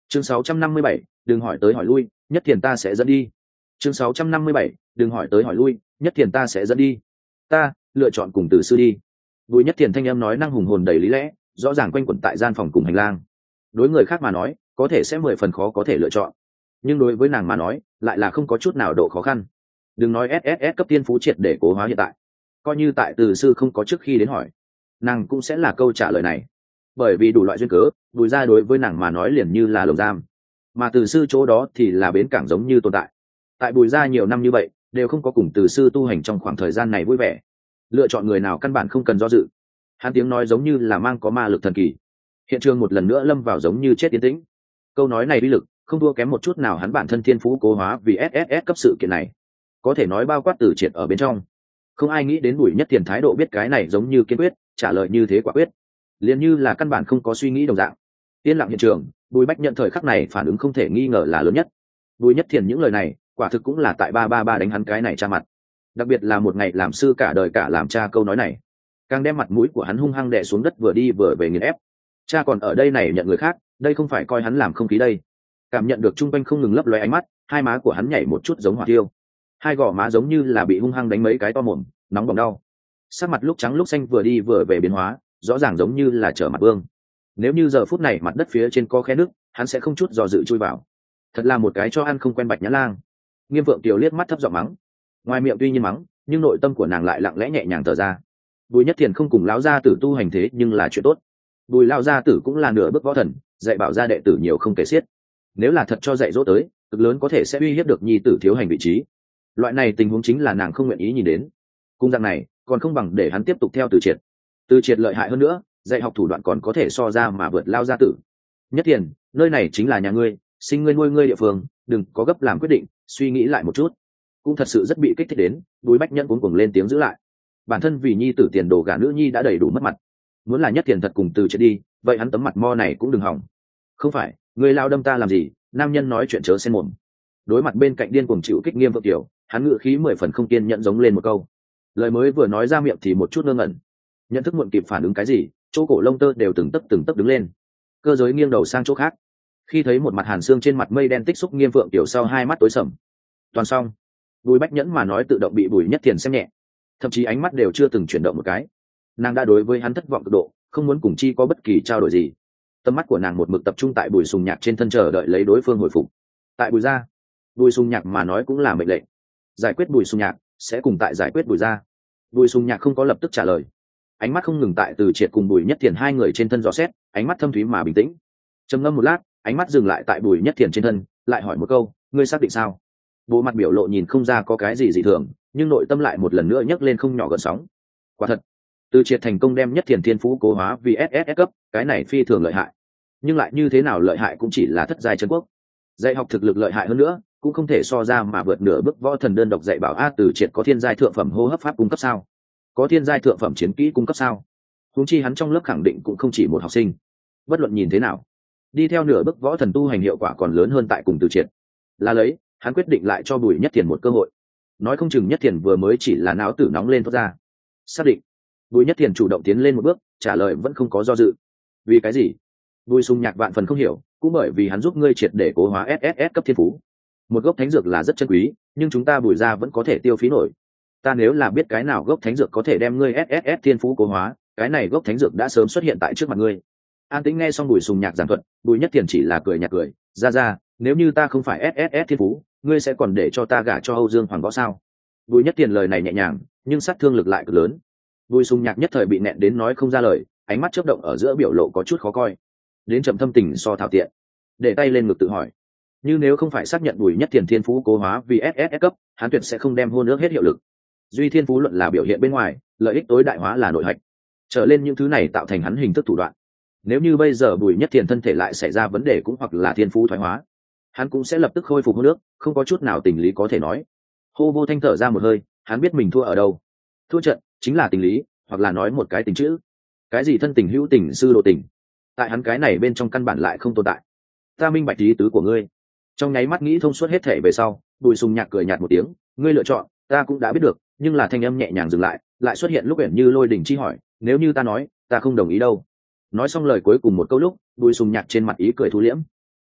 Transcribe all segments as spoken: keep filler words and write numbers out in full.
chương sáu trăm năm mươi bảy, đừng hỏi tới hỏi lui, Nhất Thiền ta sẽ dẫn đi. chương sáu trăm năm mươi bảy, đừng hỏi tới hỏi lui, Nhất Thiền ta sẽ dẫn đi. Ta lựa chọn cùng Từ sư đi. Bùi Nhất Thiền thanh âm nói năng hùng hồn đầy lý lẽ, rõ ràng quanh quẩn tại gian phòng cùng hành lang. Đối người khác mà nói có thể sẽ mười phần khó có thể lựa chọn, nhưng đối với nàng mà nói lại là không có chút nào độ khó khăn. Đừng nói ét ét ét cấp tiên phú triệt để cố hóa hiện tại, coi như tại Từ sư không có trước khi đến hỏi, nàng cũng sẽ là câu trả lời này. Bởi vì đủ loại duyên cớ, Bùi gia đối với nàng mà nói liền như là lồng giam, mà Từ sư chỗ đó thì là bến cảng giống như tồn tại. Tại Bùi gia nhiều năm như vậy đều không có cùng Từ sư tu hành trong khoảng thời gian này vui vẻ. Lựa chọn người nào căn bản không cần do dự. Hắn tiếng nói giống như là mang có ma lực thần kỳ. Hiện trường một lần nữa lâm vào giống như chết tiến tĩnh. Câu nói này uy lực không thua kém một chút nào hắn bản thân thiên phú cố hóa vì ét ét ét cấp sự kiện này, có thể nói bao quát Từ triệt ở bên trong. Không ai nghĩ đến Bùi Nhất Thiền thái độ biết cái này giống như kiên quyết, trả lời như thế quả quyết, liền như là căn bản không có suy nghĩ đồng dạng. Yên lặng hiện trường, Bùi Bách nhận thời khắc này phản ứng không thể nghi ngờ là lớn nhất. Bùi Nhất Thiền những lời này quả thực cũng là tại ba ba ba đánh hắn cái này cha mặt, đặc biệt là một ngày làm sư cả đời cả làm cha câu nói này càng đem mặt mũi của hắn hung hăng đè xuống đất, vừa đi vừa về nghiền ép. Cha còn ở đây này nhận người khác, đây không phải coi hắn làm không khí đây. Cảm nhận được chung quanh không ngừng lấp lóe ánh mắt, hai má của hắn nhảy một chút giống hỏa tiêu, hai gò má giống như là bị hung hăng đánh mấy cái to mồm, nóng bỏng đau. Sắc mặt lúc trắng lúc xanh vừa đi vừa về biến hóa, rõ ràng giống như là trở mặt vương. Nếu như giờ phút này mặt đất phía trên có khe nước, hắn sẽ không chút do dự chui vào. Thật là một cái cho ăn không quen Bạch Nhã Lang. Nghiêm Phượng Kiều liếc mắt thấp giọng mắng, ngoài miệng tuy nhiên mắng, nhưng nội tâm của nàng lại lặng lẽ nhẹ nhàng thở ra. Bùi Nhất Thiền không cùng lão gia tử tu hành thế nhưng là chuyện tốt. Bùi lão gia tử cũng là nửa bước võ thần, dạy bảo gia đệ tử nhiều không kể xiết. Nếu là thật cho dạy dỗ tới, cực lớn có thể sẽ uy hiếp được nhi tử thiếu hành vị trí. Loại này tình huống chính là nàng không nguyện ý nhìn đến. Cung dạng này còn không bằng để hắn tiếp tục theo Từ triệt. Từ triệt lợi hại hơn nữa, dạy học thủ đoạn còn có thể so ra mà vượt lao gia tử. Nhất Thiền, nơi này chính là nhà ngươi, sinh ngươi nuôi ngươi địa phương, đừng có gấp làm quyết định, suy nghĩ lại một chút. Cũng thật sự rất bị kích thích đến, Bùi Bách Nhẫn cuống cuồng lên tiếng giữ lại. Bản thân vì nhi tử tiền đồ gả nữ nhi đã đầy đủ mất mặt, muốn là Nhất Thiền thật cùng Từ triệt đi, vậy hắn tấm mặt mo này cũng đừng hỏng. Không phải, ngươi lao đâm ta làm gì? Nam nhân nói chuyện chớ xen mồm. Đối mặt bên cạnh điên cuồng chịu kích Nghiêm Phượng Kiều, hắn ngự khí mười phần không kiên nhẫn giống lên một câu. Lời mới vừa nói ra miệng thì một chút ngơ ngẩn, nhận thức muộn kịp phản ứng cái gì, chỗ cổ lông tơ đều từng tấc từng tấc đứng lên, cơ giới nghiêng đầu sang chỗ khác. Khi thấy một mặt hàn xương trên mặt mây đen tích xúc Nghiêm Phượng Kiều sau hai mắt tối sầm. Toàn xong. Bùi Bách Nhẫn mà nói tự động bị Bùi Nhất Thiền xem nhẹ, thậm chí ánh mắt đều chưa từng chuyển động một cái. Nàng đã đối với hắn thất vọng cực độ, không muốn cùng chi có bất kỳ trao đổi gì. Tầm mắt của nàng một mực tập trung tại Bùi Sùng Nhạc trên thân, chờ đợi lấy đối phương hồi phục. Tại Bùi gia, Bùi Sùng Nhạc mà nói cũng là mệnh lệnh. Giải quyết Bùi Sùng Nhạc sẽ cùng tại giải quyết Bùi gia. Bùi Sùng Nhạc không có lập tức trả lời, ánh mắt không ngừng tại Từ triệt cùng Bùi Nhất Thiền hai người trên thân dò xét, ánh mắt thâm thúy mà bình tĩnh. Trầm ngâm một lát, ánh mắt dừng lại tại Bùi Nhất Thiền trên thân, lại hỏi một câu, ngươi xác định sao? Bộ mặt biểu lộ nhìn không ra có cái gì dị thường, nhưng nội tâm lại một lần nữa nhấc lên không nhỏ gợn sóng. Quả thật, Từ triệt thành công đem Nhất Thiền thiên phú cố hóa vì ét ét ét cấp, cái này phi thường lợi hại. Nhưng lại như thế nào lợi hại cũng chỉ là thất giai chân quốc. Dạy học thực lực lợi hại hơn nữa, cũng không thể so ra mà vượt nửa bước võ thần đơn độc dạy bảo a. Từ triệt có thiên giai thượng phẩm hô hấp pháp cung cấp sao? Có thiên giai thượng phẩm chiến kỹ cung cấp sao? Huống chi hắn trong lớp khẳng định cũng không chỉ một học sinh. Bất luận nhìn thế nào, đi theo nửa bước võ thần tu hành hiệu quả còn lớn hơn tại cùng Từ triệt. Là lấy, hắn quyết định lại cho Bùi Nhất Thiền một cơ hội. Nói không chừng Nhất Thiền vừa mới chỉ là não tử nóng lên thoát ra. Xác định. Bùi Nhất Thiền chủ động tiến lên một bước, trả lời vẫn không có do dự. Vì cái gì? Bùi Sùng Nhạc vạn phần không hiểu, cũng bởi vì hắn giúp ngươi triệt để cố hóa ét ét ét cấp thiên phú. Một gốc thánh dược là rất chân quý, nhưng chúng ta Bùi gia vẫn có thể tiêu phí nổi. Ta nếu là biết cái nào gốc thánh dược có thể đem ngươi ét ét ét thiên phú cố hóa, cái này gốc thánh dược đã sớm xuất hiện tại trước mặt ngươi. An Tĩnh nghe xong Bùi Sùng Nhạc giảng thuật, Bùi Nhất Thiền chỉ là cười nhạt cười, ra ra, nếu như ta không phải ét ét ét thiên phú, ngươi sẽ còn để cho ta gả cho Âu Dương Hoàng Võ sao? Bùi Nhất Thiền lời này nhẹ nhàng, nhưng sát thương lực lại cực lớn. Bùi Sùng Nhạc nhất thời bị nẹn đến nói không ra lời, ánh mắt chớp động ở giữa biểu lộ có chút khó coi. Đến chậm thâm tình so thảo tiện, để tay lên ngực tự hỏi, như nếu không phải xác nhận Bùi Nhất Thiền thiên phú cố hóa vì ét ét ét cấp, hắn tuyệt sẽ không đem hôn ước hết hiệu lực. Duy thiên phú luận là biểu hiện bên ngoài, lợi ích tối đại hóa là nội hạch, trở lên những thứ này tạo thành hắn hình thức thủ đoạn. Nếu như bây giờ Bùi Nhất Thiền thân thể lại xảy ra vấn đề cũng hoặc là thiên phú thoái hóa, hắn cũng sẽ lập tức khôi phục hôn ước, không có chút nào tình lý có thể nói. Hô Vô Thanh thở ra một hơi, hắn biết mình thua ở đâu. Thua trận chính là tình lý, hoặc là nói một cái tình chữ. Cái gì thân tình hữu tình sư độ tình, tại hắn cái này bên trong căn bản lại không tồn tại. Ta minh bạch ý tứ của ngươi. Trong nháy mắt nghĩ thông suốt hết thể về sau, Bùi Sùng Nhạc cười nhạt một tiếng, ngươi lựa chọn ta cũng đã biết được, nhưng là thanh âm nhẹ nhàng dừng lại, lại xuất hiện lúc uyển như lôi đỉnh chi hỏi, nếu như ta nói ta không đồng ý đâu? Nói xong lời cuối cùng một câu lúc, Bùi Sùng Nhạc trên mặt ý cười thu liễm.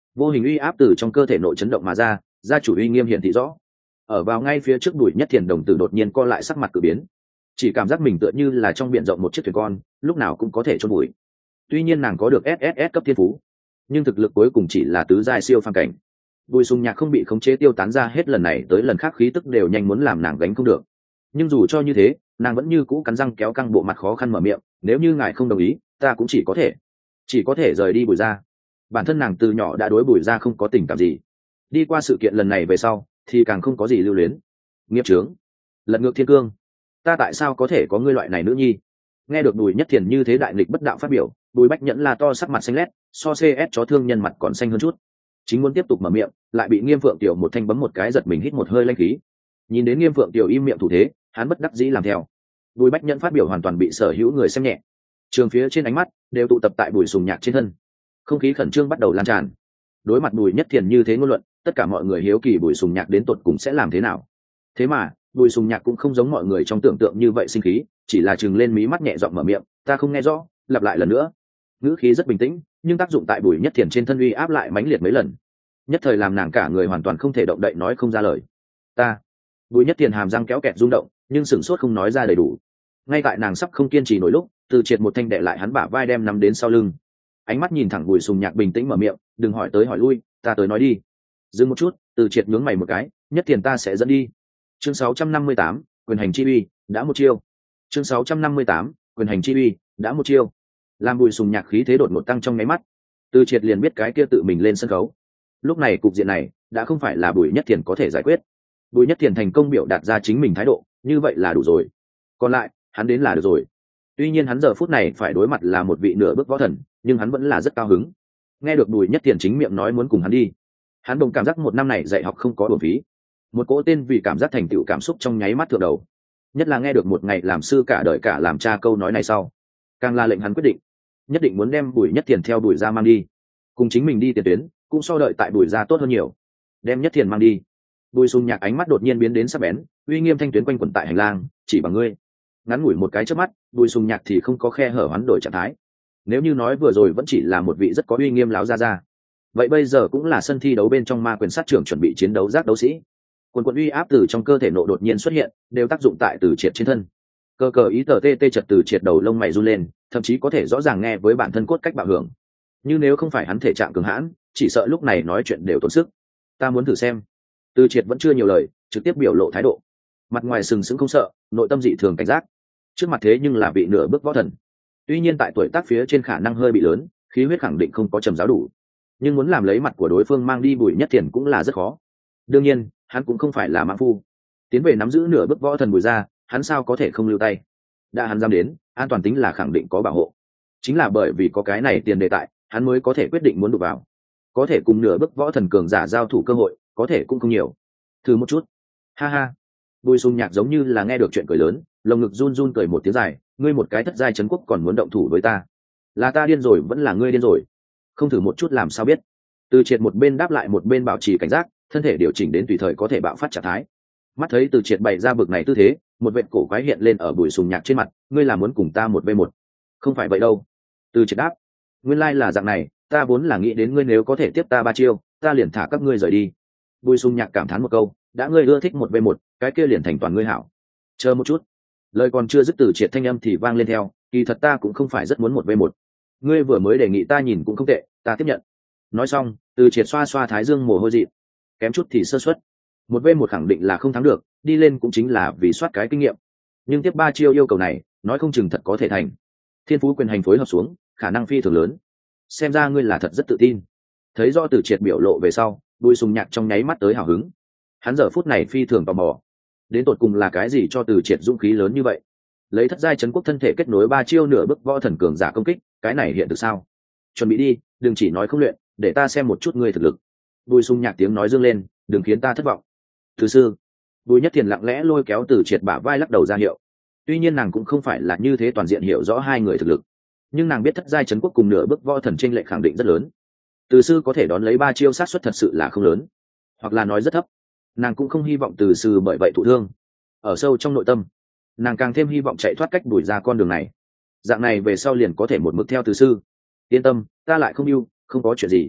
vô hình uy áp từ trong cơ thể nội chấn động mà ra, gia chủ uy nghiêm hiện thị rõ. Ở vào ngay phía trước Bùi Nhất Thiền đồng tử đột nhiên co lại, sắc mặt cử biến, chỉ cảm giác mình tựa như là trong biển rộng một chiếc thuyền con, lúc nào cũng có thể chôn vùi. Tuy nhiên nàng có được ét ét ét cấp thiên phú, nhưng thực lực cuối cùng chỉ là tứ giai siêu phàm cảnh. Bùi Sùng Nhạc không bị khống chế tiêu tán ra hết lần này tới lần khác, khí tức đều nhanh muốn làm nàng gánh không được. Nhưng dù cho như thế, nàng vẫn như cũ cắn răng kéo căng bộ mặt, khó khăn mở miệng, nếu như ngài không đồng ý, ta cũng chỉ có thể chỉ có thể rời đi Bùi gia. Bản thân nàng từ nhỏ đã đối Bùi gia không có tình cảm gì, đi qua sự kiện lần này về sau thì càng không có gì lưu luyến. Nghiệp chướng, lật ngược thiên cương, ta tại sao có thể có ngươi loại này nữ nhi? Nghe được Bùi Nhất Thiền như thế đại nghịch bất đạo phát biểu, Bùi Bách Nhẫn la to, sắc mặt xanh lét, so xê ét chó thương nhân mặt còn xanh hơn chút. Chính muốn tiếp tục mở miệng, lại bị Nghiêm Phượng Tiểu một thanh bấm một cái, giật mình hít một hơi lanh khí. Nhìn đến Nghiêm Phượng Tiểu im miệng thủ thế, hắn bất đắc dĩ làm theo. Bùi Bách Nhẫn phát biểu hoàn toàn bị sở hữu người xem nhẹ, trường phía trên ánh mắt đều tụ tập tại Bùi Sùng Nhạc trên thân, không khí khẩn trương bắt đầu lan tràn. Đối mặt Bùi Nhất Thiền như thế ngôn luận, tất cả mọi người hiếu kỳ Bùi Sùng Nhạc đến tột cùng sẽ làm thế nào. Thế mà Bùi Sùng Nhạc cũng không giống mọi người trong tưởng tượng như vậy sinh khí, chỉ là chừng lên mí mắt nhẹ giọng mở miệng, ta không nghe rõ, lặp lại lần nữa. Ngữ khí rất bình tĩnh, nhưng tác dụng tại Bùi Nhất Thiền trên thân uy áp lại mãnh liệt mấy lần, nhất thời làm nàng cả người hoàn toàn không thể động đậy, nói không ra lời. Ta. Bùi Nhất Thiền hàm răng kéo kẹt rung động, nhưng sửng sốt không nói ra đầy đủ. Ngay tại nàng sắp không kiên trì nổi lúc, Từ Triệt một thanh đệ lại hắn bả vai, đem nắm đến sau lưng, ánh mắt nhìn thẳng Bùi Sùng Nhạc, bình tĩnh mở miệng, đừng hỏi tới hỏi lui, ta tới nói đi. Dừng một chút, Từ Triệt nhướng mày một cái, Nhất Thiền ta sẽ dẫn đi. Chương sáu trăm năm mươi tám, quyền hành chi uy, đã một chiêu. Chương sáu trăm năm mươi tám, quyền hành chi uy, đã một chiêu. Làm Bùi Sùng Nhạc khí thế đột ngột tăng trong nháy mắt, Từ Triệt liền biết cái kia tự mình lên sân khấu. Lúc này cục diện này đã không phải là Bùi Nhất Thiền có thể giải quyết. Bùi Nhất Thiền thành công biểu đạt ra chính mình thái độ, như vậy là đủ rồi. Còn lại, hắn đến là được rồi. Tuy nhiên hắn giờ phút này phải đối mặt là một vị nửa bước võ thần, nhưng hắn vẫn là rất cao hứng. Nghe được Bùi Nhất Thiền chính miệng nói muốn cùng hắn đi, hắn đồng cảm giác một năm này dạy học không có uổng phí. Một cỗ tên vì cảm giác thành tựu cảm xúc trong nháy mắt thượng đầu. Nhất là nghe được một ngày làm sư cả đời cả làm cha câu nói này sau, càng là lệnh hắn quyết định nhất định muốn đem Bùi Nhất Thiền theo Bùi gia mang đi, cùng chính mình đi tiền tuyến, cũng so đợi tại Bùi gia tốt hơn nhiều. Đem Nhất Thiền mang đi. Bùi Sùng Nhạc ánh mắt đột nhiên biến đến sắc bén, uy nghiêm thanh tuyến quanh quẩn tại hành lang, chỉ bằng ngươi. Ngắn ngủi một cái chớp mắt, Bùi Sùng Nhạc thì không có khe hở hoán đổi trạng thái. Nếu như nói vừa rồi vẫn chỉ là một vị rất có uy nghiêm láo gia gia, vậy bây giờ cũng là sân thi đấu bên trong ma quyền sát trưởng chuẩn bị chiến đấu giác đấu sĩ. Quần quần uy áp từ trong cơ thể nộ đột nhiên xuất hiện, đều tác dụng tại Từ Triệt trên thân. Cơ cờ ý tờ tê tê chật Từ Triệt đầu lông mày run lên, thậm chí có thể rõ ràng nghe với bản thân cốt cách bạo hưởng. Nhưng nếu không phải hắn thể trạng cường hãn, chỉ sợ lúc này nói chuyện đều tốn sức. Ta muốn thử xem. Từ Triệt vẫn chưa nhiều lời, trực tiếp biểu lộ thái độ. Mặt ngoài sừng sững không sợ, nội tâm dị thường cảnh giác. Trước mặt thế nhưng là vị nửa bước võ thần. Tuy nhiên tại tuổi tác phía trên khả năng hơi bị lớn, khí huyết khẳng định không có trầm giáo đủ. Nhưng muốn làm lấy mặt của đối phương mang đi Bùi Nhất Thiền cũng là rất khó. Đương nhiên, hắn cũng không phải là mãng phu. Tiến về nắm giữ nửa bước võ thần Bùi gia, hắn sao có thể không lưu tay. Đã hắn dám đến, an toàn tính là khẳng định có bảo hộ. Chính là bởi vì có cái này tiền đề tại, hắn mới có thể quyết định muốn đụng vào. Có thể cùng nửa bước võ thần cường giả giao thủ cơ hội, có thể cũng không nhiều. Thử một chút. Ha ha. Bùi Sùng Nhạc giống như là nghe được chuyện cười lớn, lồng ngực run run cười một tiếng dài, ngươi một cái thất giai trấn quốc còn muốn động thủ với ta? Là ta điên rồi vẫn là ngươi điên rồi? Không thử một chút làm sao biết? Từ Triệt một bên đáp lại một bên bảo trì cảnh giác, thân thể điều chỉnh đến tùy thời có thể bạo phát trạng thái. Mắt thấy Từ Triệt bày ra bực này tư thế, một vệt cổ quái hiện lên ở Bùi Sùng Nhạc trên mặt, ngươi là muốn cùng ta một v một? Không phải vậy đâu. Từ Triệt đáp, nguyên lai là dạng này, ta vốn là nghĩ đến ngươi nếu có thể tiếp ta ba chiêu, ta liền thả các ngươi rời đi. Bùi Sùng Nhạc cảm thán một câu, đã ngươi ưa thích một v một, cái kia liền thành toàn ngươi hảo. Chờ một chút. Lời còn chưa dứt, Từ Triệt thanh âm thì vang lên theo, kỳ thật ta cũng không phải rất muốn một v một. Ngươi vừa mới đề nghị ta nhìn cũng không tệ, ta tiếp nhận. Nói xong, Từ Triệt xoa xoa thái dương mồ hôi dị, kém chút thì sơ suất. Một v một khẳng định là không thắng được, đi lên cũng chính là vì soát cái kinh nghiệm. Nhưng tiếp ba chiêu yêu cầu này, nói không chừng thật có thể thành. Thiên phú quyền hành phối hợp xuống, khả năng phi thường lớn. Xem ra ngươi là thật rất tự tin. Thấy do Từ Triệt biểu lộ về sau, Bùi Sùng Nhạc trong nháy mắt tới hào hứng. Hắn giờ phút này phi thường tò mò, đến tột cùng là cái gì cho Từ Triệt dũng khí lớn như vậy, lấy thất giai trấn quốc thân thể kết nối ba chiêu nửa bước võ thần cường giả công kích, cái này hiện thực sao? Chuẩn bị đi, đừng chỉ nói không luyện, để ta xem một chút ngươi thực lực. Bùi Sùng Nhạc tiếng nói dương lên, đừng khiến ta thất vọng. Từ sư. Bùi Nhất Thiền lặng lẽ lôi kéo Từ Triệt bả vai lắc đầu ra hiệu. Tuy nhiên nàng cũng không phải là như thế toàn diện hiểu rõ hai người thực lực, nhưng nàng biết thất giai trấn quốc cùng nửa bước võ thần chênh lệch khẳng định rất lớn. Từ sư có thể đón lấy ba chiêu sát suất thật sự là không lớn, hoặc là nói rất thấp. Nàng cũng không hy vọng Từ sư bởi vậy thụ thương. Ở sâu trong nội tâm, nàng càng thêm hy vọng chạy thoát cách Bùi ra con đường này. Dạng này về sau liền có thể một mực theo Từ sư. Yên tâm, ta lại không yêu, không có chuyện gì.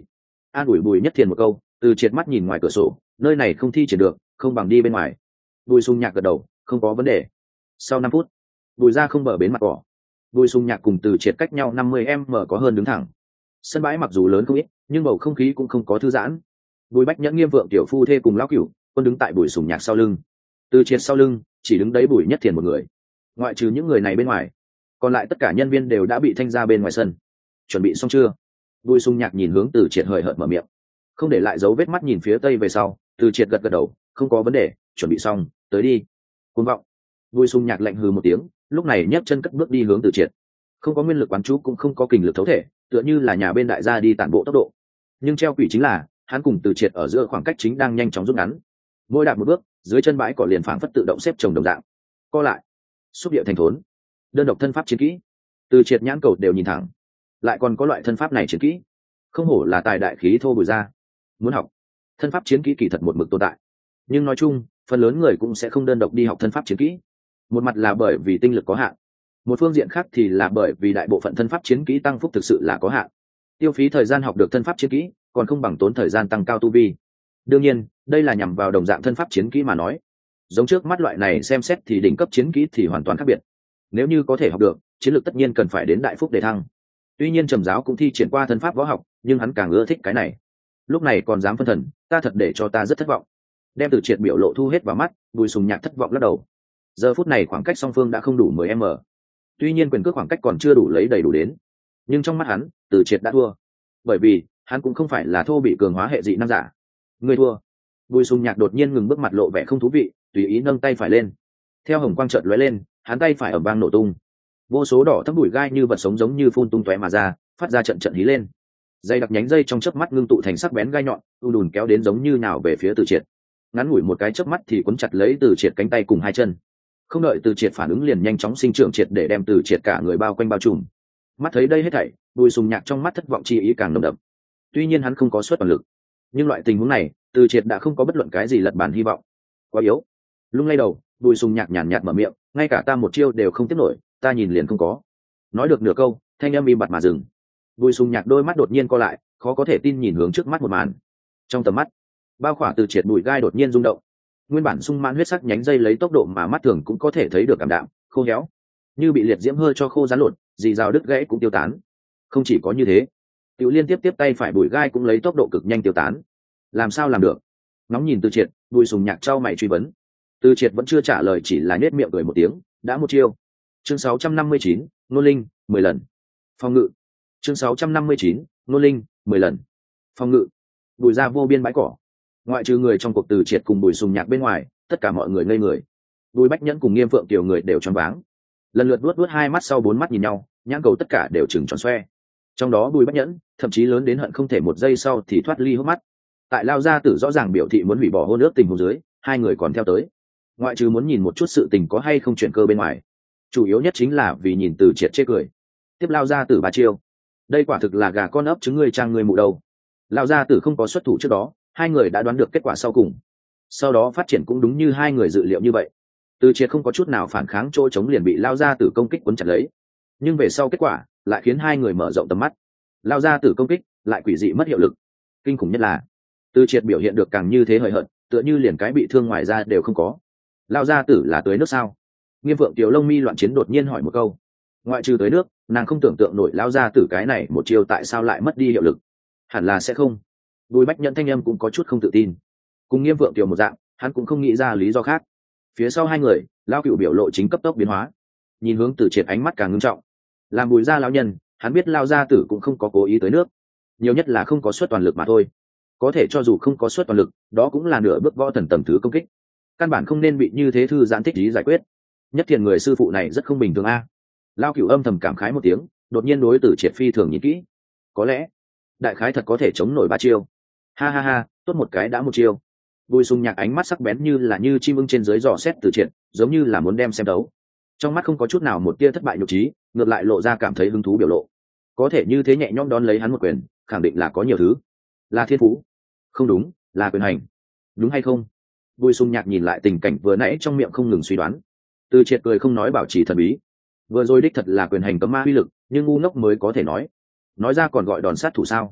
an ủi Bùi Nhất Thiền một câu. Từ Triệt mắt nhìn ngoài cửa sổ, nơi này không thi triển được, không bằng đi bên ngoài. Bùi Sùng Nhạc gật đầu, không có vấn đề. Sau năm phút, Bùi ra không bờ bến mặt cỏ. Bùi Sùng Nhạc cùng Từ Triệt cách nhau năm mươi m có hơn đứng thẳng. Sân bãi mặc dù lớn không ít, nhưng bầu không khí cũng không có thư giãn. Bùi Bách Nhẫn Nghiêm Vượng tiểu phu thê cùng lão cửu quân đứng tại Bùi Sùng Nhạc sau lưng. Từ Triệt sau lưng chỉ đứng đấy Bùi Nhất Thiền một người. Ngoại trừ những người này bên ngoài, còn lại tất cả nhân viên đều đã bị thanh ra bên ngoài sân. Chuẩn bị xong chưa? Bùi Sùng Nhạc nhìn hướng Từ Triệt hời hợt mở miệng, không để lại dấu vết mắt nhìn phía tây về sau. Từ Triệt gật gật đầu, không có vấn đề, chuẩn bị xong, tới đi. Cuồng vọng. Bùi Sùng Nhạc lạnh hừ một tiếng, lúc này nhấc chân cất bước đi hướng Từ Triệt. Không có nguyên lực quán chú, cũng không có kình lực thấu thể, tựa như là nhà bên đại gia đi tản bộ tốc độ. Nhưng treo quỷ chính là hắn cùng Từ Triệt ở giữa khoảng cách chính đang nhanh chóng rút ngắn. Mỗi đạp một bước, dưới chân bãi cỏ liền phảng phất tự động xếp chồng đồng dạng. Co lại, xúc địa thành thốn. Đơn độc thân pháp chiến kỹ, Từ Triệt nhãn cầu đều nhìn thẳng. Lại còn có loại thân pháp này chiến kỹ, không hổ là tài đại khí thô Bùi ra. Muốn học thân pháp chiến kỹ kỳ thật một mực tồn tại, nhưng nói chung phần lớn người cũng sẽ không đơn độc đi học thân pháp chiến kỹ. Một mặt là bởi vì tinh lực có hạn, một phương diện khác thì là bởi vì đại bộ phận thân pháp chiến kỹ tăng phúc thực sự là có hạn, tiêu phí thời gian học được thân pháp chiến kỹ còn không bằng tốn thời gian tăng cao tu vi. Đương nhiên đây là nhằm vào đồng dạng thân pháp chiến kỹ mà nói, giống trước mắt loại này xem xét thì đỉnh cấp chiến kỹ thì hoàn toàn khác biệt. Nếu như có thể học được, chiến lược tất nhiên cần phải đến đại phúc để thăng. Tuy nhiên Trầm Giáo cũng thi triển qua thân pháp võ học, nhưng hắn càng ưa thích cái này. Lúc này còn dám phân thần, ta thật để cho ta rất thất vọng. Đem Từ Triệt biểu lộ thu hết vào mắt, Bùi Sùng Nhạc thất vọng lắc đầu. Giờ phút này khoảng cách song phương đã không đủ mười m. Tuy nhiên quyền cước khoảng cách còn chưa đủ lấy đầy đủ đến, nhưng trong mắt hắn, Từ Triệt đã thua. Bởi vì hắn cũng không phải là thô bị cường hóa hệ dị năng giả. Người thua. Bùi Sùng Nhạc đột nhiên ngừng bước, mặt lộ vẻ không thú vị, tùy ý nâng tay phải lên. Theo hồng quang chợt lóe lên, hắn tay phải ầm vang nổ tung. Vô số đỏ thẫm bụi gai như vật sống giống như phun tung tóe mà ra, phát ra trận trận hí lên. Dây đặc nhánh dây trong chớp mắt ngưng tụ thành sắc bén gai nhọn, u đùn kéo đến giống như nào về phía Từ Triệt. Ngắn ngủi một cái chớp mắt thì cuốn chặt lấy Từ Triệt cánh tay cùng hai chân. Không đợi Từ Triệt phản ứng liền nhanh chóng sinh trưởng triệt để đem Từ Triệt cả người bao quanh bao trùm. Mắt thấy đây hết thảy, Bùi Sùng Nhạc trong mắt thất vọng chi ý càng nồng đậm. Tuy nhiên hắn không có suất toàn lực, nhưng loại tình huống này, Từ Triệt đã không có bất luận cái gì lật bàn hy vọng. Quá yếu. Lung lay đầu, Bùi Sùng Nhạc nhàn nhạt mở miệng, ngay cả ta một chiêu đều không tiếp nổi, ta nhìn liền không có. Nói được nửa câu, thanh âm im bặt mà dừng. Bùi Sùng Nhạc đôi mắt đột nhiên co lại, khó có thể tin nhìn hướng trước mắt một màn. Trong tầm mắt, bao khỏa Từ Triệt bụi gai đột nhiên rung động. Nguyên bản sung mãn huyết sắc nhánh dây lấy tốc độ mà mắt thường cũng có thể thấy được cảm đạm, khô héo, như bị liệt diễm hơi cho khô rán lột, dì rào đứt gãy cũng tiêu tán. Không chỉ có như thế, Tiểu Liên tiếp tiếp tay phải bụi gai cũng lấy tốc độ cực nhanh tiêu tán. Làm sao làm được? Nóng nhìn Từ Triệt, Bùi Sùng Nhạc trao mày truy vấn. Từ Triệt vẫn chưa trả lời, chỉ là nhếch miệng cười một tiếng, đã một chiêu. Chương sáu trăm năm mươi chín, Nô Linh, mười lần. Phòng ngự. Chương sáu trăm năm mươi chín, Nô Linh, mười lần. Phòng ngự. Bùi ra vô biên bãi cỏ. Ngoại trừ người trong cuộc Từ Triệt cùng Bùi Sùng Nhạc bên ngoài, tất cả mọi người ngây người. Bùi Bách Nhẫn cùng Nghiêm Phượng tiểu người đều choáng váng. Lần lượt luốt luốt hai mắt sau bốn mắt nhìn nhau, nhãn cầu tất cả đều trừng tròn xoe. Trong đó Bùi Bách Nhẫn thậm chí lớn đến hận không thể một giây sau thì thoát ly hốc mắt. Tại Lao Gia Tử rõ ràng biểu thị muốn hủy bỏ hôn ước tình huống dưới, hai người còn theo tới. Ngoại trừ muốn nhìn một chút sự tình có hay không chuyển cơ bên ngoài, chủ yếu nhất chính là vì nhìn Từ Triệt chê cười. Tiếp Lao Gia Tử ba chiêu, đây quả thực là gà con ấp trứng ngươi trang ngươi mụ đầu. Lao Gia Tử không có xuất thủ trước đó, hai người đã đoán được kết quả sau cùng. Sau đó phát triển cũng đúng như hai người dự liệu như vậy. Từ Triệt không có chút nào phản kháng, chỗ chống liền bị Lao Gia Tử công kích cuốn chặt lấy. Nhưng về sau kết quả lại khiến hai người mở rộng tầm mắt. Lao Gia Tử công kích lại quỷ dị mất hiệu lực. Kinh khủng nhất là Từ Triệt biểu hiện được càng như thế hời hợt, tựa như liền cái bị thương ngoài ra đều không có. Lao Gia Tử là tưới nước sao? Nghiêm Phượng tiểu lông mi loạn chiến đột nhiên hỏi một câu. Ngoại trừ tưới nước, nàng không tưởng tượng nổi Lao Gia Tử cái này một chiêu tại sao lại mất đi hiệu lực. Hẳn là sẽ không. Bùi Bách Nhẫn thanh âm cũng có chút không tự tin. Cùng Nghiêm Phượng tiểu một dạng, hắn cũng không nghĩ ra lý do khác. Phía sau hai người, Lao Cựu biểu lộ chính cấp tốc biến hóa, nhìn hướng Từ Triệt ánh mắt càng ngưng trọng. Làm Bùi gia lão nhân, hắn biết Lao Gia Tử cũng không có cố ý tới nước, nhiều nhất là không có suất toàn lực mà thôi. Có thể cho dù không có suất toàn lực, đó cũng là nửa bước võ thần tầng thứ công kích, căn bản không nên bị như thế thư giãn thích ý giải quyết. Nhất Thiền người sư phụ này rất không bình thường a. Lao Cửu âm thầm cảm khái một tiếng, đột nhiên đối Từ Triệt phi thường nhìn kỹ. Có lẽ đại khái thật có thể chống nổi ba chiêu. Ha ha ha, tốt một cái đã một chiêu. Bùi Sùng Nhạc ánh mắt sắc bén như là như chim ưng trên dưới dò xét Từ Triệt, giống như là muốn đem xem đấu. Trong mắt không có chút nào một tia thất bại nhục trí, ngược lại lộ ra cảm thấy hứng thú biểu lộ. Có thể như thế nhẹ nhõm đón lấy hắn một quyền, khẳng định là có nhiều thứ. Là thiên phú? Không đúng, là quyền hành. Đúng hay không? Bùi Sùng Nhạc nhìn lại tình cảnh vừa nãy trong miệng không ngừng suy đoán. Từ Triệt cười không nói bảo trì thần bí. Vừa rồi đích thật là quyền hành cấm ma uy lực, nhưng ngu ngốc mới có thể nói. Nói ra còn gọi đòn sát thủ sao?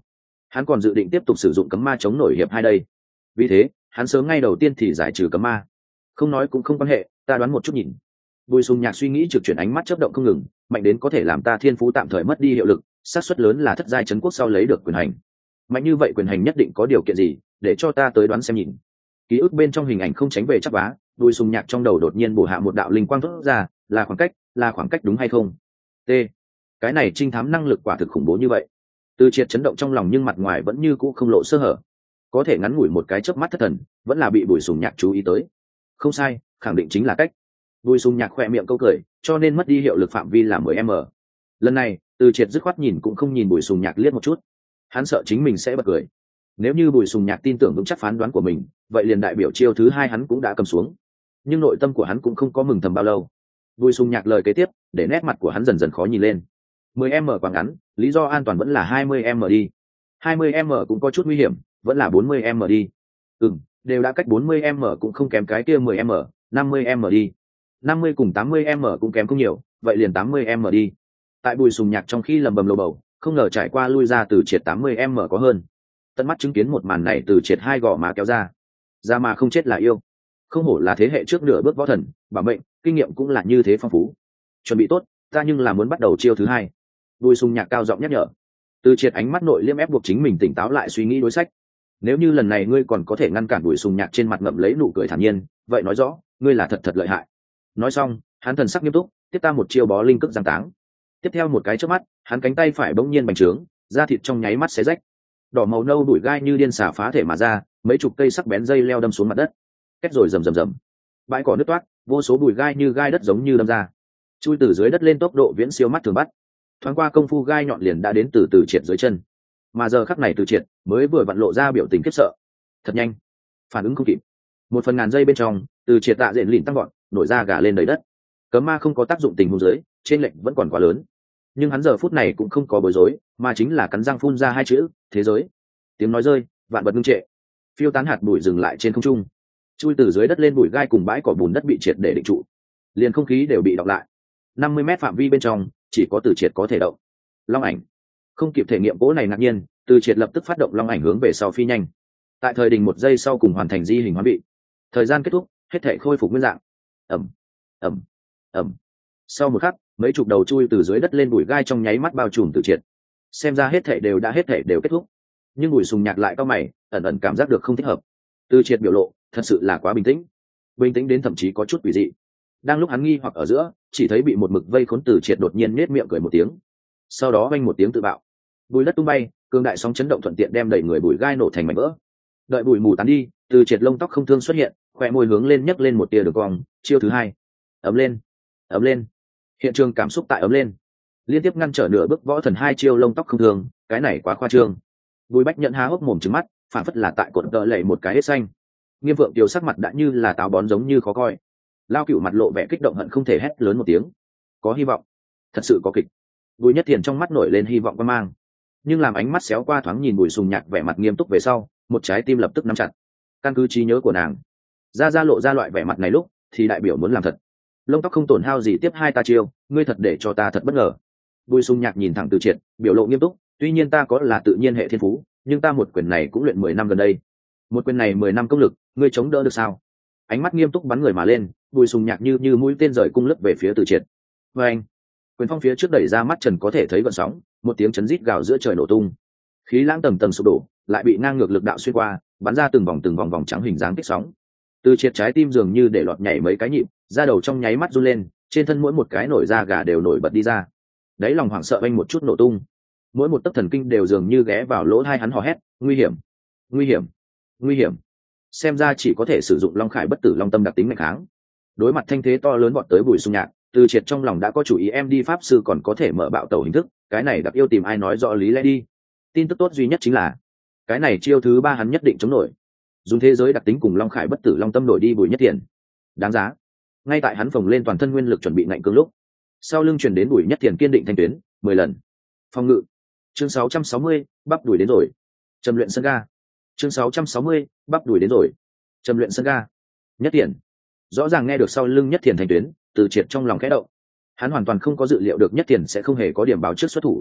hắn còn dự định tiếp tục sử dụng cấm ma chống nổi hiệp hai đây. Vì thế hắn sớm ngay đầu tiên thì giải trừ cấm ma. Không nói cũng không quan hệ, ta đoán một chút nhìn. Bùi Sùng Nhạc suy nghĩ trực chuyển, ánh mắt chớp động không ngừng, mạnh đến có thể làm ta thiên phú tạm thời mất đi hiệu lực, xác suất lớn là thất giai trấn quốc sau lấy được quyền hành. Mạnh như vậy quyền hành nhất định có điều kiện gì, để cho ta tới đoán xem nhìn. Ký ức bên trong hình ảnh không tránh về chắc vá, Bùi Sùng Nhạc trong đầu đột nhiên bổ hạ một đạo linh quang thốt ra, là khoảng cách, là khoảng cách đúng hay không? T. Cái này trinh thám năng lực quả thực khủng bố như vậy. Từ Triệt chấn động trong lòng nhưng mặt ngoài vẫn như cũ không lộ sơ hở. Có thể ngắn ngủi một cái chớp mắt thất thần, vẫn là bị Bùi Sùng Nhạc chú ý tới. Không sai, khẳng định chính là cách. Bùi Sùng Nhạc khỏe miệng câu cười, cho nên mất đi hiệu lực phạm vi là mười m. Lần này, Từ Triệt dứt khoát nhìn cũng không nhìn Bùi Sùng Nhạc liếc một chút. Hắn sợ chính mình sẽ bật cười. Nếu như Bùi Sùng Nhạc tin tưởng vững chắc phán đoán của mình, vậy liền đại biểu chiêu thứ hai hắn cũng đã cầm xuống. Nhưng nội tâm của hắn cũng không có mừng thầm bao lâu. Bùi Sùng Nhạc lời kế tiếp, để nét mặt của hắn dần dần khó nhìn lên. mười m quá ngắn, lý do an toàn vẫn là hai mươi m đi. hai mươi m cũng có chút nguy hiểm, vẫn là bốn mươi m đi. Ừm, đều đã cách bốn mươi m cũng không kém cái kia mười m, năm mươi m đi. năm mươi cùng tám mươi m cũng kém không nhiều, vậy liền tám mươi m đi. Tại Bùi Sùng Nhạc trong khi lầm bầm lầu bầu, không ngờ trải qua lui ra Từ Triệt tám mươi m có hơn. Tận mắt chứng kiến một màn này, Từ Triệt hai gò má kéo ra. Ra mà không chết là yêu. Không hổ là thế hệ trước nửa bước võ thần, bảo mệnh, kinh nghiệm cũng là như thế phong phú. Chuẩn bị tốt, ta nhưng là muốn bắt đầu chiêu thứ hai. Bùi Sùng Nhạc cao giọng nhắc nhở. Từ Triệt ánh mắt nội liêm ép buộc chính mình tỉnh táo lại suy nghĩ đối sách. Nếu như lần này ngươi còn có thể ngăn cản Bùi Sùng Nhạc trên mặt ngậm lấy nụ cười thản nhiên, vậy nói rõ ngươi là thật thật lợi hại. Nói xong, hắn thần sắc nghiêm túc, tiếp ta một chiêu bó linh cước giang táng. Tiếp theo một cái chớp mắt, hắn cánh tay phải bỗng nhiên bành trướng, da thịt trong nháy mắt xé rách. Đỏ màu nâu đuổi gai như điên xả phá thể mà ra, mấy chục cây sắc bén dây leo đâm xuống mặt đất. Kết rồi rầm rầm rầm. Bãi cỏ nứt toát, vô số bụi gai như gai đất giống như đâm ra. Chui từ dưới đất lên tốc độ viễn siêu mắt thường bắt. Thoáng qua công phu gai nhọn liền đã đến từ Từ Triệt dưới chân. Mà giờ khắc này Từ Triệt mới vừa vặn lộ ra biểu tình khiếp sợ. Thật nhanh, phản ứng không kịp. Một phần ngàn giây bên trong, Từ Triệt tạ diện lìn tăng gọn, nổi ra gà lên đầy đất. Cấm ma không có tác dụng tình huống dưới, trên lệnh vẫn còn quá lớn. Nhưng hắn giờ phút này cũng không có bối rối, mà chính là cắn răng phun ra hai chữ thế giới. Tiếng nói rơi, vạn vật ngưng trệ, phiêu tán hạt bụi dừng lại trên không trung. Chui từ dưới đất lên bụi gai cùng bãi cỏ bùn đất bị triệt để định trụ, liền không khí đều bị đọc lại. năm mươi mét phạm vi bên trong chỉ có Từ Triệt có thể động. Long ảnh không kịp thể nghiệm cỗ này ngạc nhiên, Từ Triệt lập tức phát động long ảnh hướng về sau phi nhanh. Tại thời đình một giây sau cùng hoàn thành di hình hóa bị. Thời gian kết thúc, hết thể khôi phục nguyên dạng. Ẩm, ẩm, ẩm. Sau một khắc, mấy chục đầu chui từ dưới đất lên bụi gai trong nháy mắt bao trùm Từ Triệt. Xem ra hết thể đều đã hết thể đều kết thúc. Nhưng Bùi Sùng Nhạc lại cau mày, ẩn ẩn cảm giác được không thích hợp. Từ Triệt biểu lộ thật sự là quá bình tĩnh, bình tĩnh đến thậm chí có chút quỷ dị. Đang lúc hắn nghi hoặc ở giữa, chỉ thấy bị một mực vây khốn Từ Triệt đột nhiên nết miệng cười một tiếng, sau đó vang một tiếng tự bạo, bùi đất tung bay, cường đại sóng chấn động thuận tiện đem đẩy người bụi gai nổ thành mảnh vỡ. Đợi bụi mù tán đi, Từ Triệt lông tóc không thương xuất hiện, khóe môi hướng lên nhấc lên một tia đường cong, chiêu thứ hai, ấm lên, ấm lên. Hiện trường cảm xúc tại ấm lên, liên tiếp ngăn trở nửa bước võ thần hai chiêu lông tóc không thương, cái này quá khoa trương. Bùi Bách Nhận há hốc mồm trừng mắt, phản phất là tại cột cờ lệ một cái hết xanh. Nghiêm Vượng Tiêu sắc mặt đã như là táo bón giống như khó coi. Lao Cửu mặt lộ vẻ kích động hận không thể hét lớn một tiếng. Có hy vọng, thật sự có kịch. Bùi Nhất Thiền trong mắt nổi lên hy vọng quan mang, nhưng làm ánh mắt xéo qua thoáng nhìn Bùi Sùng Nhạc vẻ mặt nghiêm túc về sau, một trái tim lập tức nắm chặt. Căn cứ trí nhớ của nàng, ra ra lộ ra loại vẻ mặt này lúc thì đại biểu muốn làm thật. Lông tóc không tổn hao gì tiếp hai ta chiêu, ngươi thật để cho ta thật bất ngờ. Bùi Sùng Nhạc nhìn thẳng Từ Triệt, biểu lộ nghiêm túc, tuy nhiên ta có là tự nhiên hệ thiên phú, nhưng ta một quyền này cũng luyện mười năm gần đây. Một quyền này mười năm công lực, ngươi chống đỡ được sao? Ánh mắt nghiêm túc bắn người mà lên, Bùi Sùng Nhạc như như mũi tên rời cung lướt về phía Từ Triệt. Và anh, quyền phong phía trước đẩy ra mắt trần có thể thấy gợn sóng, một tiếng chấn rít gào giữa trời nổ tung. Khí lãng tầng tầng sụp đổ, lại bị ngang ngược lực đạo xuyên qua, bắn ra từng vòng từng vòng vòng trắng hình dáng tích sóng. Từ Triệt trái tim dường như để lọt nhảy mấy cái nhịp, da đầu trong nháy mắt run lên, trên thân mỗi một cái nổi da gà đều nổi bật đi ra. Đấy lòng hoảng sợ anh một chút nổ tung. Mỗi một tấc thần kinh đều dường như ghé vào lỗ tai hắn hò hét, nguy hiểm, nguy hiểm, nguy hiểm. Xem ra chỉ có thể sử dụng Long Khải bất tử long tâm đặc tính mạnh kháng. Đối mặt thanh thế to lớn vọt tới Bùi Sùng Nhạc, Từ Triệt trong lòng đã có chủ ý, em đi pháp sư còn có thể mở bạo tẩu hình thức, cái này đặc yêu tìm ai nói rõ lý lẽ đi. Tin tức tốt duy nhất chính là cái này chiêu thứ ba hắn nhất định chống nổi. Dùng thế giới đặc tính cùng Long Khải bất tử long tâm đổi đi Bùi Nhất Thiền, đáng giá. Ngay tại hắn phồng lên toàn thân nguyên lực chuẩn bị ngạnh cương lúc, sau lưng truyền đến Bùi Nhất Thiền kiên định thanh tuyến, mười lần phòng ngự. Chương sáu trăm sáu mươi, bắp đuổi đến rồi. Trầm luyện sân ga. Chương sáu trăm sáu mươi, bắp đuổi đến rồi. Trầm luyện sân ga. Nhất Thiền rõ ràng nghe được sau lưng Nhất Thiền thanh tuyến, Từ Triệt trong lòng khẽ động. Hắn hoàn toàn không có dự liệu được Nhất Thiền sẽ không hề có điểm báo trước xuất thủ.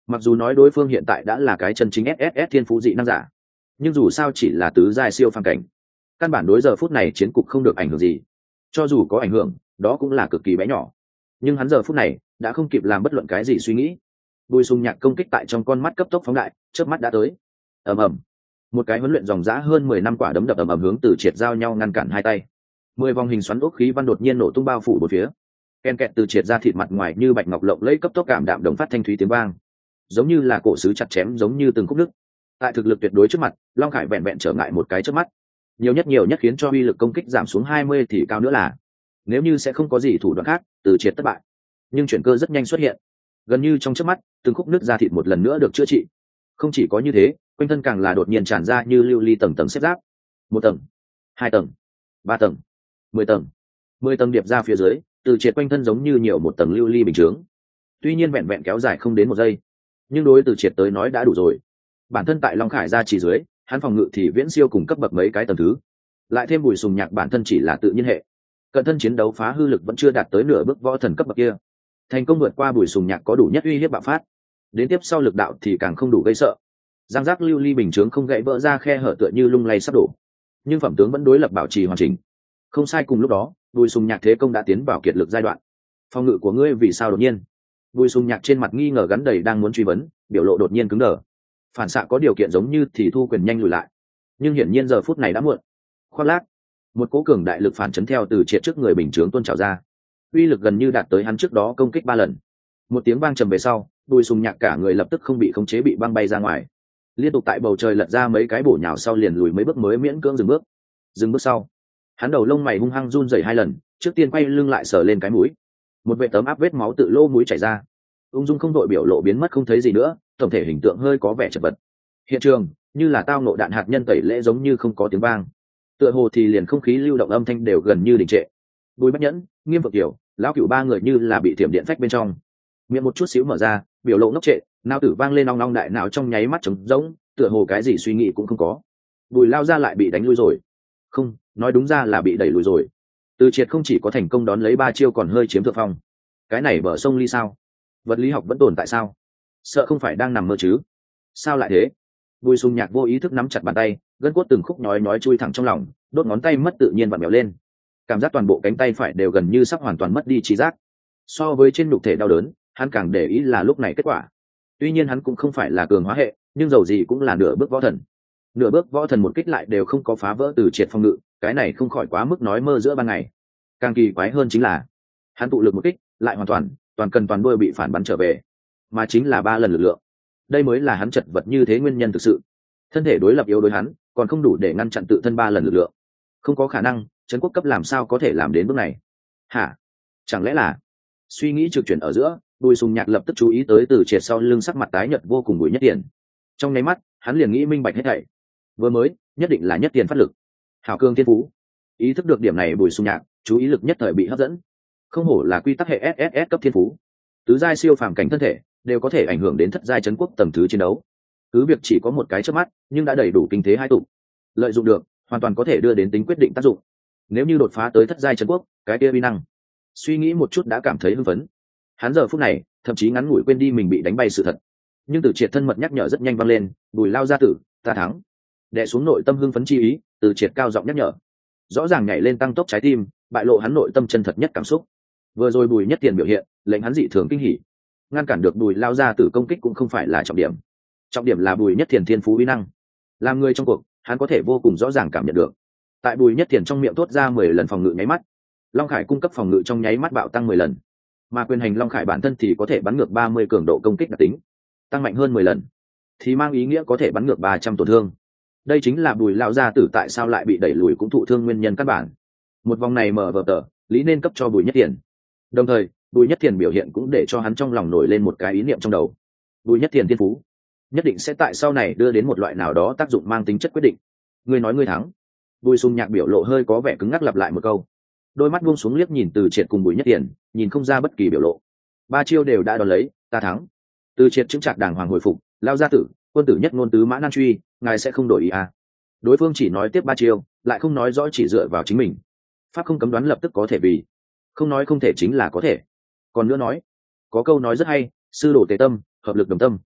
Mặc dù nói đối phương hiện tại đã là cái chân chính ét ét ét thiên phú dị năng giả, nhưng dù sao chỉ là tứ giai siêu phàm cảnh, căn bản đối giờ phút này chiến cục không được ảnh hưởng gì. Cho dù có ảnh hưởng, đó cũng là cực kỳ bé nhỏ. Nhưng hắn giờ phút này đã không kịp làm bất luận cái gì suy nghĩ. Bùi Sùng Nhạc công kích tại trong con mắt cấp tốc phóng đại, chớp mắt đã tới. Ầm ầm, một cái huấn luyện dòng dã hơn mười năm quả đấm đập ầm ầm hướng Từ Triệt giao nhau ngăn cản hai tay. Mười vòng hình xoắn ốc khí văn đột nhiên nổ tung bao phủ bốn phía. Ken kẹt Từ Triệt ra thịt mặt ngoài như bạch ngọc lộng lẫy cấp tốc cảm đạm đồng phát thanh thúy tiếng vang, giống như là cổ sứ chặt chém giống như từng khúc nứt. Tại thực lực tuyệt đối trước mặt, Long Khải vẹn vẹn trở ngại một cái chớp mắt. Nhiều nhất nhiều nhất khiến cho uy lực công kích giảm xuống hai mươi thì cao nữa là, nếu như sẽ không có gì thủ đoạn khác, Từ Triệt thất bại. Nhưng chuyển cơ rất nhanh xuất hiện, gần như trong chớp mắt, từng khúc nứt ra thịt một lần nữa được chữa trị. Không chỉ có như thế, quanh thân càng là đột nhiên tràn ra như lưu ly tầng tầng xếp giáp. Một tầng, hai tầng, ba tầng, mười tầng, mười tầng điệp ra phía dưới, Từ Triệt quanh thân giống như nhiều một tầng lưu ly bình chướng. Tuy nhiên vẹn vẹn kéo dài không đến một giây, nhưng đối Từ Triệt tới nói đã đủ rồi. Bản thân tại Long Khải ra chỉ dưới, hắn phòng ngự thì viễn siêu cùng cấp bậc mấy cái tầng thứ, lại thêm Bùi Sùng Nhạc bản thân chỉ là tự nhiên hệ, cận thân chiến đấu phá hư lực vẫn chưa đạt tới nửa bước võ thần cấp bậc kia, thành công vượt qua Bùi Sùng Nhạc có đủ nhất uy hiếp bạo phát. Đến tiếp sau lực đạo thì càng không đủ gây sợ. Giang giác lưu ly bình chướng không gãy vỡ ra khe hở tựa như lung lay sắp đổ, nhưng phẩm tướng vẫn đối lập bảo trì hoàn chỉnh. Không sai, cùng lúc đó Bùi Sùng Nhạc thế công đã tiến vào kiệt lực giai đoạn. Phòng ngự của ngươi vì sao đột nhiên? Bùi Sùng Nhạc trên mặt nghi ngờ gắn đầy đang muốn truy vấn, biểu lộ đột nhiên cứng đờ. Phản xạ có điều kiện giống như thì thu quyền nhanh lùi lại, nhưng hiển nhiên giờ phút này đã muộn. Khoác lác, một cố cường đại lực phản chấn theo Từ Triệt trước người bình chướng tuôn trào ra, uy lực gần như đạt tới hắn trước đó công kích ba lần. Một tiếng vang trầm về sau, Bùi Sùng Nhạc cả người lập tức không bị khống chế bị băng bay ra ngoài, liên tục tại bầu trời lật ra mấy cái bổ nhào sau liền lùi mấy bước mới miễn cưỡng dừng bước. Dừng bước sau, hắn đầu lông mày hung hăng run rẩy hai lần, trước tiên quay lưng lại sờ lên cái mũi, một vệ tấm áp vết máu tự lỗ mũi chảy ra. Ung dung không đội biểu lộ biến mất không thấy gì nữa, tổng thể hình tượng hơi có vẻ chật vật. Hiện trường như là tao nộ đạn hạt nhân tẩy lễ giống như không có tiếng vang, tựa hồ thì liền không khí lưu động âm thanh đều gần như đình trệ. Bùi Bách Nhẫn, Nghiêm Vực Tiểu, lão cửu ba người như là bị thiểm điện phách bên trong, miệng một chút xíu mở ra, biểu lộ ngốc trệ, nao tử vang lên ong ong, đại não trong nháy mắt trống rỗng, tựa hồ cái gì suy nghĩ cũng không có. Bùi lao ra lại bị đánh lui rồi, không, nói đúng ra là bị đẩy lùi rồi. Từ Triệt không chỉ có thành công đón lấy ba chiêu còn hơi chiếm thượng phong. Cái này bờ sông ly sao? Vật lý học vẫn tồn tại sao? Sợ không phải đang nằm mơ chứ? Sao lại thế? Bùi Sùng Nhạc vô ý thức nắm chặt bàn tay, gân cốt từng khúc nhói nhói chui thẳng trong lòng, đốt ngón tay mất tự nhiên vặn bèo lên, cảm giác toàn bộ cánh tay phải đều gần như sắp hoàn toàn mất đi trí giác. So với trên nhục thể đau đớn, hắn càng để ý là lúc này kết quả. Tuy nhiên hắn cũng không phải là cường hóa hệ, nhưng dầu gì cũng là nửa bước võ thần. Nửa bước võ thần một kích lại đều không có phá vỡ Từ Triệt phòng ngự, cái này không khỏi quá mức nói mơ giữa ban ngày. Càng kỳ quái hơn chính là, hắn tụ lực một kích, lại hoàn toàn, toàn cần toàn đuôi bị phản bắn trở về, mà chính là ba lần lực lượng. Đây mới là hắn chật vật như thế nguyên nhân thực sự. Thân thể đối lập yếu đối hắn, còn không đủ để ngăn chặn tự thân ba lần lực lượng. Không có khả năng, trấn quốc cấp làm sao có thể làm đến bước này? Hả? Chẳng lẽ là? Suy nghĩ trực chuyển ở giữa, Bùi Sùng Nhạc lập tức chú ý tới Từ Triệt sau lưng sắc mặt tái nhợt vô cùng Bùi Nhất Tiền. Trong nháy mắt, hắn liền nghĩ minh bạch hết thảy. Vừa mới, nhất định là Nhất Tiền phát lực. Hảo cương thiên phú. Ý thức được điểm này, Bùi Sùng Nhạc chú ý lực nhất thời bị hấp dẫn. Không hổ là quy tắc hệ ét ét ét cấp thiên phú. Tứ giai siêu phàm cảnh thân thể đều có thể ảnh hưởng đến thất giai trấn quốc tầng thứ chiến đấu. Cứ việc chỉ có một cái chớp mắt, nhưng đã đầy đủ kinh thế hai tụ. Lợi dụng được, hoàn toàn có thể đưa đến tính quyết định tác dụng. Nếu như đột phá tới thất giai trấn quốc, cái kia uy năng, suy nghĩ một chút đã cảm thấy hưng phấn. Hắn giờ phút này thậm chí ngắn ngủi quên đi mình bị đánh bay sự thật, nhưng Từ Triệt thân mật nhắc nhở rất nhanh vang lên, Bùi lao gia tử, ta thắng. Đè xuống nội tâm hưng phấn chi ý, Từ Triệt cao giọng nhắc nhở, rõ ràng nhảy lên tăng tốc trái tim, bại lộ hắn nội tâm chân thật nhất cảm xúc. Vừa rồi Bùi Nhất Tiền biểu hiện lệnh hắn dị thường kinh hỉ, ngăn cản được Bùi lao gia tử công kích cũng không phải là trọng điểm, trọng điểm là Bùi Nhất Tiền thiên phú uy năng. Làm người trong cuộc, hắn có thể vô cùng rõ ràng cảm nhận được, tại Bùi Nhất Tiền trong miệng thốt ra mười lần phòng ngự nháy mắt, Long Khải cung cấp phòng ngự trong nháy mắt bạo tăng mười lần, mà quyền hành Long Khải bản thân thì có thể bắn ngược ba mươi cường độ công kích đặc tính, tăng mạnh hơn mười lần thì mang ý nghĩa có thể bắn ngược ba trăm tổn thương. Đây chính là Bùi lão gia tử tại sao lại bị đẩy lùi cũng thụ thương nguyên nhân căn bản. Một vòng này mở vở tờ, lý nên cấp cho Bùi Nhất Tiền. Đồng thời, Bùi Nhất Tiền biểu hiện cũng để cho hắn trong lòng nổi lên một cái ý niệm trong đầu. Bùi Nhất Tiền thiên phú, nhất định sẽ tại sau này đưa đến một loại nào đó tác dụng mang tính chất quyết định. Ngươi nói ngươi thắng. Bùi Sùng Nhạc biểu lộ hơi có vẻ cứng ngắc lặp lại một câu. Đôi mắt buông xuống liếc nhìn Từ Triệt cùng Bùi Nhất Tiền, nhìn không ra bất kỳ biểu lộ. Ba chiêu đều đã đón lấy, ta thắng. Từ Triệt chứng trạc đàng hoàng hồi phục, lao gia tử, quân tử nhất ngôn tứ mã nan truy, ngài sẽ không đổi ý à? Đối phương chỉ nói tiếp ba chiêu, lại không nói rõ chỉ dựa vào chính mình. Pháp không cấm đoán lập tức có thể vì, không nói không thể chính là có thể. Còn nữa nói, có câu nói rất hay, sư đồ tề tâm, hợp lực đồng tâm.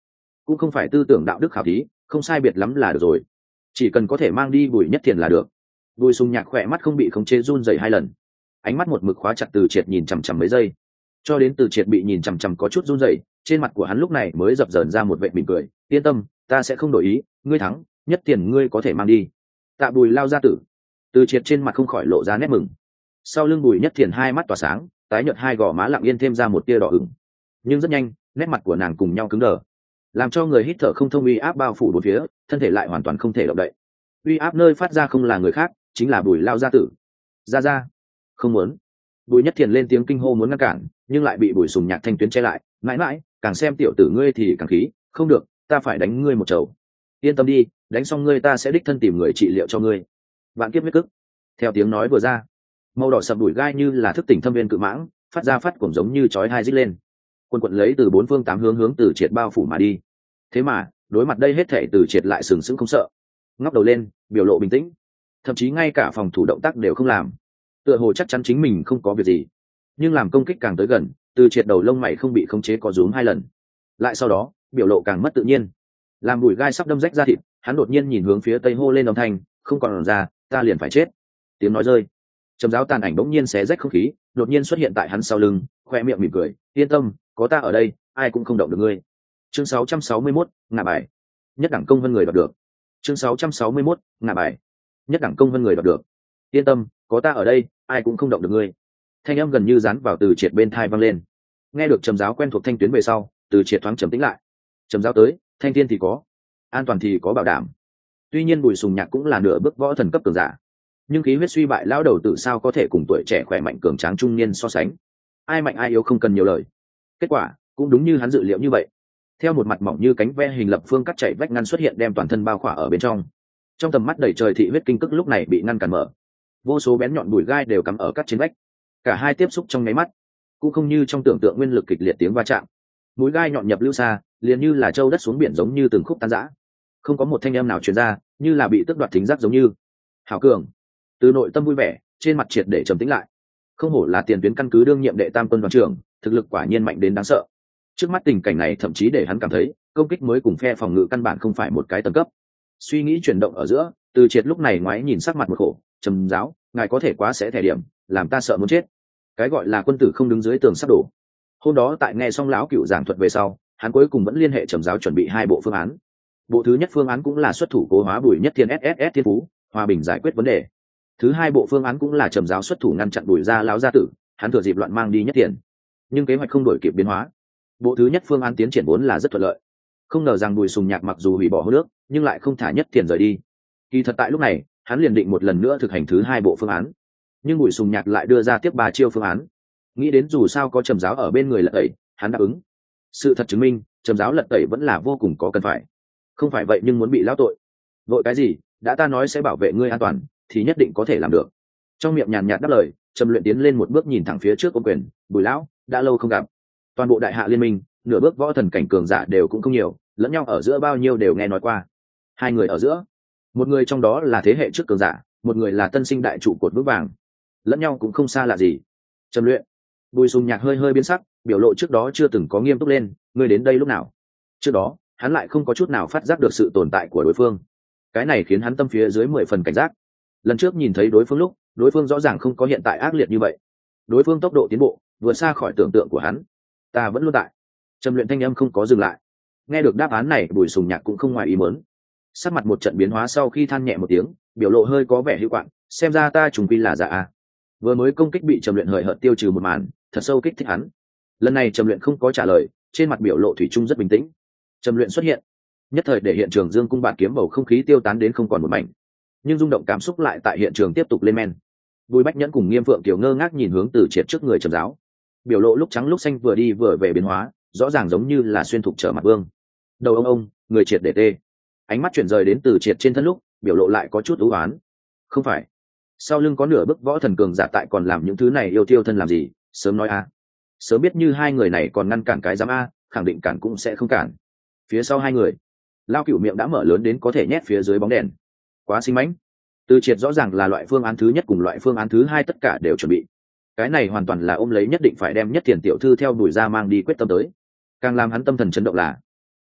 cũng không phải tư tưởng đạo đức khảo thí, không sai biệt lắm là được rồi, chỉ cần có thể mang đi Bùi Nhất Thiền là được. Bùi Sùng Nhạc khỏe mắt không bị khống chế run rẩy hai lần, ánh mắt một mực khóa chặt Từ Triệt nhìn chằm chằm mấy giây, cho đến Từ Triệt bị nhìn chằm chằm có chút run rẩy, trên mặt của hắn lúc này mới dập dờn ra một vệt mỉm cười. Yên tâm, ta sẽ không đổi ý, ngươi thắng, Nhất Thiền ngươi có thể mang đi. Tạ Bùi lao gia tử. Từ Triệt trên mặt không khỏi lộ ra nét mừng. Sau lưng Bùi Nhất Thiền hai mắt tỏa sáng, tái nhợt hai gò má lặng yên thêm ra một tia đỏ ửng, nhưng rất nhanh nét mặt của nàng cùng nhau cứng đờ, làm cho người hít thở không thông, uy áp bao phủ bốn phía, thân thể lại hoàn toàn không thể động đậy. Uy áp nơi phát ra không là người khác, chính là Bùi lao gia tử. Ra ra, không muốn. Bùi Nhất Thiền lên tiếng kinh hô muốn ngăn cản, nhưng lại bị Bùi Sùng Nhạc thanh tuyến che lại. Mãi mãi, càng xem tiểu tử ngươi thì càng khí, không được, ta phải đánh ngươi một chầu. Yên tâm đi, đánh xong ngươi ta sẽ đích thân tìm người trị liệu cho ngươi. Vạn kiếp huyết cức. Theo tiếng nói vừa ra, màu đỏ sậm đùi gai như là thức tỉnh thâm viên cự mãng, phát ra phát cuồng giống như chói hai rít lên, quân quận lấy từ bốn phương tám hướng hướng Từ Triệt bao phủ mà đi. Thế mà đối mặt đây hết thảy, Từ Triệt lại sừng sững không sợ, ngóc đầu lên, biểu lộ bình tĩnh, thậm chí ngay cả phòng thủ động tác đều không làm, tựa hồ chắc chắn chính mình không có việc gì. Nhưng làm công kích càng tới gần, Từ Triệt đầu lông mày không bị khống chế có rúm hai lần, lại sau đó biểu lộ càng mất tự nhiên, làm đùi gai sắp đâm rách ra thịt, hắn đột nhiên nhìn hướng phía tây hô lên âm thanh, không còn ra, ta liền phải chết. Tiếng nói rơi, Trầm Giáo tàn ảnh bỗng nhiên xé rách không khí, đột nhiên xuất hiện tại hắn sau lưng, khoe miệng mỉm cười. Yên tâm, có ta ở đây, ai cũng không động được ngươi. Chương sáu trăm sáu mươi mốt, ngả bài. Nhất đẳng công hơn người đoạt được. Chương sáu trăm sáu mươi mốt, ngả bài. Nhất đẳng công hơn người đoạt được. Yên tâm, có ta ở đây, ai cũng không động được ngươi. Thanh âm gần như dán vào Từ Triệt bên tai vang lên. Nghe được Trầm Giáo quen thuộc thanh tuyến về sau, Từ Triệt thoáng trầm tĩnh lại. Trầm Giáo tới, thanh thiên thì có, an toàn thì có bảo đảm. Tuy nhiên Bùi Sùng Nhạc cũng là nửa bước võ thần cấp cường giả, nhưng khí huyết suy bại lão đầu tự sao có thể cùng tuổi trẻ khỏe mạnh cường tráng trung niên so sánh. Ai mạnh ai yếu không cần nhiều lời. Kết quả cũng đúng như hắn dự liệu như vậy. Theo một mặt mỏng như cánh ve hình lập phương cắt chạy vách ngăn xuất hiện, đem toàn thân bao khỏa ở bên trong. Trong tầm mắt đầy trời thị huyết kinh cức lúc này bị ngăn cản mở, vô số bén nhọn bùi gai đều cắm ở cắt trên vách. Cả hai tiếp xúc trong nháy mắt, cũng không như trong tưởng tượng nguyên lực kịch liệt tiếng va chạm. Mũi gai nhọn nhập lưu xa, liền như là châu đất xuống biển giống như từng khúc tan rã. Không có một thanh âm nào truyền ra, như là bị tước đoạt thính giác giống như. Hảo cường. Từ nội tâm vui vẻ, trên mặt triệt để trầm tĩnh lại. Không hổ là tiền tuyến căn cứ đương nhiệm đệ tam quân đoàn trưởng, thực lực quả nhiên mạnh đến đáng sợ. Trước mắt tình cảnh này thậm chí để hắn cảm thấy công kích mới cùng phe phòng ngự căn bản không phải một cái tầng cấp. Suy nghĩ chuyển động ở giữa, Từ Triệt lúc này ngoái nhìn sắc mặt một khổ. Trầm Giáo, ngài có thể quá sẽ thẻ điểm, làm ta sợ muốn chết. Cái gọi là quân tử không đứng dưới tường sắp đổ. Hôm đó tại nghe xong lão cựu giảng thuật về sau, hắn cuối cùng vẫn liên hệ Trầm Giáo chuẩn bị hai bộ phương án. Bộ thứ nhất phương án cũng là xuất thủ cố hóa Bùi Nhất Thiên ét ét ét thiên phú, hòa bình giải quyết vấn đề. Thứ hai bộ phương án cũng là Trầm Giáo xuất thủ ngăn chặn Bùi gia lão gia tử, hắn thừa dịp loạn mang đi Nhất Tiền. Nhưng kế hoạch không đổi kịp biến hóa. Bộ thứ nhất phương án tiến triển vốn là rất thuận lợi. Không ngờ rằng Bùi Sùng Nhạc mặc dù hủy bỏ hô nước, nhưng lại không thả Nhất Tiền rời đi. Kỳ thật tại lúc này, hắn liền định một lần nữa thực hành thứ hai bộ phương án. Nhưng Bùi Sùng Nhạc lại đưa ra tiếp ba chiêu phương án. Nghĩ đến dù sao có Trầm Giáo ở bên người lật tẩy, hắn đáp ứng. Sự thật chứng minh, Trầm Giáo lật tẩy vẫn là vô cùng có cần phải. Không phải vậy nhưng muốn bị lão tội. Vội cái gì, đã ta nói sẽ bảo vệ ngươi an toàn, thì nhất định có thể làm được. Trong miệng nhàn nhạt đáp lời, Trầm Luyện tiến lên một bước nhìn thẳng phía trước ôm quyền. Bùi lão, đã lâu không gặp. Toàn bộ đại hạ liên minh, nửa bước võ thần cảnh cường giả đều cũng không nhiều, lẫn nhau ở giữa bao nhiêu đều nghe nói qua. Hai người ở giữa, một người trong đó là thế hệ trước cường giả, một người là tân sinh đại trụ cột vững vàng, lẫn nhau cũng không xa lạ gì. Trầm Luyện. Bùi Sùng Nhạc hơi hơi biến sắc, biểu lộ trước đó chưa từng có nghiêm túc lên. Ngươi đến đây lúc nào? Trước đó hắn lại không có chút nào phát giác được sự tồn tại của đối phương, cái này khiến hắn tâm phía dưới mười phần cảnh giác. Lần trước nhìn thấy đối phương lúc, đối phương rõ ràng không có hiện tại ác liệt như vậy. Đối phương tốc độ tiến bộ vượt xa khỏi tưởng tượng của hắn. Ta vẫn luôn tại. Trầm Luyện thanh âm không có dừng lại. Nghe được đáp án này, Bùi Sùng Nhạc cũng không ngoài ý muốn. Sắc mặt một trận biến hóa sau khi than nhẹ một tiếng, biểu lộ hơi có vẻ hữu quạng. Xem ra ta trùng quy là giả a. Vừa mới công kích bị Trầm Luyện hời hợt tiêu trừ một màn, thật sâu kích thích hắn. Lần này Trầm Luyện không có trả lời, trên mặt biểu lộ thủy chung rất bình tĩnh. Trầm Luyện xuất hiện, nhất thời để hiện trường dương cung bạt kiếm bầu không khí tiêu tán đến không còn một mảnh, nhưng rung động cảm xúc lại tại hiện trường tiếp tục lên men. Bùi Bách Nhẫn cùng Nghiêm Phượng Kiều ngơ ngác nhìn hướng Từ Triệt trước người Trầm Giáo, biểu lộ lúc trắng lúc xanh vừa đi vừa về biến hóa, rõ ràng giống như là xuyên thục trở mặt vương. Đầu ông ông, người triệt để tê. Ánh mắt chuyển rời đến Từ Triệt trên thân lúc, biểu lộ lại có chút u uất. Không phải, sau lưng có nửa bức võ thần cường giả tại còn làm những thứ này yêu tiêu thân làm gì? Sớm nói a. Sớm biết như hai người này còn ngăn cản cái dám a, khẳng định cản cũng sẽ không cản. Phía sau hai người, Lao Cửu miệng đã mở lớn đến có thể nhét phía dưới bóng đèn. Quá sinh mãnh. Từ Triệt rõ ràng là loại phương án thứ nhất cùng loại phương án thứ hai tất cả đều chuẩn bị. Cái này hoàn toàn là ôm lấy nhất định phải đem Nhất Tiền tiểu thư theo đuổi ra mang đi quyết tâm tới. Càng làm hắn tâm thần chấn động là,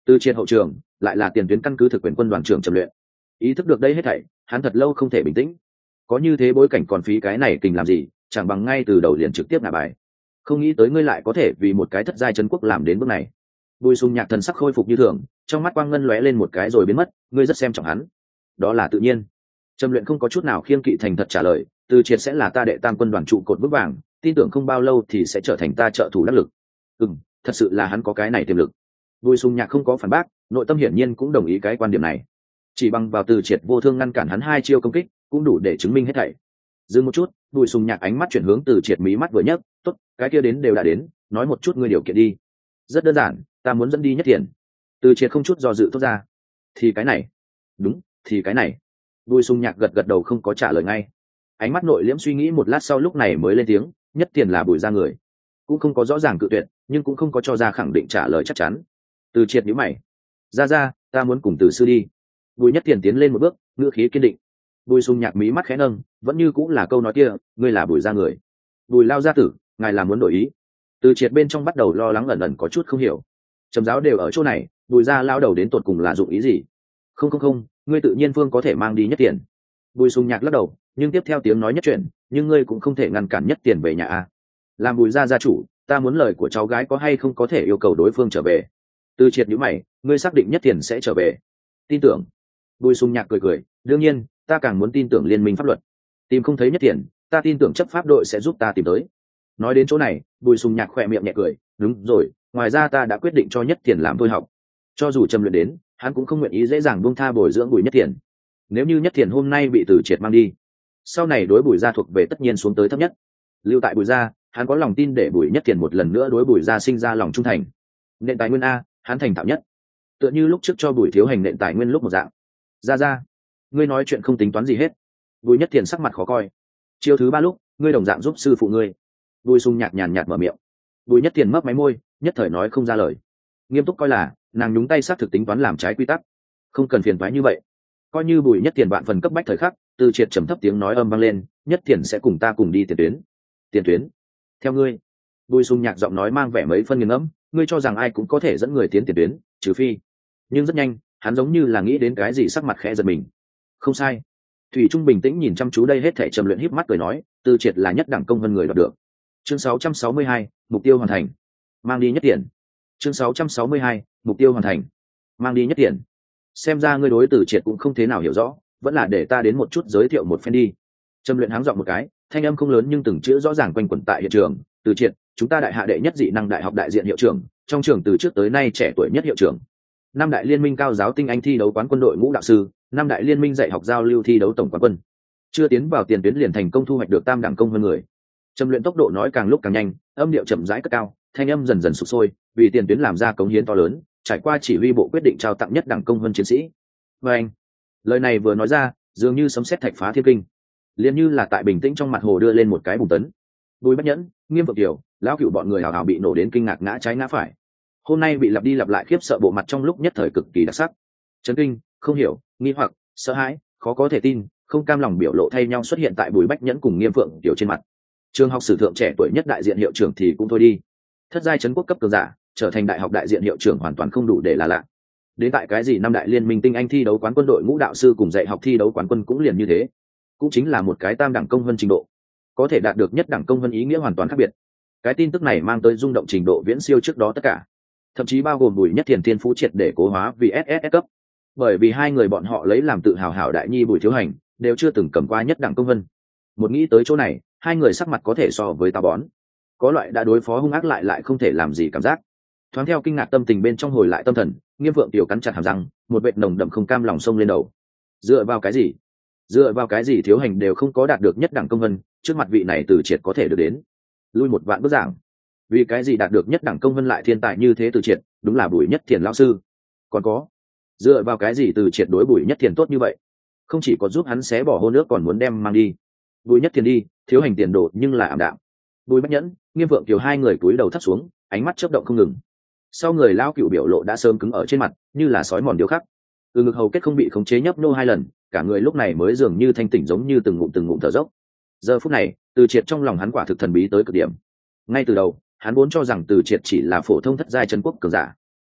Từ triệt hậu trường lại là tiền tuyến căn cứ thực quyền quân đoàn trưởng Trầm Luyện. Ý thức được đây hết thảy, hắn thật lâu không thể bình tĩnh. Có như thế bối cảnh còn phí cái này kình làm gì, chẳng bằng ngay từ đầu liền trực tiếp nạp bài. Không nghĩ tới ngươi lại có thể vì một cái thất giai trấn quốc làm đến bước này. Bùi Sùng Nhạc thần sắc khôi phục như thường, trong mắt quang ngân lóe lên một cái rồi biến mất, ngươi rất xem trọng hắn. Đó là tự nhiên. Trầm Luyện không có chút nào khiêng kỵ thành thật trả lời, Từ triệt sẽ là ta đệ tam quân đoàn trụ cột vững vàng, tin tưởng không bao lâu thì sẽ trở thành ta trợ thủ đắc lực. Ừm, thật sự là hắn có cái này tiềm lực. Bùi Sùng Nhạc không có phản bác, nội tâm hiển nhiên cũng đồng ý cái quan điểm này. Chỉ bằng vào Từ triệt vô thương ngăn cản hắn hai chiêu công kích, cũng đủ để chứng minh hết thảy. Dừng một chút, Bùi Sùng Nhạc ánh mắt chuyển hướng Từ triệt, mí mắt vừa nhấc, tốt, cái kia đến đều đã đến, nói một chút ngươi điều kiện đi. Rất đơn giản, ta muốn dẫn đi Nhất Thiền. Từ triệt không chút do dự thốt ra. Thì cái này. Đúng, thì cái này. Bùi Sùng Nhạc gật gật đầu không có trả lời ngay. Ánh mắt nội liễm suy nghĩ một lát sau lúc này mới lên tiếng, Nhất Thiền là Bùi gia người. Cũng không có rõ ràng cự tuyệt, nhưng cũng không có cho ra khẳng định trả lời chắc chắn. Từ triệt nhíu mày. Ra ra, ta muốn cùng Từ sư đi. Bùi Nhất Thiền tiến lên một bước, ngữ khí kiên định. Bùi Sùng Nhạc mí mắt khẽ nâng, vẫn như cũng là câu nói kia, ngươi là Bùi gia người. Bùi lao gia tử, ngài là muốn đổi ý. Từ triệt bên trong bắt đầu lo lắng ẩn ẩn có chút không hiểu. Trầm giáo đều ở chỗ này, Bùi gia lao đầu đến tột cùng là dụng ý gì? Không không không, ngươi tự nhiên phương có thể mang đi Nhất Tiền. Bùi Sùng Nhạc lắc đầu, nhưng tiếp theo tiếng nói nhất chuyện, nhưng ngươi cũng không thể ngăn cản Nhất Tiền về nhà a. Làm Bùi gia gia chủ, ta muốn lời của cháu gái có hay không có thể yêu cầu đối phương trở về. Từ triệt nhíu mày, ngươi xác định Nhất Tiền sẽ trở về? Tin tưởng. Bùi Sùng Nhạc cười cười, đương nhiên, ta càng muốn tin tưởng liên minh pháp luật. Tìm không thấy Nhất Tiền, ta tin tưởng chấp pháp đội sẽ giúp ta tìm tới. Nói đến chỗ này, Bùi Sùng Nhạc khỏe miệng nhẹ cười, đúng rồi, ngoài ra ta đã quyết định cho Nhất Tiền làm thôi học. Cho dù Trầm Luyện đến, hắn cũng không nguyện ý dễ dàng buông tha bồi dưỡng Bùi Nhất Tiền. Nếu như Nhất Tiền hôm nay bị Từ triệt mang đi, sau này đối Bùi gia thuộc về tất nhiên xuống tới thấp nhất. Lưu tại Bùi gia, hắn có lòng tin để Bùi Nhất Tiền một lần nữa đối Bùi gia sinh ra lòng trung thành. Nền tài nguyên a, hắn thành thạo nhất. Tựa như lúc trước cho Bùi Thiếu Hành nền tài nguyên lúc một dạng. Ra ra, ngươi nói chuyện không tính toán gì hết. Bùi Nhất Tiền sắc mặt khó coi. Chiêu thứ ba lúc, ngươi đồng dạng giúp sư phụ ngươi. Bùi Sùng Nhạc nhàn nhạt mở miệng. Bùi Nhất Tiền mấp máy môi, nhất thời nói không ra lời. Nghiêm túc coi là nàng nhúng tay xác thực tính toán làm trái quy tắc, không cần phiền toái như vậy. Coi như Bùi Nhất Tiền bạn phần cấp bách thời khắc, Từ triệt trầm thấp tiếng nói âm vang lên, Nhất Tiền sẽ cùng ta cùng đi tiền tuyến. Tiền tuyến? Theo ngươi? Bùi Sùng Nhạc giọng nói mang vẻ mấy phân nghiền ngẫm, ngươi cho rằng ai cũng có thể dẫn người tiến tiền tuyến, trừ phi. Nhưng rất nhanh, hắn giống như là nghĩ đến cái gì sắc mặt khẽ giật mình. Không sai. Thủy Trung bình tĩnh nhìn chăm chú đây hết thảy Trầm Luyện híp mắt cười nói, Từ triệt là nhất đẳng công hơn người đoạt được. Chương sáu trăm sáu mươi hai, mục tiêu hoàn thành. Mang đi Nhất Tiền. Chương sáu trăm sáu mươi hai, mục tiêu hoàn thành. Mang đi Nhất Tiền. Xem ra ngươi đối Từ triệt cũng không thế nào hiểu rõ, vẫn là để ta đến một chút giới thiệu một phen đi. Trầm Luyện háng giọng một cái, thanh âm không lớn nhưng từng chữ rõ ràng quanh quẩn tại hiện trường. Từ triệt, chúng ta đại hạ đệ nhất dị năng đại học đại diện hiệu trưởng, trong trường từ trước tới nay trẻ tuổi nhất hiệu trưởng. Năm đại liên minh cao giáo tinh anh thi đấu quán quân đội ngũ đạo sư, năm đại liên minh dạy học giao lưu thi đấu tổng quán quân. Chưa tiến vào tiền tuyến liền thành công thu hoạch được tam đẳng công hơn người. Trầm Luyện tốc độ nói càng lúc càng nhanh, âm điệu chậm rãi cất cao, thanh âm dần dần sụp sôi, vì tiền tuyến làm ra cống hiến to lớn, trải qua chỉ huy bộ quyết định trao tặng nhất đẳng công hơn chiến sĩ. Và anh, lời này vừa nói ra, dường như sấm sét thạch phá thiên kinh, liền như là tại bình tĩnh trong mặt hồ đưa lên một cái bùng tấn. Bùi Bách Nhẫn, Nghiêm Phượng Kiều, lão cửu bọn người hào hào bị nổ đến kinh ngạc ngã trái ngã phải. Hôm nay bị lặp đi lặp lại khiếp sợ bộ mặt trong lúc nhất thời cực kỳ đặc sắc. Chấn kinh, không hiểu, nghi hoặc, sợ hãi, khó có thể tin, không cam lòng biểu lộ thay nhau xuất hiện tại Bùi Bách Nhẫn cùng Nghiêm Phượng Kiều trên mặt. Trường học sử thượng trẻ tuổi nhất đại diện hiệu trưởng thì cũng thôi đi, thất giai trấn quốc cấp cường giả trở thành đại học đại diện hiệu trưởng hoàn toàn không đủ để là lạ. Đến tại cái gì năm đại liên minh tinh anh thi đấu quán quân đội ngũ đạo sư cùng dạy học thi đấu quán quân cũng liền như thế, cũng chính là một cái tam đẳng công hơn trình độ, có thể đạt được nhất đẳng công hơn ý nghĩa hoàn toàn khác biệt. Cái tin tức này mang tới rung động trình độ viễn siêu trước đó tất cả, thậm chí bao gồm Bùi Nhất Thiền thiên phú triệt để cố hóa vì ét ét ét cấp, bởi vì hai người bọn họ lấy làm tự hào hảo đại nhi Bùi Thiếu Hành đều chưa từng cầm qua nhất đẳng công hơn. Một nghĩ tới chỗ này, hai người sắc mặt có thể so với táo bón, có loại đã đối phó hung ác lại lại không thể làm gì cảm giác. Thoáng theo kinh ngạc tâm tình bên trong hồi lại tâm thần, Nghiêm Phượng Tiểu cắn chặt hàm răng, một vệt nồng đậm không cam lòng sông lên đầu. Dựa vào cái gì? Dựa vào cái gì Thiếu Hành đều không có đạt được nhất đẳng công vân, trước mặt vị này Từ triệt có thể được đến? Lui một vạn bước giảng, vì cái gì đạt được nhất đẳng công vân lại thiên tài như thế Từ triệt, đúng là Bùi Nhất Thiền lão sư. Còn có, dựa vào cái gì Từ triệt đối Bùi Nhất Thiền tốt như vậy, không chỉ có giúp hắn xé bỏ hôn nước còn muốn đem mang đi. Bùi Nhất Thiền đi, Thiếu Hành tiền đồ nhưng là ảm đạm. Bùi Bách Nhẫn, Nghiêm Phượng Kiều hai người cúi đầu thấp xuống, ánh mắt chớp động không ngừng. Sau người lao cựu biểu lộ đã sớm cứng ở trên mặt, như là sói mòn điêu khắc. Từ ngực hầu kết không bị khống chế nhấp nô hai lần, cả người lúc này mới dường như thanh tỉnh, giống như từng ngụm từng ngụm thở dốc. Giờ phút này, Từ triệt trong lòng hắn quả thực thần bí tới cực điểm. Ngay từ đầu, hắn vốn cho rằng Từ triệt chỉ là phổ thông thất giai trấn quốc cường giả,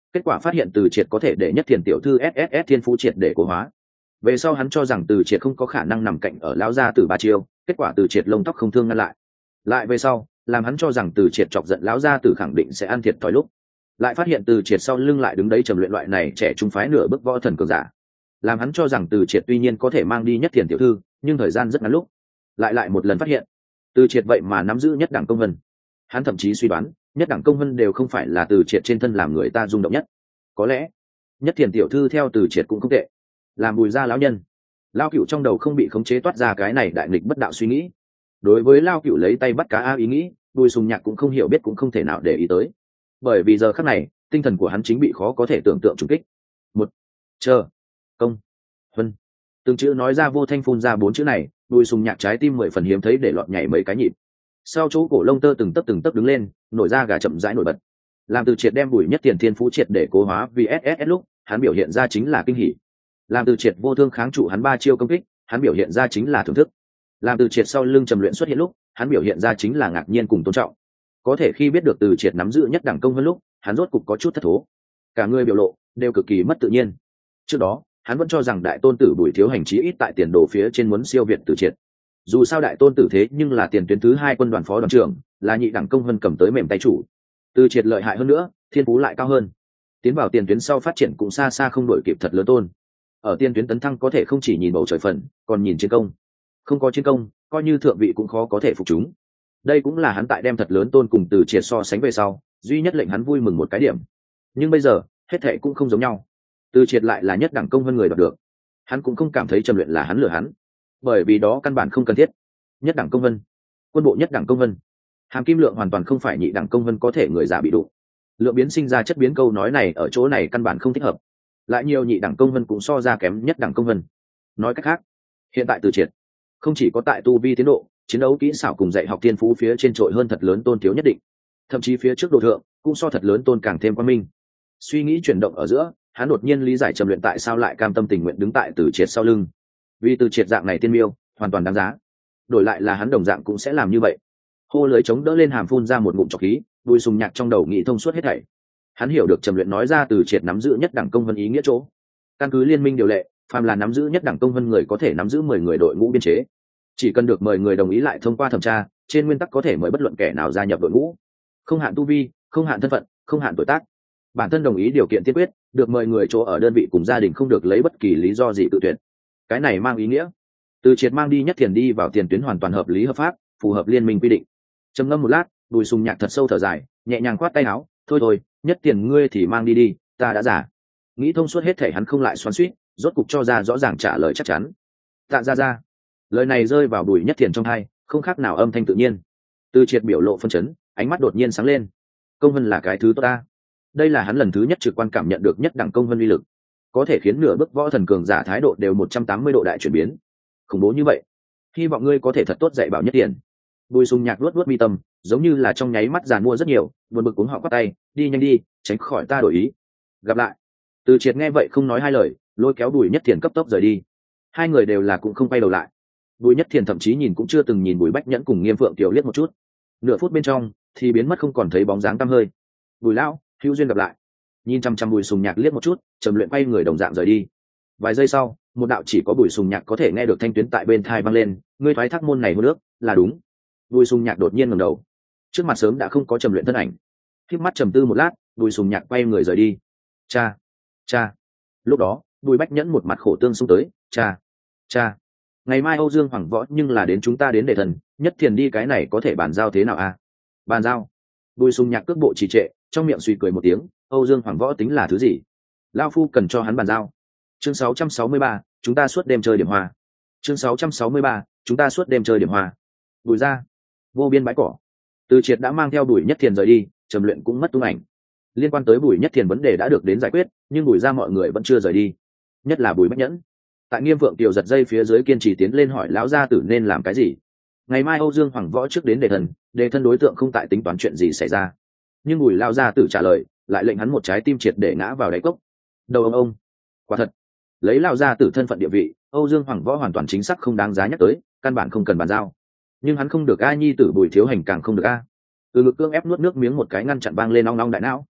kết quả phát hiện Từ Triệt có thể để Nhất Thiền tiểu thư ét ét ét thiên phú triệt để cố hóa. Về sau hắn cho rằng Từ Triệt không có khả năng nằm cạnh ở lão gia tử ba chiêu, kết quả Từ Triệt lông tóc không thương ngăn lại. Lại về sau, làm hắn cho rằng Từ Triệt chọc giận lão gia tử khẳng định sẽ ăn thiệt thòi lúc, lại phát hiện Từ Triệt sau lưng lại đứng đấy trầm luyện loại này trẻ trung phái nửa bước võ thần cường giả. Làm hắn cho rằng Từ Triệt tuy nhiên có thể mang đi Nhất Thiền tiểu thư, nhưng thời gian rất ngắn lúc, lại lại một lần phát hiện, Từ Triệt vậy mà nắm giữ nhất đẳng công vân. Hắn thậm chí suy đoán, nhất đẳng công vân đều không phải là Từ Triệt trên thân làm người ta rung động nhất. Có lẽ, Nhất Thiền tiểu thư theo Từ Triệt cũng không tệ. Làm Bùi gia lão nhân, Lao Cựu trong đầu không bị khống chế toát ra cái này đại nghịch bất đạo suy nghĩ. Đối với Lao Cựu lấy tay bắt cá a ý nghĩ, Bùi Sùng Nhạc cũng không hiểu biết cũng không thể nào để ý tới. Bởi vì giờ khắc này, tinh thần của hắn chính bị khó có thể tưởng tượng trùng kích. Một, chờ, công, huân. Từng chữ nói ra vô thanh phun ra bốn chữ này, Bùi Sùng Nhạc trái tim mười phần hiếm thấy để lọt nhảy mấy cái nhịp. Sau chỗ cổ lông tơ từng tấc từng tấc đứng lên, nổi ra gà chậm rãi nổi bật. Làm Từ Triệt đem Bùi Nhất Tiền thiên phú triệt để cố hóa vì ét ét ét lúc, hắn biểu hiện ra chính là kinh hỉ. Làm Từ Triệt vô thương kháng trụ hắn ba chiêu công kích, hắn biểu hiện ra chính là thưởng thức. Làm Từ Triệt sau lưng trầm luyện xuất hiện lúc, hắn biểu hiện ra chính là ngạc nhiên cùng tôn trọng. Có thể khi biết được Từ Triệt nắm giữ nhất đẳng công hơn lúc, hắn rốt cục có chút thất thố. Cả người biểu lộ đều cực kỳ mất tự nhiên. Trước đó, hắn vẫn cho rằng đại tôn tử Bùi Thiếu Hành chí ít tại tiền đồ phía trên muốn siêu việt Từ Triệt. Dù sao đại tôn tử thế nhưng là tiền tuyến thứ hai quân đoàn phó đoàn trưởng, là nhị đẳng công hơn cầm tới mềm tay chủ. Từ Triệt lợi hại hơn nữa, thiên phú lại cao hơn. Tiến vào tiền tuyến sau phát triển cũng xa xa không đổi kịp thật lớn tôn. Ở tiền tuyến tấn thăng có thể không chỉ nhìn bầu trời phần, còn nhìn chiến công. Không có chiến công, coi như thượng vị cũng khó có thể phục chúng. Đây cũng là hắn tại đem thật lớn tôn cùng Từ Triệt so sánh về sau, duy nhất lệnh hắn vui mừng một cái điểm. Nhưng bây giờ, hết thệ cũng không giống nhau. Từ Triệt lại là nhất đẳng công hơn người đoạt được. Hắn cũng không cảm thấy trầm luyện là hắn lừa hắn, bởi vì đó căn bản không cần thiết. Nhất đẳng công vân, quân bộ nhất đẳng công vân, hàm kim lượng hoàn toàn không phải nhị đẳng công vân có thể người giả bị đủ. Lượng biến sinh ra chất biến câu nói này ở chỗ này căn bản không thích hợp. Lại nhiều nhị đẳng công vân cũng so ra kém nhất đẳng công vân. Nói cách khác, hiện tại Từ Triệt không chỉ có tại tu vi tiến độ, chiến đấu kỹ xảo cùng dạy học thiên phú phía trên trội hơn thật lớn tôn thiếu nhất định, thậm chí phía trước đồ thượng cũng so thật lớn tôn càng thêm quan minh. Suy nghĩ chuyển động ở giữa, hắn đột nhiên lý giải trầm luyện tại sao lại cam tâm tình nguyện đứng tại Từ Triệt sau lưng. Vì Từ Triệt dạng này tiên miêu hoàn toàn đáng giá, đổi lại là hắn đồng dạng cũng sẽ làm như vậy. Hô lưới chống đỡ lên hàm phun ra một ngụm trọc khí, Bùi Sùng Nhạc trong đầu nghĩ thông suốt hết thảy. Hắn hiểu được trầm luyện nói ra Từ Triệt nắm giữ nhất đẳng công vân ý nghĩa chỗ. Căn cứ liên minh điều lệ, phàm là nắm giữ nhất đẳng công vân người có thể nắm giữ mười người đội ngũ biên chế. Chỉ cần được mời người đồng ý lại thông qua thẩm tra, trên nguyên tắc có thể mời bất luận kẻ nào gia nhập đội ngũ. Không hạn tu vi, không hạn thân phận, không hạn tuổi tác. Bản thân đồng ý điều kiện tiên quyết, được mời người chỗ ở đơn vị cùng gia đình không được lấy bất kỳ lý do gì tự tuyển. Cái này mang ý nghĩa, Từ Triệt mang đi Nhất Thiền đi vào tiền tuyến hoàn toàn hợp lý hợp pháp, phù hợp liên minh quy định. Trầm ngâm một lát, Bùi Sùng Nhạc thật sâu thở dài, nhẹ nhàng khoát tay áo, thôi thôi, Nhất Thiền ngươi thì mang đi đi, ta đã giả. Nghĩ thông suốt hết thể hắn không lại xoắn xuýt, rốt cục cho ra rõ ràng trả lời chắc chắn. Tạ ra ra. Lời này rơi vào Bùi Nhất Thiền trong tai, không khác nào âm thanh tự nhiên. Từ Triệt biểu lộ phân chấn, ánh mắt đột nhiên sáng lên. Công vân là cái thứ tốt ta. Đây là hắn lần thứ nhất trực quan cảm nhận được nhất đẳng công vân uy lực, có thể khiến nửa bước võ thần cường giả thái độ đều một trăm tám mươi độ đại chuyển biến. Khủng bố như vậy, hy vọng ngươi có thể thật tốt dạy bảo Nhất Thiền. Bùi Sùng Nhạc luốt luốt mi tâm, giống như là trong nháy mắt giàn mua rất nhiều, buồn bực cuống họ quát tay, đi nhanh đi, tránh khỏi ta đổi ý. Gặp lại. Từ Triệt nghe vậy không nói hai lời, lôi kéo Bùi Nhất Thiền cấp tốc rời đi. Hai người đều là cũng không quay đầu lại. Bùi Nhất Thiền thậm chí nhìn cũng chưa từng nhìn Bùi Bách Nhẫn cùng Nghiêm Phượng Kiều liếc một chút. Nửa phút bên trong thì biến mất không còn thấy bóng dáng tăm hơi. Bùi lão, hữu duyên gặp lại. Nhìn chăm chăm Bùi Sùng Nhạc liếc một chút, trầm luyện quay người đồng dạng rời đi. Vài giây sau, một đạo chỉ có Bùi Sùng Nhạc có thể nghe được thanh tuyến tại bên tai vang lên, ngươi thoái thác môn này hôn nước, là đúng. Bùi Sùng Nhạc đột nhiên ngẩng đầu, trước mặt sớm đã không có trầm luyện thân ảnh. Khép mắt trầm tư một lát, Bùi Sùng Nhạc quay người rời đi. Cha, cha. Lúc đó, Bùi Bách Nhẫn một mặt khổ tương xung tới, cha, cha. Ngày mai Âu Dương Hoàng Võ nhưng là đến chúng ta đến để thần, Nhất Thiền đi cái này có thể bàn giao thế nào a? À? Bàn giao. Bùi Sùng Nhạc cước bộ trì trệ, trong miệng suy cười một tiếng, Âu Dương Hoàng Võ tính là thứ gì? Lão phu cần cho hắn bàn giao. Chương sáu trăm sáu mươi ba, chúng ta suốt đêm chơi điểm hoa. Chương sáu trăm sáu mươi ba, chúng ta suốt đêm chơi điểm hoa. Bùi ra, vô biên bãi cỏ. Từ Triệt đã mang theo Bùi Nhất Thiền rời đi, trầm luyện cũng mất tung ảnh. Liên quan tới Bùi Nhất Thiền vấn đề đã được đến giải quyết, nhưng Bùi ra mọi người vẫn chưa rời đi, nhất là Bùi Bách Nhẫn. Tại Nghiêm Phượng Kiều giật dây phía dưới kiên trì tiến lên hỏi lão gia tử nên làm cái gì. Ngày mai Âu Dương Hoàng Võ trước đến đề thần, đề thân đối tượng không tại tính toán chuyện gì xảy ra. Nhưng Bùi lão gia tử trả lời lại lệnh hắn một trái tim triệt để ngã vào đáy cốc. Đầu ông ông, quả thật, lấy lão gia tử thân phận địa vị, Âu Dương Hoàng Võ hoàn toàn chính xác không đáng giá nhắc tới, căn bản không cần bàn giao. Nhưng hắn không được a, nhi tử Bùi Thiếu Hành càng không được a. Từ ngực cương ép nuốt nước miếng một cái ngăn chặn vang lên ong ong đại não,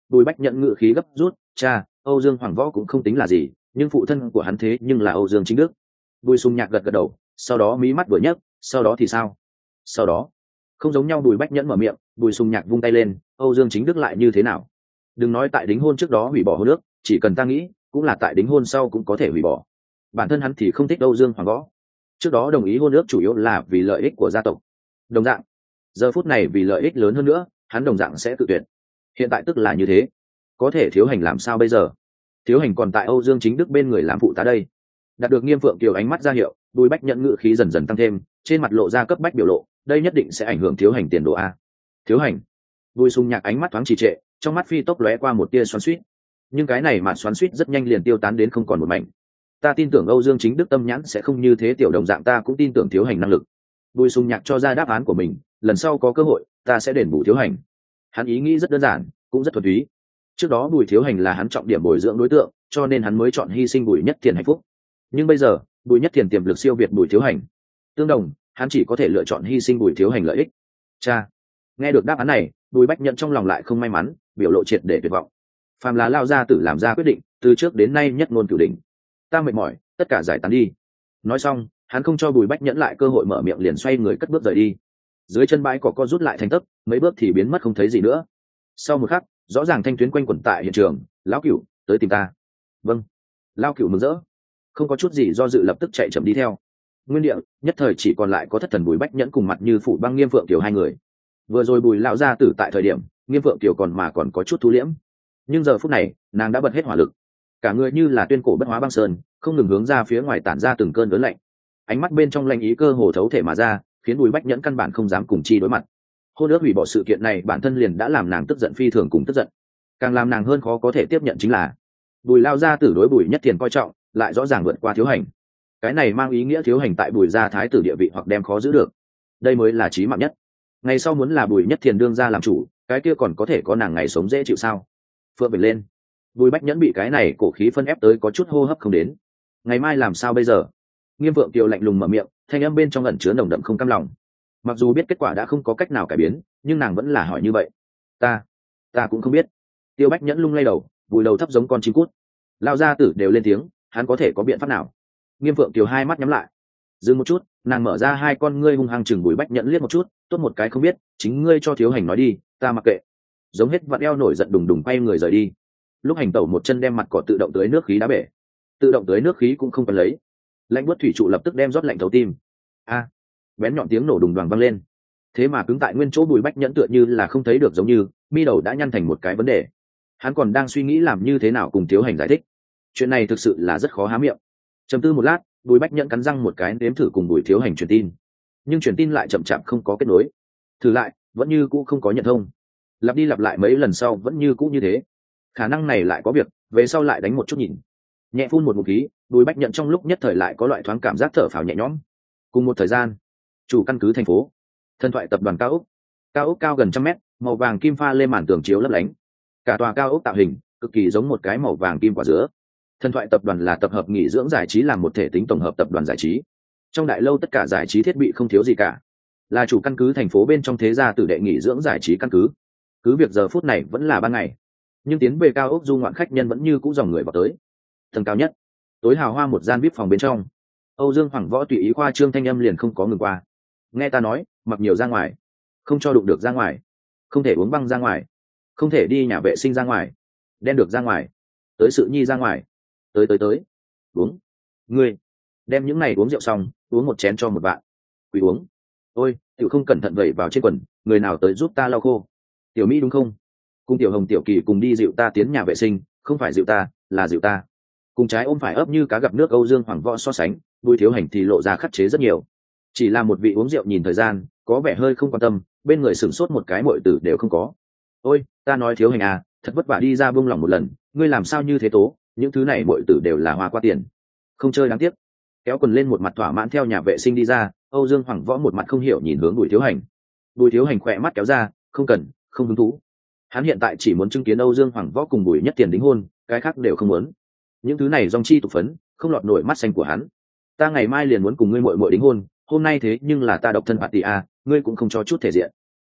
Bùi Bách Nhẫn ngự khí gấp rút, cha, Âu Dương Hoàng Võ cũng không tính là gì, nhưng phụ thân của hắn thế nhưng là Âu Dương Chính Đức. Bùi Sùng Nhạc gật gật đầu, sau đó mí mắt vừa nhấc, sau đó thì sao? Sau đó, không giống nhau. Bùi Bách Nhẫn mở miệng, Bùi Sùng Nhạc vung tay lên, Âu Dương Chính Đức lại như thế nào? Đừng nói tại đính hôn trước đó hủy bỏ hôn ước, chỉ cần ta nghĩ, cũng là tại đính hôn sau cũng có thể hủy bỏ. Bản thân hắn thì không thích Âu Dương Hoàng Võ. Trước đó đồng ý hôn ước chủ yếu là vì lợi ích của gia tộc. Đồng dạng, giờ phút này vì lợi ích lớn hơn nữa, hắn đồng dạng sẽ tự tuyệt. Hiện tại tức là như thế. Có thể Thiếu Hành làm sao bây giờ? Thiếu Hành còn tại Âu Dương Chính Đức bên người làm phụ tá đây. Đạt được Nghiêm Phượng Kiều ánh mắt ra hiệu, Bùi Bách Nhẫn ngự khí dần dần tăng thêm, trên mặt lộ ra cấp bách biểu lộ, đây nhất định sẽ ảnh hưởng Thiếu Hành tiền đồ a. Thiếu Hành. Bùi Sùng Nhạc ánh mắt thoáng trì trệ, trong mắt phi tốc lóe qua một tia xoắn xuýt. Nhưng cái này mà xoắn xuýt rất nhanh liền tiêu tán đến không còn một mảnh. Ta tin tưởng Âu Dương Chính Đức tâm nhãn sẽ không như thế, tiểu đồng dạng ta cũng tin tưởng Thiếu Hành năng lực. Bùi Sùng Nhạc cho ra đáp án của mình, lần sau có cơ hội, ta sẽ đền bù Thiếu Hành. Hắn ý nghĩ rất đơn giản, cũng rất thuần túy. Trước đó Bùi Thiếu Hành là hắn trọng điểm bồi dưỡng đối tượng, cho nên hắn mới chọn hy sinh Bùi Nhất Thiền hạnh phúc. Nhưng bây giờ, Bùi Nhất Thiền tiềm lực siêu việt Bùi Thiếu Hành. Tương đồng, hắn chỉ có thể lựa chọn hy sinh Bùi Thiếu Hành lợi ích. Cha. Nghe được đáp án này, Bùi Bách Nhận trong lòng lại không may mắn, biểu lộ triệt để tuyệt vọng. Phàm là lao gia tử làm ra quyết định, từ trước đến nay nhất ngôn cửu đỉnh. Ta mệt mỏi, tất cả giải tán đi. Nói xong, hắn không cho Bùi Bách Nhẫn lại cơ hội mở miệng, liền xoay người cất bước rời đi. Dưới chân bãi cỏ co rút lại thành tấc, mấy bước thì biến mất không thấy gì nữa. Sau một khắc, rõ ràng thanh tuyến quanh quẩn tại hiện trường, lão cửu, tới tìm ta. Vâng. Lão cửu mừng rỡ, không có chút gì do dự lập tức chạy chậm đi theo. Nguyên địa, nhất thời chỉ còn lại có thất thần Bùi Bách Nhẫn cùng mặt như phủ băng Nghiêm Phượng Kiều hai người. Vừa rồi Bùi lão gia tử tại thời điểm, Nghiêm Phượng Kiều còn mà còn có chút thu liễm, nhưng giờ phút này, nàng đã bật hết hỏa lực, cả người như là tuyên cổ bất hóa băng sơn, không ngừng hướng ra phía ngoài tản ra từng cơn lớn lạnh. Ánh mắt bên trong lạnh ý cơ hồ thấu thể mà ra, khiến Bùi Bách Nhẫn căn bản không dám cùng chi đối mặt. Hôn ước hủy bỏ sự kiện này bản thân liền đã làm nàng tức giận phi thường cùng tức giận, càng làm nàng hơn khó có thể tiếp nhận chính là Bùi lao gia tử đối Bùi Nhất Thiền coi trọng lại rõ ràng vượt qua Thiếu Hành. Cái này mang ý nghĩa Thiếu Hành tại Bùi gia thái tử địa vị hoặc đem khó giữ được, đây mới là chí mạng nhất. Ngày sau muốn là Bùi Nhất Thiền đương ra làm chủ, cái kia còn có thể có nàng ngày sống dễ chịu sao? Phượng về lên. Bùi Bách Nhẫn bị cái này cổ khí phân ép tới có chút hô hấp không đến. Ngày mai làm sao bây giờ? Nghiêm Phượng Kiều lạnh lùng mở miệng, thanh âm bên trong ẩn chứa nồng đậm không cam lòng. Mặc dù biết kết quả đã không có cách nào cải biến, nhưng nàng vẫn là hỏi như vậy. Ta, ta cũng không biết. Tiêu Bách Nhẫn lung lay đầu, vùi đầu thấp giống con chim cút. Lao gia tử đều lên tiếng, hắn có thể có biện pháp nào? Nghiêm Phượng Kiều hai mắt nhắm lại. Dừng một chút, nàng mở ra hai con ngươi hung hăng chừng Bùi Bách Nhẫn liếc một chút, tốt một cái không biết, chính ngươi cho Thiếu Hành nói đi, ta mặc kệ. Giống hết vặn eo nổi giận đùng đùng quay người rời đi. Lúc hành tẩu một chân đem mặt cỏ tự động tưới nước khí đá bể, tự động tưới nước khí cũng không cần lấy, lạnh buốt thủy trụ lập tức đem rót lạnh thấu tim. A, bén nhọn tiếng nổ đùng đoàng vang lên, thế mà cứng tại nguyên chỗ. Bùi Bách Nhẫn tựa như là không thấy được giống như, mi đầu đã nhăn thành một cái vấn đề. Hắn còn đang suy nghĩ làm như thế nào cùng Thiếu Hành giải thích, chuyện này thực sự là rất khó há miệng. Trầm tư một lát, Bùi Bách Nhẫn cắn răng một cái nếm thử cùng Bùi Thiếu Hành truyền tin, nhưng truyền tin lại chậm chạp không có kết nối. Thử lại, vẫn như cũ không có nhận thông. Lặp đi lặp lại mấy lần sau vẫn như cũ như thế. Khả năng này lại có việc, về sau lại đánh một chút nhìn. Nhẹ phun một ngụm khí, Bùi Bách Nhận trong lúc nhất thời lại có loại thoáng cảm giác thở phào nhẹ nhõm. Cùng một thời gian, chủ căn cứ thành phố, Thần Thoại tập đoàn cao ốc, cao ốc cao gần trăm mét, màu vàng kim pha lên màn tường chiếu lấp lánh. Cả tòa cao ốc tạo hình cực kỳ giống một cái màu vàng kim quả dứa. Thần Thoại tập đoàn là tập hợp nghỉ dưỡng giải trí làm một thể tính tổng hợp tập đoàn giải trí. Trong đại lâu tất cả giải trí thiết bị không thiếu gì cả, là chủ căn cứ thành phố bên trong thế gia tử đệ nghỉ dưỡng giải trí căn cứ. Cứ việc giờ phút này vẫn là ban ngày, nhưng tiến về cao ốc du ngoạn khách nhân vẫn như cũ dòng người vào tới. Tầng cao nhất, tối hào hoa một gian vip phòng bên trong, Âu Dương Hoàng Võ tùy ý khoa trương thanh âm liền không có ngừng qua. Nghe ta nói, mặc nhiều ra ngoài, không cho đụng được ra ngoài, không thể uống băng ra ngoài, không thể đi nhà vệ sinh ra ngoài, đen được ra ngoài, tới sự nhi ra ngoài, tới tới tới, uống. Ngươi đem những này uống rượu xong, uống một chén cho một bạn. Quỷ uống. Ôi, tiểu không cẩn thận vẩy vào trên quần, người nào tới giúp ta lau khô? Tiểu Mỹ đúng không? Cùng Tiểu Hồng Tiểu Kỳ cùng đi dịu ta tiến nhà vệ sinh, không phải dịu ta, là dịu ta. Cùng trái ôm phải ấp như cá gặp nước Âu Dương Hoàng Võ so sánh, Bùi Thiếu Hành thì lộ ra khắc chế rất nhiều. Chỉ là một vị uống rượu nhìn thời gian, có vẻ hơi không quan tâm, bên người sửng sốt một cái muội tử đều không có. Ôi, ta nói Thiếu Hành à, thật vất vả đi ra buông lòng một lần, ngươi làm sao như thế tố, những thứ này muội tử đều là hoa qua tiền. Không chơi đáng tiếc. Kéo quần lên một mặt thỏa mãn theo nhà vệ sinh đi ra, Âu Dương Hoàng Võ một mặt không hiểu nhìn hướng Bùi Thiếu Hành. Bùi Thiếu Hành khỏe mắt kéo ra, không cần, không hứng thú. Hắn hiện tại chỉ muốn chứng kiến Âu Dương Hoàng Võ cùng Bùi Nhất Tiền đính hôn, cái khác đều không muốn. Những thứ này dòng chi tục phấn, không lọt nổi mắt xanh của hắn. Ta ngày mai liền muốn cùng ngươi muội muội đính hôn, hôm nay thế nhưng là ta độc thân party à, ngươi cũng không cho chút thể diện.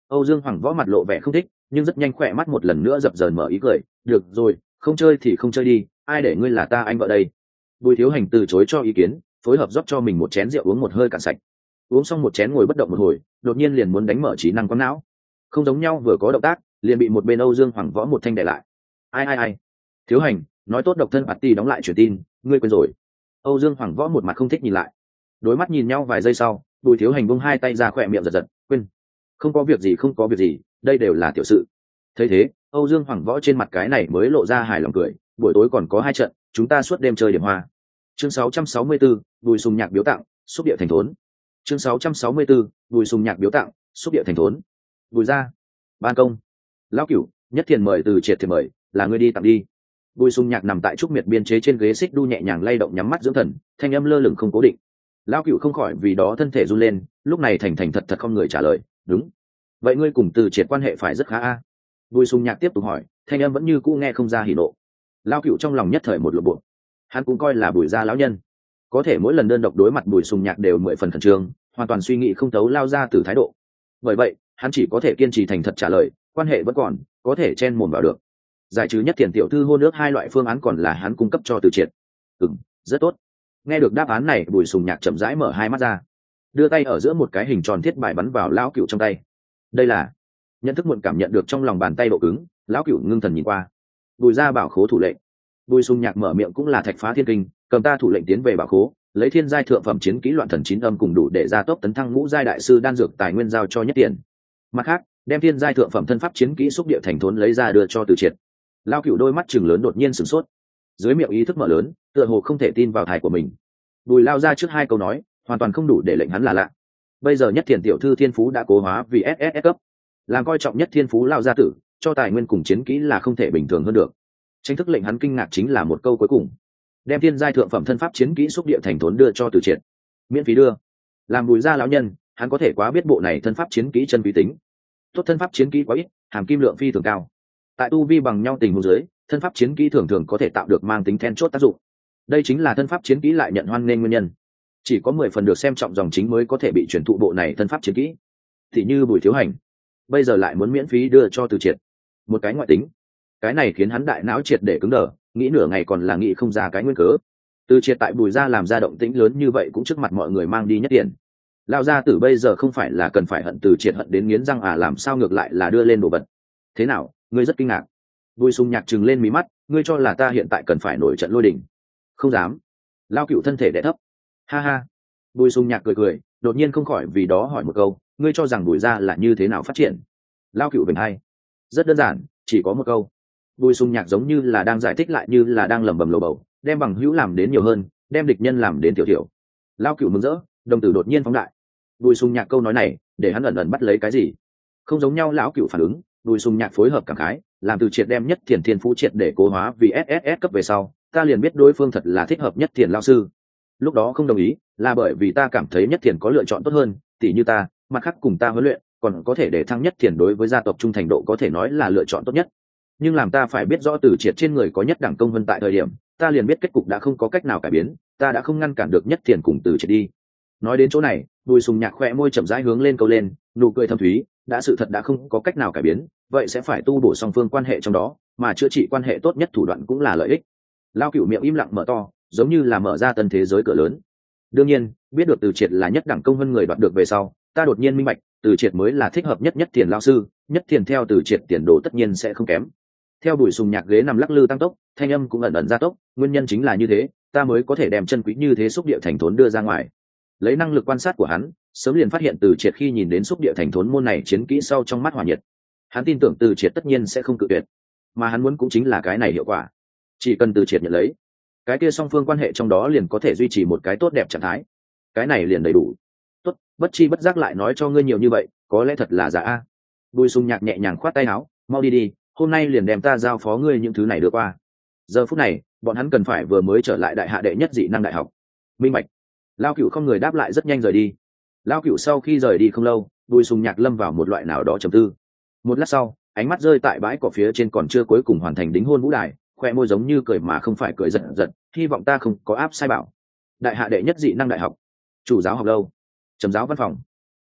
Âu Dương Hoàng Võ mặt lộ vẻ không thích, nhưng rất nhanh khỏe mắt một lần nữa dập dờn mở ý cười. Được rồi, không chơi thì không chơi đi, ai để ngươi là ta anh vợ đây. Bùi Thiếu Hành từ chối cho ý kiến, phối hợp rót cho mình một chén rượu uống một hơi cạn sạch. Uống xong một chén ngồi bất động một hồi, đột nhiên liền muốn đánh mở trí năng quáng não. Không giống nhau, vừa có động tác liền bị một bên Âu Dương Hoàng Võ một thanh để lại. Ai ai ai, Thiếu Hành nói tốt độc thân party đóng lại truyền tin, ngươi quên rồi. Âu Dương Hoàng Võ một mặt không thích nhìn lại. Đối mắt nhìn nhau vài giây sau, Bùi Thiếu Hành buông hai tay ra khỏe miệng giật giật, quên. Không có việc gì, không có việc gì, đây đều là tiểu sự. Thấy thế, Âu Dương Hoàng Võ trên mặt cái này mới lộ ra hài lòng cười, buổi tối còn có hai trận, chúng ta suốt đêm chơi điểm hoa. Chương sáu trăm sáu mươi tư, Bùi Sùng Nhạc biếu tặng, xúc địa thành thốn. Chương sáu trăm sáu mươi tư, Bùi Sùng Nhạc biếu tặng, xúc địa thành thốn. Bùi gia, ban công. Lão Cửu, Nhất Thiền mời từ triệt thì mời, là ngươi đi tặng đi. Bùi Sùng Nhạc nằm tại trúc miệt biên chế trên ghế xích đu nhẹ nhàng lay động nhắm mắt dưỡng thần, thanh âm lơ lửng không cố định. Lão Cửu không khỏi vì đó thân thể run lên, lúc này thành thành thật thật không người trả lời, đúng. Vậy ngươi cùng từ triệt quan hệ phải rất khá a? Bùi Sùng Nhạc tiếp tục hỏi, thanh âm vẫn như cũ nghe không ra hỉ nộ. Lão Cửu trong lòng nhất thời một lộn bộ. Hắn cũng coi là Bùi gia lão nhân, có thể mỗi lần đơn độc đối mặt Bùi Sùng Nhạc đều mười phần khẩn trương, hoàn toàn suy nghĩ không thấu lao ra từ thái độ. Bởi vậy hắn chỉ có thể kiên trì thành thật trả lời, quan hệ vẫn còn, có thể chen mồm vào được. Giải trừ Nhất Thiền tiểu thư hôn ước hai loại phương án còn là hắn cung cấp cho từ triệt. Ừm, rất tốt. Nghe được đáp án này, Bùi Sùng Nhạc chậm rãi mở hai mắt ra, đưa tay ở giữa một cái hình tròn thiết bài bắn vào lão Cửu trong tay. Đây là nhận thức muộn cảm nhận được trong lòng bàn tay độ cứng, lão Cửu ngưng thần nhìn qua. Bùi gia bảo khố thủ lệnh. Bùi Sùng Nhạc mở miệng cũng là thạch phá thiên kinh, cầm ta thủ lệnh tiến về bảo khố, lấy thiên giai thượng phẩm chiến kỹ loạn thần chín âm cùng đủ để gia tốc tấn thăng ngũ giai đại sư đan dược tài nguyên giao cho Nhất Tiền. Mặt khác, đem thiên giai thượng phẩm thân pháp chiến kỹ xúc địa thành thốn lấy ra đưa cho Từ Triệt. Lão Cửu đôi mắt trừng lớn đột nhiên sửng sốt, dưới miệng ý thức mở lớn, tựa hồ không thể tin vào thai của mình. Bùi lao ra trước hai câu nói, hoàn toàn không đủ để lệnh hắn là lạ. Bây giờ Nhất Thiền tiểu thư thiên phú đã cố hóa vì ét ét ét cấp, làm coi trọng nhất thiên phú lao gia tử, cho tài nguyên cùng chiến kỹ là không thể bình thường hơn được. Tranh thức lệnh hắn kinh ngạc chính là một câu cuối cùng, đem thiên giai thượng phẩm thân pháp chiến kỹ xúc địa thành thốn đưa cho Từ Triệt, miễn phí đưa. Làm Bùi gia lão nhân, hắn có thể quá biết bộ này thân pháp chiến kỹ chân quý tính. Tốt thân pháp chiến kỹ quá ít, hàm kim lượng phi thường cao. Tại tu vi bằng nhau tình huống dưới, thân pháp chiến kỹ thường thường có thể tạo được mang tính then chốt tác dụng. Đây chính là thân pháp chiến kỹ lại nhận hoan nghênh nguyên nhân. Chỉ có mười phần được xem trọng dòng chính mới có thể bị truyền thụ bộ này thân pháp chiến kỹ. Thì như Bùi Thiếu Hành, bây giờ lại muốn miễn phí đưa cho Từ Triệt, một cái ngoại tính. Cái này khiến hắn đại não triệt để cứng đờ, nghĩ nửa ngày còn là nghĩ không ra cái nguyên cớ. Từ Triệt tại Bùi gia làm ra động tĩnh lớn như vậy cũng trước mặt mọi người mang đi Nhất Tiền. Lão gia tử bây giờ không phải là cần phải hận Từ Triệt hận đến nghiến răng à, làm sao ngược lại là đưa lên đồ vật. Thế nào, ngươi rất kinh ngạc? Bùi Sùng Nhạc trừng lên mí mắt, ngươi cho là ta hiện tại cần phải nổi trận lôi đình? Không dám. Lão Cửu thân thể đè thấp. Ha ha. Bùi Sùng Nhạc cười cười, đột nhiên không khỏi vì đó hỏi một câu, ngươi cho rằng Bùi gia là như thế nào phát triển? Lão Cửu bình hay. Rất đơn giản, chỉ có một câu. Bùi Sùng Nhạc giống như là đang giải thích lại như là đang lẩm bẩm lầu bầu, đem bằng hữu làm đến nhiều hơn, đem địch nhân làm đến tiểu tiểu. Lão Cửu mừng rỡ, đồng tử đột nhiên phóng đại. Bùi Sùng Nhạc câu nói này, để hắn ẩn ẩn bắt lấy cái gì? Không giống nhau, lão Cửu phản ứng, Bùi Sùng Nhạc phối hợp cảm khái, làm Từ Triệt đem Nhất Thiền thiên phú triệt để cố hóa vì ét ét ét cấp về sau, ta liền biết đối phương thật là thích hợp Nhất Thiền lão sư. Lúc đó không đồng ý, là bởi vì ta cảm thấy Nhất Thiền có lựa chọn tốt hơn, tỷ như ta, mặt khác cùng ta huấn luyện, còn có thể để thăng Nhất Thiền đối với gia tộc trung thành độ có thể nói là lựa chọn tốt nhất. Nhưng làm ta phải biết rõ Từ Triệt trên người có nhất đẳng công vân tại thời điểm, ta liền biết kết cục đã không có cách nào cải biến, ta đã không ngăn cản được Nhất Thiền cùng Từ Triệt đi. Nói đến chỗ này, Bùi Sùng Nhạc khẽ môi chậm rãi hướng lên câu lên, nụ cười thâm thúy, đã sự thật đã không có cách nào cải biến, vậy sẽ phải tu bổ song phương quan hệ trong đó, mà chữa trị quan hệ tốt nhất thủ đoạn cũng là lợi ích. Lão Cửu miệng im lặng mở to, giống như là mở ra tân thế giới cửa lớn. Đương nhiên, biết được Từ Triệt là nhất đẳng công vân người đoạt được về sau, ta đột nhiên minh bạch, Từ Triệt mới là thích hợp nhất Nhất Thiền lão sư, Nhất Thiền theo Từ Triệt tiền đồ tất nhiên sẽ không kém. Theo Bùi Sùng Nhạc ghế nằm lắc lư tăng tốc, thanh âm cũng ẩn ẩn gia tốc, nguyên nhân chính là như thế, ta mới có thể đem chân quý như thế xúc địa thành thốn đưa ra ngoài. Lấy năng lực quan sát của hắn, sớm liền phát hiện Từ Triệt khi nhìn đến xúc địa thành thốn môn này chiến kỹ sau trong mắt hỏa nhiệt. Hắn tin tưởng Từ Triệt tất nhiên sẽ không cự tuyệt, mà hắn muốn cũng chính là cái này hiệu quả. Chỉ cần Từ Triệt nhận lấy, cái kia song phương quan hệ trong đó liền có thể duy trì một cái tốt đẹp trạng thái. Cái này liền đầy đủ. Tốt, bất chi bất giác lại nói cho ngươi nhiều như vậy, có lẽ thật là giả a. Bùi Sùng Nhạc nhẹ nhàng khoát tay áo, mau đi đi, hôm nay liền đem ta giao phó ngươi những thứ này đưa qua. Giờ phút này, bọn hắn cần phải vừa mới trở lại đại hạ đệ nhất dị năng đại học. Minh bạch. Lão Cửu không người đáp lại rất nhanh rời đi. Lão Cửu sau khi rời đi không lâu, Bùi Sùng Nhạc lâm vào một loại nào đó trầm tư. Một lát sau, ánh mắt rơi tại bãi cỏ phía trên còn chưa cuối cùng hoàn thành đính hôn vũ đài, khoe môi giống như cười mà không phải cười, giật giật, hy vọng ta không có áp sai bảo. Đại hạ đệ nhất dị năng đại học, chủ giáo học lâu, trầm giáo văn phòng.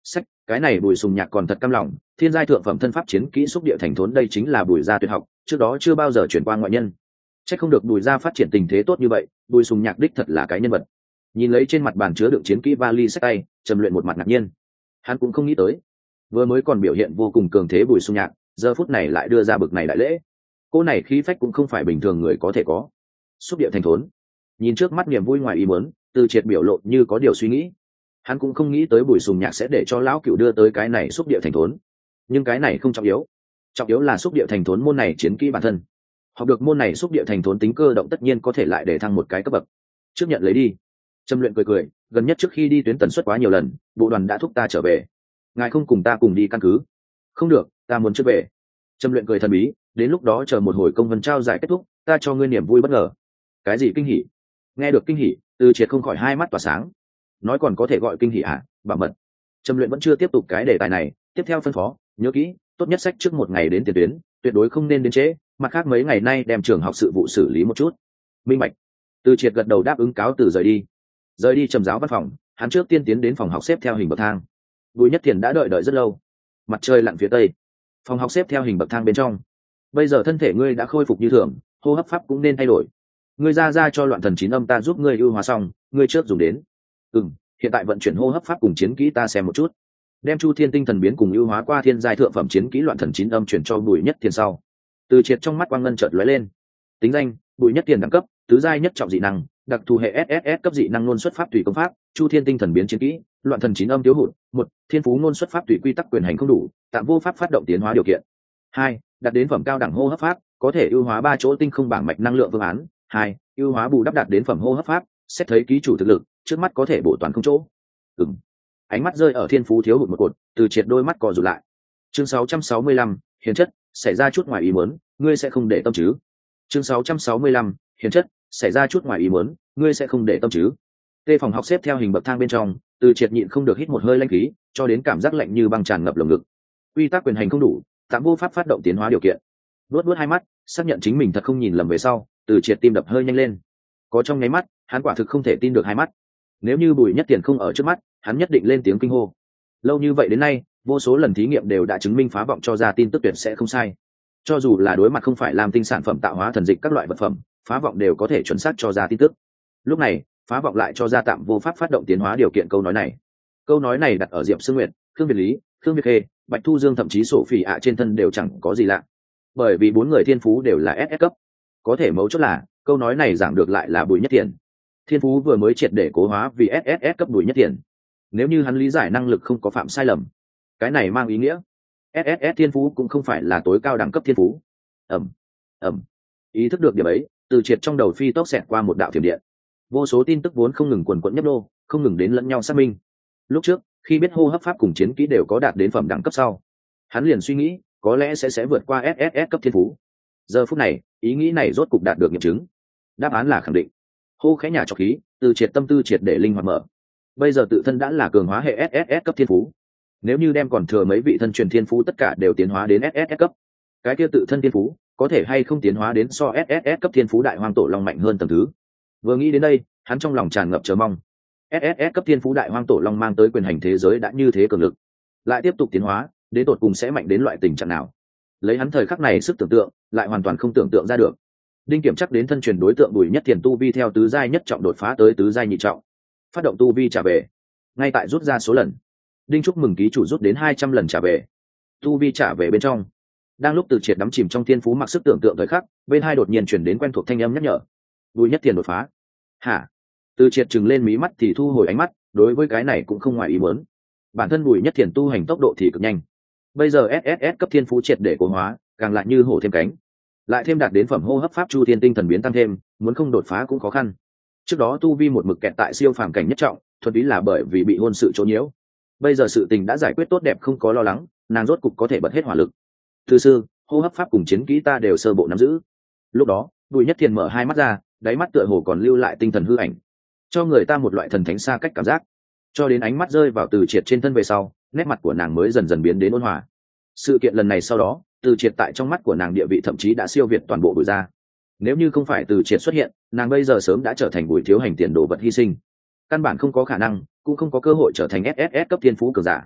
sách cái này Bùi Sùng Nhạc còn thật căm lòng, thiên giai thượng phẩm thân pháp chiến kỹ xúc địa thành thốn, đây chính là Bùi gia tuyệt học, trước đó chưa bao giờ chuyển qua ngoại nhân. Chắc không được Bùi gia phát triển tình thế tốt như vậy, Bùi Sùng Nhạc đích thật là cái nhân vật. Nhìn lấy trên mặt bàn chứa đựng chiến kỹ vali sách tay, Trầm Luyện một mặt ngạc nhiên. Hắn cũng không nghĩ tới, vừa mới còn biểu hiện vô cùng cường thế Bùi Sùng Nhạc, giờ phút này lại đưa ra bực này đại lễ. Cô này khí phách cũng không phải bình thường người có thể có. Xúc địa thành thốn. Nhìn trước mắt niềm vui ngoài ý muốn, Từ Triệt biểu lộ như có điều suy nghĩ. Hắn cũng không nghĩ tới Bùi Sùng Nhạc sẽ để cho lão cửu đưa tới cái này xúc địa thành thốn, nhưng cái này không trọng yếu, trọng yếu là xúc địa thành thốn môn này chiến kỹ bản thân. Học được môn này xúc địa thành thốn tính cơ động tất nhiên có thể lại để thăng một cái cấp bậc. Trước nhận lấy đi. Trầm Luyện cười cười, gần nhất trước khi đi tuyến tần suất quá nhiều lần, bộ đoàn đã thúc ta trở về. Ngài không cùng ta cùng đi căn cứ? Không được, ta muốn trước về. Trầm Luyện cười thần bí, đến lúc đó chờ một hồi công văn trao giải kết thúc, ta cho ngươi niềm vui bất ngờ. Cái gì kinh hỉ? Nghe được kinh hỉ, Từ Triệt không khỏi hai mắt tỏa sáng. Nói còn có thể gọi kinh hỉ à? Bảo mật. Trầm Luyện vẫn chưa tiếp tục cái đề tài này, tiếp theo phân phó, nhớ kỹ, tốt nhất sách trước một ngày đến tiền tuyến, tuyệt đối không nên đến trễ, mặt khác mấy ngày nay đem trường học sự vụ xử lý một chút. Minh bạch. Từ Triệt gật đầu đáp ứng, cáo từ rời đi. Rời đi Trầm giáo văn phòng, hắn trước tiên tiến đến phòng học xếp theo hình bậc thang. Bùi Nhất Thiền đã đợi đợi rất lâu. Mặt trời lặn phía tây, phòng học xếp theo hình bậc thang bên trong. Bây giờ thân thể ngươi đã khôi phục như thường, hô hấp pháp cũng nên thay đổi. Ngươi ra ra cho loạn thần chín âm ta giúp ngươi ưu hóa xong, ngươi trước dùng đến. Ừm, hiện tại vận chuyển hô hấp pháp cùng chiến kỹ ta xem một chút. Đem Chu Thiên tinh thần biến cùng ưu hóa qua thiên giai thượng phẩm chiến kỹ loạn thần chín âm chuyển cho Bùi Nhất Thiền sau. Từ Triệt trong mắt quang ngân chợt lóe lên. Tính danh: Bùi Nhất Thiền, đẳng cấp tứ giai nhất trọng dị năng, đặc thù hệ ét ét ét cấp dị năng ngôn xuất pháp tùy công pháp, Chu Thiên tinh thần biến chiến kỹ, loạn thần chín âm thiếu hụt. Một, thiên phú ngôn xuất pháp tùy quy tắc quyền hành không đủ, tạm vô pháp phát động tiến hóa điều kiện. Hai, đạt đến phẩm cao đẳng hô hấp pháp, có thể ưu hóa ba chỗ tinh không bảng mạch năng lượng phương án. Hai, ưu hóa bù đắp đạt đến phẩm hô hấp pháp, xét thấy ký chủ thực lực, trước mắt có thể bổ toàn không chỗ. Ừm. Ánh mắt rơi ở thiên phú thiếu hụt một cột, Từ Triệt đôi mắt co rụt lại. Chương sáu trăm sáu mươi lăm, hiền chất, xảy ra chút ngoài ý muốn, ngươi sẽ không để tâm chứ? Chương sáu trăm sáu mươi lăm, hiền chất, xảy ra chút ngoài ý muốn, ngươi sẽ không để tâm chứ? Tê phòng học xếp theo hình bậc thang bên trong, Từ Triệt nhịn không được hít một hơi lãnh khí, cho đến cảm giác lạnh như băng tràn ngập lồng ngực. Quy tắc quyền hành không đủ, tạm vô pháp phát động tiến hóa điều kiện. Luốt luốt hai mắt, xác nhận chính mình thật không nhìn lầm về sau, Từ Triệt tim đập hơi nhanh lên. Có trong nháy mắt, hắn quả thực không thể tin được hai mắt. Nếu như Bùi Nhất Tiền không ở trước mắt, hắn nhất định lên tiếng kinh hô. Lâu như vậy đến nay, vô số lần thí nghiệm đều đã chứng minh phá vọng cho ra tin tức tuyệt sẽ không sai. Cho dù là đối mặt không phải làm tinh sản phẩm tạo hóa thần dịch các loại vật phẩm, phá vọng đều có thể chuẩn xác cho ra tin tức. Lúc này, phá vọng lại cho ra tạm vô pháp phát động tiến hóa điều kiện câu nói này. Câu nói này đặt ở Diệp Sương Nguyệt, Khương Việt Lý, Khương Việt Khê, Bạch Thu Dương thậm chí sổ phỉ ạ trên thân đều chẳng có gì lạ. Bởi vì bốn người thiên phú đều là ét ét cấp. Có thể mấu chốt là, câu nói này giảng được lại là Bùi Nhất Tiền. Thiên phú vừa mới triệt để cố hóa vì ét ét ét cấp Bùi Nhất Tiền. Nếu như hắn lý giải năng lực không có phạm sai lầm, cái này mang ý nghĩa ét ét ét thiên phú cũng không phải là tối cao đẳng cấp thiên phú. Ẩm, Ẩm. Ý thức được điểm ấy, Từ Triệt trong đầu phi tốc xẹt qua một đạo thiểm điện. Vô số tin tức vốn không ngừng quần quẫn nhấp nô, không ngừng đến lẫn nhau xác minh. Lúc trước, khi biết hô hấp pháp cùng chiến kỹ đều có đạt đến phẩm đẳng cấp sau, hắn liền suy nghĩ, có lẽ sẽ sẽ vượt qua ét ét ét cấp thiên phú. Giờ phút này, ý nghĩ này rốt cục đạt được nghiệm chứng. Đáp án là khẳng định. Hô khẽ nhà trọc khí, Từ Triệt tâm tư triệt để linh hoạt mở. Bây giờ tự thân đã là cường hóa hệ ét ét ét cấp thiên phú. Nếu như đem còn thừa mấy vị thân truyền thiên phú tất cả đều tiến hóa đến ét ét ét cấp, cái kia tự thân thiên phú có thể hay không tiến hóa đến so ét ét ét cấp thiên phú đại hoang tổ long mạnh hơn tầng thứ. Vừa nghĩ đến đây, hắn trong lòng tràn ngập chờ mong. ét ét ét cấp thiên phú đại hoang tổ long mang tới quyền hành thế giới đã như thế cường lực, lại tiếp tục tiến hóa, đến tột cùng sẽ mạnh đến loại tình trạng nào? Lấy hắn thời khắc này sức tưởng tượng, lại hoàn toàn không tưởng tượng ra được. Đinh Kiểm chắc đến thân truyền đối tượng Bùi Nhất Thiền tu vi theo tứ giai nhất trọng đột phá tới tứ giai nhị trọng, phát động tu vi trả về. Ngay tại rút ra số lần, Đinh chúc mừng ký chủ rút đến hai trăm lần trả về. Tu vi trả về bên trong. Đang lúc Từ Triệt đắm chìm trong thiên phú mặc sức tưởng tượng thời khắc, bên hai đột nhiên chuyển đến quen thuộc thanh âm nhắc nhở. Bùi Nhất Thiền đột phá. Hả? Từ Triệt trừng lên mí mắt thì thu hồi ánh mắt, đối với cái này cũng không ngoài ý muốn. Bản thân Bùi Nhất Thiền tu hành tốc độ thì cực nhanh. Bây giờ ét ét ét cấp thiên phú triệt để cố hóa, càng lại như hổ thêm cánh. Lại thêm đạt đến phẩm hô hấp pháp Chu Thiên tinh thần biến tăng thêm, muốn không đột phá cũng khó khăn. Trước đó tu vi một mực kẹt tại siêu phàm cảnh nhất trọng, thuần túy là bởi vì bị hôn sự chỗ nhiễu. Bây giờ sự tình đã giải quyết tốt đẹp, không có lo lắng, nàng rốt cục có thể bật hết hỏa lực. Thư sư, hô hấp pháp cùng chiến kỹ ta đều sơ bộ nắm giữ. Lúc đó, Bùi Nhất Thiền mở hai mắt ra, đáy mắt tựa hồ còn lưu lại tinh thần hư ảnh, cho người ta một loại thần thánh xa cách cảm giác. Cho đến ánh mắt rơi vào Từ Triệt trên thân về sau, nét mặt của nàng mới dần dần biến đến ôn hòa. Sự kiện lần này sau đó, Từ Triệt tại trong mắt của nàng địa vị thậm chí đã siêu việt toàn bộ Bùi gia. Nếu như không phải Từ Triệt xuất hiện, nàng bây giờ sớm đã trở thành Bùi thiếu hành tiền đồ vật hy sinh. Căn bản không có khả năng, cũng không có cơ hội trở thành ét ét ét cấp thiên phú cường giả.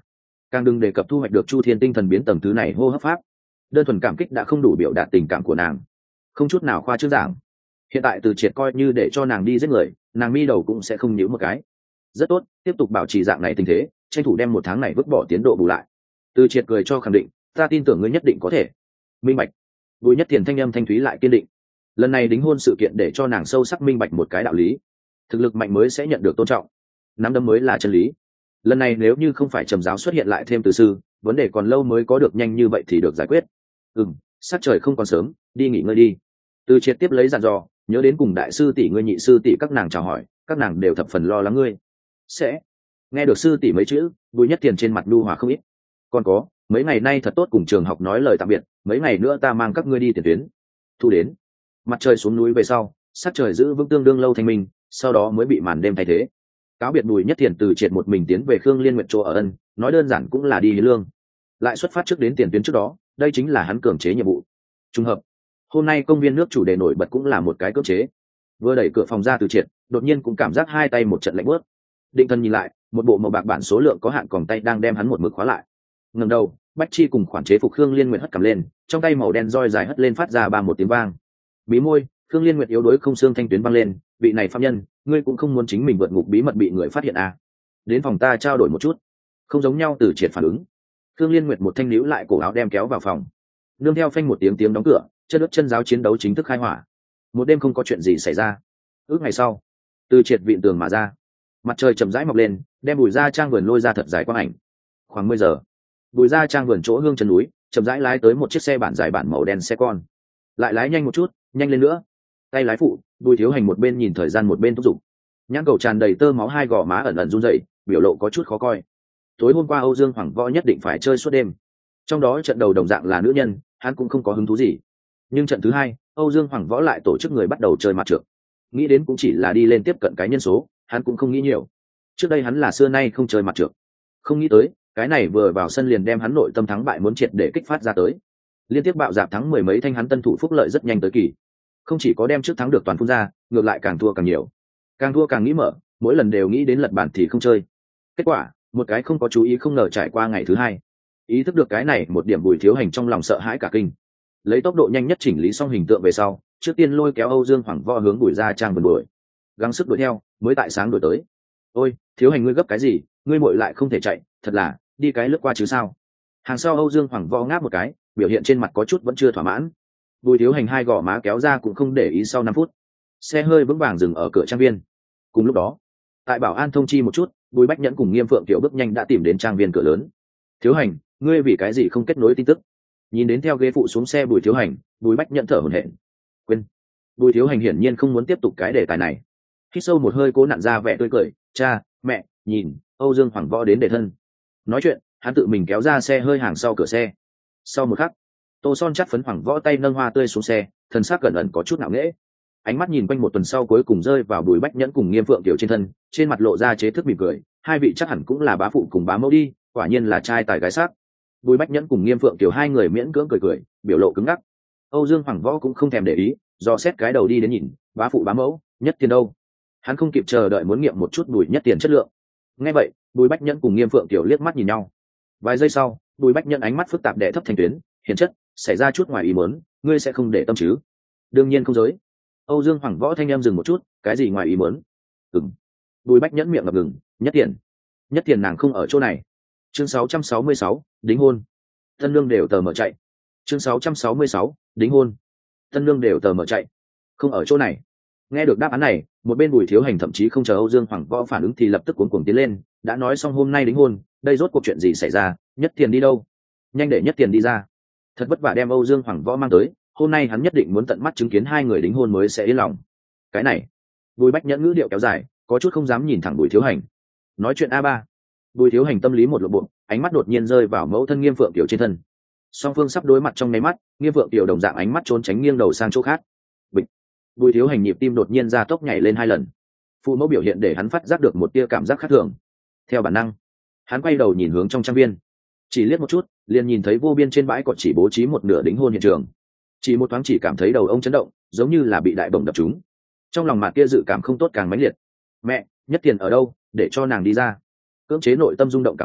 càng đừng đề cập thu hoạch được chu thiên tinh thần biến tầng thứ này hô hấp pháp. Đơn thuần cảm kích đã không đủ biểu đạt tình cảm của nàng, không chút nào khoa trương giảng. Hiện tại Từ Triệt coi như để cho nàng đi giết người, nàng mi đầu cũng sẽ không nhíu một cái. Rất tốt, tiếp tục bảo trì dạng này tình thế, tranh thủ đem một tháng này vứt bỏ tiến độ bù lại. Từ Triệt cười cho khẳng định, ta tin tưởng ngươi nhất định có thể. Minh bạch. Bùi Nhất Thiền thanh âm thanh thúy lại kiên định. Lần này đính hôn sự kiện để cho nàng sâu sắc minh bạch một cái đạo lý: thực lực mạnh mới sẽ nhận được tôn trọng, nắm đấm mới là chân lý. Lần này nếu như không phải Trầm giáo xuất hiện lại thêm từ sư, vấn đề còn lâu mới có được nhanh như vậy thì được giải quyết. Ừm, sắc trời không còn sớm, đi nghỉ ngơi đi. Từ Triệt tiếp lấy dặn dò, nhớ đến cùng đại sư tỷ ngươi nhị sư tỷ các nàng chào hỏi, các nàng đều thập phần lo lắng ngươi. Sẽ. Nghe được sư tỷ mấy chữ, Bùi Nhất Thiền trên mặt nhu hòa không ít. Còn có, mấy ngày nay thật tốt cùng trường học nói lời tạm biệt, mấy ngày nữa ta mang các ngươi đi tiền tuyến. Thu đến. Mặt trời xuống núi về sau, sắc trời giữ vững tương đương lâu thanh minh, sau đó mới bị màn đêm thay thế. Cáo biệt Bùi Nhất Thiền, Từ Triệt một mình tiến về Khương Liên Nguyệt chỗ ở ân, nói đơn giản cũng là đi hiến lương. Lại xuất phát trước đến tiền tuyến trước đó, đây chính là hắn cường chế nhiệm vụ. Trùng hợp, hôm nay công viên nước chủ đề nổi bật cũng là một cái cưỡng chế. Vừa đẩy cửa phòng ra Từ Triệt, đột nhiên cũng cảm giác hai tay một trận lạnh buốt. Định thần nhìn lại, một bộ màu bạc bản số lượng có hạn còng tay đang đem hắn một mực khóa lại. Ngẩng đầu, Bách Chi cùng khoản chế phục Khương Liên Nguyệt hất cầm lên, trong tay màu đen roi dài hất lên phát ra ba một tiếng vang. Bí môi, Khương Liên Nguyệt yếu đuối không xương thanh tuyến vang lên, vị này phạm nhân, ngươi cũng không muốn chính mình vượt ngục bí mật bị người phát hiện à? Đến phòng ta trao đổi một chút. Không giống nhau. Từ Triệt phản ứng. Khương Liên Nguyệt một thanh níu lại cổ áo đem kéo vào phòng. Nương theo phanh một tiếng tiếng đóng cửa, chân đất chân giáo chiến đấu chính thức khai hỏa. Một đêm không có chuyện gì xảy ra. Ước ngày sau, Từ Triệt vịn tường mà ra. Mặt trời chậm rãi mọc lên, đem Bùi Gia Trang vườn lôi ra thật dài quang ảnh. Khoảng mười giờ, Bùi Gia Trang vườn chỗ hương chân núi, chậm rãi lái tới một chiếc xe bản dài bản màu đen xe con. Lại lái nhanh một chút, nhanh lên nữa. Tay lái phụ, Bùi Thiếu Hành một bên nhìn thời gian một bên thúc giục. Nhãn cầu tràn đầy tơ máu, hai gò má ẩn ẩn run rẩy, biểu lộ có chút khó coi. Tối hôm qua Âu Dương Hoàng Võ nhất định phải chơi suốt đêm. Trong đó trận đầu đồng dạng là nữ nhân, hắn cũng không có hứng thú gì. Nhưng trận thứ hai, Âu Dương Hoàng Võ lại tổ chức người bắt đầu chơi mặt trược. Nghĩ đến cũng chỉ là đi lên tiếp cận cái nhân số, hắn cũng không nghĩ nhiều. Trước đây hắn là xưa nay không chơi mặt trược, không nghĩ tới cái này vừa vào sân liền đem hắn nội tâm thắng bại muốn triệt để kích phát ra tới. Liên tiếp bạo dạp thắng mười mấy thanh, hắn tân thủ phúc lợi rất nhanh tới kỳ. Không chỉ có đem trước thắng được toàn phun ra, ngược lại càng thua càng nhiều. Càng thua càng nghĩ mở, mỗi lần đều nghĩ đến lật bản thì không chơi. Kết quả, một cái không có chú ý không ngờ trải qua ngày thứ hai. Ý thức được cái này, một điểm Bùi Thiếu Hành trong lòng sợ hãi cả kinh. Lấy tốc độ nhanh nhất chỉnh lý xong hình tượng về sau, trước tiên lôi kéo Âu Dương Hoàng Võ hướng Bùi Gia Trang vườn đuổi. Gắng sức đuổi theo, mới tại sáng đuổi tới. Ôi, Thiếu Hành ngươi gấp cái gì, ngươi muội lại không thể chạy, thật là, đi cái lướt qua chứ sao? Hàng sau Âu Dương Hoàng Võ ngáp một cái, biểu hiện trên mặt có chút vẫn chưa thỏa mãn. Bùi Thiếu Hành hai gò má kéo ra cũng không để ý, sau năm phút, xe hơi vững vàng dừng ở cửa trang viên. Cùng lúc đó, tại bảo an thông chi một chút, Bùi Bách Nhẫn cùng Nghiêm Phượng Tiểu bước nhanh đã tìm đến trang viên cửa lớn. Thiếu Hành, ngươi vì cái gì không kết nối tin tức? Nhìn đến theo ghế phụ xuống xe Bùi Thiếu Hành, Bùi Bách Nhẫn thở hổn hển. Quên. Bùi Thiếu Hành hiển nhiên không muốn tiếp tục cái đề tài này. Hít sâu một hơi, cố nặn ra vẻ tươi cười, cha, mẹ, nhìn, Âu Dương Hoàng Võ đến để thân. Nói chuyện, hắn tự mình kéo ra xe hơi hàng sau cửa xe. Sau một khắc, Tô Son chắt phấn Hoàng Võ tay nâng hoa tươi xuống xe, thân xác cẩn ẩn có chút nặng nễ. Ánh mắt nhìn quanh một tuần sau cuối cùng rơi vào Bùi Bách Nhẫn cùng Nghiêm Phượng Tiểu trên thân, trên mặt lộ ra chế thức mỉm cười, hai vị chắc hẳn cũng là bá phụ cùng bá mẫu đi, quả nhiên là trai tài gái sắc. Bùi Bách Nhẫn cùng Nghiêm Phượng Tiểu hai người miễn cưỡng cười cười, biểu lộ cứng ngắc. Âu Dương Hoàng Võ cũng không thèm để ý, do xét cái đầu đi đến nhìn, bá phụ bá mẫu, Nhất Tiền đâu? Hắn không kịp chờ đợi muốn nghiệm một chút Bùi Nhất Tiền chất lượng. Nghe vậy, Bùi Bách Nhẫn cùng Nghiêm Phượng Tiểu liếc mắt nhìn nhau. Vài giây sau, Bùi Bách Nhẫn ánh mắt phức tạp đệ thấp thanh tuyến, hiển chất, xảy ra chút ngoài ý muốn, ngươi sẽ không để tâm chứ? Đương nhiên không dối. Âu Dương Hoàng Võ thanh em dừng một chút, cái gì ngoài ý muốn? Ừm. Bùi Bách Nhẫn miệng ngập ngừng, Nhất Tiền. Nhất Tiền nàng không ở chỗ này. Chương sáu trăm sáu mươi sáu, đính hôn. Tân lương đều tờ mở chạy. Chương sáu trăm sáu mươi sáu, đính hôn. Tân lương đều tờ mở chạy. Không ở chỗ này. Nghe được đáp án này, một bên Bùi Thiếu Hành thậm chí không chờ Âu Dương Hoàng Võ phản ứng thì lập tức cuống cuồng tiến lên, đã nói xong hôm nay đính hôn, đây rốt cuộc chuyện gì xảy ra, Nhất Tiền đi đâu? Nhanh để Nhất Tiền đi ra. Thật vất vả đem Âu Dương Hoàng Võ mang tới, hôm nay hắn nhất định muốn tận mắt chứng kiến hai người đính hôn mới sẽ yên lòng. Cái này, Bùi Bách Nhẫn ngữ điệu kéo dài, có chút không dám nhìn thẳng Bùi Thiếu Hành. Nói chuyện a ba. Bùi Thiếu Hành tâm lý một lộ bộ, ánh mắt đột nhiên rơi vào mẫu thân Nghiêm Phượng Tiểu trên thân. Song phương sắp đối mặt trong nháy mắt, Nghiêm Phượng Tiểu đồng dạng ánh mắt trốn tránh, nghiêng đầu sang chỗ khác. Bịch. Bùi Thiếu Hành nhịp tim đột nhiên ra tốc nhảy lên hai lần. Phụ mẫu biểu hiện để hắn phát giác được một tia cảm giác khác thường. Theo bản năng, hắn quay đầu nhìn hướng trong trang viên, chỉ liếc một chút, liền nhìn thấy vô biên trên bãi cỏ chỉ bố trí một nửa đính hôn hiện trường. Chỉ một thoáng chỉ cảm thấy đầu ông chấn động, giống như là bị đại bổng đập trúng. Trong lòng mặt kia dự cảm không tốt càng mãnh liệt. Mẹ, Nhất Tiền ở đâu, để cho nàng đi ra. Cưỡng chế nội tâm rung động cảm xúc,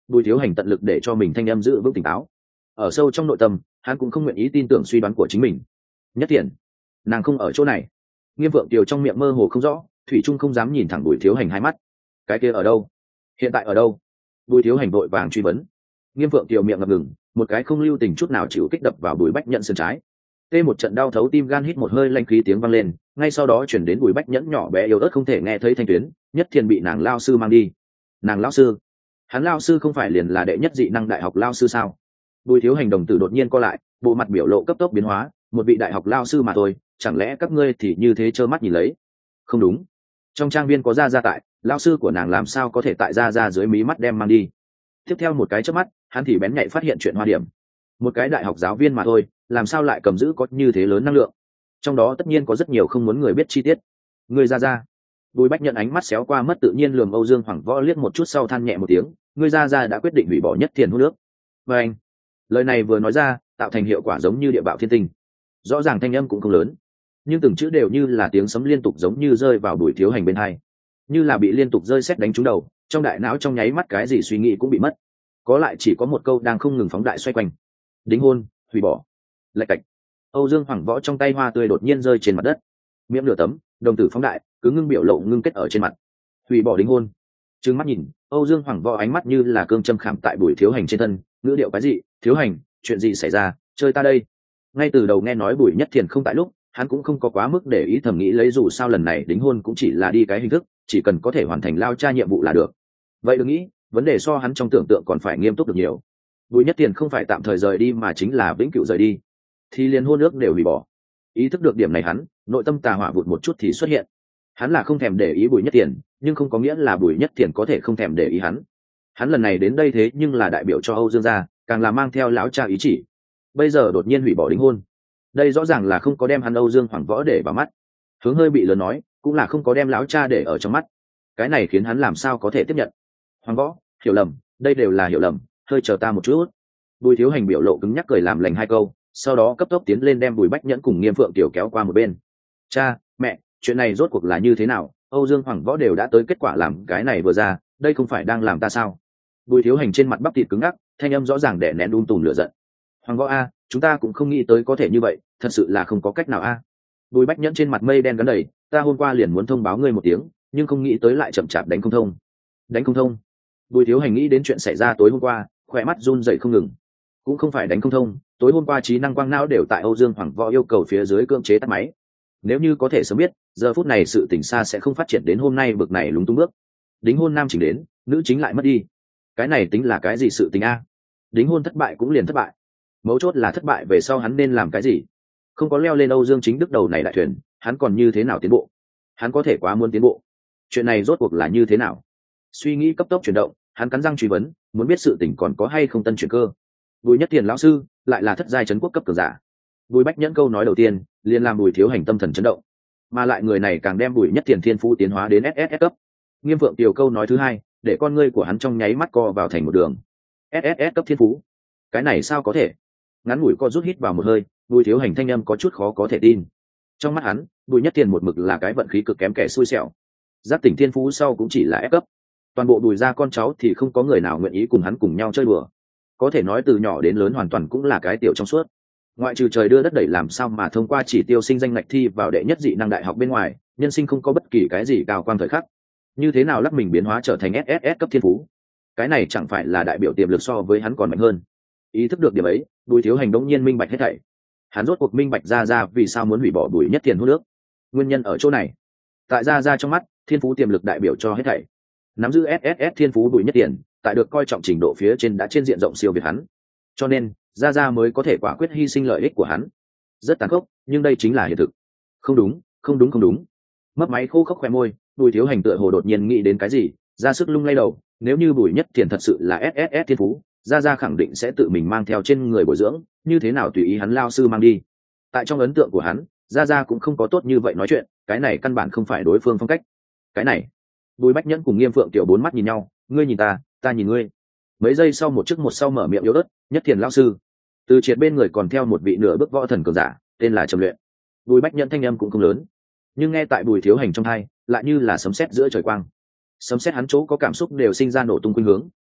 Bùi Thiếu Hành tận lực để cho mình thanh âm giữ vững tỉnh táo. Ở sâu trong nội tâm, hắn cũng không nguyện ý tin tưởng suy đoán của chính mình. Nhất Thiền, nàng không ở chỗ này. Nghiêm Vượng Tiều trong miệng mơ hồ không rõ, thủy trung không dám nhìn thẳng Bùi Thiếu Hành hai mắt. Cái kia ở đâu? Hiện tại ở đâu? Bùi Thiếu Hành vội vàng truy vấn. Nghiêm Vượng Tiều miệng ngập ngừng, một cái không lưu tình chút nào chịu kích đập vào Bùi Bách Nhẫn sườn trái. Tê một trận đau thấu tim gan, hít một hơi lanh khí tiếng vang lên, ngay sau đó chuyển đến Bùi Bách Nhẫn nhỏ bé yếu ớt không thể nghe thấy thanh tuyến. Nhất Thiền bị nàng lao sư mang đi. Nàng lao sư? Hắn lao sư không phải liền là đệ nhất dị năng đại học lao sư sao? Bùi Thiếu Hành đồng tử đột nhiên co lại, bộ mặt biểu lộ cấp tốc biến hóa. Một vị đại học lao sư mà thôi, chẳng lẽ các ngươi thì như thế trơ mắt nhìn lấy? Không đúng, trong trang viên có gia gia tại, lao sư của nàng làm sao có thể tại gia gia dưới mí mắt đem mang đi? Tiếp theo một cái chớp mắt, hắn thì bén nhạy phát hiện chuyện hoa điểm. Một cái đại học giáo viên mà thôi, làm sao lại cầm giữ có như thế lớn năng lượng? Trong đó tất nhiên có rất nhiều không muốn người biết chi tiết. Người gia gia. Bùi Bách nhận ánh mắt xéo qua mất tự nhiên lườm Âu Dương Hoàng Võ liếc một chút sau than nhẹ một tiếng, người gia gia đã quyết định hủy bỏ Nhất Thiền hút nước. Và anh, lời này vừa nói ra, tạo thành hiệu quả giống như địa bạo thiên tinh. Rõ ràng thanh âm cũng không lớn, nhưng từng chữ đều như là tiếng sấm liên tục, giống như rơi vào Bùi Thiếu Hành bên hai, như là bị liên tục rơi sét đánh trúng đầu. Trong đại não trong nháy mắt cái gì suy nghĩ cũng bị mất, có lại chỉ có một câu đang không ngừng phóng đại xoay quanh: đính hôn, hủy bỏ. Lạch cạch. Âu Dương Hoàng Võ trong tay hoa tươi đột nhiên rơi trên mặt đất, miệng nửa tấm, đồng tử phóng đại, cứ ngưng biểu lộ ngưng kết ở trên mặt. Hủy bỏ đính hôn. Trừng mắt nhìn, Âu Dương Hoàng Võ ánh mắt như là cương châm khảm tại Bùi Thiếu Hành trên thân, ngữ điệu cái gì? Thiếu Hành, chuyện gì xảy ra? Chơi ta đây. Ngay từ đầu nghe nói Bùi Nhất Thiền không tại lúc, hắn cũng không có quá mức để ý, thầm nghĩ lấy dù sao lần này đính hôn cũng chỉ là đi cái hình thức, chỉ cần có thể hoàn thành lao cha nhiệm vụ là được. Vậy đừng nghĩ, vấn đề so hắn trong tưởng tượng còn phải nghiêm túc được nhiều. Bùi Nhất Thiền không phải tạm thời rời đi mà chính là vĩnh cửu rời đi, thì liền hôn ước đều hủy bỏ. Ý thức được điểm này, hắn nội tâm tà hỏa vụt một chút thì xuất hiện. Hắn là không thèm để ý Bùi Nhất Thiền, nhưng không có nghĩa là Bùi Nhất Thiền có thể không thèm để ý hắn. Hắn lần này đến đây thế nhưng là đại biểu cho Âu Dương gia, càng là mang theo lão cha ý chỉ. Bây giờ đột nhiên hủy bỏ đính hôn, đây rõ ràng là không có đem hắn Âu Dương Hoàng Võ để vào mắt. Hướng hơi bị lớn nói, cũng là không có đem lão cha để ở trong mắt. Cái này khiến hắn làm sao có thể tiếp nhận. Hoàng Võ, hiểu lầm, đây đều là hiểu lầm, hơi chờ ta một chút. Bùi Thiếu Hành biểu lộ cứng nhắc cười làm lành hai câu, sau đó cấp tốc tiến lên đem Bùi Bách Nhẫn cùng Nghiêm Phượng Tiểu kéo qua một bên. Cha, mẹ, chuyện này rốt cuộc là như thế nào? Âu Dương Hoàng Võ đều đã tới kết quả làm cái này vừa ra, đây không phải đang làm ta sao? Bùi Thiếu Hành trên mặt bắp thịt cứng ngắc, thanh âm rõ ràng đè nén đun tùm lửa giận. Hoàng Võ a, chúng ta cũng không nghĩ tới có thể như vậy, thật sự là không có cách nào a. Bùi Bách Nhẫn trên mặt mây đen gắn đầy, ta hôm qua liền muốn thông báo ngươi một tiếng, nhưng không nghĩ tới lại chậm chạp đánh không thông. Đánh không thông? Bùi Thiếu Hành nghĩ đến chuyện xảy ra tối hôm qua, khỏe mắt run rẩy không ngừng. Cũng không phải đánh không thông, tối hôm qua trí năng quang não đều tại Âu Dương Hoàng Võ yêu cầu phía dưới cưỡng chế tắt máy. Nếu như có thể sớm biết, giờ phút này sự tình xa sẽ không phát triển đến hôm nay bực này lúng túng bước. Đính hôn nam chính đến, nữ chính lại mất đi. Cái này tính là cái gì sự tình a? Đính hôn thất bại cũng liền thất bại. Mấu chốt là thất bại về sau hắn nên làm cái gì? Không có leo lên Âu Dương Chính Đức đầu này đại thuyền, hắn còn như thế nào tiến bộ? Hắn có thể quá muốn tiến bộ. Chuyện này rốt cuộc là như thế nào? Suy nghĩ cấp tốc chuyển động, hắn cắn răng truy vấn, muốn biết sự tình còn có hay không tân chuyển cơ. Bùi Nhất Thiền lão sư lại là thất giai trấn quốc cấp cường giả. Bùi Bách Nhẫn câu nói đầu tiên liền làm Bùi Thiếu Hành tâm thần chấn động, mà lại người này càng đem Bùi Nhất Thiền thiên phú tiến hóa đến ét ét ét cấp. Nghiêm Phượng Tiểu câu nói thứ hai để con ngươi của hắn trong nháy mắt co vào thành một đường. ét ét ét cấp thiên phú, cái này sao có thể? Ngắn ngủi co rút hít vào một hơi, Bùi Thiếu Hành thanh âm có chút khó có thể tin. Trong mắt hắn, Bùi Nhất Thiền một mực là cái vận khí cực kém kẻ xui xẻo. Giác tỉnh thiên phú sau cũng chỉ là ép cấp. Toàn bộ Bùi gia con cháu thì không có người nào nguyện ý cùng hắn cùng nhau chơi đùa. Có thể nói từ nhỏ đến lớn hoàn toàn cũng là cái tiểu trong suốt. Ngoại trừ trời đưa đất đẩy làm sao mà thông qua chỉ tiêu sinh danh ngạch thi vào đệ nhất dị năng đại học bên ngoài, nhân sinh không có bất kỳ cái gì cao quang thời khắc. Như thế nào lắc mình biến hóa trở thành ét ét ét cấp thiên phú? Cái này chẳng phải là đại biểu tiềm lực so với hắn còn mạnh hơn. Ý thức được điểm ấy, Bùi Thiếu Hành đống nhiên minh bạch hết thảy. Hắn rốt cuộc minh bạch ra ra vì sao muốn hủy bỏ Bùi Nhất Thiền hút nước. Nguyên nhân ở chỗ này. Tại ra ra trong mắt, thiên phú tiềm lực đại biểu cho hết thảy. Nắm giữ ét ét ét thiên phú Bùi Nhất Thiền, tại được coi trọng trình độ phía trên đã trên diện rộng siêu việt hắn. Cho nên, ra ra mới có thể quả quyết hy sinh lợi ích của hắn. Rất tàn khốc, nhưng đây chính là hiện thực. Không đúng, không đúng không đúng. Mấp máy khô khốc khoe môi, Bùi Thiếu Hành tựa hồ đột nhiên nghĩ đến cái gì, ra sức lung lay đầu. Nếu như Bùi Nhất Thiền thật sự là ét ét ét thiên phú, ra ra khẳng định sẽ tự mình mang theo trên người bồi dưỡng, như thế nào tùy ý hắn lao sư mang đi. Tại trong ấn tượng của hắn, ra ra cũng không có tốt như vậy nói chuyện, cái này căn bản không phải đối phương phong cách. Cái này, Bùi Bách Nhẫn cùng Nghiêm Phượng Tiểu bốn mắt nhìn nhau, ngươi nhìn ta, ta nhìn ngươi. Mấy giây sau một trước một sau mở miệng yếu ớt, Nhất Thiền lao sư. Từ triệt bên người còn theo một vị nửa bước võ thần cường giả, tên là Trầm Luyện. Bùi Bách Nhẫn thanh âm cũng không lớn, nhưng nghe tại Bùi Thiếu Hành trong tai, lại như là sấm sét giữa trời quang. Sấm sét hắn chỗ có cảm xúc đều sinh ra nổ tung khuynh hướng,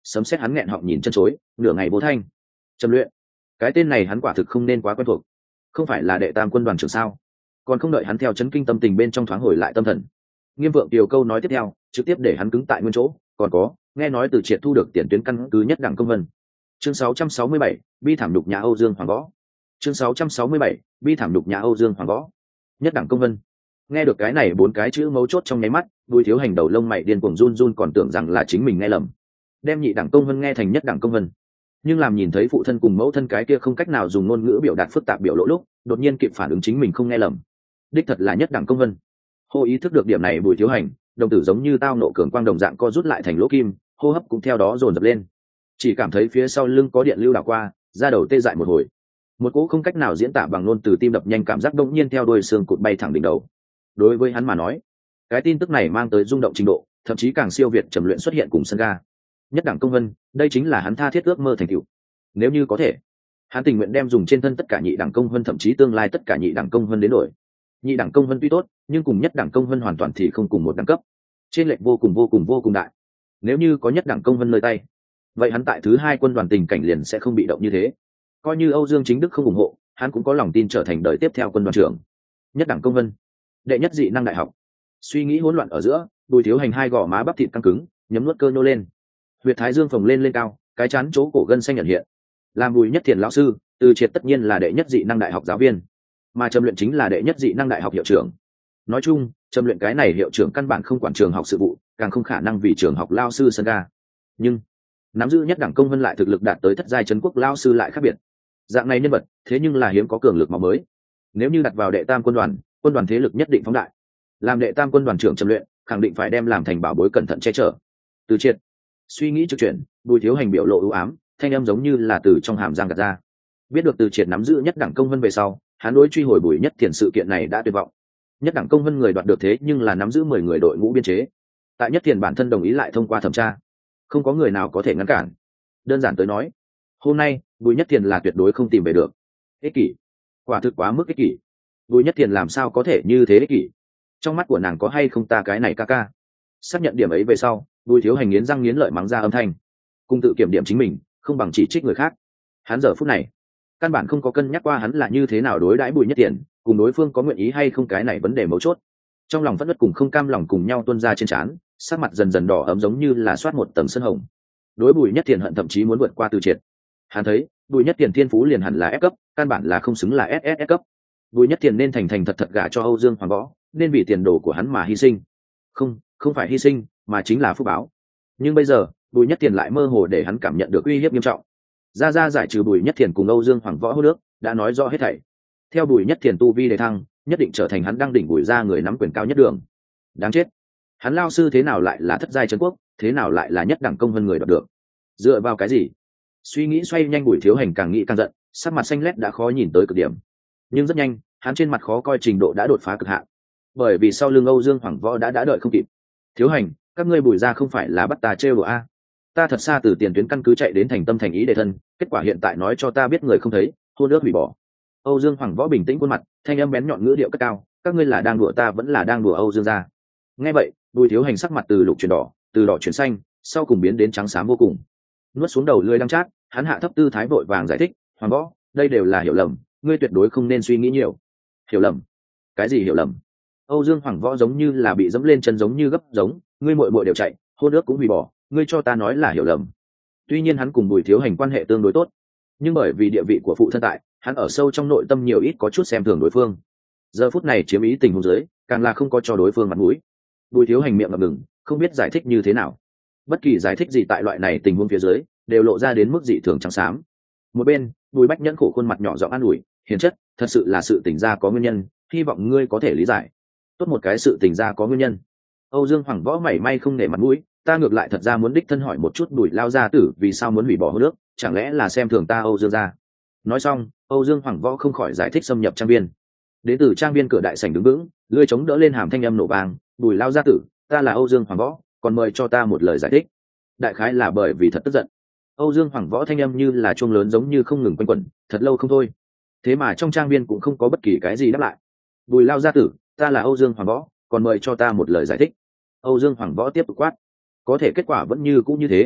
sấm xét hắn nghẹn họng nhìn chân chối, nửa ngày vô thanh. Trầm Luyện, cái tên này hắn quả thực không nên quá quen thuộc. Không phải là đệ tam quân đoàn trưởng sao? Còn không đợi hắn theo chấn kinh tâm tình bên trong thoáng hồi lại tâm thần, Nghiêm Vượng Tiều câu nói tiếp theo trực tiếp để hắn cứng tại nguyên chỗ. Còn có, nghe nói từ Triệt thu được tiền tuyến căn cứ nhất đẳng công vân. Chương sáu trăm sáu mươi bảy, bi thảm nhục nhà Âu Dương Hoàng Võ. Chương sáu trăm sáu mươi bảy, bi thảm nhục nhà Âu Dương Hoàng Võ. Nhất đẳng công vân. Nghe được cái này bốn cái chữ mấu chốt trong nháy mắt, Bùi Thiếu Hành đầu lông mày điên cuồng run run, còn tưởng rằng là chính mình nghe lầm, đem nhị đẳng công vân nghe thành nhất đẳng công vân. Nhưng làm nhìn thấy phụ thân cùng mẫu thân cái kia không cách nào dùng ngôn ngữ biểu đạt phức tạp biểu lộ lúc, đột nhiên kịp phản ứng chính mình không nghe lầm, đích thật là nhất đẳng công vân. Hô ý thức được điểm này, Bùi Thiếu Hành đồng tử giống như tao nộ cường quang đồng dạng co rút lại thành lỗ kim, hô hấp cũng theo đó dồn dập lên. Chỉ cảm thấy phía sau lưng có điện lưu đảo qua, da đầu tê dại một hồi, một cỗ không cách nào diễn tả bằng ngôn từ tim đập nhanh cảm giác đông nhiên theo đuôi xương cụt bay thẳng đỉnh đầu. Đối với hắn mà nói, cái tin tức này mang tới rung động trình độ thậm chí càng siêu việt Trầm Luyện xuất hiện cùng sân ga. Nhất đẳng công vân, đây chính là hắn tha thiết ước mơ thành tựu. Nếu như có thể, hắn tình nguyện đem dùng trên thân tất cả nhị đẳng công vân, thậm chí tương lai tất cả nhị đẳng công vân đến đổi. Nhị đẳng công vân tuy tốt, nhưng cùng nhất đẳng công vân hoàn toàn thì không cùng một đẳng cấp, trên lệch vô cùng vô cùng vô cùng đại. Nếu như có nhất đẳng công vân nơi tay, vậy hắn tại thứ hai quân đoàn tình cảnh liền sẽ không bị động như thế. Coi như Âu Dương Chính Đức không ủng hộ, hắn cũng có lòng tin trở thành đời tiếp theo quân đoàn trưởng. Nhất đẳng công vân, đệ nhất dị năng đại học. Suy nghĩ hỗn loạn ở giữa, Bùi Thiếu Hành hai gò má bắp thịt căng cứng, nhấm nuốt cơ nô lên, huyệt thái dương phồng lên lên cao, cái chán chỗ cổ gân xanh nhận hiện. Làm Bùi Nhất Thiền lão sư, Từ Triệt tất nhiên là đệ nhất dị năng đại học giáo viên, mà Trầm Luyện chính là đệ nhất dị năng đại học hiệu trưởng. Nói chung, Trầm Luyện cái này hiệu trưởng căn bản không quản trường học sự vụ, càng không khả năng vì trường học lao sư sân ga. Nhưng nắm giữ nhất đẳng công vân lại thực lực đạt tới thất giai trấn quốc lao sư lại khác biệt. Dạng này nhân vật, thế nhưng là hiếm có cường lực máu mới. Nếu như đặt vào đệ tam quân đoàn, quân đoàn thế lực nhất định phóng đại. Làm đệ tam quân đoàn trưởng Trầm Luyện, khẳng định phải đem làm thành bảo bối cẩn thận che chở. Từ Triệt suy nghĩ trực chuyển, Bùi Thiếu Hành biểu lộ ưu ám, thanh âm giống như là từ trong hàm răng gạt ra. Biết được Từ Triệt nắm giữ nhất đẳng công vân về sau, hắn đối truy hồi Bùi Nhất Thiền sự kiện này đã tuyệt vọng. Nhất đẳng công vân người đoạt được thế nhưng là nắm giữ mười người đội ngũ biên chế. Tại Nhất Thiền bản thân đồng ý lại thông qua thẩm tra, không có người nào có thể ngăn cản. Đơn giản tới nói, hôm nay Bùi Nhất Thiền là tuyệt đối không tìm về được. Ích kỷ, quả thực quá mức ích kỷ. Bùi Nhất Thiền làm sao có thể như thế ích kỷ? Trong mắt của nàng có hay không ta cái này ca ca? Xác nhận điểm ấy về sau, Bùi Thiếu Hành nghiến răng nghiến lợi mắng ra âm thanh, cùng tự kiểm điểm chính mình, không bằng chỉ trích người khác. Hắn giờ phút này căn bản không có cân nhắc qua hắn là như thế nào đối đãi Bùi Nhất Thiền, cùng đối phương có nguyện ý hay không cái này vấn đề mấu chốt. Trong lòng phẫn nộ cùng không cam lòng cùng nhau tuôn ra trên trán, sắc mặt dần dần đỏ ấm giống như là soát một tầng sân hồng. Đối Bùi Nhất Thiền hận thậm chí muốn vượt qua Từ Triệt. Hắn thấy Bùi Nhất Thiền thiên phú liền hẳn là F cấp, căn bản là không xứng là ét ét ét cấp. Bùi Nhất Thiền nên thành thành thật thật gả cho Âu Dương Hoàng Võ, nên vì tiền đồ của hắn mà hy sinh. Không, không phải hy sinh, mà chính là phúc báo. Nhưng bây giờ, Bùi Nhất Thiền lại mơ hồ để hắn cảm nhận được uy hiếp nghiêm trọng. Ra ra giải trừ Bùi Nhất Thiền cùng Âu Dương Hoàng Võ hô nước, đã nói rõ hết thảy. Theo Bùi Nhất Thiền tu vi đề thăng, nhất định trở thành hắn đăng đỉnh Bùi gia người nắm quyền cao nhất đường. Đáng chết, hắn lao sư thế nào lại là thất giai trấn quốc, thế nào lại là nhất đẳng công vân người đoạt được? Dựa vào cái gì? Suy nghĩ xoay nhanh, Bùi Thiếu Hành càng nghĩ càng giận, sắc mặt xanh lét đã khó nhìn tới cực điểm. Nhưng rất nhanh, hắn trên mặt khó coi trình độ đã đột phá cực hạn, bởi vì sau lưng Âu Dương Hoàng Võ đã đã đợi không kịp. Thiếu Hành, các ngươi Bùi gia không phải là bắt ta trêu đùa a? Ta thật xa từ tiền tuyến căn cứ chạy đến thành tâm thành ý để thân, kết quả hiện tại nói cho ta biết người không thấy, hôn ước hủy bỏ. Âu Dương Hoàng Võ bình tĩnh khuôn mặt, thanh âm bén nhọn ngữ điệu cất cao, các ngươi là đang đùa ta vẫn là đang đùa Âu Dương gia? Nghe vậy, Bùi Thiếu Hành sắc mặt từ lục chuyển đỏ, từ đỏ chuyển xanh, sau cùng biến đến trắng xám vô cùng. Nuốt xuống đầu lưỡi đắng chát, hắn hạ thấp tư thái vội vàng giải thích, Hoàng Võ, đây đều là hiểu lầm, ngươi tuyệt đối không nên suy nghĩ nhiều. Hiểu lầm? Cái gì hiểu lầm? Âu Dương Hoàng Võ giống như là bị dẫm lên chân giống như gấp giống, ngươi muội muội đều chạy, hôn ước cũng hủy bỏ, ngươi cho ta nói là hiểu lầm. Tuy nhiên hắn cùng Bùi Thiếu Hành quan hệ tương đối tốt, nhưng bởi vì địa vị của phụ thân tại, hắn ở sâu trong nội tâm nhiều ít có chút xem thường đối phương. Giờ phút này chiếm ý tình huống dưới, càng là không có cho đối phương mặt mũi. Bùi Thiếu Hành miệng ngập ngừng, không biết giải thích như thế nào. Bất kỳ giải thích gì tại loại này tình huống phía dưới, đều lộ ra đến mức dị thường trắng xám. Một bên, Bùi Bách Nhẫn khổ khuôn mặt nhỏ giọng an ủi, hiền chất, thật sự là sự tình ra có nguyên nhân, hy vọng ngươi có thể lý giải. Tốt một cái sự tình ra có nguyên nhân. Âu Dương Hoàng Võ mảy may không nể mặt mũi, ta ngược lại thật ra muốn đích thân hỏi một chút Bùi lao gia tử vì sao muốn hủy bỏ hôn ước, chẳng lẽ là xem thường ta Âu Dương gia? Nói xong, Âu Dương Hoàng Võ không khỏi giải thích xâm nhập trang viên. Đến từ trang viên cửa đại sảnh đứng vững, lưỡi chống đỡ lên hàm thanh âm nổ vang, Bùi lao gia tử, ta là Âu Dương Hoàng Võ, còn mời cho ta một lời giải thích. Đại khái là bởi vì thật tức giận. Âu Dương Hoàng Võ thanh âm như là chuông lớn giống như không ngừng quanh quẩn, thật lâu không thôi. Thế mà trong trang viên cũng không có bất kỳ cái gì đáp lại. Bùi lao gia tử, ta là Âu Dương Hoàng Võ, còn mời cho ta một lời giải thích. Âu Dương Hoàng Võ tiếp tục quát. Có thể kết quả vẫn như cũ như thế.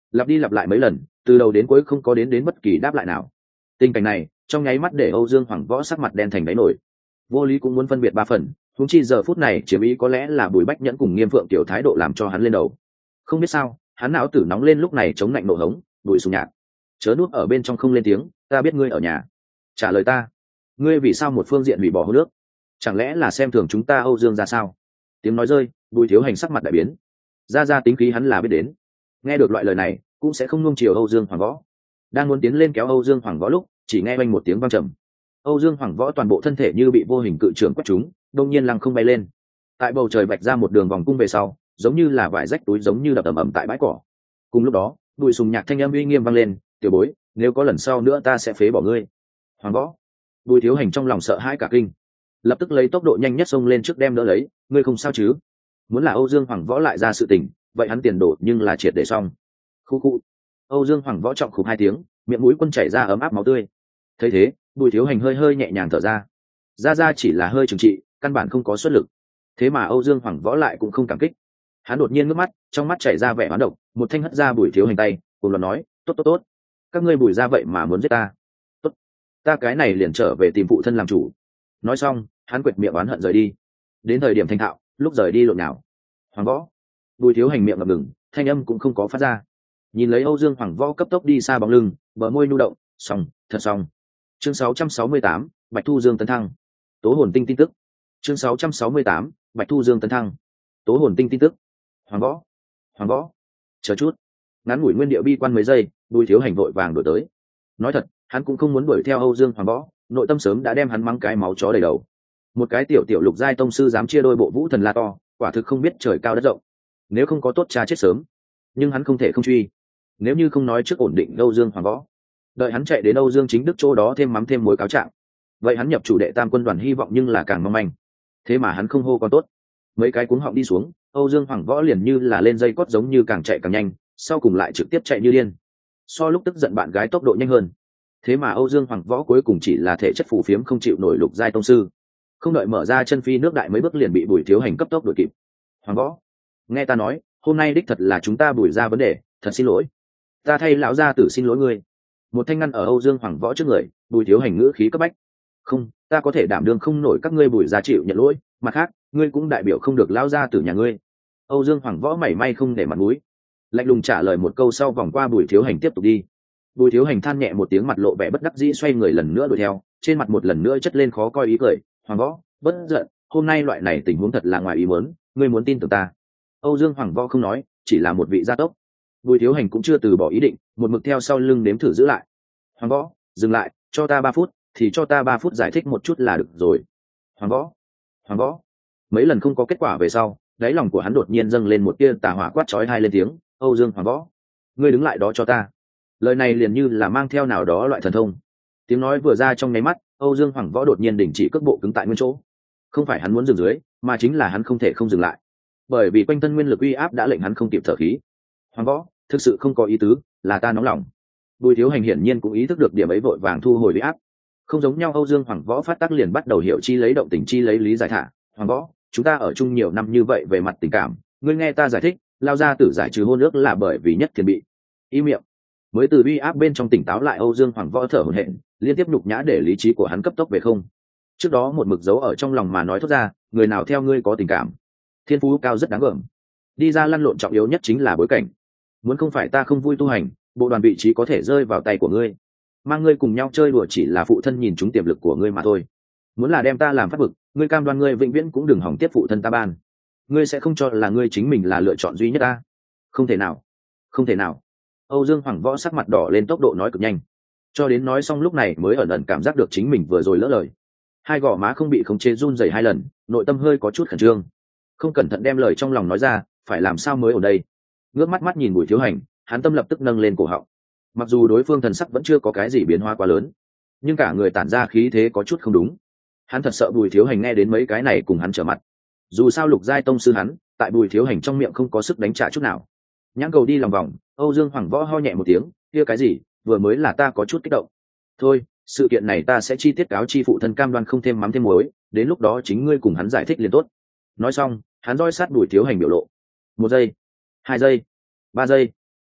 lặp đi lặp lại mấy lần, từ đầu đến cuối không có đến đến bất kỳ đáp lại nào. Tình cảnh này trong nháy mắt để Âu Dương Hoàng Võ sắc mặt đen thành đáy nổi. Vô lý cũng muốn phân biệt ba phần, huống chi giờ phút này chiếm ý có lẽ là Bùi Bách Nhẫn cùng Nghiêm Phượng tiểu thái độ làm cho hắn lên đầu. Không biết sao, hắn não tử nóng lên lúc này chống lạnh nộ hống, Bùi Sùng Nhạc, chớ nuốt ở bên trong không lên tiếng, ta biết ngươi ở nhà. Trả lời ta, ngươi vì sao một phương diện hủy bỏ hôn nước? Chẳng lẽ là xem thường chúng ta Âu Dương ra sao? Tiếng nói rơi, Bùi Thiếu Hành sắc mặt đại biến. Ra ra tính khí hắn là biết đến, nghe được loại lời này cũng sẽ không nuông chiều Âu Dương Hoàng Võ. Đang muốn tiến lên kéo Âu Dương Hoàng Võ lúc chỉ nghe oanh một tiếng vang trầm, Âu Dương Hoàng Võ toàn bộ thân thể như bị vô hình cự trưởng quét trúng, đông nhiên lăng không bay lên, tại bầu trời bạch ra một đường vòng cung về sau, giống như là vải rách túi, giống như đập ầm ầm tại bãi cỏ. Cùng lúc đó, Bùi Sùng Nhạc thanh âm uy nghiêm vang lên, tiểu bối, nếu có lần sau nữa ta sẽ phế bỏ ngươi. Hoàng Võ. Bùi Thiếu Hành trong lòng sợ hãi cả kinh, lập tức lấy tốc độ nhanh nhất xông lên trước đem đỡ lấy, ngươi không sao chứ? Muốn là Âu Dương Hoàng Võ lại ra sự tình, vậy hắn tiền đổ nhưng là triệt để xong. Khu khu. Âu Dương Hoàng Võ trọng khục hai tiếng, miệng mũi quân chảy ra ấm áp máu tươi. Thấy thế, Bùi Thiếu Hành hơi hơi nhẹ nhàng thở ra. Ra ra chỉ là hơi trừng trị, căn bản không có xuất lực. Thế mà Âu Dương Hoàng Võ lại cũng không cảm kích. Hắn đột nhiên ngước mắt, trong mắt chảy ra vẻ hoán độc, một thanh hất ra Bùi Thiếu Hành tay, cùng loạn nói, tốt tốt tốt, các ngươi Bùi ra vậy mà muốn giết ta. Tốt, ta cái này liền trở về tìm phụ thân làm chủ. Nói xong, hắn quệt miệng oán hận rời đi. Đến thời điểm thành thạo, lúc rời đi lộn nào. Hoàng Võ. Bùi Thiếu Hành miệng ngập ngừng, thanh âm cũng không có phát ra. Nhìn lấy Âu Dương Hoàng Võ cấp tốc đi xa bóng lưng, bờ môi nhu động, xong, thật xong. Chương sáu trăm sáu mươi tám, Bạch Thu Dương tấn thăng. Tố hồn tinh tin tức. Chương sáu trăm sáu mươi tám, Bạch Thu Dương tấn thăng. Tố hồn tinh tin tức. Hoàng Võ, Hoàng Võ, chờ chút. Ngắn ngủi nguyên điệu bi quan mấy giây, Bùi Thiếu Hành vội vàng đuổi tới. Nói thật, hắn cũng không muốn đuổi theo Âu Dương Hoàng Võ, nội tâm sớm đã đem hắn mắng cái máu chó đầy đầu. Một cái tiểu tiểu lục giai tông sư dám chia đôi bộ vũ thần la to, quả thực không biết trời cao đất rộng. Nếu không có tốt cha chết sớm, nhưng hắn không thể không truy. Nếu như không nói trước ổn định Âu Dương Hoàng Võ, đợi hắn chạy đến Âu Dương Chính Đức chỗ đó thêm mắm thêm muối cáo trạng, vậy hắn nhập chủ đệ tam quân đoàn hy vọng nhưng là càng mong manh. Thế mà hắn không hô con tốt, mấy cái cuống họng đi xuống, Âu Dương Hoàng Võ liền như là lên dây cót, giống như càng chạy càng nhanh, sau cùng lại trực tiếp chạy như điên, so lúc tức giận bạn gái tốc độ nhanh hơn. Thế mà Âu Dương Hoàng Võ cuối cùng chỉ là thể chất phù phiếm không chịu nổi lục giai tông sư, không đợi mở ra chân phi nước đại mấy bước liền bị Bùi Thiếu Hành cấp tốc đuổi kịp. Hoàng Võ, nghe ta nói, hôm nay đích thật là chúng ta Bùi ra vấn đề, thật xin lỗi, ta thay lão gia tử xin lỗi ngươi. Một thanh ngăn ở Âu Dương Hoàng Võ trước người, Bùi Thiếu Hành ngữ khí cấp bách. Không, ta có thể đảm đương không nổi các ngươi Bùi gia chịu nhận lỗi, mặt khác, ngươi cũng đại biểu không được lão gia tử nhà ngươi. Âu Dương Hoàng Võ mảy may không để mặt mũi, lạnh lùng trả lời một câu sau vòng qua Bùi Thiếu Hành tiếp tục đi. Bùi Thiếu Hành than nhẹ một tiếng, mặt lộ vẻ bất đắc dĩ, xoay người lần nữa đuổi theo, trên mặt một lần nữa chất lên khó coi ý cười. Hoàng Võ, bất giận, hôm nay loại này tình huống thật là ngoài ý muốn, ngươi muốn tin tưởng ta. Âu Dương Hoàng Võ không nói, chỉ là một vị gia tốc. Bùi Thiếu Hành cũng chưa từ bỏ ý định, một mực theo sau lưng đếm thử giữ lại. Hoàng Võ, dừng lại, cho ta ba phút, thì cho ta ba phút giải thích một chút là được rồi. Hoàng Võ, Hoàng Võ. Mấy lần không có kết quả về sau, đáy lòng của hắn đột nhiên dâng lên một tia tà hỏa, quát chói tai lên tiếng, Âu Dương Hoàng Võ, ngươi đứng lại đó cho ta. Lời này liền như là mang theo nào đó loại thần thông. Tiếng nói vừa ra trong nháy mắt, Âu Dương Hoàng Võ đột nhiên đình chỉ cước bộ cứng tại nguyên chỗ. Không phải hắn muốn dừng dưới, mà chính là hắn không thể không dừng lại, bởi vì quanh thân nguyên lực uy áp đã lệnh hắn không kịp thở khí. Hoàng Võ, thực sự không có ý tứ, là ta nóng lòng. Bùi Thiếu Hành hiển nhiên cũng ý thức được điểm ấy, vội vàng thu hồi uy áp. Không giống nhau, Âu Dương Hoàng Võ phát tác liền bắt đầu hiểu chi lấy động tình chi lấy lý giải thả. Hoàng Võ, chúng ta ở chung nhiều năm như vậy, về mặt tình cảm, ngươi nghe ta giải thích, lao ra tử giải trừ hôn ước là bởi vì Nhất Thiền bị y miệng. Mới từ uy áp bên trong tỉnh táo lại, Âu Dương Hoàng Võ thở hổn hển, liên tiếp nhục nhã để lý trí của hắn cấp tốc về không. Trước đó một mực giấu ở trong lòng mà nói thốt ra, người nào theo ngươi có tình cảm, thiên phú cao rất đáng gờm, đi ra lăn lộn trọng yếu nhất chính là bối cảnh. Muốn không phải ta không vui tu hành, bộ đoàn vị trí có thể rơi vào tay của ngươi, mang ngươi cùng nhau chơi đùa chỉ là phụ thân nhìn trúng tiềm lực của ngươi mà thôi. Muốn là đem ta làm phát vực, ngươi cam đoan ngươi vĩnh viễn cũng đừng hỏng tiếp phụ thân ta ban. Ngươi sẽ không cho là ngươi chính mình là lựa chọn duy nhất ta. Không thể nào, không thể nào. Âu Dương Hoàng Võ sắc mặt đỏ lên, tốc độ nói cực nhanh, cho đến nói xong lúc này mới ẩn ẩn cảm giác được chính mình vừa rồi lỡ lời. Hai gò má không bị khống chế run rẩy hai lần, nội tâm hơi có chút khẩn trương, không cẩn thận đem lời trong lòng nói ra, phải làm sao mới ở đây. Ngước mắt mắt nhìn Bùi Thiếu Hành, hắn tâm lập tức nâng lên cổ họng. Mặc dù đối phương thần sắc vẫn chưa có cái gì biến hóa quá lớn, nhưng cả người tản ra khí thế có chút không đúng. Hắn thật sợ Bùi Thiếu Hành nghe đến mấy cái này cùng hắn trở mặt. Dù sao lục giai tông sư hắn, tại Bùi Thiếu Hành trong miệng không có sức đánh trả chút nào. Nhãn cầu đi lòng vòng, Âu Dương Hoàng Võ ho nhẹ một tiếng, kia cái gì, vừa mới là ta có chút kích động. Thôi, sự kiện này ta sẽ chi tiết cáo chi phụ thân, cam đoan không thêm mắm thêm muối, đến lúc đó chính ngươi cùng hắn giải thích liền tốt. Nói xong, hắn roi sát Bùi Thiếu Hành biểu lộ. Một giây, hai giây, ba giây.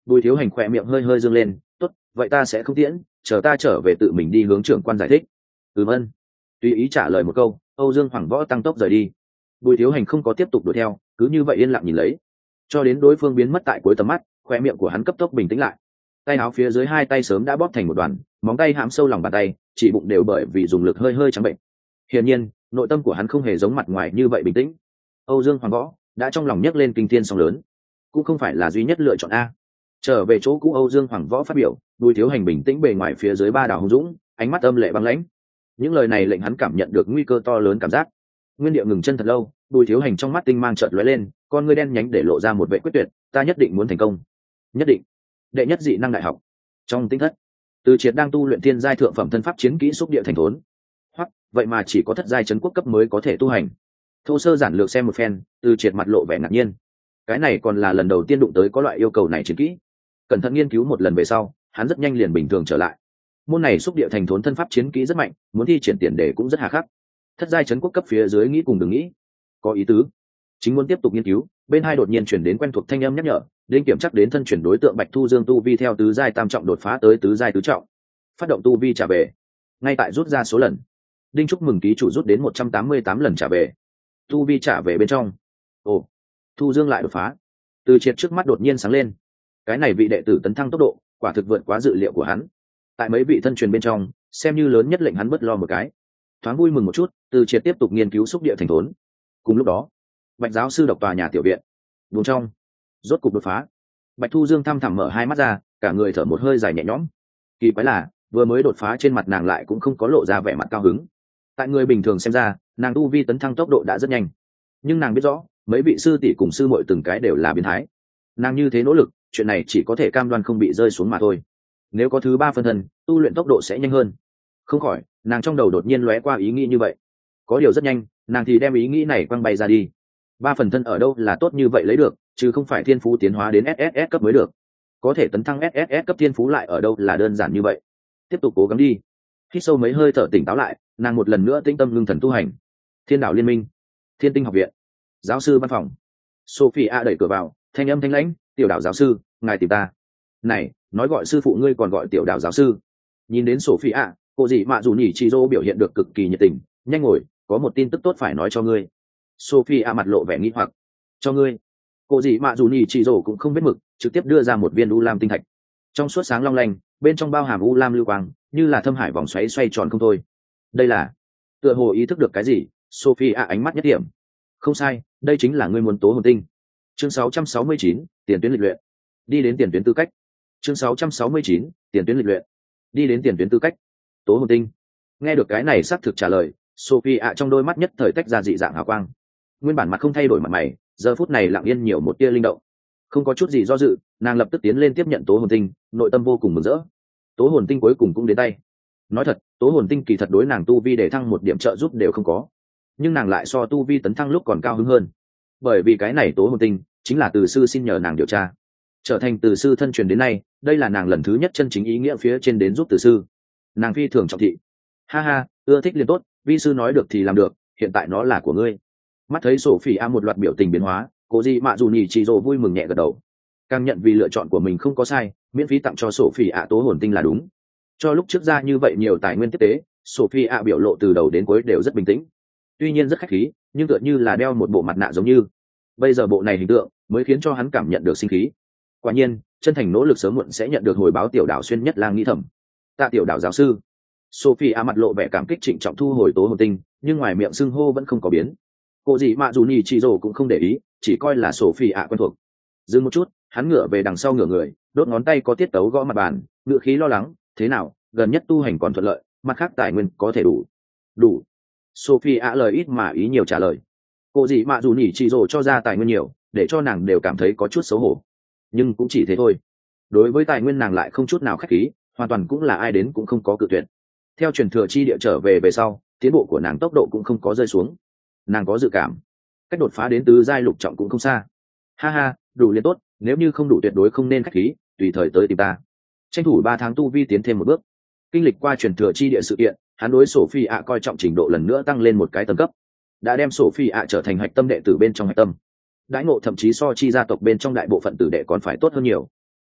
Bùi Thiếu Hành khỏe miệng hơi hơi dương lên, tốt, vậy ta sẽ không tiễn, chờ ta trở về tự mình đi hướng trưởng quan giải thích. Ừm ân. Tùy ý trả lời một câu, Âu Dương Hoàng Võ tăng tốc rời đi. Bùi Thiếu Hành không có tiếp tục đuổi theo, cứ như vậy yên lặng nhìn lấy, cho đến đối phương biến mất tại cuối tầm mắt, khóe miệng của hắn cấp tốc bình tĩnh lại. Tay áo phía dưới hai tay sớm đã bóp thành một đoàn, móng tay hãm sâu lòng bàn tay, chỉ bụng đều bởi vì dùng lực hơi hơi trắng bệnh. Hiển nhiên, nội tâm của hắn không hề giống mặt ngoài như vậy bình tĩnh. Âu Dương Hoàng Võ đã trong lòng nhấc lên kinh thiên sóng lớn, cũng không phải là duy nhất lựa chọn a. Trở về chỗ cũ, Âu Dương Hoàng Võ phát biểu, Bùi Thiếu Hành bình tĩnh bề ngoài phía dưới ba đảo hùng dũng, ánh mắt âm lệ băng lãnh. Những lời này lệnh hắn cảm nhận được nguy cơ to lớn cảm giác. Nguyên địa ngừng chân thật lâu, Bùi Thiếu Hành trong mắt tinh mang chợt lóe lên, con ngươi đen nhánh để lộ ra một vẻ quyết tuyệt, ta nhất định muốn thành công. Nhất định. Đệ nhất dị năng đại học. Trong tinh thất, Từ Triệt đang tu luyện thiên giai thượng phẩm thân pháp chiến kỹ xúc địa thành thốn. Hoặc, vậy mà chỉ có thất giai trấn quốc cấp mới có thể tu hành. Thô sơ giản lược xem một phen, Từ Triệt mặt lộ vẻ ngạc nhiên. Cái này còn là lần đầu tiên đụng tới có loại yêu cầu này chiến kỹ. Cẩn thận nghiên cứu một lần về sau, hắn rất nhanh liền bình thường trở lại. Môn này xúc địa thành thốn thân pháp chiến kỹ rất mạnh, muốn thi triển tiền đề cũng rất hà khắc. Thất giai trấn quốc cấp phía dưới nghĩ cùng đừng nghĩ. Có ý tứ. Chính muốn tiếp tục nghiên cứu, bên hai đột nhiên chuyển đến quen thuộc thanh âm nhắc nhở, đến kiểm chắc đến thân chuyển đối tượng Bạch Thu Dương tu vi theo tứ giai tam trọng đột phá tới tứ giai tứ trọng. Phát động tu vi trả về. Ngay tại rút ra số lần. Đinh chúc mừng ký chủ rút đến một trăm tám mươi tám lần trả về. Tu vi trả về bên trong. Ồ, Thu Dương lại đột phá. Từ Triệt trước mắt đột nhiên sáng lên. Cái này vị đệ tử tấn thăng tốc độ, quả thực vượt quá dự liệu của hắn. Tại mấy vị thân truyền bên trong, xem như lớn nhất lệnh hắn bất lo một cái. Thoáng vui mừng một chút, Từ Triệt tiếp tục nghiên cứu xúc địa thành thốn. Cùng lúc đó, Bạch giáo sư độc tòa nhà tiểu viện, vùng trong, rốt cục đột phá. Bạch Thu Dương thăm thẳm mở hai mắt ra, cả người thở một hơi dài nhẹ nhõm. Kỳ quái là, vừa mới đột phá trên mặt nàng lại cũng không có lộ ra vẻ mặt cao hứng. Tại người bình thường xem ra, nàng tu vi tấn thăng tốc độ đã rất nhanh, nhưng nàng biết rõ, mấy vị sư tỷ cùng sư muội từng cái đều là biến thái. Nàng như thế nỗ lực, chuyện này chỉ có thể cam đoan không bị rơi xuống mà thôi. Nếu có thứ ba phân thân, tu luyện tốc độ sẽ nhanh hơn. Không khỏi, nàng trong đầu đột nhiên lóe qua ý nghĩ như vậy. Có điều rất nhanh, nàng thì đem ý nghĩ này quăng bay ra đi. Ba phần thân ở đâu là tốt như vậy lấy được, chứ không phải thiên phú tiến hóa đến ét ét ét cấp mới được. Có thể tấn thăng ét ét ét cấp thiên phú lại ở đâu là đơn giản như vậy. Tiếp tục cố gắng đi. Hít sâu mấy hơi thở tỉnh táo lại, nàng một lần nữa tĩnh tâm ngưng thần tu hành. Thiên đảo liên minh, Thiên tinh học viện, giáo sư văn phòng. Sophie a đẩy cửa vào, thanh âm thanh lãnh, tiểu đảo giáo sư, ngài tìm ta. Này, nói gọi sư phụ ngươi còn gọi tiểu đảo giáo sư. Nhìn đến Sophie a, cô dì mạ dù nhỉ chị dô biểu hiện được cực kỳ nhiệt tình, nhanh ngồi, có một tin tức tốt phải nói cho ngươi. Sophie a mặt lộ vẻ nghi hoặc. Cho ngươi. Cô dì mạ dù nhỉ chị dô cũng không biết mực, trực tiếp đưa ra một viên u lam tinh thạch. Trong suốt sáng long lanh, bên trong bao hàm u lam lưu quang, như là thâm hải vòng xoáy xoay tròn không thôi. Đây là, tựa hồ ý thức được cái gì, Sophie a ánh mắt nhất điểm. Không sai, đây chính là ngươi muốn tố hồn tinh. Chương sáu trăm sáu mươi chín, tiền tuyến lịch luyện. Đi đến tiền tuyến tư cách. Chương sáu trăm sáu mươi chín, tiền tuyến lịch luyện. Đi đến tiền tuyến tư cách. Tố hồn tinh. Nghe được cái này xác thực trả lời, Sophie ạ trong đôi mắt nhất thời tách ra dị dạng hào quang. Nguyên bản mặt không thay đổi mặt mày, giờ phút này lặng yên nhiều một tia linh động. Không có chút gì do dự, nàng lập tức tiến lên tiếp nhận tố hồn tinh, nội tâm vô cùng mừng rỡ. Tố hồn tinh cuối cùng cũng đến tay. Nói thật, tố hồn tinh kỳ thật đối nàng tu vi để thăng một điểm trợ giúp đều không có, nhưng nàng lại so tu vi tấn thăng lúc còn cao hứng hơn, bởi vì cái này tố hồn tinh chính là từ sư xin nhờ nàng điều tra, trở thành từ sư thân truyền đến nay, đây là nàng lần thứ nhất chân chính ý nghĩa phía trên đến giúp từ sư. Nàng phi thường trọng thị. Ha ha, ưa thích liền tốt, vi sư nói được thì làm được, hiện tại nó là của ngươi. Mắt thấy Sophie a một loạt biểu tình biến hóa, cô di mạ dù nhì chị rồ vui mừng nhẹ gật đầu, càng nhận vì lựa chọn của mình không có sai, miễn phí tặng cho Sophie a tố hồn tinh là đúng. Cho lúc trước ra như vậy nhiều tài nguyên tiếp tế, Sophie a biểu lộ từ đầu đến cuối đều rất bình tĩnh, tuy nhiên rất khách khí, nhưng tựa như là đeo một bộ mặt nạ giống như. Bây giờ bộ này hình tượng mới khiến cho hắn cảm nhận được sinh khí. Quả nhiên, chân thành nỗ lực sớm muộn sẽ nhận được hồi báo. Tiểu đảo xuyên nhất lang nghĩ thầm. Tạ tiểu đảo giáo sư. Sophie a mặt lộ vẻ cảm kích trịnh trọng thu hồi tố hồn tinh, nhưng ngoài miệng xưng hô vẫn không có biến. Cô gì mạ dù nhì chị rồ cũng không để ý, chỉ coi là Sophie a quen thuộc. Dừng một chút, hắn ngửa về đằng sau ngửa người, đốt ngón tay có tiết tấu gõ mặt bàn, ngựa khí lo lắng, thế nào, gần nhất tu hành còn thuận lợi, mặt khác tài nguyên có thể đủ. Đủ. Sophie a lời ít mà ý nhiều trả lời. Cô gì mạ dù nhỉ chị rồ cho ra tài nguyên nhiều, để cho nàng đều cảm thấy có chút xấu hổ, nhưng cũng chỉ thế thôi. Đối với tài nguyên nàng lại không chút nào khách khí, hoàn toàn cũng là ai đến cũng không có cự tuyệt. Theo truyền thừa chi địa trở về về sau, tiến bộ của nàng tốc độ cũng không có rơi xuống. Nàng có dự cảm, cách đột phá đến tứ giai lục trọng cũng không xa. Ha ha, đủ liền tốt, nếu như không đủ tuyệt đối không nên khách khí, tùy thời tới tìm ta. Tranh thủ ba tháng tu vi tiến thêm một bước. Kinh lịch qua truyền thừa chi địa sự kiện, hắn đối Sophie ạ coi trọng trình độ lần nữa tăng lên một cái tầng cấp, đã đem Sophie ạ trở thành hạch tâm đệ tử bên trong hạch tâm. Đãi ngộ thậm chí so chi gia tộc bên trong đại bộ phận tử đệ còn phải tốt hơn nhiều.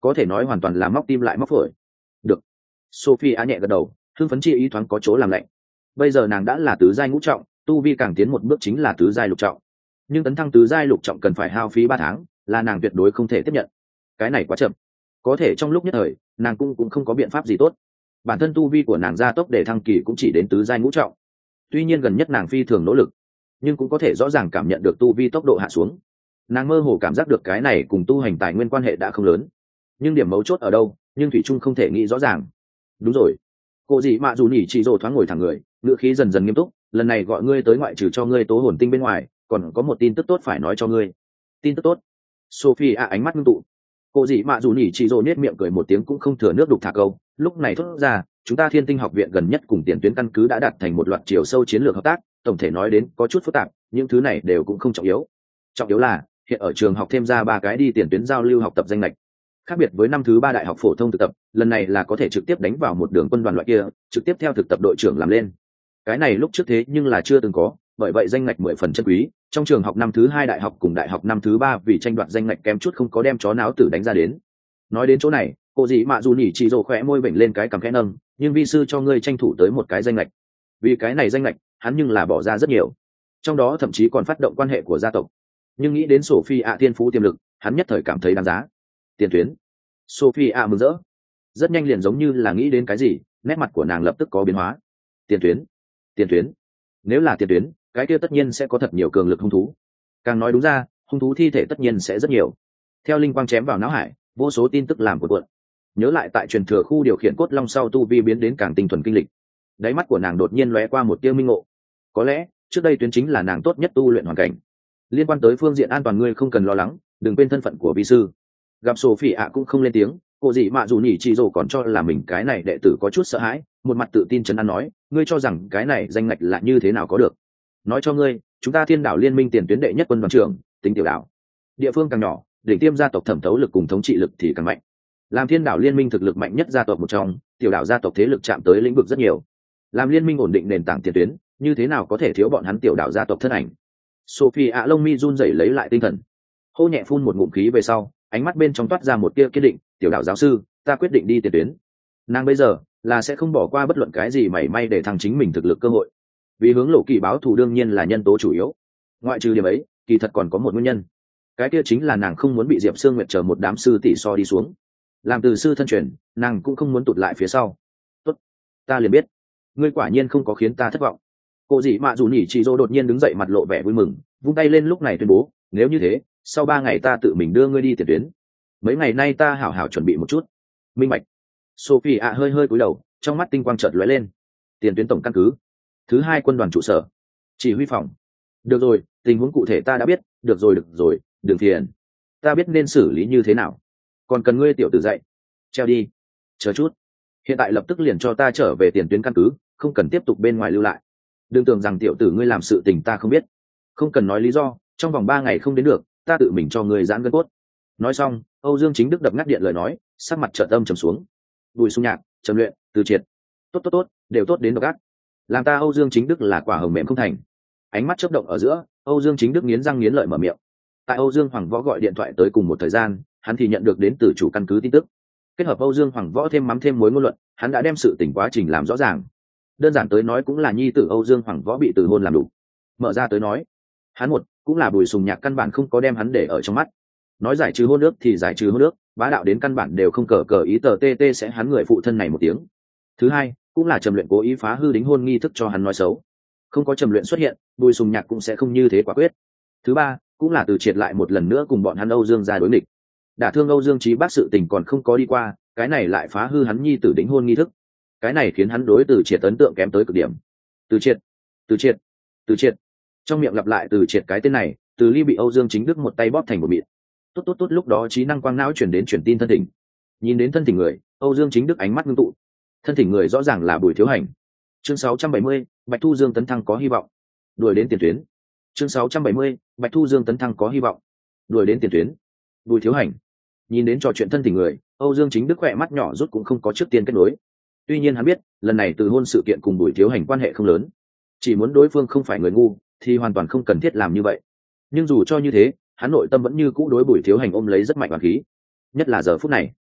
có thể nói hoàn toàn là móc tim lại móc phổi. Được. Sophie á nhẹ gật đầu, hưng phấn chi ý thoáng có chỗ làm lạnh. Bây giờ nàng đã là tứ giai ngũ trọng, tu vi càng tiến một bước chính là tứ giai lục trọng. Nhưng tấn thăng tứ giai lục trọng cần phải hao phí ba tháng, là nàng tuyệt đối không thể tiếp nhận. Cái này quá chậm. Có thể trong lúc nhất thời, nàng cũng cũng không có biện pháp gì tốt. Bản thân tu vi của nàng gia tốc để thăng kỳ cũng chỉ đến tứ giai ngũ trọng. Tuy nhiên gần nhất nàng phi thường nỗ lực, nhưng cũng có thể rõ ràng cảm nhận được tu vi tốc độ hạ xuống. Nàng mơ hồ cảm giác được cái này cùng tu hành tài nguyên quan hệ đã không lớn, nhưng điểm mấu chốt ở đâu, nhưng thủy trung không thể nghĩ rõ ràng. Đúng rồi, cô dì mạ dù nhỉ chỉ rồ thoáng ngồi thẳng người, ngữ khí dần dần nghiêm túc. Lần này gọi ngươi tới ngoại trừ cho ngươi tố hồn tinh bên ngoài, còn có một tin tức tốt phải nói cho ngươi. Tin tức tốt? Sophie à, ánh mắt ngưng tụ. Cô dì mạ dù nhỉ chỉ rồ nết miệng cười một tiếng cũng không thừa nước đục thả câu, lúc này thốt ra, chúng ta Thiên Tinh học viện gần nhất cùng tiền tuyến căn cứ đã đạt thành một loạt chiều sâu chiến lược hợp tác, tổng thể nói đến có chút phức tạp, những thứ này đều cũng không trọng yếu. Trọng yếu là hiện ở trường học thêm ra ba cái đi tiền tuyến giao lưu học tập danh lệch. Khác biệt với năm thứ ba đại học phổ thông thực tập, lần này là có thể trực tiếp đánh vào một đường quân đoàn loại kia, trực tiếp theo thực tập đội trưởng làm lên. Cái này lúc trước thế nhưng là chưa từng có, bởi vậy danh ngạch mười phần chân quý. Trong trường học năm thứ hai đại học cùng đại học năm thứ ba vì tranh đoạt danh ngạch kém chút không có đem chó náo tử đánh ra đến. Nói đến chỗ này, cô dì mạ dù nhỉ chỉ rồ khỏe môi vểnh lên cái cằm khẽ nâng, nhưng vi sư cho ngươi tranh thủ tới một cái danh lệch. Vì cái này danh lệch, hắn nhưng là bỏ ra rất nhiều, trong đó thậm chí còn phát động quan hệ của gia tộc. Nhưng nghĩ đến Sophie ạ thiên phú tiềm lực, hắn nhất thời cảm thấy đáng giá. Tiền tuyến. Sophie ạ mừng rỡ, rất nhanh liền giống như là nghĩ đến cái gì, nét mặt của nàng lập tức có biến hóa. Tiền tuyến, tiền tuyến. Nếu là tiền tuyến, cái kia tất nhiên sẽ có thật nhiều cường lực hung thú. Càng nói đúng ra, hung thú thi thể tất nhiên sẽ rất nhiều. Theo linh quang chém vào não hải, vô số tin tức làm cuộn cuộn. Nhớ lại tại truyền thừa khu điều khiển cốt long sau tu vi biến đến càng tinh thuần kinh lịch, đáy mắt của nàng đột nhiên lóe qua một tia minh ngộ. Có lẽ trước đây tuyến chính là nàng tốt nhất tu luyện hoàn cảnh. Liên quan tới phương diện an toàn ngươi không cần lo lắng, đừng quên thân phận của vi sư. Gặp Sophie ạ cũng không lên tiếng, cô dì mạ dù nhỉ chỉ rồ còn cho là mình cái này đệ tử có chút sợ hãi, một mặt tự tin chấn an nói, ngươi cho rằng cái này danh ngạch là như thế nào có được? Nói cho ngươi, chúng ta Thiên Đảo Liên minh tiền tuyến đệ nhất quân đoàn trưởng, tính tiểu đảo. Địa phương càng nhỏ, đỉnh tiêm gia tộc thẩm thấu lực cùng thống trị lực thì càng mạnh. Làm Thiên Đảo Liên minh thực lực mạnh nhất gia tộc một trong, tiểu đảo gia tộc thế lực chạm tới lĩnh vực rất nhiều. Làm liên minh ổn định nền tảng tiền tuyến, như thế nào có thể thiếu bọn hắn tiểu đảo gia tộc thân ảnh? Sophie ạ lông mi run rẩy lấy lại tinh thần, hô nhẹ phun một ngụm khí về sau, ánh mắt bên trong toát ra một tia kiên định. Tiểu đảo giáo sư, ta quyết định đi tiền tuyến. Nàng bây giờ là sẽ không bỏ qua bất luận cái gì mảy may để thăng chính mình thực lực cơ hội. Vì hướng Lộ Kỳ báo thù đương nhiên là nhân tố chủ yếu, ngoại trừ điểm ấy, kỳ thật còn có một nguyên nhân. Cái kia chính là nàng không muốn bị Diệp Sương Nguyệt chờ một đám sư tỷ so đi xuống. Làm từ sư thân truyền, nàng cũng không muốn tụt lại phía sau. Tốt, ta liền biết, ngươi quả nhiên không có khiến ta thất vọng. Cô dì mạ dù nhỉ chị dô đột nhiên đứng dậy, mặt lộ vẻ vui mừng, vung tay lên lúc này tuyên bố, nếu như thế, sau ba ngày ta tự mình đưa ngươi đi tiền tuyến. Mấy ngày nay ta hảo hảo chuẩn bị một chút. Minh bạch. Sophie ạ hơi hơi cúi đầu, trong mắt tinh quang chợt lóe lên. Tiền tuyến tổng căn cứ, thứ hai quân đoàn trụ sở, chỉ huy phòng. Được rồi, tình huống cụ thể ta đã biết. Được rồi được rồi, đừng phiền, ta biết nên xử lý như thế nào. Còn cần ngươi tiểu tử dạy. Treo đi. Chờ chút, hiện tại lập tức liền cho ta trở về tiền tuyến căn cứ, không cần tiếp tục bên ngoài lưu lại. Đừng tưởng rằng tiểu tử ngươi làm sự tình ta không biết. Không cần nói lý do, trong vòng ba ngày không đến được, ta tự mình cho ngươi giãn gân cốt. Nói xong, Âu Dương Chính Đức đập ngắt điện lời nói, sắc mặt chợt âm trầm xuống. Bùi Sung Nhạc, Trầm Luyện, Từ Triệt, tốt tốt tốt, đều tốt đến độc ác. Làm ta Âu Dương Chính Đức là quả hồng mềm không thành. Ánh mắt chớp động ở giữa, Âu Dương Chính Đức nghiến răng nghiến lợi mở miệng. Tại Âu Dương Hoàng Võ gọi điện thoại tới cùng một thời gian, hắn thì nhận được đến từ chủ căn cứ tin tức. Kết hợp Âu Dương Hoàng Võ thêm mắm thêm muối ngôn luận, hắn đã đem sự tình quá trình làm rõ ràng. Đơn giản tới nói cũng là nhi tử Âu Dương Hoàng Võ bị từ hôn làm đủ. Mở ra tới nói, hắn một cũng là Bùi Sùng Nhạc căn bản không có đem hắn để ở trong mắt. Nói giải trừ hôn ước thì giải trừ hôn ước, bá đạo đến căn bản đều không cờ cờ ý tờ tê tê sẽ hắn người phụ thân này một tiếng. Thứ hai cũng là Trầm Luyện cố ý phá hư đính hôn nghi thức cho hắn nói xấu. Không có Trầm Luyện xuất hiện, Bùi Sùng Nhạc cũng sẽ không như thế quả quyết. Thứ ba cũng là Từ Triệt lại một lần nữa cùng bọn hắn Âu Dương ra đối nghịch. Đả thương Âu Dương Chí Bác sự tình còn không có đi qua, cái này lại phá hư hắn nhi tử đính hôn nghi thức. Cái này khiến hắn đối Từ Triệt ấn tượng kém tới cực điểm. Từ Triệt, Từ Triệt, Từ Triệt, trong miệng lặp lại Từ Triệt cái tên này, Từ Ly bị Âu Dương Chính Đức một tay bóp thành một mịn. Tốt tốt tốt, lúc đó trí năng quang não chuyển đến truyền tin thân thỉnh. Nhìn đến thân thỉnh người, Âu Dương Chính Đức ánh mắt ngưng tụ. Thân thỉnh người rõ ràng là Bùi Thiếu Hành. Chương sáu trăm bảy mươi, Bạch Thu Dương tấn thăng có hy vọng. Đuổi đến tiền tuyến. Chương sáu trăm bảy mươi, Bạch Thu Dương tấn thăng có hy vọng. Đuổi đến tiền tuyến. Bùi Thiếu Hành. Nhìn đến trò chuyện thân thỉnh người, Âu Dương Chính Đức khỏe mắt nhỏ rút cũng không có trước tiên kết nối. Tuy nhiên hắn biết, lần này từ hôn sự kiện cùng Bùi Thiếu Hành quan hệ không lớn, chỉ muốn đối phương không phải người ngu, thì hoàn toàn không cần thiết làm như vậy. Nhưng dù cho như thế, hắn nội tâm vẫn như cũ đối Bùi Thiếu Hành ôm lấy rất mạnh oán khí. Nhất là giờ phút này,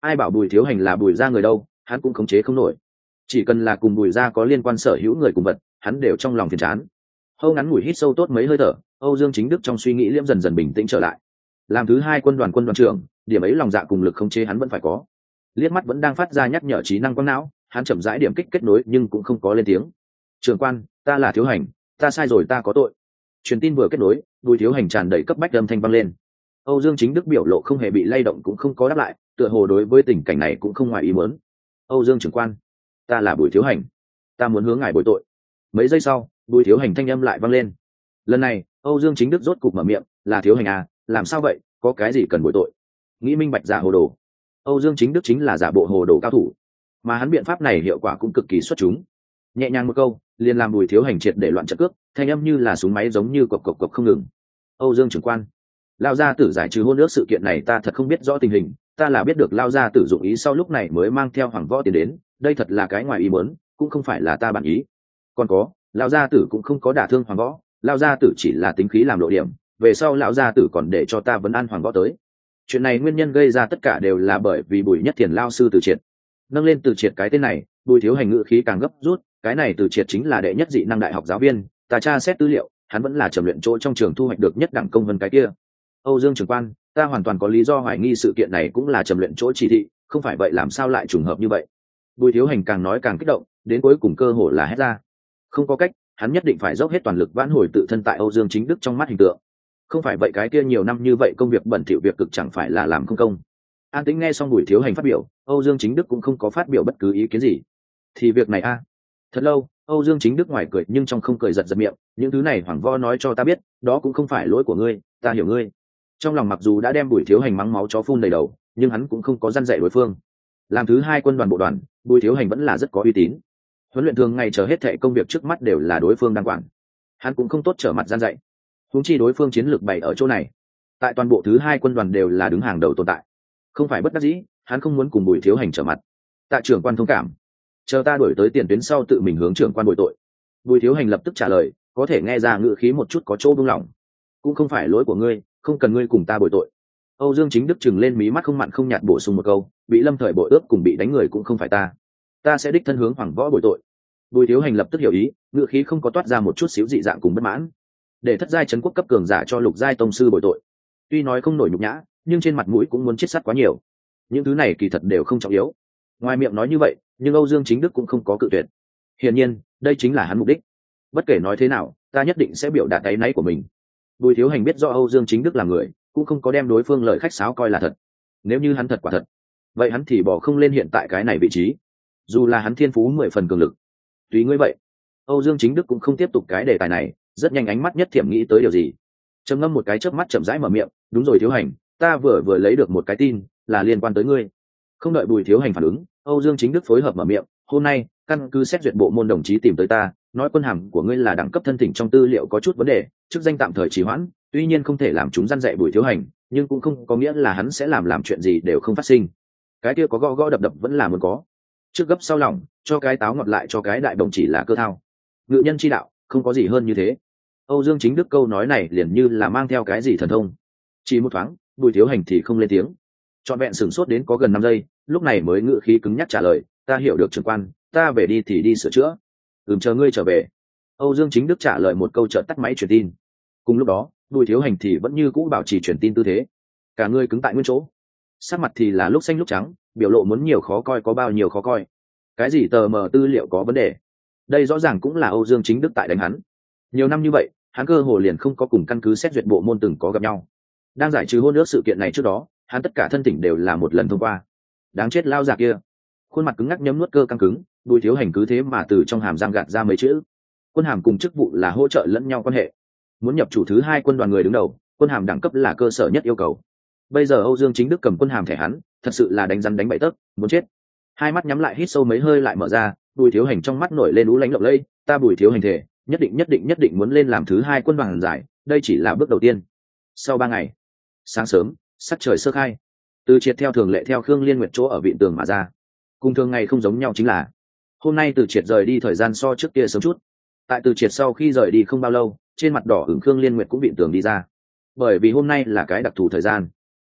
ai bảo Bùi Thiếu Hành là Bùi gia người đâu, hắn cũng khống chế không nổi. Chỉ cần là cùng Bùi gia có liên quan sở hữu người cùng vật, hắn đều trong lòng phiền chán. Hâu ngắn ngủi hít sâu tốt mấy hơi thở, Âu Dương Chính Đức trong suy nghĩ liễm dần dần bình tĩnh trở lại. Làm thứ hai quân đoàn quân đoàn trưởng, điểm ấy lòng dạ cùng lực khống chế hắn vẫn phải có. Liếc mắt vẫn đang phát ra nhắc nhở trí năng quang não, hắn chậm rãi điểm kích kết nối nhưng cũng không có lên tiếng. Trưởng quan, ta là Thiếu Hành, ta sai rồi, ta có tội. Truyền tin vừa kết nối, Bùi Thiếu Hành tràn đầy cấp bách âm thanh vang lên. Âu Dương Chính Đức biểu lộ không hề bị lay động cũng không có đáp lại, tựa hồ đối với tình cảnh này cũng không ngoài ý muốn. Âu Dương trưởng quan, ta là Bùi Thiếu Hành, ta muốn hướng ngài bồi tội. Mấy giây sau, Bùi Thiếu Hành thanh âm lại vang lên. Lần này, Âu Dương Chính Đức rốt cục mở miệng, là Thiếu Hành à, làm sao vậy, có cái gì cần bồi tội? Nghĩ minh bạch giả hồ đồ. Âu Dương Chính Đức chính là giả bộ hồ đồ cao thủ, mà hắn biện pháp này hiệu quả cũng cực kỳ xuất chúng. Nhẹ nhàng một câu, liền làm Bùi Thiếu Hành triệt để loạn trận cước, thanh âm như là súng máy giống như cộc cộc cộc không ngừng. Âu Dương trưởng quan, Lao gia tử giải trừ hôn ước sự kiện này ta thật không biết rõ tình hình, ta là biết được Lao gia tử dụng ý sau lúc này mới mang theo Hoàng Võ tiến đến, đây thật là cái ngoài ý muốn, cũng không phải là ta bản ý. Còn có, Lao gia tử cũng không có đả thương Hoàng Võ, Lao gia tử chỉ là tính khí làm lộ điểm, về sau lão gia tử còn để cho ta vấn an Hoàng Võ tới. Chuyện này nguyên nhân gây ra tất cả đều là bởi vì Bùi Nhất Thiền lao sư Từ Triệt. Nâng lên Từ Triệt cái tên này, Bùi Thiếu Hành ngữ khí càng gấp rút, cái này Từ Triệt chính là đệ nhất dị năng đại học giáo viên, ta tra xét tư liệu, hắn vẫn là trầm luyện chỗ trong trường thu hoạch được nhất đẳng công vân cái kia. Âu Dương trưởng quan, ta hoàn toàn có lý do hoài nghi sự kiện này cũng là trầm luyện chỗ chỉ thị, không phải vậy làm sao lại trùng hợp như vậy? Bùi Thiếu Hành càng nói càng kích động, đến cuối cùng cơ hội là hét ra. Không có cách, hắn nhất định phải dốc hết toàn lực vãn hồi tự thân tại Âu Dương Chính Đức trong mắt hình tượng. Không phải vậy cái kia nhiều năm như vậy công việc bẩn thỉu việc cực chẳng phải là làm không công. An Tĩnh nghe xong Bùi Thiếu Hành phát biểu, Âu Dương Chính Đức cũng không có phát biểu bất cứ ý kiến gì. Thì việc này a, thật lâu, Âu Dương Chính Đức ngoài cười nhưng trong không cười giật giật miệng, những thứ này Hoàng Võ nói cho ta biết, đó cũng không phải lỗi của ngươi, ta hiểu ngươi. Trong lòng mặc dù đã đem Bùi Thiếu Hành mắng máu chó phun đầy đầu, nhưng hắn cũng không có răn dạy đối phương. Làm thứ hai quân đoàn bộ đoàn, Bùi Thiếu Hành vẫn là rất có uy tín. Huấn luyện thường ngày chờ hết thệ công việc trước mắt đều là đối phương đang quản, hắn cũng không tốt trở mặt răn dạy. Huống chi đối phương chiến lược bày ở chỗ này, tại toàn bộ thứ hai quân đoàn đều là đứng hàng đầu tồn tại, không phải bất đắc dĩ, hắn không muốn cùng Bùi Thiếu Hành trở mặt. Tạ trưởng quan thông cảm, chờ ta đổi tới tiền tuyến sau tự mình hướng trưởng quan bồi tội. Bùi Thiếu Hành lập tức trả lời, có thể nghe ra ngữ khí một chút có chỗ buông lỏng. Cũng không phải lỗi của ngươi, không cần ngươi cùng ta bồi tội. Âu Dương Chính Đức chừng lên mí mắt không mặn không nhạt bổ sung một câu, bị Lâm Thời bội ước cùng bị đánh người cũng không phải ta, ta sẽ đích thân hướng Hoàng Võ bồi tội. Bùi Thiếu Hành lập tức hiểu ý, ngữ khí không có toát ra một chút xíu dị dạng cùng bất mãn. Để thất giai trấn quốc cấp cường giả cho lục giai tông sư bồi tội, tuy nói không nổi nhục nhã, nhưng trên mặt mũi cũng muốn chết sắt quá nhiều. Những thứ này kỳ thật đều không trọng yếu. Ngoài miệng nói như vậy, nhưng Âu Dương Chính Đức cũng không có cự tuyệt. Hiển nhiên, đây chính là hắn mục đích. Bất kể nói thế nào, ta nhất định sẽ biểu đạt áy náy của mình. Bùi Thiếu Hành biết do Âu Dương Chính Đức là người, cũng không có đem đối phương lời khách sáo coi là thật. Nếu như hắn thật quả thật, vậy hắn thì bỏ không lên hiện tại cái này vị trí. Dù là hắn thiên phú mười phần cường lực, tùy ngươi vậy. Âu Dương Chính Đức cũng không tiếp tục cái đề tài này, rất nhanh ánh mắt nhất thiểm nghĩ tới điều gì. Trầm ngâm một cái chớp mắt chậm rãi mở miệng, đúng rồi Thiếu Hành, ta vừa vừa lấy được một cái tin, là liên quan tới ngươi. Không đợi Bùi Thiếu Hành phản ứng, Âu Dương Chính Đức phối hợp mở miệng, hôm nay căn cứ xét duyệt bộ môn đồng chí tìm tới ta, nói quân hàm của ngươi là đẳng cấp thân thỉnh trong tư liệu có chút vấn đề, chức danh tạm thời trì hoãn, tuy nhiên không thể làm chúng răn dạy Bùi Thiếu Hành, nhưng cũng không có nghĩa là hắn sẽ làm làm chuyện gì đều không phát sinh. Cái kia có gõ gõ đập đập vẫn là muốn có, trước gấp sau lỏng, cho cái táo ngọt lại cho cái đại đồng chỉ là cơ thao. Ngự nhân chi đạo, không có gì hơn như thế. Âu Dương Chính Đức câu nói này liền như là mang theo cái gì thần thông. Chỉ một thoáng, Bùi Thiếu Hành thì không lên tiếng, trọn vẹn sửng sốt đến có gần năm giây, lúc này mới ngự khí cứng nhắc trả lời, ta hiểu được trưởng quan, ta về đi thì đi sửa chữa. Ừm, chờ ngươi trở về. Âu Dương Chính Đức trả lời một câu chợt tắt máy truyền tin. Cùng lúc đó, Bùi Thiếu Hành thì vẫn như cũ bảo trì truyền tin tư thế, cả người cứng tại nguyên chỗ, sắc mặt thì là lúc xanh lúc trắng, biểu lộ muốn nhiều khó coi có bao nhiêu khó coi. Cái gì tờ mờ tư liệu có vấn đề, đây rõ ràng cũng là Âu Dương Chính Đức tại đánh hắn. Nhiều năm như vậy, hắn cơ hồ liền không có cùng căn cứ xét duyệt bộ môn từng có gặp nhau. Đang giải trừ hôn ước sự kiện này trước đó, hắn tất cả thân tỉnh đều là một lần thông qua. Đáng chết lao già kia, khuôn mặt cứng ngắc nhấm nuốt cơ căng cứng, Bùi Thiếu Hành cứ thế mà từ trong hàm răng gạt ra mấy chữ. Quân hàm cùng chức vụ là hỗ trợ lẫn nhau quan hệ. Muốn nhập chủ thứ hai quân đoàn người đứng đầu, quân hàm đẳng cấp là cơ sở nhất yêu cầu. Bây giờ Âu Dương Chính Đức cầm quân hàm thẻ hắn, thật sự là đánh rắn đánh bậy tấc, muốn chết. Hai mắt nhắm lại hít sâu mấy hơi lại mở ra, Bùi Thiếu Hành trong mắt nổi lên ú lánh lộng lây, ta Bùi Thiếu Hành thể, nhất định nhất định nhất định muốn lên làm thứ hai quân đoàn giải, đây chỉ là bước đầu tiên. Sau ba ngày, sáng sớm, sắc trời sơ khai, Từ Triệt theo thường lệ theo Khương Liên Nguyệt chỗ ở viện tường mà ra. Cùng thường ngày không giống nhau chính là, hôm nay Từ Triệt rời đi thời gian so trước kia sớm chút. Tại Từ Triệt sau khi rời đi không bao lâu, trên mặt đỏ ửng Khương Liên Nguyệt cũng viện tường đi ra. Bởi vì hôm nay là cái đặc thù thời gian,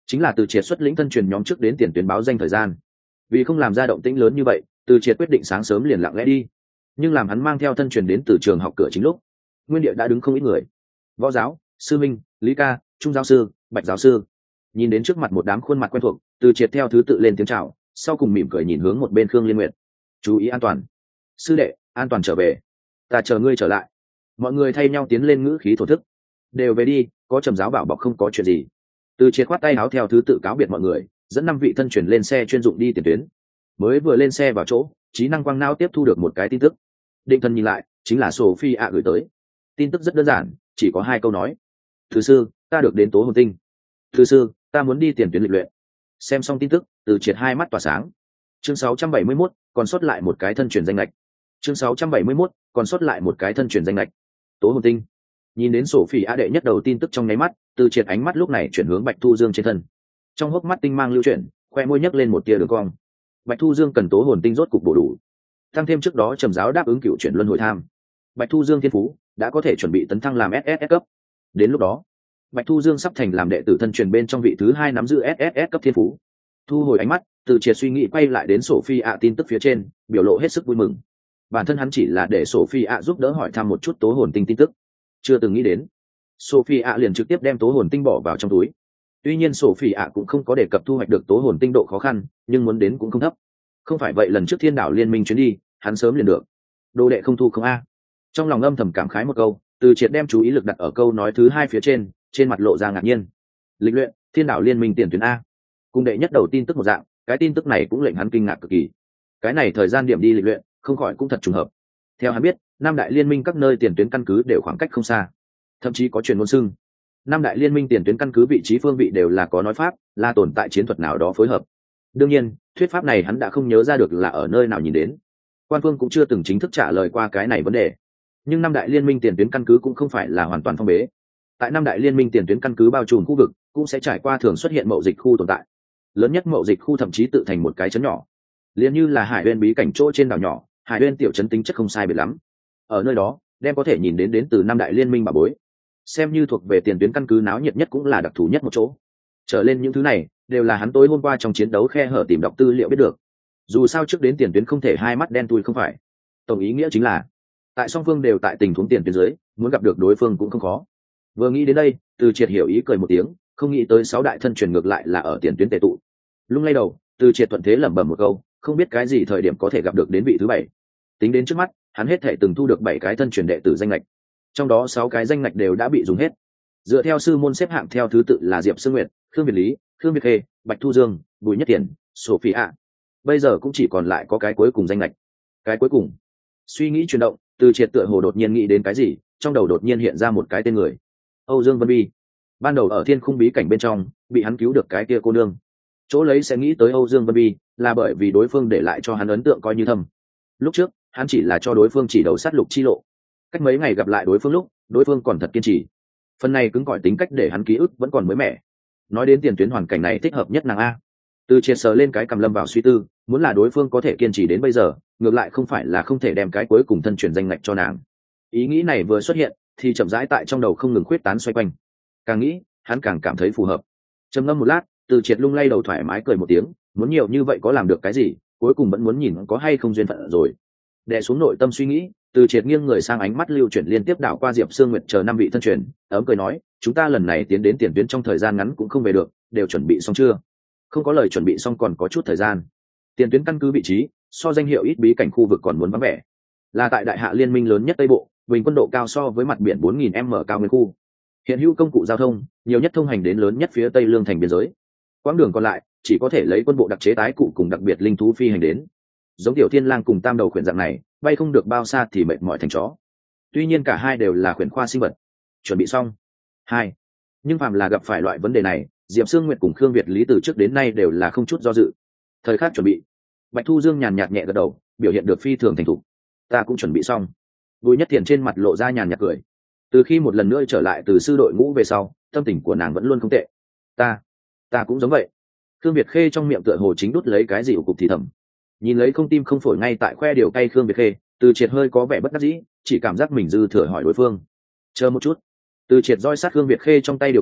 chính là Từ Triệt xuất lĩnh thân truyền nhóm trước đến tiền tuyến báo danh thời gian. Vì không làm ra động tĩnh lớn như vậy, Từ Triệt quyết định sáng sớm liền lặng lẽ đi. Nhưng làm hắn mang theo thân truyền đến từ trường học cửa chính lúc, nguyên địa đã đứng không ít người. Võ giáo, sư minh, lý ca, trung giáo sư, bạch giáo sư. Nhìn đến trước mặt một đám khuôn mặt quen thuộc, Từ Triệt theo thứ tự lên tiếng chào, sau cùng mỉm cười nhìn hướng một bên Khương Liên Nguyệt. Chú ý an toàn. Sư đệ, an toàn trở về. Ta chờ ngươi trở lại. Mọi người thay nhau tiến lên ngữ khí thổ thức. Đều về đi, có Trầm giáo bảo bọc không có chuyện gì. Từ Triệt khoát tay áo theo thứ tự cáo biệt mọi người, dẫn năm vị thân truyền lên xe chuyên dụng đi tiền tuyến. Mới vừa lên xe vào chỗ, trí năng quang não tiếp thu được một cái tin tức. Định thần nhìn lại, chính là Sophie ạ gửi tới. Tin tức rất đơn giản, chỉ có hai câu nói. Thứ sư, ta được đến Tố Hồn Tinh. Thứ sư, ta muốn đi tiền tuyến lịch luyện. Xem xong tin tức, Từ Triệt hai mắt tỏa sáng. Chương sáu trăm bảy mươi mốt, còn sót lại một cái thân truyền danh lệch. Chương sáu trăm bảy mươi mốt, còn sót lại một cái thân truyền danh lệch. Tố Hồn Tinh. Nhìn đến Sophie ạ đệ nhất đầu tin tức trong nháy mắt, Từ Triệt ánh mắt lúc này chuyển hướng Bạch Thu Dương trên thân. Trong hốc mắt tinh mang lưu chuyển, khoe môi nhấc lên một tia đường cong. Bạch Thu Dương cần Tố Hồn Tinh rốt cục bổ đủ, tăng thêm trước đó Trầm giáo đáp ứng cựu chuyển luân hồi tham, Bạch Thu Dương thiên phú đã có thể chuẩn bị tấn thăng làm ét ét ét cấp. Đến lúc đó, Bạch Thu Dương sắp thành làm đệ tử thân truyền bên trong vị thứ hai nắm giữ ét ét ét cấp thiên phú. Thu hồi ánh mắt, Từ Triệt suy nghĩ quay lại đến Sophie ạ tin tức phía trên, biểu lộ hết sức vui mừng. Bản thân hắn chỉ là để Sophie ạ giúp đỡ hỏi thăm một chút Tố Hồn Tinh tin tức, chưa từng nghĩ đến Sophie ạ liền trực tiếp đem Tố Hồn Tinh bỏ vào trong túi. Tuy nhiên Sophie ạ cũng không có đề cập thu hoạch được Tố Hồn Tinh độ khó khăn, nhưng muốn đến cũng không thấp. Không phải vậy lần trước Thiên Đảo Liên Minh chuyến đi, hắn sớm liền được. Đồ đệ không thu không a. Trong lòng âm thầm cảm khái một câu, Từ Triệt đem chú ý lực đặt ở câu nói thứ hai phía trên, trên mặt lộ ra ngạc nhiên. Lịch luyện, Thiên Đảo Liên Minh tiền tuyến a. Cùng đệ nhất đầu tin tức một dạng, cái tin tức này cũng lệnh hắn kinh ngạc cực kỳ. Cái này thời gian điểm đi lịch luyện, không khỏi cũng thật trùng hợp. Theo hắn biết, Nam Đại Liên Minh các nơi tiền tuyến căn cứ đều khoảng cách không xa, thậm chí có truyền ngôn xưng Nam Đại Liên Minh tiền tuyến căn cứ vị trí phương vị đều là có nói pháp, là tồn tại chiến thuật nào đó phối hợp. Đương nhiên, thuyết pháp này hắn đã không nhớ ra được là ở nơi nào nhìn đến. Quan Phương cũng chưa từng chính thức trả lời qua cái này vấn đề. Nhưng Nam Đại Liên Minh tiền tuyến căn cứ cũng không phải là hoàn toàn phong bế. Tại Nam Đại Liên Minh tiền tuyến căn cứ bao trùm khu vực, cũng sẽ trải qua thường xuất hiện mậu dịch khu tồn tại. Lớn nhất mậu dịch khu thậm chí tự thành một cái trấn nhỏ, liền như là Hải Uyên bí cảnh chỗ trên đảo nhỏ, Hải Uyên tiểu trấn tính chất không sai biệt lắm. Ở nơi đó, đem có thể nhìn đến đến từ Nam Đại Liên Minh bà bối, xem như thuộc về tiền tuyến căn cứ náo nhiệt nhất cũng là đặc thù nhất một chỗ. Trở lên những thứ này đều là hắn tối hôm qua trong chiến đấu khe hở tìm đọc tư liệu biết được. Dù sao trước đến tiền tuyến không thể hai mắt đen tui không phải. Tổng ý nghĩa chính là tại song phương đều tại tình huống tiền tuyến dưới, muốn gặp được đối phương cũng không khó. Vừa nghĩ đến đây, Từ Triệt hiểu ý cười một tiếng, không nghĩ tới sáu đại thân truyền ngược lại là ở tiền tuyến tề tụ. Lung lay đầu, Từ Triệt thuận thế lẩm bẩm một câu, không biết cái gì thời điểm có thể gặp được đến vị thứ bảy. Tính đến trước mắt, hắn hết thể từng thu được bảy cái thân truyền đệ tử danh lệch, trong đó sáu cái danh lệch đều đã bị dùng hết. Dựa theo sư môn xếp hạng theo thứ tự là Diệp Sương Nguyệt, Khương Việt Lý, Khương Việt Khê, Bạch Thu Dương, Bùi Nhất Tiền, Sophie ạ. Bây giờ cũng chỉ còn lại có cái cuối cùng danh lệch. Cái cuối cùng. Suy nghĩ chuyển động, Từ Triệt tựa hồ đột nhiên nghĩ đến cái gì, trong đầu đột nhiên hiện ra một cái tên người. Âu Dương Vân Vi. Ban đầu ở Thiên Khung bí cảnh bên trong, bị hắn cứu được cái kia cô nương. Chỗ lấy sẽ nghĩ tới Âu Dương Vân Vi, là bởi vì đối phương để lại cho hắn ấn tượng coi như thầm. Lúc trước, hắn chỉ là cho đối phương chỉ đầu sát lục chi lộ. Cách mấy ngày gặp lại đối phương lúc, đối phương còn thật kiên trì. Phần này cứng cỏi tính cách để hắn ký ức vẫn còn mới mẻ. Nói đến tiền tuyến hoàn cảnh này thích hợp nhất nàng a. Từ Triệt sờ lên cái cầm lâm vào suy tư, muốn là đối phương có thể kiên trì đến bây giờ, ngược lại không phải là không thể đem cái cuối cùng thân truyền danh ngạch cho nàng. Ý nghĩ này vừa xuất hiện, thì chậm rãi tại trong đầu không ngừng khuyết tán xoay quanh. Càng nghĩ, hắn càng cảm thấy phù hợp. Trầm ngâm một lát, Từ Triệt lung lay đầu thoải mái cười một tiếng, muốn nhiều như vậy có làm được cái gì, cuối cùng vẫn muốn nhìn có hay không duyên phận rồi. Đè xuống nội tâm suy nghĩ, Từ Triệt nghiêng người sang ánh mắt lưu chuyển liên tiếp đảo qua Diệp Sương Nguyệt chờ năm vị thân truyền, ấm cười nói, chúng ta lần này tiến đến tiền tuyến trong thời gian ngắn cũng không về được, đều chuẩn bị xong chưa? Không có lời chuẩn bị xong còn có chút thời gian. Tiền tuyến căn cứ vị trí, so danh hiệu ít bí cảnh khu vực còn muốn vắng vẻ. Là tại Đại Hạ Liên Minh lớn nhất Tây Bộ, bình quân độ cao so với mặt biển bốn nghìn mét cao nguyên khu. Hiện hữu công cụ giao thông, nhiều nhất thông hành đến lớn nhất phía Tây Lương thành biên giới. Quãng đường còn lại, chỉ có thể lấy quân bộ đặc chế tái cụ cùng đặc biệt linh thú phi hành đến. Giống Tiểu Thiên Lang cùng Tam Đầu khuyển dạng này, bay không được bao xa thì mệt mỏi thành chó. Tuy nhiên cả hai đều là khuyển khoa sinh vật. Chuẩn bị xong. Hai. Nhưng phàm là gặp phải loại vấn đề này, Diệp Sương Nguyệt cùng Khương Việt Lý từ trước đến nay đều là không chút do dự. Thời khắc chuẩn bị. Bạch Thu Dương nhàn nhạt nhẹ gật đầu, biểu hiện được phi thường thành thục. Ta cũng chuẩn bị xong. Bùi Nhất Thiền trên mặt lộ ra nhàn nhạt cười. Từ khi một lần nữa trở lại từ sư đội ngũ về sau, tâm tình của nàng vẫn luôn không tệ. Ta, ta cũng giống vậy. Khương Việt Khê trong miệng tựa hồ chính đút lấy cái gì ủ cục thì thầm. Nhìn lấy không tim không phổi ngay tại khoe điều cay Khương Việt Khê, Từ Triệt hơi có vẻ bất đắc dĩ, chỉ cảm giác mình dư thừa hỏi đối phương. Chờ một chút. Từ Triệt roi sát Khương Việt Khê trong tay điều cay,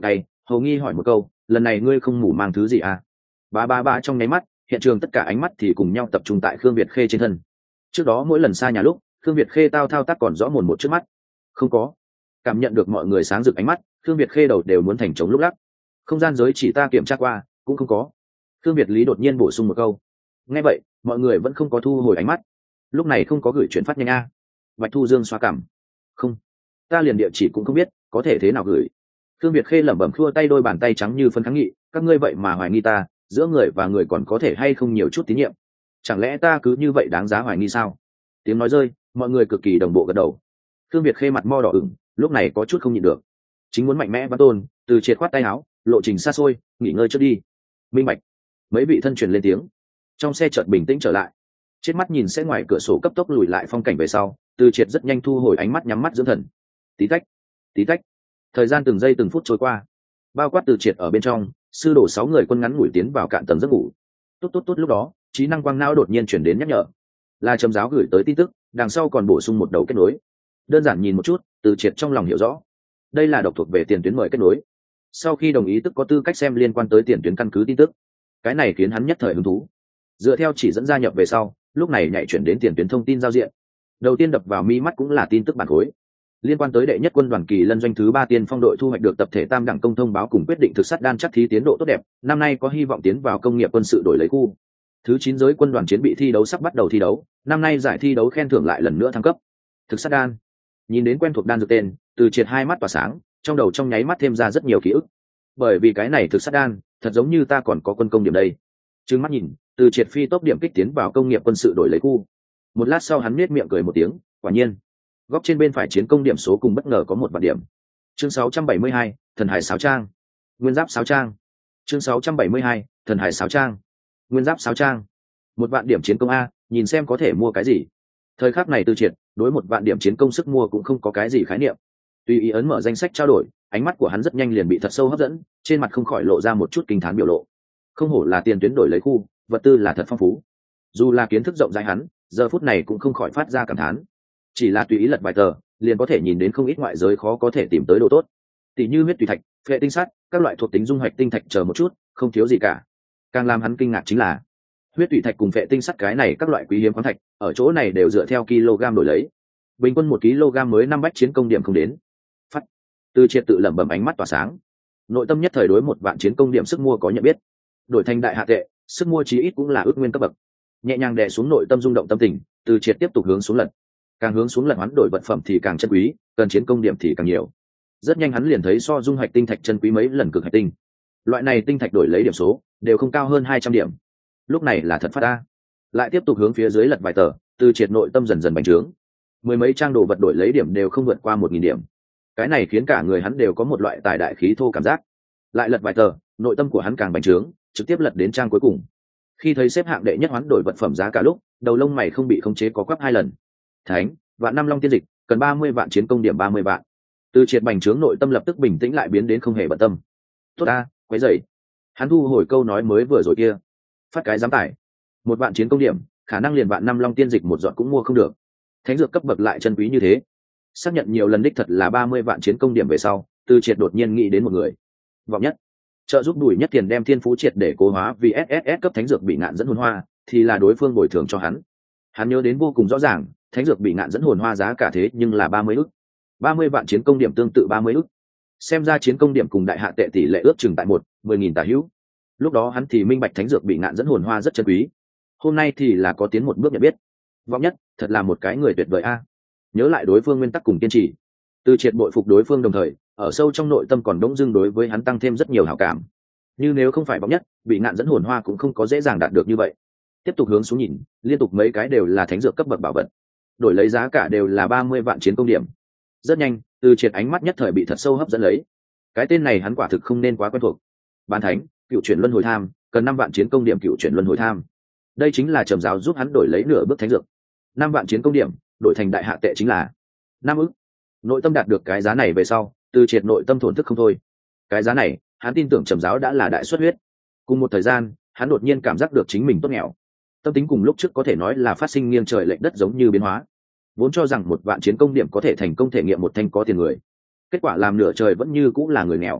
Hầu Nghi hỏi một câu, lần này ngươi không ngủ mang thứ gì à? Ba ba ba trong nháy mắt, hiện trường tất cả ánh mắt thì cùng nhau tập trung tại Khương Việt Khê trên thân. Trước đó mỗi lần xa nhà lúc, Khương Việt Khê tao thao tác còn rõ mồn một trước mắt. Không có. Cảm nhận được mọi người sáng rực ánh mắt, Khương Việt Khê đầu đều muốn thành trống lúc lắc. Không gian giới chỉ ta kiểm tra qua, cũng không có. Khương Việt Lý đột nhiên bổ sung một câu. Nghe vậy, mọi người vẫn không có thu hồi ánh mắt. Lúc này không có gửi chuyển phát nhanh a. Bạch Thu Dương xoa cằm. Không, ta liền địa chỉ cũng không biết, có thể thế nào gửi. Khương Việt Khê lẩm bẩm khua tay, đôi bàn tay trắng như phân kháng nghị, các ngươi vậy mà hoài nghi ta, giữa người và người còn có thể hay không nhiều chút tín nhiệm. Chẳng lẽ ta cứ như vậy đáng giá hoài nghi sao? Tiếng nói rơi, mọi người cực kỳ đồng bộ gật đầu. Khương Việt Khê mặt mo đỏ ửng, lúc này có chút không nhịn được. Chính muốn mạnh mẽ văn tôn, từ triệt khoát tay áo, lộ trình xa xôi, nghỉ ngơi trước đi. Minh bạch. Mấy vị thân truyền lên tiếng. Trong xe chợt bình tĩnh trở lại. Chết mắt nhìn xe ngoài cửa sổ cấp tốc lùi lại phong cảnh về sau, từ triệt rất nhanh thu hồi ánh mắt, nhắm mắt dưỡng thần. Tí tách, tí tách. Thời gian từng giây từng phút trôi qua. Bao quát từ triệt ở bên trong, sư đổ sáu người quân ngắn ngủi tiến vào cạn tầng giấc ngủ. Tốt tốt tốt, lúc đó trí năng quang não đột nhiên chuyển đến nhắc nhở, là trầm giáo gửi tới tin tức, đằng sau còn bổ sung một đầu kết nối. Đơn giản nhìn một chút, từ triệt trong lòng hiểu rõ, đây là độc thuộc về tiền tuyến mời kết nối. Sau khi đồng ý tức có tư cách xem liên quan tới tiền tuyến căn cứ tin tức, cái này khiến hắn nhất thời hứng thú. Dựa theo chỉ dẫn gia nhập về sau, lúc này nhảy chuyển đến tiền tuyến thông tin giao diện. Đầu tiên đập vào mi mắt cũng là tin tức bản khối liên quan tới đệ nhất quân đoàn Kỳ Lân doanh thứ ba tiên phong đội thu hoạch được tập thể tam đẳng công thông báo cùng quyết định thực sát đan chắc thí tiến độ tốt đẹp, năm nay có hy vọng tiến vào công nghiệp quân sự đổi lấy khu. Thứ chín giới quân đoàn chiến bị thi đấu sắp bắt đầu thi đấu, năm nay giải thi đấu khen thưởng lại lần nữa thăng cấp. Thực sát đan. Nhìn đến quen thuộc đan dược tên, từ triệt hai mắt tỏa sáng, trong đầu trong nháy mắt thêm ra rất nhiều ký ức. Bởi vì cái này thực sát đan, thật giống như ta còn có quân công điểm đây. Trừng mắt nhìn, từ triệt phi tốc điểm kích tiến vào công nghiệp quân sự đổi lấy khu. Một lát sau hắn nhếch miệng cười một tiếng, quả nhiên góc trên bên phải chiến công điểm số cùng bất ngờ có một vạn điểm. Chương sáu trăm bảy mươi hai, thần hải sáo trang, nguyên giáp sáo trang. Chương sáu trăm bảy mươi hai, thần hải sáo trang, nguyên giáp sáo trang. Một vạn điểm chiến công a, nhìn xem có thể mua cái gì. Thời khắc này Từ Triệt đối một vạn điểm chiến công sức mua cũng không có cái gì khái niệm. Tùy ý ấn mở danh sách trao đổi, ánh mắt của hắn rất nhanh liền bị thật sâu hấp dẫn, trên mặt không khỏi lộ ra một chút kinh thán biểu lộ. Không hổ là tiền tuyến đổi lấy khu, vật tư là thật phong phú. Dù là kiến thức rộng rãi hắn, giờ phút này cũng không khỏi phát ra cảm thán. Chỉ là tùy ý lật vài tờ, liền có thể nhìn đến không ít ngoại giới khó có thể tìm tới đồ tốt, tỷ như huyết tùy thạch, phệ tinh sắt, các loại thuộc tính dung hoạch tinh thạch chờ một chút, không thiếu gì cả. Càng làm hắn kinh ngạc chính là huyết tùy thạch cùng phệ tinh sắt cái này các loại quý hiếm khoáng thạch, ở chỗ này đều dựa theo kg đổi lấy. Bình quân một kg mới năm bách chiến công điểm không đến. Phát. Từ Triệt tự lẩm bẩm, ánh mắt tỏa sáng. Nội tâm nhất thời đối một vạn chiến công điểm sức mua có nhận biết. Đổi thành đại hạ tệ, sức mua chí ít cũng là ước nguyên cấp bậc. Nhẹ nhàng đè xuống nội tâm rung động tâm tình, Từ Triệt tiếp tục hướng xuống lật. Càng hướng xuống lật hoán đổi vật phẩm thì càng chân quý, cần chiến công điểm thì càng nhiều. Rất nhanh hắn liền thấy so dung hoạch tinh thạch chân quý mấy lần cực hạch tinh. Loại này tinh thạch đổi lấy điểm số đều không cao hơn hai trăm điểm. Lúc này là thật phát ta. Lại tiếp tục hướng phía dưới lật vài tờ, Từ Triệt nội tâm dần dần bành trướng. Mười mấy trang đồ vật đổi lấy điểm đều không vượt qua một nghìn điểm. Cái này khiến cả người hắn đều có một loại tài đại khí thô cảm giác. Lại lật vài tờ, nội tâm của hắn càng bành trướng, trực tiếp lật đến trang cuối cùng. Khi thấy xếp hạng đệ nhất hoán đổi vật phẩm giá cả lúc, đầu lông mày không bị khống chế có quắp hai lần. Thánh, vạn năm long tiên dịch, cần ba mươi vạn chiến công điểm ba mươi vạn. Từ Triệt bành trướng nội tâm lập tức bình tĩnh lại, biến đến không hề bận tâm. Tốt ta, quấy rầy. Hắn thu hồi câu nói mới vừa rồi kia. Phát cái dám tải. Một vạn chiến công điểm, khả năng liền vạn năm long tiên dịch một giọt cũng mua không được. Thánh dược cấp bậc lại chân quý như thế. Xác nhận nhiều lần đích thật là ba mươi vạn chiến công điểm về sau, Từ Triệt đột nhiên nghĩ đến một người. Vọng Nhất. Trợ giúp Bùi Nhất Tiền đem thiên phú triệt để cố hóa vì ét ét ét cấp thánh dược bị ngạn dẫn hồn hoa, thì là đối phương bồi thường cho hắn. Hắn nhớ đến vô cùng rõ ràng, thánh dược bị ngạn dẫn hồn hoa giá cả thế nhưng là ba mươi ức. ba mươi vạn chiến công điểm tương tự ba mươi ức. Xem ra chiến công điểm cùng đại hạ tệ tỷ lệ ước chừng tại một, mười nghìn tả hữu. Lúc đó hắn thì minh bạch thánh dược bị ngạn dẫn hồn hoa rất chân quý. Hôm nay thì là có tiến một bước nhận biết. Vọng Nhất, thật là một cái người tuyệt vời a. Nhớ lại đối phương nguyên tắc cùng kiên trì, Từ Triệt bội phục đối phương, đồng thời ở sâu trong nội tâm còn đống dưng đối với hắn tăng thêm rất nhiều hảo cảm. Như nếu không phải Vọng Nhất, bị ngạn dẫn hồn hoa cũng không có dễ dàng đạt được như vậy. Tiếp tục hướng xuống nhìn, liên tục mấy cái đều là thánh dược cấp bậc bảo vật, đổi lấy giá cả đều là ba mươi vạn chiến công điểm. Rất nhanh, Từ Triệt ánh mắt nhất thời bị thật sâu hấp dẫn lấy. Cái tên này hắn quả thực không nên quá quen thuộc. Bán thánh, cựu chuyển luân hồi tham, cần năm vạn chiến công điểm cựu chuyển luân hồi tham. Đây chính là trầm giáo giúp hắn đổi lấy nửa bước thánh dược. Năm vạn chiến công điểm, đổi thành đại hạ tệ chính là năm ức. Nội tâm đạt được cái giá này về sau, Từ Triệt nội tâm thổn thức không thôi. Cái giá này, hắn tin tưởng trầm giáo đã là đại xuất huyết. Cùng một thời gian, hắn đột nhiên cảm giác được chính mình tốt nghèo. Tâm tính cùng lúc trước có thể nói là phát sinh nghiêng trời lệch đất, giống như biến hóa. Vốn cho rằng một vạn chiến công điểm có thể thành công thể nghiệm một thanh có tiền người, kết quả làm nửa trời vẫn như cũng là người nghèo.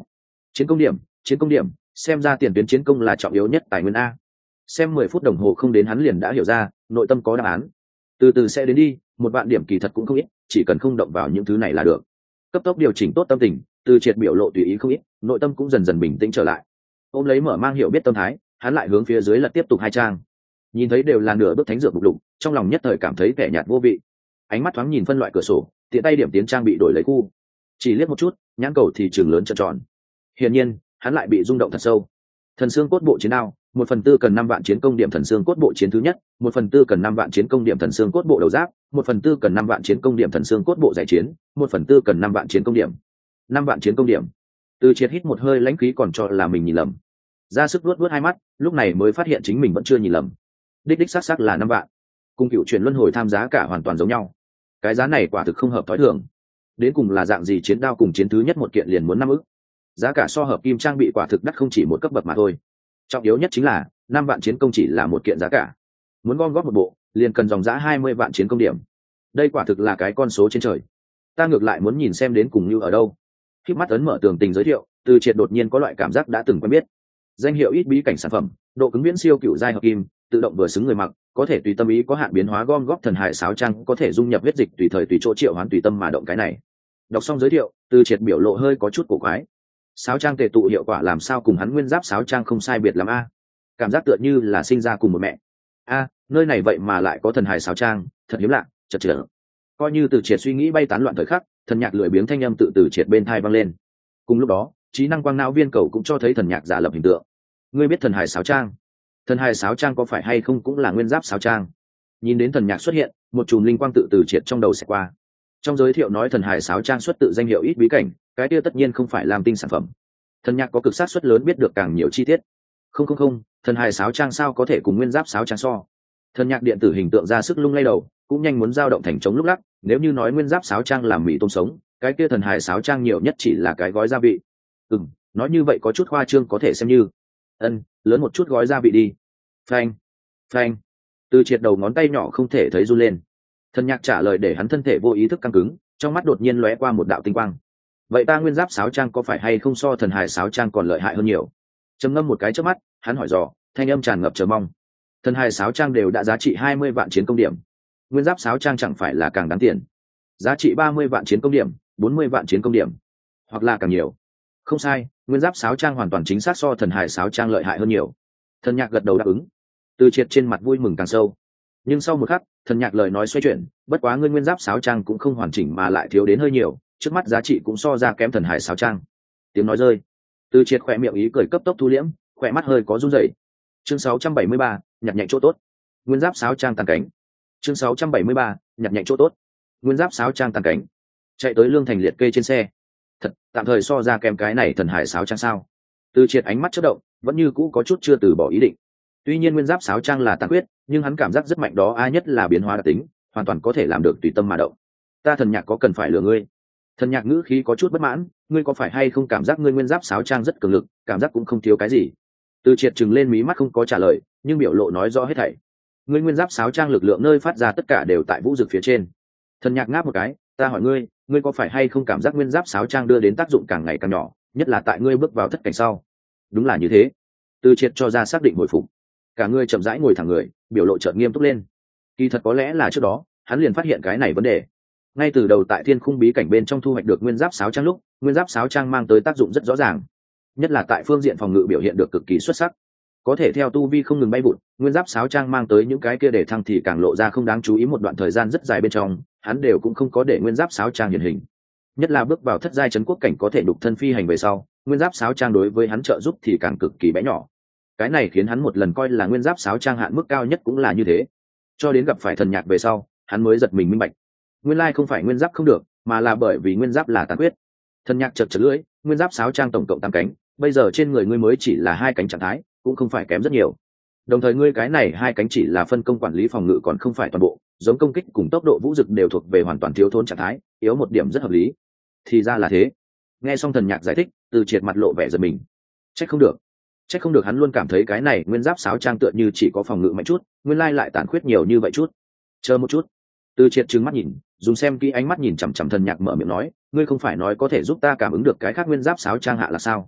Chiến công điểm, chiến công điểm, xem ra tiền tuyến chiến công là trọng yếu nhất tài nguyên a. Xem mười phút đồng hồ không đến hắn liền đã hiểu ra, nội tâm có đáp án. Từ từ sẽ đến đi, một vạn điểm kỳ thật cũng không ít, chỉ cần không động vào những thứ này là được. Cấp tốc điều chỉnh tốt tâm tình, Từ Triệt biểu lộ tùy ý không ít, nội tâm cũng dần dần bình tĩnh trở lại. Ôm lấy mở mang hiểu biết tâm thái, hắn lại hướng phía dưới lật tiếp tục hai trang. Nhìn thấy đều là nửa bước thánh dược mục lục, trong lòng nhất thời cảm thấy vẻ nhạt vô vị. Ánh mắt thoáng nhìn phân loại cửa sổ, tiện tay điểm tiến trang bị đổi lấy khu. Chỉ liếc một chút, nhãn cầu thì trường lớn tròn tròn. Hiển nhiên, hắn lại bị rung động thật sâu. Thần xương cốt bộ chiến đao, một phần tư cần năm vạn chiến công điểm thần xương cốt bộ chiến thứ nhất, một phần tư cần năm vạn chiến công điểm thần xương cốt bộ đầu giáp, một phần tư cần năm vạn chiến công điểm thần xương cốt bộ giải chiến, một phần tư cần năm vạn chiến công điểm. Năm vạn chiến công điểm. Từ Triệt hít một hơi lãnh khí còn cho là mình nhìn lầm. Ra sức luốt luốt hai mắt, lúc này mới phát hiện chính mình vẫn chưa nhìn lầm. Đích đích xác xác là năm vạn. Cùng cựu chuyển luân hồi tham giá cả hoàn toàn giống nhau. Cái giá này quả thực không hợp thói thường. Đến cùng là dạng gì chiến đao cùng chiến thứ nhất một kiện liền muốn năm ức. Giá cả so hợp kim trang bị quả thực đắt không chỉ một cấp bậc mà thôi. Trọng yếu nhất chính là năm vạn chiến công chỉ là một kiện giá cả, muốn gom góp một bộ liền cần dòng giá hai mươi vạn chiến công điểm. Đây quả thực là cái con số trên trời. Ta ngược lại muốn nhìn xem đến cùng như ở đâu. Khi mắt ấn mở tường tình giới thiệu, Từ Triệt đột nhiên có loại cảm giác đã từng quen biết. Danh hiệu ít bí cảnh sản phẩm, độ cứng viễn siêu cựu giai hợp kim, tự động vừa xứng người mặc, có thể tùy tâm ý có hạn biến hóa gom góp thần hải sáo trang, có thể dung nhập huyết dịch tùy thời tùy chỗ triệu hoán tùy tâm mà động. Cái này đọc xong giới thiệu, Từ Triệt biểu lộ hơi có chút cổ quái. Sáo trang tề tụ hiệu quả làm sao cùng hắn nguyên giáp sáo trang không sai biệt lắm a? Cảm giác tựa như là sinh ra cùng một mẹ. A, nơi này vậy mà lại có thần hài sáo trang, thật hiếm lạ, chật chật. Coi như Từ Triệt suy nghĩ bay tán loạn thời khắc, thần nhạc lười biếng thanh âm tự Từ Triệt bên tai vang lên. Cùng lúc đó, trí năng quang não viên cầu cũng cho thấy thần nhạc giả lập hình tượng. Ngươi biết thần hài sáo trang? Thần hài sáo trang có phải hay không cũng là nguyên giáp sáo trang? Nhìn đến thần nhạc xuất hiện, một chùm linh quang tự Từ Triệt trong đầu sẽ qua. Trong giới thiệu nói thần hài sáo trang xuất tự danh hiệu ít bí cảnh, cái kia tất nhiên không phải làm tinh sản phẩm. Thần nhạc có cực sát suất lớn biết được càng nhiều chi tiết. Không không không, thần hài sáo trang sao có thể cùng nguyên giáp sáo trang so? Thần nhạc điện tử hình tượng ra sức lung lay đầu, cũng nhanh muốn dao động thành trống lúc lắc. Nếu như nói nguyên giáp sáo trang làm mì tôm sống, cái kia thần hài sáo trang nhiều nhất chỉ là cái gói gia vị. Ừm, nói như vậy có chút khoa trương, có thể xem như ân lớn một chút gói gia vị đi. Phanh, phanh. Từ Triệt đầu ngón tay nhỏ không thể thấy run lên. Thần nhạc trả lời để hắn thân thể vô ý thức căng cứng, trong mắt đột nhiên lóe qua một đạo tinh quang. Vậy ta nguyên giáp sáo trang có phải hay không so thần hài sáo trang còn lợi hại hơn nhiều? Trầm ngâm một cái trước mắt, hắn hỏi dò, thanh âm tràn ngập chờ mong. Thần hài sáo trang đều đã giá trị hai mươi vạn chiến công điểm, nguyên giáp sáo trang chẳng phải là càng đáng tiền? Giá trị ba mươi vạn chiến công điểm, bốn mươi vạn chiến công điểm, hoặc là càng nhiều? Không sai, nguyên giáp sáo trang hoàn toàn chính xác so thần hài sáo trang lợi hại hơn nhiều. Thần nhạc gật đầu đáp ứng. Từ Triệt trên mặt vui mừng càng sâu. Nhưng sau một khắc, thần nhạc lời nói xoay chuyển, bất quá ngươi nguyên giáp sáo trang cũng không hoàn chỉnh mà lại thiếu đến hơi nhiều, trước mắt giá trị cũng so ra kém thần hải sáo trang. Tiếng nói rơi, Từ Triệt khỏe miệng ý cười cấp tốc thu liễm, khỏe mắt hơi có run rẩy. Chương sáu trăm bảy mươi ba, nhặt nhạnh chỗ tốt. Nguyên giáp sáo trang tàn cánh. Chương sáu trăm bảy mươi ba, nhặt nhạnh chỗ tốt. Nguyên giáp sáo trang tàn cánh. Chạy tới Lương Thành liệt kê trên xe. Thật, tạm thời so ra kém cái này thần hải sáo trang sao? Từ Triệt ánh mắt chớp động, vẫn như cũ có chút chưa từ bỏ ý định. Tuy nhiên nguyên giáp sáo trang là tàn quyết, nhưng hắn cảm giác rất mạnh đó, ai nhất là biến hóa đặc tính, hoàn toàn có thể làm được tùy tâm mà động. Ta thần nhạc có cần phải lừa ngươi? Thần nhạc ngữ khí có chút bất mãn, ngươi có phải hay không cảm giác ngươi nguyên giáp sáo trang rất cường lực, cảm giác cũng không thiếu cái gì? Từ Triệt trừng lên mí mắt không có trả lời, nhưng biểu lộ nói rõ hết thảy. Ngươi nguyên giáp sáo trang lực lượng nơi phát ra tất cả đều tại vũ dực phía trên. Thần nhạc ngáp một cái, ta hỏi ngươi, ngươi có phải hay không cảm giác nguyên giáp sáo trang đưa đến tác dụng càng ngày càng nhỏ, nhất là tại ngươi bước vào thất cảnh sau? Đúng là như thế. Từ Triệt cho ra xác định hồi phục. Cả ngươi chậm rãi ngồi thẳng người, biểu lộ chợt nghiêm túc lên. Kỳ thật có lẽ là trước đó, hắn liền phát hiện cái này vấn đề. Ngay từ đầu tại thiên khung bí cảnh bên trong thu hoạch được nguyên giáp sáo trang lúc, nguyên giáp sáo trang mang tới tác dụng rất rõ ràng, nhất là tại phương diện phòng ngự biểu hiện được cực kỳ xuất sắc. Có thể theo tu vi không ngừng bay vụt, nguyên giáp sáo trang mang tới những cái kia để thăng thì càng lộ ra không đáng chú ý. Một đoạn thời gian rất dài bên trong, hắn đều cũng không có để nguyên giáp sáo trang hiện hình. Nhất là bước vào thất giai trấn quốc cảnh có thể đục thân phi hành về sau, nguyên giáp sáo trang đối với hắn trợ giúp thì càng cực kỳ bé nhỏ. Cái này khiến hắn một lần coi là nguyên giáp sáo trang hạn mức cao nhất cũng là như thế. Cho đến gặp phải thần nhạc về sau, hắn mới giật mình minh bạch. Nguyên lai không phải nguyên giáp không được, mà là bởi vì nguyên giáp là tàn quyết. Thần nhạc chật chật lưỡi, nguyên giáp sáo trang tổng cộng tám cánh, bây giờ trên người ngươi mới chỉ là hai cánh trạng thái, cũng không phải kém rất nhiều. Đồng thời ngươi cái này hai cánh chỉ là phân công quản lý phòng ngự, còn không phải toàn bộ, giống công kích cùng tốc độ vũ dực đều thuộc về hoàn toàn thiếu thốn trạng thái, yếu một điểm rất hợp lý. Thì ra là thế. Nghe xong thần nhạc giải thích, Từ Triệt mặt lộ vẻ giật mình. Trách không được. Trách không được hắn luôn cảm thấy cái này nguyên giáp sáo trang tựa như chỉ có phòng ngự mạnh chút, nguyên lai lại tàn khuyết nhiều như vậy chút. Chờ một chút. Từ Triệt trừng mắt nhìn, dùng xem kỹ ánh mắt nhìn chằm chằm thần nhạc, mở miệng nói, ngươi không phải nói có thể giúp ta cảm ứng được cái khác nguyên giáp sáo trang hạ là sao?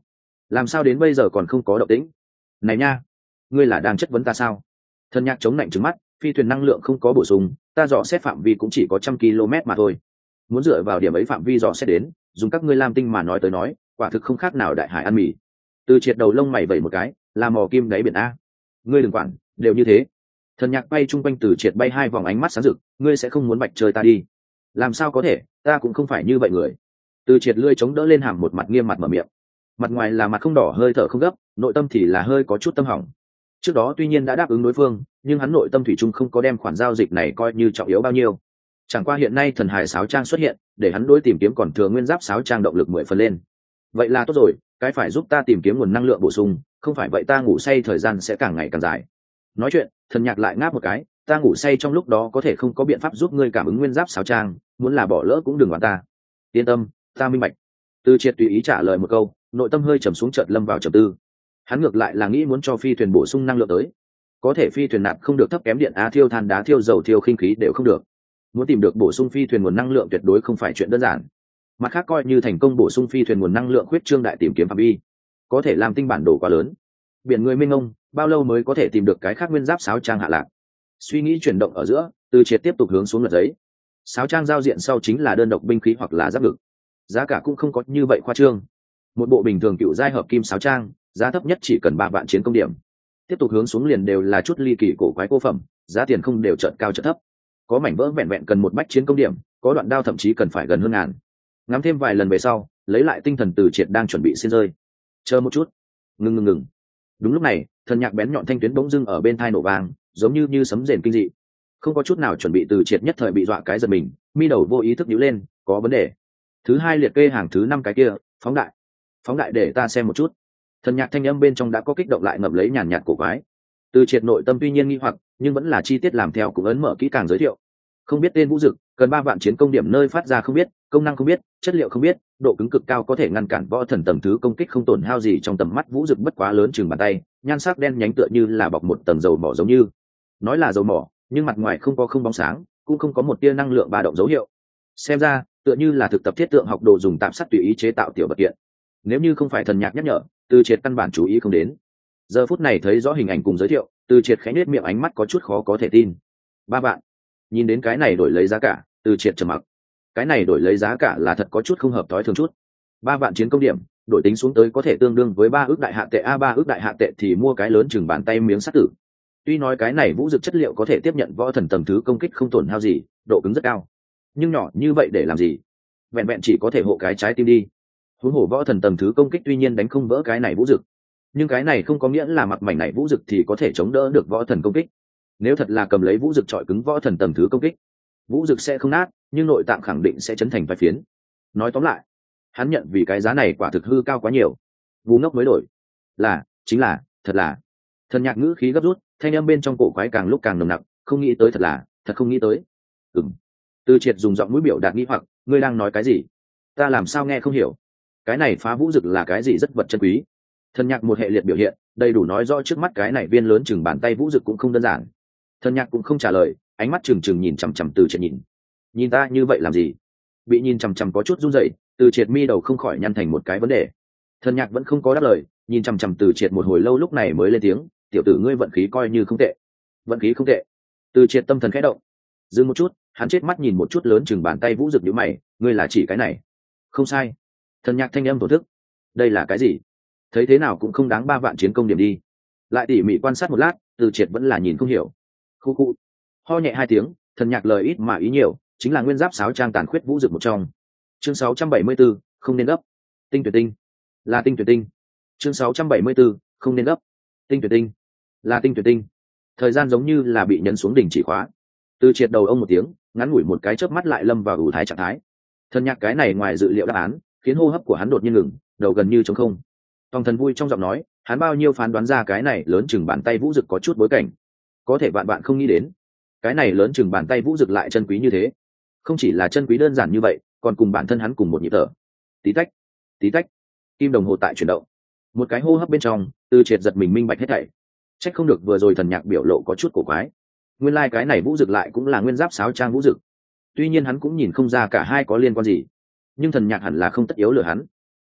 làm sao đến bây giờ còn không có động tĩnh? Này nha, ngươi là đang chất vấn ta sao? Thần nhạc chống lạnh trứng mắt, phi thuyền năng lượng không có bổ sung, ta dò xét phạm vi cũng chỉ có trăm km mà thôi. Muốn dựa vào điểm ấy phạm vi dò xét đến, dùng các ngươi lam tinh mà nói tới nói, quả thực không khác nào đại hải ăn mì. Từ triệt đầu lông mày vẩy một cái, là mò kim đáy biển a. Ngươi đừng quản, đều như thế. Thần nhạc bay chung quanh từ triệt bay hai vòng, ánh mắt sáng rực, ngươi sẽ không muốn bạch chơi ta đi? Làm sao có thể, ta cũng không phải như vậy người. Từ triệt lươi chống đỡ lên hàm, một mặt nghiêm mặt mở miệng. Mặt ngoài là mặt không đỏ hơi thở không gấp, nội tâm thì là hơi có chút tâm hỏng. Trước đó tuy nhiên đã đáp ứng đối phương, nhưng hắn nội tâm thủy chung không có đem khoản giao dịch này coi như trọng yếu bao nhiêu. Chẳng qua hiện nay thần hài sáo trang xuất hiện, để hắn đối tìm kiếm còn thừa nguyên giáp sáo trang động lực mười phần lên. Vậy là tốt rồi, cái phải giúp ta tìm kiếm nguồn năng lượng bổ sung, không phải vậy ta ngủ say thời gian sẽ càng ngày càng dài. Nói chuyện, thần nhạc lại ngáp một cái, ta ngủ say trong lúc đó có thể không có biện pháp giúp ngươi cảm ứng nguyên giáp sáo trang, muốn là bỏ lỡ cũng đừng oán ta. Yên tâm, ta minh bạch. Từ triệt tùy ý trả lời một câu, nội tâm hơi trầm xuống, chợt lâm vào trầm tư. Hắn ngược lại là nghĩ muốn cho phi thuyền bổ sung năng lượng tới, có thể phi thuyền nạp không được thấp kém điện á, thiêu than đá, thiêu dầu, thiêu khinh khí đều không được. Muốn tìm được bổ sung phi thuyền nguồn năng lượng tuyệt đối không phải chuyện đơn giản. Mặt khác, coi như thành công bổ sung phi thuyền nguồn năng lượng, khuyết trương đại tìm kiếm phạm vi, có thể làm tinh bản đồ quá lớn, biển người mênh mông, bao lâu mới có thể tìm được cái khác nguyên giáp sáo trang hạ lạc? Suy nghĩ chuyển động ở giữa, Từ triệt tiếp tục hướng xuống lật giấy. Sáo trang giao diện sau chính là đơn độc binh khí hoặc là giáp ngực, giá cả cũng không có như vậy khoa trương. Một bộ bình thường cựu giai hợp kim sáo trang, giá thấp nhất chỉ cần ba vạn chiến công điểm. Tiếp tục hướng xuống liền đều là chút ly kỳ cổ quái cô phẩm, giá tiền không đều chợt cao chợt thấp. Có mảnh vỡ vẹn vẹn cần một bách chiến công điểm, có đoạn đao thậm chí cần phải gần hơn ngàn. Ngắm thêm vài lần về sau, lấy lại tinh thần, Từ triệt đang chuẩn bị xin rơi. Chờ một chút, ngừng ngừng ngừng. Đúng lúc này, thần nhạc bén nhọn thanh tuyến bỗng dưng ở bên tai nổ vang, giống như như sấm rền kinh dị. Không có chút nào chuẩn bị, Từ triệt nhất thời bị dọa cái giật mình, mi đầu vô ý thức nhíu lên, có vấn đề. Thứ hai liệt kê hàng thứ năm cái kia, phóng đại. Phóng đại để ta xem một chút. Thần nhạc thanh âm bên trong đã có kích động lại ngậm lấy nhàn nhạt cổ quái. Từ triệt nội tâm tuy nhiên nghi hoặc, nhưng vẫn là chi tiết làm theo cũng ấn mở kỹ càng giới thiệu. Không biết tên vũ dực, cần ba vạn chiến công điểm, nơi phát ra không biết, công năng không biết, chất liệu không biết, độ cứng cực cao, có thể ngăn cản võ thần tầng thứ công kích không tổn hao gì. Trong tầm mắt vũ dực bất quá lớn chừng bàn tay, nhan sắc đen nhánh tựa như là bọc một tầng dầu mỏ, giống như nói là dầu mỏ, nhưng mặt ngoài không có không bóng sáng, cũng không có một tia năng lượng ba động dấu hiệu. Xem ra tựa như là thực tập thiết tượng học đồ dùng tạm sắt tùy ý chế tạo tiểu vật kiện. Nếu như không phải thần nhạc nhắc nhở, Từ triệt căn bản chú ý không đến. Giờ phút này thấy rõ hình ảnh cùng giới thiệu, Từ triệt khẽ nhếch miệng, ánh mắt có chút khó có thể tin. Ba bạn, nhìn đến cái này đổi lấy giá cả, Từ triệt trầm mặc. Cái này đổi lấy giá cả là thật có chút không hợp thói thường chút. Ba vạn chiến công điểm, đổi tính xuống tới có thể tương đương với ba ước đại hạ tệ a, ba ước đại hạ tệ thì mua cái lớn chừng bàn tay miếng sắt tử. Tuy nói cái này vũ dực chất liệu có thể tiếp nhận võ thần tầng thứ công kích không tổn hao gì, độ cứng rất cao, nhưng nhỏ như vậy để làm gì? Vẹn vẹn chỉ có thể hộ cái trái tim đi. Huống hồ võ thần tầng thứ công kích tuy nhiên đánh không vỡ cái này vũ dực, nhưng cái này không có nghĩa là mặc mảnh này vũ dực thì có thể chống đỡ được võ thần công kích. Nếu thật là cầm lấy vũ dực chọi cứng võ thần tầng thứ công kích, vũ dực sẽ không nát, nhưng nội tạng khẳng định sẽ chấn thành vài phiến. Nói tóm lại, hắn nhận vì cái giá này quả thực hư cao quá nhiều, ngu ngốc mới đổi. Là, chính là, thật là. Thần nhạc ngữ khí gấp rút, thanh âm bên trong cổ quái càng lúc càng nồng nặc, không nghĩ tới, thật là, thật không nghĩ tới. Ừm. Từ triệt dùng giọng mũi biểu đạt nghi hoặc, ngươi đang nói cái gì? Ta làm sao nghe không hiểu? Cái này phá vũ dực là cái gì rất vật chân quý? Thần nhạc một hệ liệt biểu hiện, đầy đủ nói rõ trước mắt cái này viên lớn chừng bàn tay vũ dực cũng không đơn giản. Thần nhạc cũng không trả lời, ánh mắt trừng trừng nhìn chằm chằm Từ triệt nhìn. Nhìn ta như vậy làm gì? Bị nhìn chằm chằm có chút run rẩy, Từ triệt mi đầu không khỏi nhăn thành một cái vấn đề. Thần nhạc vẫn không có đáp lời, nhìn chằm chằm Từ triệt một hồi lâu, lúc này mới lên tiếng, tiểu tử ngươi vận khí coi như không tệ. Vận khí không tệ? Từ triệt tâm thần khẽ động, dừng một chút, hắn chết mắt nhìn một chút lớn chừng bàn tay vũ dực, nhíu mày, ngươi là chỉ cái này? Không sai. Thần nhạc thanh âm thổ thức, đây là cái gì? Thấy thế nào cũng không đáng ba vạn chiến công điểm đi. Lại tỉ mỉ quan sát một lát, Từ triệt vẫn là nhìn không hiểu. Khu khu, ho nhẹ hai tiếng, thần nhạc lời ít mà ý nhiều, chính là nguyên giáp sáo trang tàn khuyết vũ dực một trong. Chương sáu trăm bảy mươi 74, không nên gấp. Tinh tuyệt tinh, là tinh tuyệt tinh. Chương sáu trăm bảy mươi 74, không nên gấp. Tinh tuyệt tinh, là tinh tuyệt tinh. Thời gian giống như là bị nhấn xuống đỉnh chỉ khóa. Từ triệt đầu ông một tiếng, ngắn ngủi một cái chớp mắt lại lâm vào ủ thái trạng thái. Thần nhạc cái này ngoài dự liệu đáp án, khiến hô hấp của hắn đột nhiên ngừng, đầu gần như trống không. Tòng thần vui trong giọng nói, hắn bao nhiêu phán đoán ra cái này lớn chừng bàn tay vũ dực có chút bối cảnh. Có thể bạn bạn không nghĩ đến, cái này lớn chừng bàn tay vũ dực lại chân quý như thế. Không chỉ là chân quý đơn giản như vậy, còn cùng bản thân hắn cùng một nhịp thở. Tí tách, tí tách, kim đồng hồ tại chuyển động. Một cái hô hấp bên trong, Từ triệt giật mình minh bạch hết thảy. Trách không được vừa rồi thần nhạc biểu lộ có chút cổ quái. Nguyên lai like cái này vũ dực lại cũng là nguyên giáp sáo trang vũ dực. Tuy nhiên hắn cũng nhìn không ra cả hai có liên quan gì, nhưng thần nhạc hẳn là không tất yếu lừa hắn.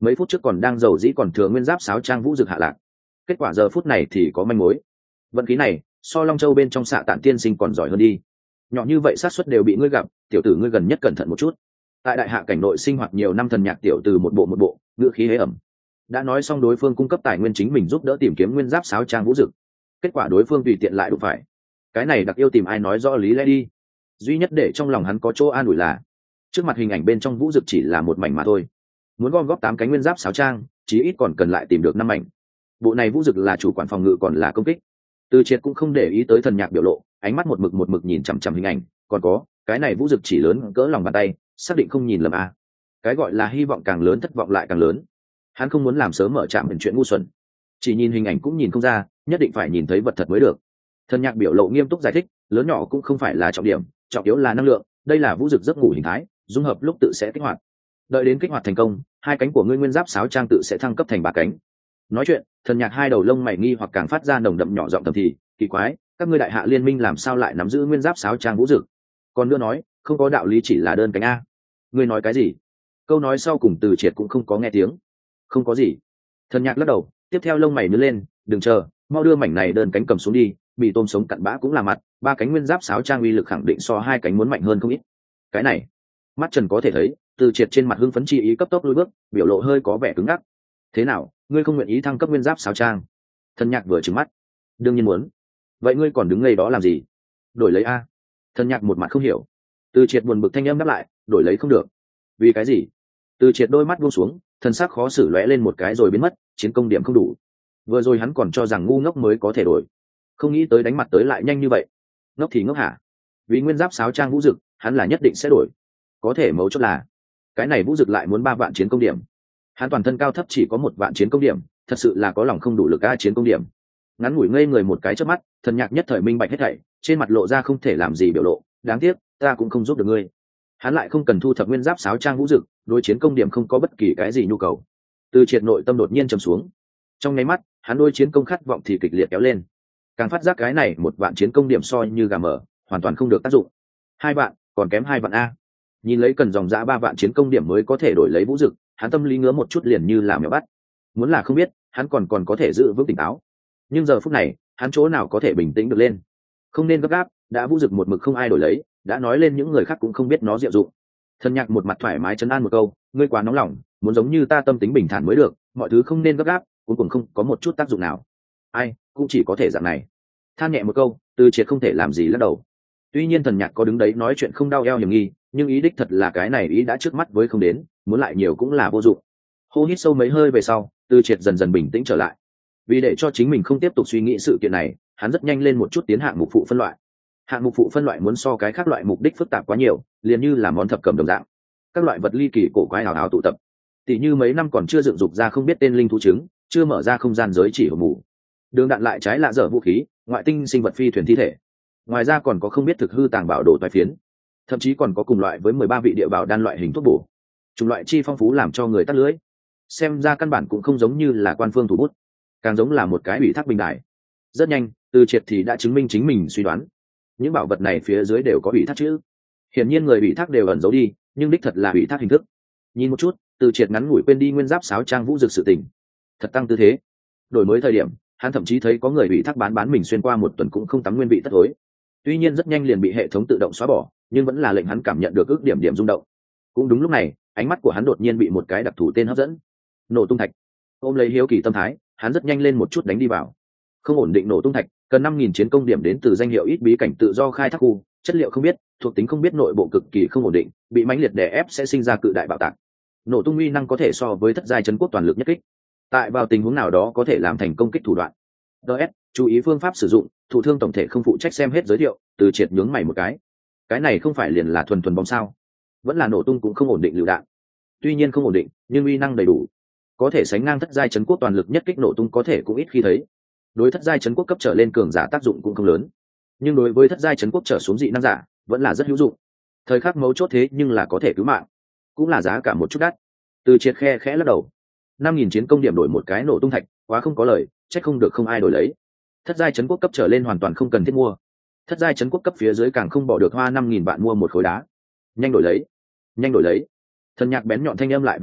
mấy phút trước còn đang giàu dĩ còn thừa nguyên giáp sáo trang vũ dực hạ lạc, kết quả giờ phút này thì có manh mối. Vận khí này so Long Châu bên trong Xạ Tản tiên sinh còn giỏi hơn đi. Nhỏ như vậy xác suất đều bị ngươi gặp, tiểu tử ngươi gần nhất cẩn thận một chút. Tại đại hạ cảnh nội sinh hoạt nhiều năm thần nhạc tiểu từ một bộ một bộ ngựa khí hế ẩm, đã nói xong đối phương cung cấp tài nguyên chính mình giúp đỡ tìm kiếm nguyên giáp sáo trang vũ dực, kết quả đối phương tùy tiện lại đụng phải. Cái này đặc yêu tìm ai nói rõ lý lẽ đi. Duy nhất để trong lòng hắn có chỗ an ủi là trước mặt hình ảnh bên trong vũ dực chỉ là một mảnh mà thôi, muốn gom góp tám cánh nguyên giáp sáo trang chí ít còn cần lại tìm được năm mảnh. Bộ này vũ dực là chủ quản phòng ngự còn là công kích? Từ Triệt cũng không để ý tới thần nhạc biểu lộ, ánh mắt một mực một mực nhìn chằm chằm hình ảnh. Còn có cái này vũ dực chỉ lớn cỡ lòng bàn tay, xác định không nhìn lầm a. Cái gọi là hy vọng càng lớn thất vọng lại càng lớn. Hắn không muốn làm sớm mở trạmเป็นchuyện ngu xuẩn, chỉ nhìn hình ảnh cũng nhìn không ra, nhất định phải nhìn thấy vật thật mới được. Thần nhạc biểu lộ nghiêm túc giải thích, lớn nhỏ cũng không phải là trọng điểm, trọng yếu là năng lượng. Đây là vũ dực giấc ngủ hình thái, dung hợp lúc tự sẽ kích hoạt. Đợi đến kích hoạt thành công, hai cánh của ngươi nguyên giáp sáo trang tự sẽ thăng cấp thành ba cánh. Nói chuyện, thần nhạc hai đầu lông mày nghi hoặc càng phát ra nồng đậm nhỏ giọng thầm thì, kỳ quái, các ngươi đại hạ liên minh làm sao lại nắm giữ nguyên giáp sáo trang vũ dực? Còn nữa nói, không có đạo lý chỉ là đơn cánh a. Ngươi nói cái gì? Câu nói sau cùng Từ Triệt cũng không có nghe tiếng. Không có gì. Thần nhạc lắc đầu, tiếp theo lông mày nhướng lên, đừng chờ, mau đưa mảnh này đơn cánh cầm xuống đi, bị tôm sống cặn bã cũng là mặt, ba cánh nguyên giáp sáo trang uy lực khẳng định so hai cánh muốn mạnh hơn không ít. Cái này, mắt Trần có thể thấy, Từ Triệt trên mặt hưng phấn chi ý cấp tốc lùi bước, biểu lộ hơi có vẻ cứng ngắc. Thế nào, ngươi không nguyện ý thăng cấp nguyên giáp sáo trang? Thần nhạc vừa trừng mắt, đương nhiên muốn. Vậy ngươi còn đứng ngây đó làm gì? Đổi lấy a? Thần nhạc một mặt không hiểu. Từ Triệt buồn bực thanh âm đáp lại, đổi lấy không được. Vì cái gì? Từ Triệt đôi mắt buông xuống, thần sắc khó xử lóe lên một cái rồi biến mất, chiến công điểm không đủ. Vừa rồi hắn còn cho rằng ngu ngốc mới có thể đổi, không nghĩ tới đánh mặt tới lại nhanh như vậy. Ngốc thì ngốc hả? Vì nguyên giáp sáo trang vũ dực, hắn là nhất định sẽ đổi. Có thể mấu chốt là cái này vũ dực lại muốn ba vạn chiến công điểm. Hắn toàn thân cao thấp chỉ có một vạn chiến công điểm, thật sự là có lòng không đủ lực a chiến công điểm. Ngắn ngủi ngây người một cái chớp mắt, thần nhạc nhất thời minh bạch hết thảy, trên mặt lộ ra không thể làm gì biểu lộ, đáng tiếc, ta cũng không giúp được ngươi. Hắn lại không cần thu thập nguyên giáp sáo trang vũ dực, đối chiến công điểm không có bất kỳ cái gì nhu cầu. Từ Triệt nội tâm đột nhiên trầm xuống. Trong nháy mắt, hắn đôi chiến công khát vọng thì kịch liệt kéo lên. Càng phát giác cái này một vạn chiến công điểm so như gà mở, hoàn toàn không được tác dụng. Hai vạn, còn kém hai vạn a. Nhìn lấy cần dòng dã ba vạn chiến công điểm mới có thể đổi lấy vũ dực, hắn tâm lý ngứa một chút liền như là mèo bắt. Muốn là không biết, hắn còn còn có thể giữ vững tỉnh táo. Nhưng giờ phút này, hắn chỗ nào có thể bình tĩnh được lên. Không nên gấp gáp, đã vũ dực một mực không ai đổi lấy, đã nói lên những người khác cũng không biết nó diệu dụng. Thần nhạc một mặt thoải mái trấn an một câu, ngươi quá nóng lòng, muốn giống như ta tâm tính bình thản mới được, mọi thứ không nên gấp gáp, cuối cùng không có một chút tác dụng nào. Ai, cũng chỉ có thể dạng này. Than nhẹ một câu, Từ Triệt không thể làm gì lắc đầu. Tuy nhiên thần nhạc có đứng đấy nói chuyện không đau eo hiểm nghi, nhưng ý đích thật là cái này ý đã trước mắt với không đến, muốn lại nhiều cũng là vô dụng. Hô hít sâu mấy hơi về sau, Từ Triệt dần dần bình tĩnh trở lại. Vì để cho chính mình không tiếp tục suy nghĩ sự kiện này, hắn rất nhanh lên một chút tiến hạng mục phụ phân loại. Hạng mục phụ phân loại muốn so cái khác loại mục đích phức tạp quá nhiều, liền như là món thập cẩm đồng dạng. Các loại vật ly kỳ cổ quái hào hào tụ tập. Tỷ như mấy năm còn chưa dựng dục ra không biết tên linh thú trứng, chưa mở ra không gian giới chỉ hổ mù. Đường đạn lại trái lạ dở vũ khí, ngoại tinh sinh vật phi thuyền thi thể. Ngoài ra còn có không biết thực hư tàng bảo đồ toái phiến, thậm chí còn có cùng loại với mười ba vị địa bảo đan loại hình thuốc bổ. Chủng loại chi phong phú làm cho người tắt lưới. Xem ra căn bản cũng không giống như là quan phương thủ bút, càng giống là một cái ủy thác bình đại. Rất nhanh, Từ Triệt thì đã chứng minh chính mình suy đoán. Những bảo vật này phía dưới đều có ủy thác chữ. Hiển nhiên người ủy thác đều ẩn giấu đi, nhưng đích thật là ủy thác hình thức. Nhìn một chút, Từ Triệt ngắn ngủi quên đi nguyên giáp sáo trang vũ dực sự tình. Thật tăng tư thế. Đổi mới thời điểm, hắn thậm chí thấy có người ủy thác bán bán mình xuyên qua một tuần cũng không tắm nguyên vị tất thối. Tuy nhiên rất nhanh liền bị hệ thống tự động xóa bỏ, nhưng vẫn là lệnh hắn cảm nhận được ước điểm điểm rung động. Cũng đúng lúc này, ánh mắt của hắn đột nhiên bị một cái đặc thù tên hấp dẫn. Nổ tung thạch. Ôm lấy hiếu kỳ tâm thái, hắn rất nhanh lên một chút đánh đi vào. Không ổn định nổ tung thạch, cần năm nghìn chiến công điểm đến từ danh hiệu ít bí cảnh tự do khai thác khu, chất liệu không biết, thuộc tính không biết, nội bộ cực kỳ không ổn định, bị mãnh liệt đè ép sẽ sinh ra cự đại bạo tạc. Nổ tung uy năng có thể so với thất giai trấn quốc toàn lực nhất kích. Tại vào tình huống nào đó có thể làm thành công kích thủ đoạn. ds chú ý phương pháp sử dụng, thụ thương tổng thể không phụ trách xem hết giới thiệu. Từ Triệt nhướng mày một cái. Cái này không phải liền là thuần thuần bom sao? Vẫn là nổ tung cũng không ổn định lựu đạn. Tuy nhiên không ổn định, nhưng uy năng đầy đủ, có thể sánh ngang thất giai trấn quốc toàn lực nhất kích. Nổ tung có thể cũng ít khi thấy. Đối thất giai trấn quốc cấp trở lên cường giả tác dụng cũng không lớn, nhưng đối với thất giai trấn quốc trở xuống dị năng giả vẫn là rất hữu dụng. Thời khắc mấu chốt thế nhưng là có thể cứu mạng, cũng là giá cả một chút đắt. Từ Triệt khe khẽ lắc đầu. Năm nghìn chiến công điểm đổi một cái nổ tung thạch, quá không có lời, trách không được không ai đổi lấy. Thất giai trấn quốc cấp trở lên hoàn toàn không cần thiết mua, thất giai trấn quốc cấp phía dưới càng không bỏ được hoa năm nghìn vạn mua một khối đá. Nhanh đổi lấy, nhanh đổi lấy. Thần nhạc bén nhọn thanh âm lại vang lên,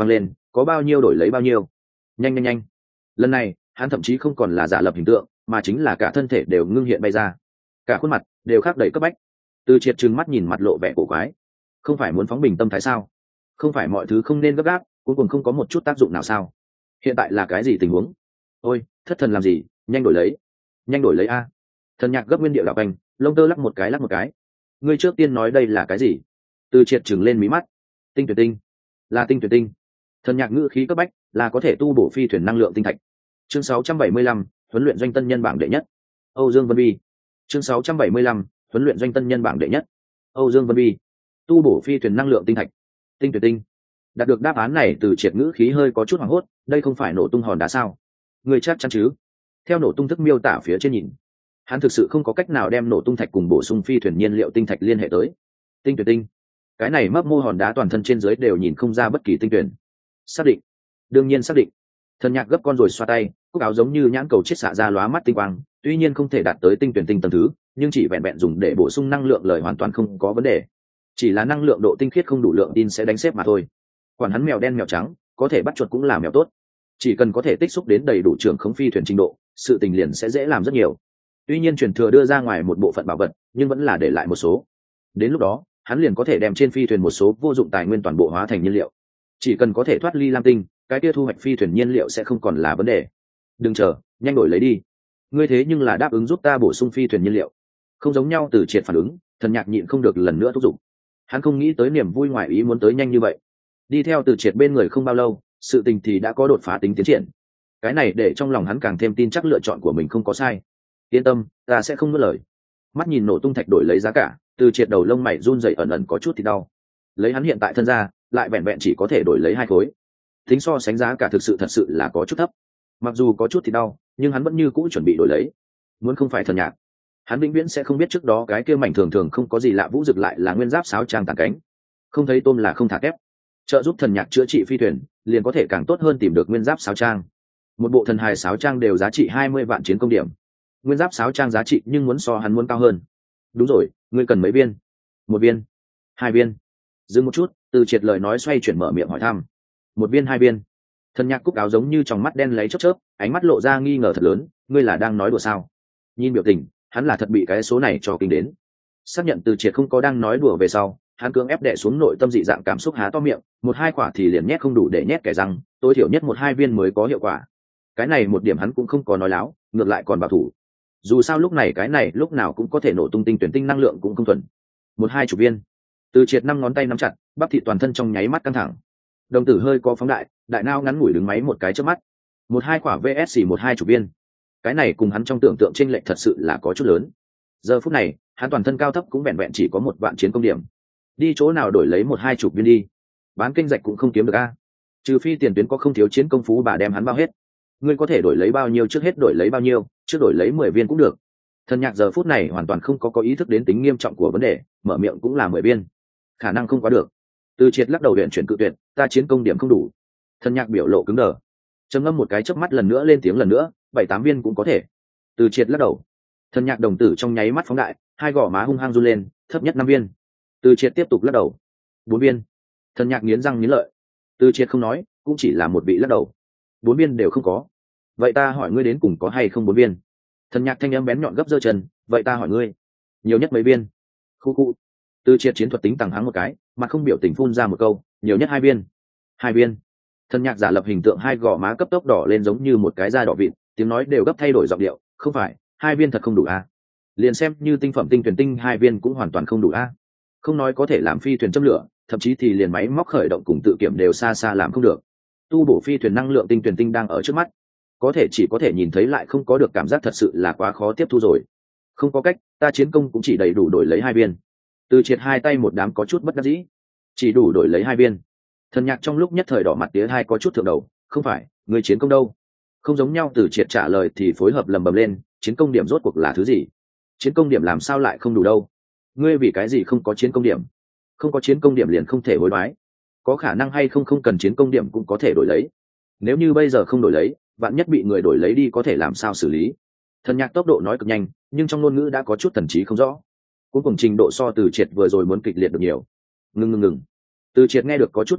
có bao nhiêu đổi lấy bao nhiêu. Nhanh nhanh nhanh. Lần này hắn thậm chí không còn là giả lập hình tượng, mà chính là cả thân thể đều ngưng hiện bay ra, cả khuôn mặt đều khác đầy cấp bách. Từ Triệt trừng mắt nhìn mặt lộ vẻ cổ quái, không phải muốn phóng bình tâm thái sao? Không phải mọi thứ không nên gấp gáp, cuối cùng không có một chút tác dụng nào sao? Hiện tại là cái gì tình huống? Ôi, thất thần làm gì, nhanh đổi lấy, nhanh đổi lấy a. Thần Nhạc gấp nguyên điệu đạo anh, lông tơ lắc một cái lắc một cái. Ngươi trước tiên nói đây là cái gì? Từ Triệt trừng lên mí mắt. Tinh tuyển tinh, là tinh tuyển tinh. Thần Nhạc ngữ khí cấp bách, là có thể tu bổ phi thuyền năng lượng tinh thạch. Chương sáu trăm bảy mươi lăm, huấn luyện doanh tân nhân bảng đệ nhất. Âu Dương Vân Bi. Chương sáu trăm bảy mươi lăm, huấn luyện doanh tân nhân bảng đệ nhất. Âu Dương Vân Bi. Tu bổ phi thuyền năng lượng tinh thạch. Tinh tuyển tinh. Đạt được đáp án này, Từ Triệt ngữ khí hơi có chút hoảng hốt, đây không phải nổ tung hòn đá sao? Người chắc chắn chứ? Theo nổ tung thức miêu tả phía trên nhìn, hắn thực sự không có cách nào đem nổ tung thạch cùng bổ sung phi thuyền nhiên liệu tinh thạch liên hệ tới. Tinh tuyển tinh. Cái này mấp mô hòn đá toàn thân trên dưới đều nhìn không ra bất kỳ tinh tuyển. Xác định. Đương nhiên xác định. Thần Nhạc gấp con rồi xoa tay, cúc áo giống như nhãn cầu chiết xạ ra lóa mắt tinh quang, tuy nhiên không thể đạt tới tinh tuyển tinh tầng thứ, nhưng chỉ vẹn vẹn dùng để bổ sung năng lượng lời hoàn toàn không có vấn đề. Chỉ là năng lượng độ tinh khiết không đủ lượng tin sẽ đánh xếp mà thôi. Quản hắn mèo đen mèo trắng, có thể bắt chuột cũng là mèo tốt. Chỉ cần có thể tích xúc đến đầy đủ trưởng khống phi thuyền trình độ, sự tình liền sẽ dễ làm rất nhiều. Tuy nhiên truyền thừa đưa ra ngoài một bộ phận bảo vật, nhưng vẫn là để lại một số. Đến lúc đó, hắn liền có thể đem trên phi thuyền một số vô dụng tài nguyên toàn bộ hóa thành nhiên liệu. Chỉ cần có thể thoát ly lam tinh, cái kia thu hoạch phi thuyền nhiên liệu sẽ không còn là vấn đề. Đừng chờ, nhanh đổi lấy đi. Ngươi thế nhưng là đáp ứng giúp ta bổ sung phi thuyền nhiên liệu. Không giống nhau. Từ Triệt phản ứng, Thần Nhạc nhịn không được lần nữa thúc giục. Hắn không nghĩ tới niềm vui ngoài ý muốn tới nhanh như vậy. Đi theo Từ Triệt bên người không bao lâu, sự tình thì đã có đột phá tính tiến triển. Cái này để trong lòng hắn càng thêm tin chắc lựa chọn của mình không có sai. Yên tâm, ta sẽ không nuốt lời. Mắt nhìn nổ tung thạch đổi lấy giá cả, Từ Triệt đầu lông mày run rẩy ẩn ẩn có chút thì đau. Lấy hắn hiện tại thân ra, lại vẹn vẹn chỉ có thể đổi lấy hai khối. Tính so sánh giá cả thực sự thật sự là có chút thấp. Mặc dù có chút thì đau, nhưng hắn vẫn như cũ chuẩn bị đổi lấy. Muốn không phải Thần Nhạc, hắn vĩnh viễn sẽ không biết trước đó cái kia mảnh thường thường không có gì lạ vũ rực lại là nguyên giáp sáo trang tàn cánh. Không thấy tôm là không thả kép. Trợ giúp Thần Nhạc chữa trị phi thuyền, liền có thể càng tốt hơn tìm được nguyên giáp sáo trang. Một bộ thần hài sáo trang đều giá trị hai mươi vạn chiến công điểm. Nguyên giáp sáo trang giá trị nhưng muốn so hắn muốn cao hơn. Đúng rồi, ngươi cần mấy viên? Một viên, hai viên. Dừng một chút, Từ Triệt lời nói xoay chuyển mở miệng hỏi thăm. Một viên hai viên. Thần Nhạc cúc áo giống như trong mắt đen lấy chớp chớp, ánh mắt lộ ra nghi ngờ thật lớn, ngươi là đang nói đùa sao? Nhìn biểu tình, hắn là thật bị cái số này cho kinh đến. Xác nhận Từ Triệt không có đang nói đùa về sau, hắn cưỡng ép đè xuống nội tâm dị dạng cảm xúc, há to miệng, một hai quả thì liền nhét không đủ để nhét kẻ răng, tối thiểu nhất một hai viên mới có hiệu quả. Cái này một điểm hắn cũng không có nói láo, ngược lại còn bảo thủ. Dù sao lúc này cái này lúc nào cũng có thể nổ tung tinh tuyển tinh năng lượng cũng không thuần. Một hai chục viên. Từ Triệt năm ngón tay nắm chặt, bắp thịt toàn thân trong nháy mắt căng thẳng. Đồng tử hơi có phóng đại, đại nao ngắn ngủi đứng máy một cái chớp mắt. Một hai quả vê ét xê một hai chục viên. Cái này cùng hắn trong tưởng tượng chênh lệch thật sự là có chút lớn. Giờ phút này, hắn toàn thân cao thấp cũng vẹn vẹn chỉ có một vạn chiến công điểm. Đi chỗ nào đổi lấy một hai chục viên đi. Bán kinh rạch cũng không kiếm được a. Trừ phi tiền tuyến có không thiếu chiến công phú bà đem hắn bao hết. Ngươi có thể đổi lấy bao nhiêu trước hết đổi lấy bao nhiêu, trước đổi lấy mười viên cũng được. Thần Nhạc giờ phút này hoàn toàn không có có ý thức đến tính nghiêm trọng của vấn đề, mở miệng cũng là mười viên. Khả năng không quá được. Từ Triệt lắc đầu luyện chuyển cự tuyệt, ta chiến công điểm không đủ. Thần Nhạc biểu lộ cứng đờ, trầm ngâm một cái chớp mắt lần nữa lên tiếng lần nữa, bảy tám viên cũng có thể. Từ Triệt lắc đầu. Thần Nhạc đồng tử trong nháy mắt phóng đại, hai gò má hung hăng run lên, thấp nhất năm viên. Từ Triệt tiếp tục lắc đầu. Bốn viên. Thần Nhạc nghiến răng nghiến lợi. Từ Triệt không nói, cũng chỉ là một vị lắc đầu. Bốn viên đều không có. Vậy ta hỏi ngươi đến cùng có hay không bốn viên? Thần Nhạc thanh âm bén nhọn gấp giơ chân, vậy ta hỏi ngươi, nhiều nhất mấy viên? Khu khu. Từ Triệt chiến thuật tính tàng hắng một cái, mà không biểu tình phun ra một câu, nhiều nhất hai viên. Hai viên. Thần Nhạc giả lập hình tượng hai gò má cấp tốc đỏ lên giống như một cái da đỏ vịt, tiếng nói đều gấp thay đổi giọng điệu, không phải, hai viên thật không đủ a. À? Liền xem như tinh phẩm tinh tuyển tinh hai viên cũng hoàn toàn không đủ a. À? Không nói có thể làm phi thuyền châm lửa, thậm chí thì liền máy móc khởi động cùng tự kiểm đều xa xa làm không được. Tu bổ phi thuyền năng lượng tinh tuyển tinh đang ở trước mắt, có thể chỉ có thể nhìn thấy lại không có được cảm giác thật sự là quá khó tiếp thu rồi. Không có cách, ta chiến công cũng chỉ đầy đủ đổi lấy hai viên. Từ Triệt hai tay một đám có chút bất đắc dĩ, chỉ đủ đổi lấy hai viên. Thần Nhạc trong lúc nhất thời đỏ mặt tía hai có chút thượng đầu, không phải, người chiến công đâu? Không giống nhau. Từ Triệt trả lời thì phối hợp lầm bầm lên, chiến công điểm rốt cuộc là thứ gì? Chiến công điểm làm sao lại không đủ đâu? Ngươi vì cái gì không có chiến công điểm? Không có chiến công điểm liền không thể hối đoái. Có khả năng hay không không cần chiến công điểm cũng có thể đổi lấy. Nếu như bây giờ không đổi lấy, vạn nhất bị người đổi lấy đi có thể làm sao xử lý? Thần Nhạc tốc độ nói cực nhanh, nhưng trong ngôn ngữ đã có chút thần trí không rõ. Cuối cùng trình độ so Từ Triệt vừa rồi muốn kịch liệt được nhiều. Ngừng ngừng ngừng. Từ Triệt nghe được có chút nhức đầu,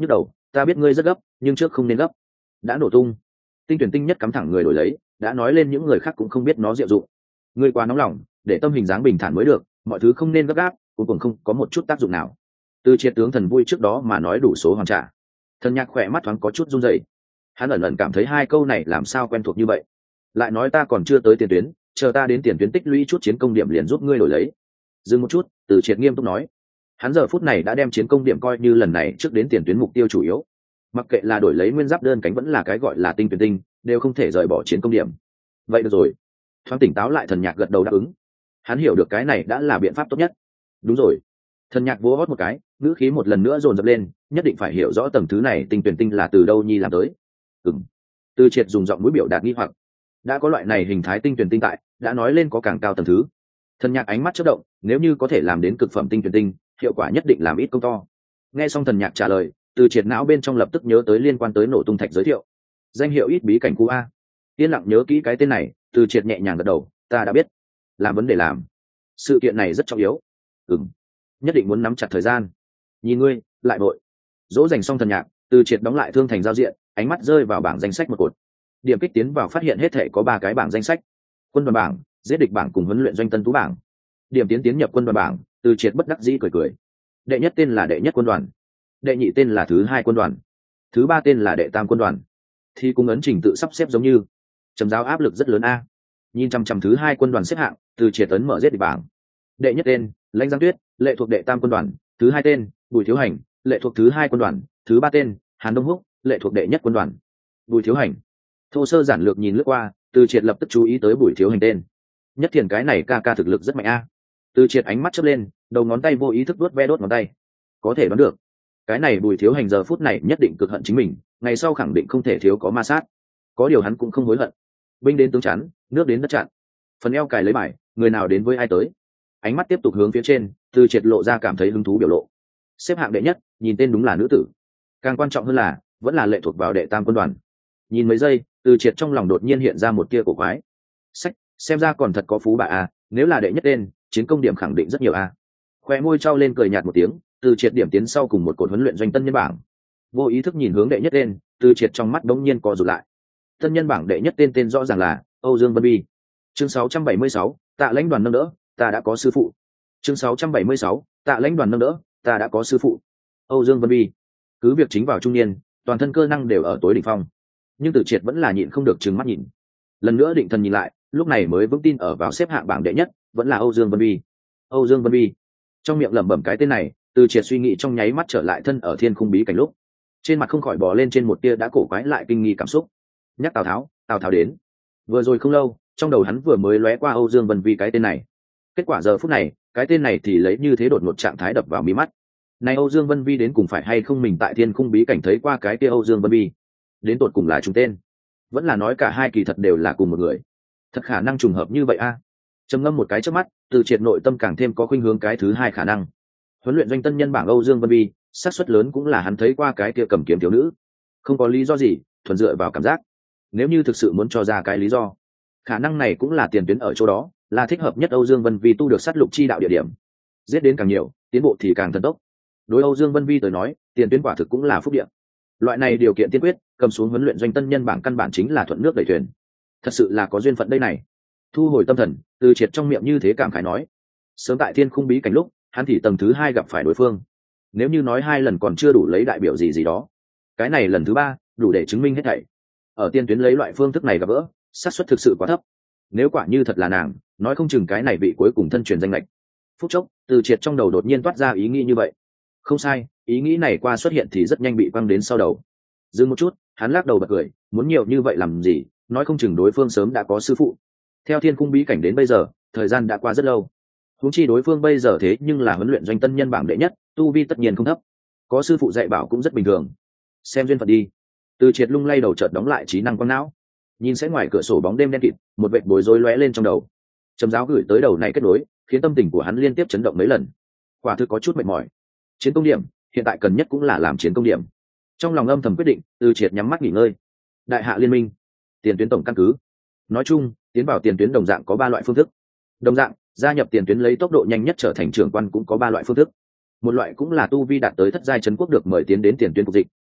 ta biết ngươi rất gấp nhưng trước không nên gấp. Đã nổ tung, tinh tuyển tinh nhất cắm thẳng người đổi lấy, đã nói lên những người khác cũng không biết nó diệu dụng. Ngươi quá nóng lòng, để tâm hình dáng bình thản mới được, mọi thứ không nên gấp gáp, cuối cùng không có một chút tác dụng nào. Từ Triệt tướng thần vui trước đó mà nói đủ số hoàn trả. Thần Nhạc khỏe mắt thoáng có chút run rẩy, hắn ẩn ẩn cảm thấy hai câu này làm sao quen thuộc như vậy. Lại nói ta còn chưa tới tiền tuyến, chờ ta đến tiền tuyến tích lũy chút chiến công điểm liền giúp ngươi đổi lấy. Dừng một chút, Từ Triệt nghiêm túc nói, hắn giờ phút này đã đem chiến công điểm coi như lần này trước đến tiền tuyến mục tiêu chủ yếu, mặc kệ là đổi lấy nguyên giáp đơn cánh vẫn là cái gọi là tinh tuyển tinh, đều không thể rời bỏ chiến công điểm. Vậy được rồi. Thoáng tỉnh táo lại, Thần Nhạc gật đầu đáp ứng. Hắn hiểu được cái này đã là biện pháp tốt nhất. Đúng rồi. Thần Nhạc vỗ hót một cái, ngữ khí một lần nữa dồn dập lên, nhất định phải hiểu rõ tầng thứ này tinh tuyển tinh là từ đâu nhi làm tới. Ừm. Từ Triệt dùng giọng mũi biểu đạt nghi hoặc. Đã có loại này hình thái tinh tuyển tinh tại, đã nói lên có càng cao tầng thứ. Thần Nhạc ánh mắt chớp động, nếu như có thể làm đến cực phẩm tinh tuyển tinh, hiệu quả nhất định làm ít công to. Nghe xong Thần Nhạc trả lời, Từ Triệt não bên trong lập tức nhớ tới liên quan tới nổ tung thạch giới thiệu, danh hiệu ít bí cảnh khu a. Yên lặng nhớ kỹ cái tên này, Từ Triệt nhẹ nhàng gật đầu, ta đã biết, làm vấn đề làm. Sự kiện này rất trọng yếu. Ừm, nhất định muốn nắm chặt thời gian. Nhìn ngươi, lại vội. Dỗ dành xong Thần Nhạc, Từ Triệt đóng lại thương thành giao diện, ánh mắt rơi vào bảng danh sách một cột. Điểm kích tiến vào phát hiện hết thể có ba cái bảng danh sách: quân đoàn bảng, giết địch bảng cùng huấn luyện doanh tân tú bảng. Điểm tiến tiến nhập quân đoàn bảng, Từ Triệt bất đắc dĩ cười cười. Đệ nhất tên là đệ nhất quân đoàn, đệ nhị tên là thứ hai quân đoàn, thứ ba tên là đệ tam quân đoàn. Thì cung ấn trình tự sắp xếp giống như. Trầm giáo áp lực rất lớn a. Nhìn chăm chăm thứ hai quân đoàn xếp hạng, Từ Triệt ấn mở giết địch bảng. Đệ nhất tên Lãnh Giang Tuyết, lệ thuộc đệ tam quân đoàn. Thứ hai tên Bùi Thiếu Hành, lệ thuộc thứ hai quân đoàn. Thứ ba tên Hàn Đông Húc, lệ thuộc đệ nhất quân đoàn. Bùi Thiếu Hành. Thô sơ giản lược nhìn lướt qua, Từ Triệt lập tức chú ý tới Bùi Thiếu Hành tên. Nhất Thiền cái này ca ca thực lực rất mạnh a. Từ Triệt ánh mắt chớp lên, đầu ngón tay vô ý thức vuốt ve đốt ngón tay. Có thể đoán được, cái này Bùi Thiếu Hành giờ phút này nhất định cực hận chính mình, ngày sau khẳng định không thể thiếu có ma sát. Có điều hắn cũng không hối hận. Binh đến tướng chắn, nước đến đất chặn. Phần eo cài lấy bài, người nào đến với ai tới. Ánh mắt tiếp tục hướng phía trên, Từ Triệt lộ ra cảm thấy hứng thú biểu lộ. Xếp hạng đệ nhất, nhìn tên đúng là nữ tử. Càng quan trọng hơn là, vẫn là lệ thuộc vào đệ tam quân đoàn. Nhìn mấy giây, Từ Triệt trong lòng đột nhiên hiện ra một tia cổ quái. Sách, xem ra còn thật có phú bà a, nếu là đệ nhất tên, chiến công điểm khẳng định rất nhiều a. Khoe môi trao lên cười nhạt một tiếng, Từ Triệt điểm tiến sau cùng một cột huấn luyện doanh tân nhân bảng. Vô ý thức nhìn hướng đệ nhất tên, Từ Triệt trong mắt đống nhiên co rụt lại. Tân nhân bảng đệ nhất tên tên rõ ràng là Âu Dương Vân Vi. Chương sáu trăm bảy mươi sáu, Tạ Lãnh Đoàn nâng đỡ, ta đã có sư phụ. Chương sáu trăm bảy mươi sáu, Tạ Lãnh Đoàn nâng đỡ, ta đã có sư phụ. Âu Dương Vân Vi, cứ việc chính vào trung niên, toàn thân cơ năng đều ở tối đỉnh phong, nhưng Từ Triệt vẫn là nhịn không được trừng mắt nhìn. Lần nữa định thần nhìn lại, lúc này mới vững tin ở vào xếp hạng bảng đệ nhất, vẫn là Âu Dương Vân Vi. Âu Dương Vân Vi. Trong miệng lẩm bẩm cái tên này, Từ Triệt suy nghĩ trong nháy mắt trở lại thân ở thiên khung bí cảnh lúc, trên mặt không khỏi bò lên trên một tia đã cổ quái lại kinh nghi cảm xúc. Nhắc Tào Tháo, Tào Tháo đến. Vừa rồi không lâu, trong đầu hắn vừa mới lóe qua Âu Dương Vân Vi cái tên này. Kết quả giờ phút này, cái tên này thì lấy như thế đột ngột trạng thái đập vào mí mắt. Này Âu Dương Vân Vi đến cùng phải hay không mình tại thiên khung bí cảnh thấy qua cái kia Âu Dương Vân Vi? Đến tột cùng là trùng tên, vẫn là nói cả hai kỳ thật đều là cùng một người? Thật khả năng trùng hợp như vậy a? À? Trầm ngâm một cái trước mắt, Từ Triệt nội tâm càng thêm có khuynh hướng cái thứ hai khả năng. Huấn luyện doanh tân nhân bảng Âu Dương Vân Vi, xác suất lớn cũng là hắn thấy qua cái kia cầm kiếm thiếu nữ. Không có lý do gì, thuần dựa vào cảm giác. Nếu như thực sự muốn cho ra cái lý do, khả năng này cũng là tiền tuyến ở chỗ đó, là thích hợp nhất Âu Dương Vân Vi tu được sát lục chi đạo địa điểm. Giết đến càng nhiều, tiến bộ thì càng thần tốc. Đối Âu Dương Vân Vi tới nói, tiền tuyến quả thực cũng là phúc địa. Loại này điều kiện tiên quyết, cầm xuống huấn luyện doanh tân nhân bảng căn bản chính là thuận nước đẩy thuyền. Thật sự là có duyên phận đây này. Thu hồi tâm thần, Từ Triệt trong miệng như thế cảm khái nói. Sớm tại thiên khung bí cảnh lúc, hắn thì tầng thứ hai gặp phải đối phương. Nếu như nói hai lần còn chưa đủ lấy đại biểu gì gì đó, cái này lần thứ ba đủ để chứng minh hết thảy. Ở tiên tuyến lấy loại phương thức này gặp gỡ, xác suất thực sự quá thấp. Nếu quả như thật là nàng, nói không chừng cái này vị cuối cùng thân truyền danh lệch. Phút chốc, Từ Triệt trong đầu đột nhiên toát ra ý nghĩ như vậy. Không sai, ý nghĩ này qua xuất hiện thì rất nhanh bị quăng đến sau đầu. Dừng một chút, hắn lắc đầu bật cười, muốn nhiều như vậy làm gì, nói không chừng đối phương sớm đã có sư phụ. Theo thiên cung bí cảnh đến bây giờ, thời gian đã qua rất lâu. Huống chi đối phương bây giờ thế nhưng là huấn luyện doanh tân nhân bảng đệ nhất, tu vi tất nhiên không thấp. Có sư phụ dạy bảo cũng rất bình thường. Xem duyên phận đi. Từ Triệt lung lay đầu chợt đóng lại trí năng quang não. Nhìn sẽ ngoài cửa sổ bóng đêm đen kịt, một vệt bối rối lóe lên trong đầu. Trầm giáo gửi tới đầu này kết nối, khiến tâm tình của hắn liên tiếp chấn động mấy lần. Quả thực có chút mệt mỏi. Chiến công điểm, hiện tại cần nhất cũng là làm chiến công điểm. Trong lòng âm thầm quyết định, Từ Triệt nhắm mắt nghỉ ngơi. Đại hạ liên minh, tiền tuyến tổng căn cứ. Nói chung, tiến vào tiền tuyến đồng dạng có ba loại phương thức. Đồng dạng, gia nhập tiền tuyến lấy tốc độ nhanh nhất trở thành trưởng quan cũng có ba loại phương thức. Một loại cũng là tu vi đạt tới thất giai trấn quốc được mời tiến đến tiền tuyến phục dịch,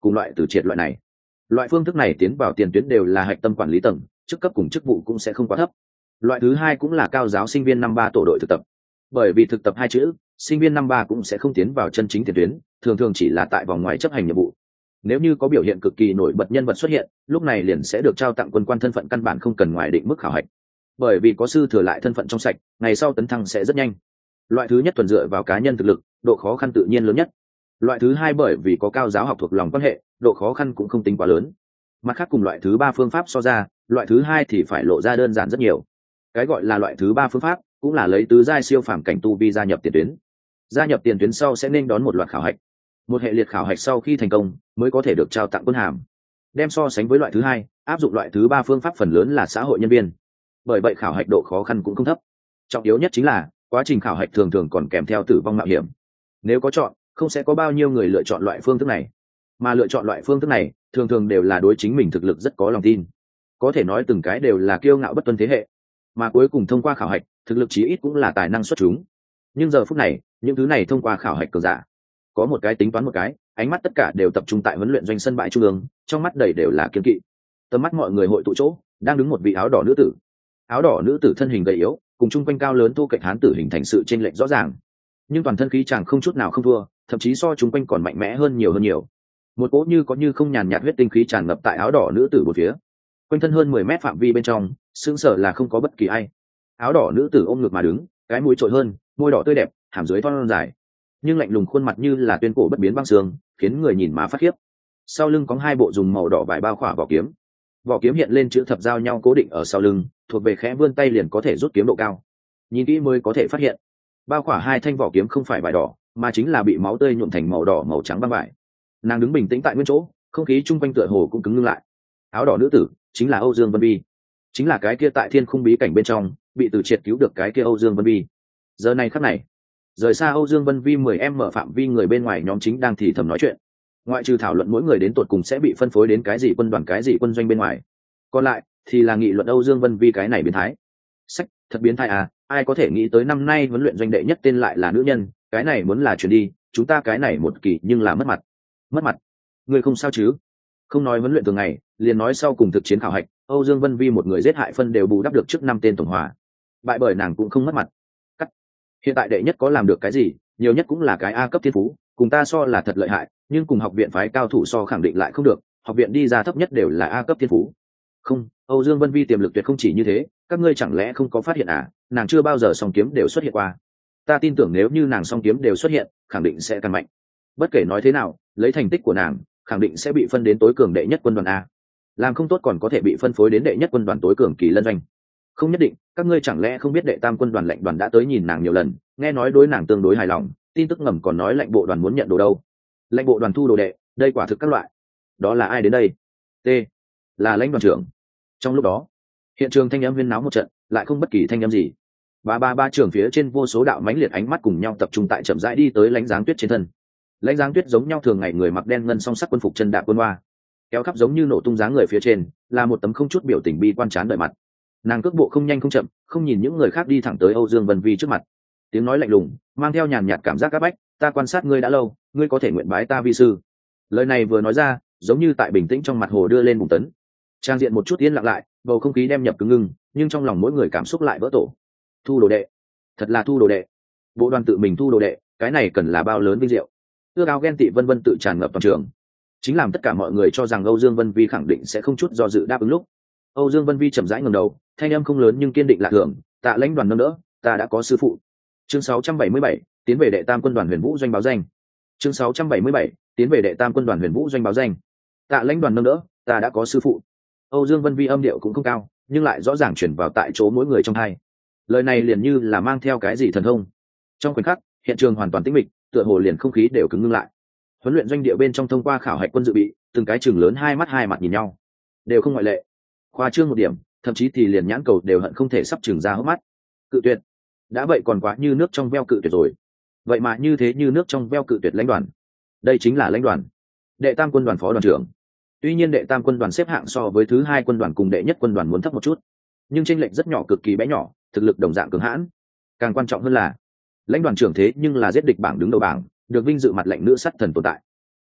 cùng loại từ triệt loại này. Loại phương thức này tiến vào tiền tuyến đều là hạch tâm quản lý tầng, chức cấp cùng chức vụ cũng sẽ không quá thấp. Loại thứ hai cũng là cao giáo sinh viên năm ba tổ đội thực tập. Bởi vì thực tập hai chữ, sinh viên năm ba cũng sẽ không tiến vào chân chính tiền tuyến, thường thường chỉ là tại vòng ngoài chấp hành nhiệm vụ. Nếu như có biểu hiện cực kỳ nổi bật nhân vật xuất hiện, lúc này liền sẽ được trao tặng quân quan thân phận, căn bản không cần ngoài định mức khảo hạch. Bởi vì có sư thừa lại thân phận trong sạch, ngày sau tấn thăng sẽ rất nhanh. Loại thứ nhất thuần dựa vào cá nhân thực lực, độ khó khăn tự nhiên lớn nhất. Loại thứ hai bởi vì có cao giáo học thuộc lòng quan hệ, độ khó khăn cũng không tính quá lớn. Mặt khác cùng loại thứ ba phương pháp so ra, loại thứ hai thì phải lộ ra đơn giản rất nhiều. Cái gọi là loại thứ ba phương pháp cũng là lấy tứ giai siêu phàm cảnh tu vi gia nhập tiền tuyến. Gia nhập tiền tuyến sau sẽ nên đón một loạt khảo hạch. Một hệ liệt khảo hạch sau khi thành công mới có thể được trao tặng quân hàm. Đem so sánh với loại thứ hai, áp dụng loại thứ ba phương pháp phần lớn là xã hội nhân viên. Bởi vậy khảo hạch độ khó khăn cũng không thấp. Trọng yếu nhất chính là quá trình khảo hạch thường thường còn kèm theo tử vong mạo hiểm. Nếu có chọn, không sẽ có bao nhiêu người lựa chọn loại phương thức này. Mà lựa chọn loại phương thức này, thường thường đều là đối chính mình thực lực rất có lòng tin. Có thể nói từng cái đều là kiêu ngạo bất tuân thế hệ. Mà cuối cùng thông qua khảo hạch, thực lực chí ít cũng là tài năng xuất chúng. Nhưng giờ phút này, những thứ này thông qua khảo hạch cường giả, có một cái tính toán một cái, ánh mắt tất cả đều tập trung tại huấn luyện doanh sân bãi trung ương, trong mắt đầy đều là kiên kỵ. Tầm mắt mọi người hội tụ chỗ, đang đứng một vị áo đỏ nữ tử. Áo đỏ nữ tử thân hình gầy yếu, cùng chung quanh cao lớn thu kệch hán tử hình thành sự chênh lệch rõ ràng. Nhưng toàn thân khí chàng không chút nào không thua, thậm chí so chung quanh còn mạnh mẽ hơn nhiều hơn nhiều. Một cỗ như có như không nhàn nhạt huyết tinh khí tràn ngập tại áo đỏ nữ tử một phía. Quanh thân hơn mười mét phạm vi bên trong, sững sờ là không có bất kỳ ai. Áo đỏ nữ tử ôm ngực mà đứng, cái mũi trội hơn, môi đỏ tươi đẹp, hàm dưới thon dài, nhưng lạnh lùng khuôn mặt như là tuyên cổ bất biến băng xương, khiến người nhìn mà phát khiếp. Sau lưng có hai bộ dùng màu đỏ vải bao khỏa vỏ kiếm. Vỏ kiếm hiện lên chữ thập giao nhau cố định ở sau lưng, thuộc về khẽ vươn tay liền có thể rút kiếm độ cao. Nhìn kỹ mới có thể phát hiện, bao khỏa hai thanh vỏ kiếm không phải vải đỏ, mà chính là bị máu tươi nhuộm thành màu đỏ màu trắng băng vải. Nàng đứng bình tĩnh tại nguyên chỗ, không khí chung quanh tựa hồ cũng cứng ngưng lại. Áo đỏ nữ tử chính là Âu Dương Vân Vi, chính là cái kia tại thiên khung bí cảnh bên trong bị Từ Triệt cứu được cái kia Âu Dương Vân Vi. Giờ này khắc này, rời xa Âu Dương Vân Vi mười em mở phạm vi người bên ngoài nhóm chính đang thì thầm nói chuyện. Ngoại trừ thảo luận mỗi người đến tột cùng sẽ bị phân phối đến cái gì quân đoàn cái gì quân doanh bên ngoài, còn lại thì là nghị luận Âu Dương Vân Vi cái này biến thái. Sách, thật biến thái à, ai có thể nghĩ tới năm nay huấn luyện doanh đệ nhất tên lại là nữ nhân, cái này muốn là chuyển đi, chúng ta cái này một kỳ nhưng là mất mặt. Mất mặt? Người không sao chứ? Không nói huấn luyện thường ngày, liền nói sau cùng thực chiến khảo hạch, Âu Dương Vân Vi một người giết hại phân đều bù đắp được trước năm tên tổng hòa. Bại bởi nàng cũng không mất mặt. Cắt. Hiện tại đệ nhất có làm được cái gì, nhiều nhất cũng là cái A cấp thiên phú, cùng ta so là thật lợi hại, nhưng cùng học viện phái cao thủ so khẳng định lại không được, học viện đi ra thấp nhất đều là A cấp thiên phú. Không, Âu Dương Vân Vi tiềm lực tuyệt không chỉ như thế, các ngươi chẳng lẽ không có phát hiện à, nàng chưa bao giờ song kiếm đều xuất hiện qua. Ta tin tưởng nếu như nàng song kiếm đều xuất hiện, khẳng định sẽ càng mạnh. Bất kể nói thế nào, lấy thành tích của nàng, khẳng định sẽ bị phân đến tối cường đệ nhất quân đoàn A. Làm không tốt còn có thể bị phân phối đến đệ nhất quân đoàn tối cường Kỳ Lân doanh. Không nhất định, các ngươi chẳng lẽ không biết đệ tam quân đoàn lệnh đoàn đã tới nhìn nàng nhiều lần, nghe nói đối nàng tương đối hài lòng, tin tức ngầm còn nói lệnh bộ đoàn muốn nhận đồ đâu. Lệnh bộ đoàn thu đồ đệ, đây quả thực các loại. Đó là ai đến đây? T. Là lãnh đoàn trưởng. Trong lúc đó, hiện trường thanh âm huyên náo một trận, lại không bất kỳ thanh âm gì. Ba ba ba trưởng phía trên vô số đạo mãnh liệt ánh mắt cùng nhau tập trung tại chậm rãi đi tới Lãnh Giáng Tuyết trên thân. Lãnh Giáng Tuyết giống nhau thường ngày người mặc đen ngân song sắc quân phục chân đạp quân hoa, kéo khắp giống như nổ tung dáng người phía trên, là một tấm không chút biểu tình bi quan chán đợi mặt. Nàng cước bộ không nhanh không chậm, không nhìn những người khác đi thẳng tới Âu Dương Vân Vi trước mặt. Tiếng nói lạnh lùng, mang theo nhàn nhạt cảm giác áp bách, "Ta quan sát ngươi đã lâu, ngươi có thể nguyện bái ta vi sư." Lời này vừa nói ra, giống như tại bình tĩnh trong mặt hồ đưa lên bùng tấn. Trang diện một chút yên lặng lại, bầu không khí đem nhập cứng ngưng, nhưng trong lòng mỗi người cảm xúc lại vỡ tổ. Thu đồ đệ, thật là thu đồ đệ. Bộ đoàn tự mình thu đồ đệ, cái này cần là bao lớn vinh diệu. Ước ao ghen tị vân vân tự tràn ngập toàn trường. Chính làm tất cả mọi người cho rằng Âu Dương Vân Vi khẳng định sẽ không chút do dự đáp ứng lúc. Âu Dương Vân Vi chậm rãi ngẩng đầu, thanh âm không lớn nhưng kiên định lạ thường, "Tạ lãnh đoàn nâng đỡ, ta đã có sư phụ." Chương sáu trăm bảy mươi bảy, tiến về đệ tam quân đoàn Huyền Vũ doanh báo danh. Chương sáu trăm bảy mươi bảy, tiến về đệ tam quân đoàn Huyền Vũ doanh báo danh. "Tạ lãnh đoàn nâng đỡ, ta đã có sư phụ." Âu Dương Vân Vi âm điệu cũng không cao, nhưng lại rõ ràng truyền vào tại chỗ mỗi người trong hai. Lời này liền như là mang theo cái gì thần thông. Trong khoảnh khắc, hiện trường hoàn toàn tĩnh mịch, tựa hồ liền không khí đều cứng ngưng lại. Huấn luyện doanh địa bên trong thông qua khảo hạch quân dự bị, từng cái chừng lớn hai mắt hai mặt nhìn nhau, đều không ngoại lệ. Khoa trương một điểm, thậm chí thì liền nhãn cầu đều hận không thể sắp chừng ra hốc mắt. Cự tuyệt. Đã vậy còn quá như nước trong veo cự tuyệt rồi. Vậy mà như thế như nước trong veo cự tuyệt lãnh đoàn. Đây chính là lãnh đoàn. Đệ tam quân đoàn phó đoàn trưởng. Tuy nhiên đệ tam quân đoàn xếp hạng so với thứ hai quân đoàn cùng đệ nhất quân đoàn muốn thấp một chút, nhưng chênh lệch rất nhỏ, cực kỳ bé nhỏ, thực lực đồng dạng cường hãn. Càng quan trọng hơn là, lãnh đoàn trưởng thế nhưng là giết địch bảng đứng đầu bảng, được vinh dự mặt lệnh nữ sát thần tồn tại.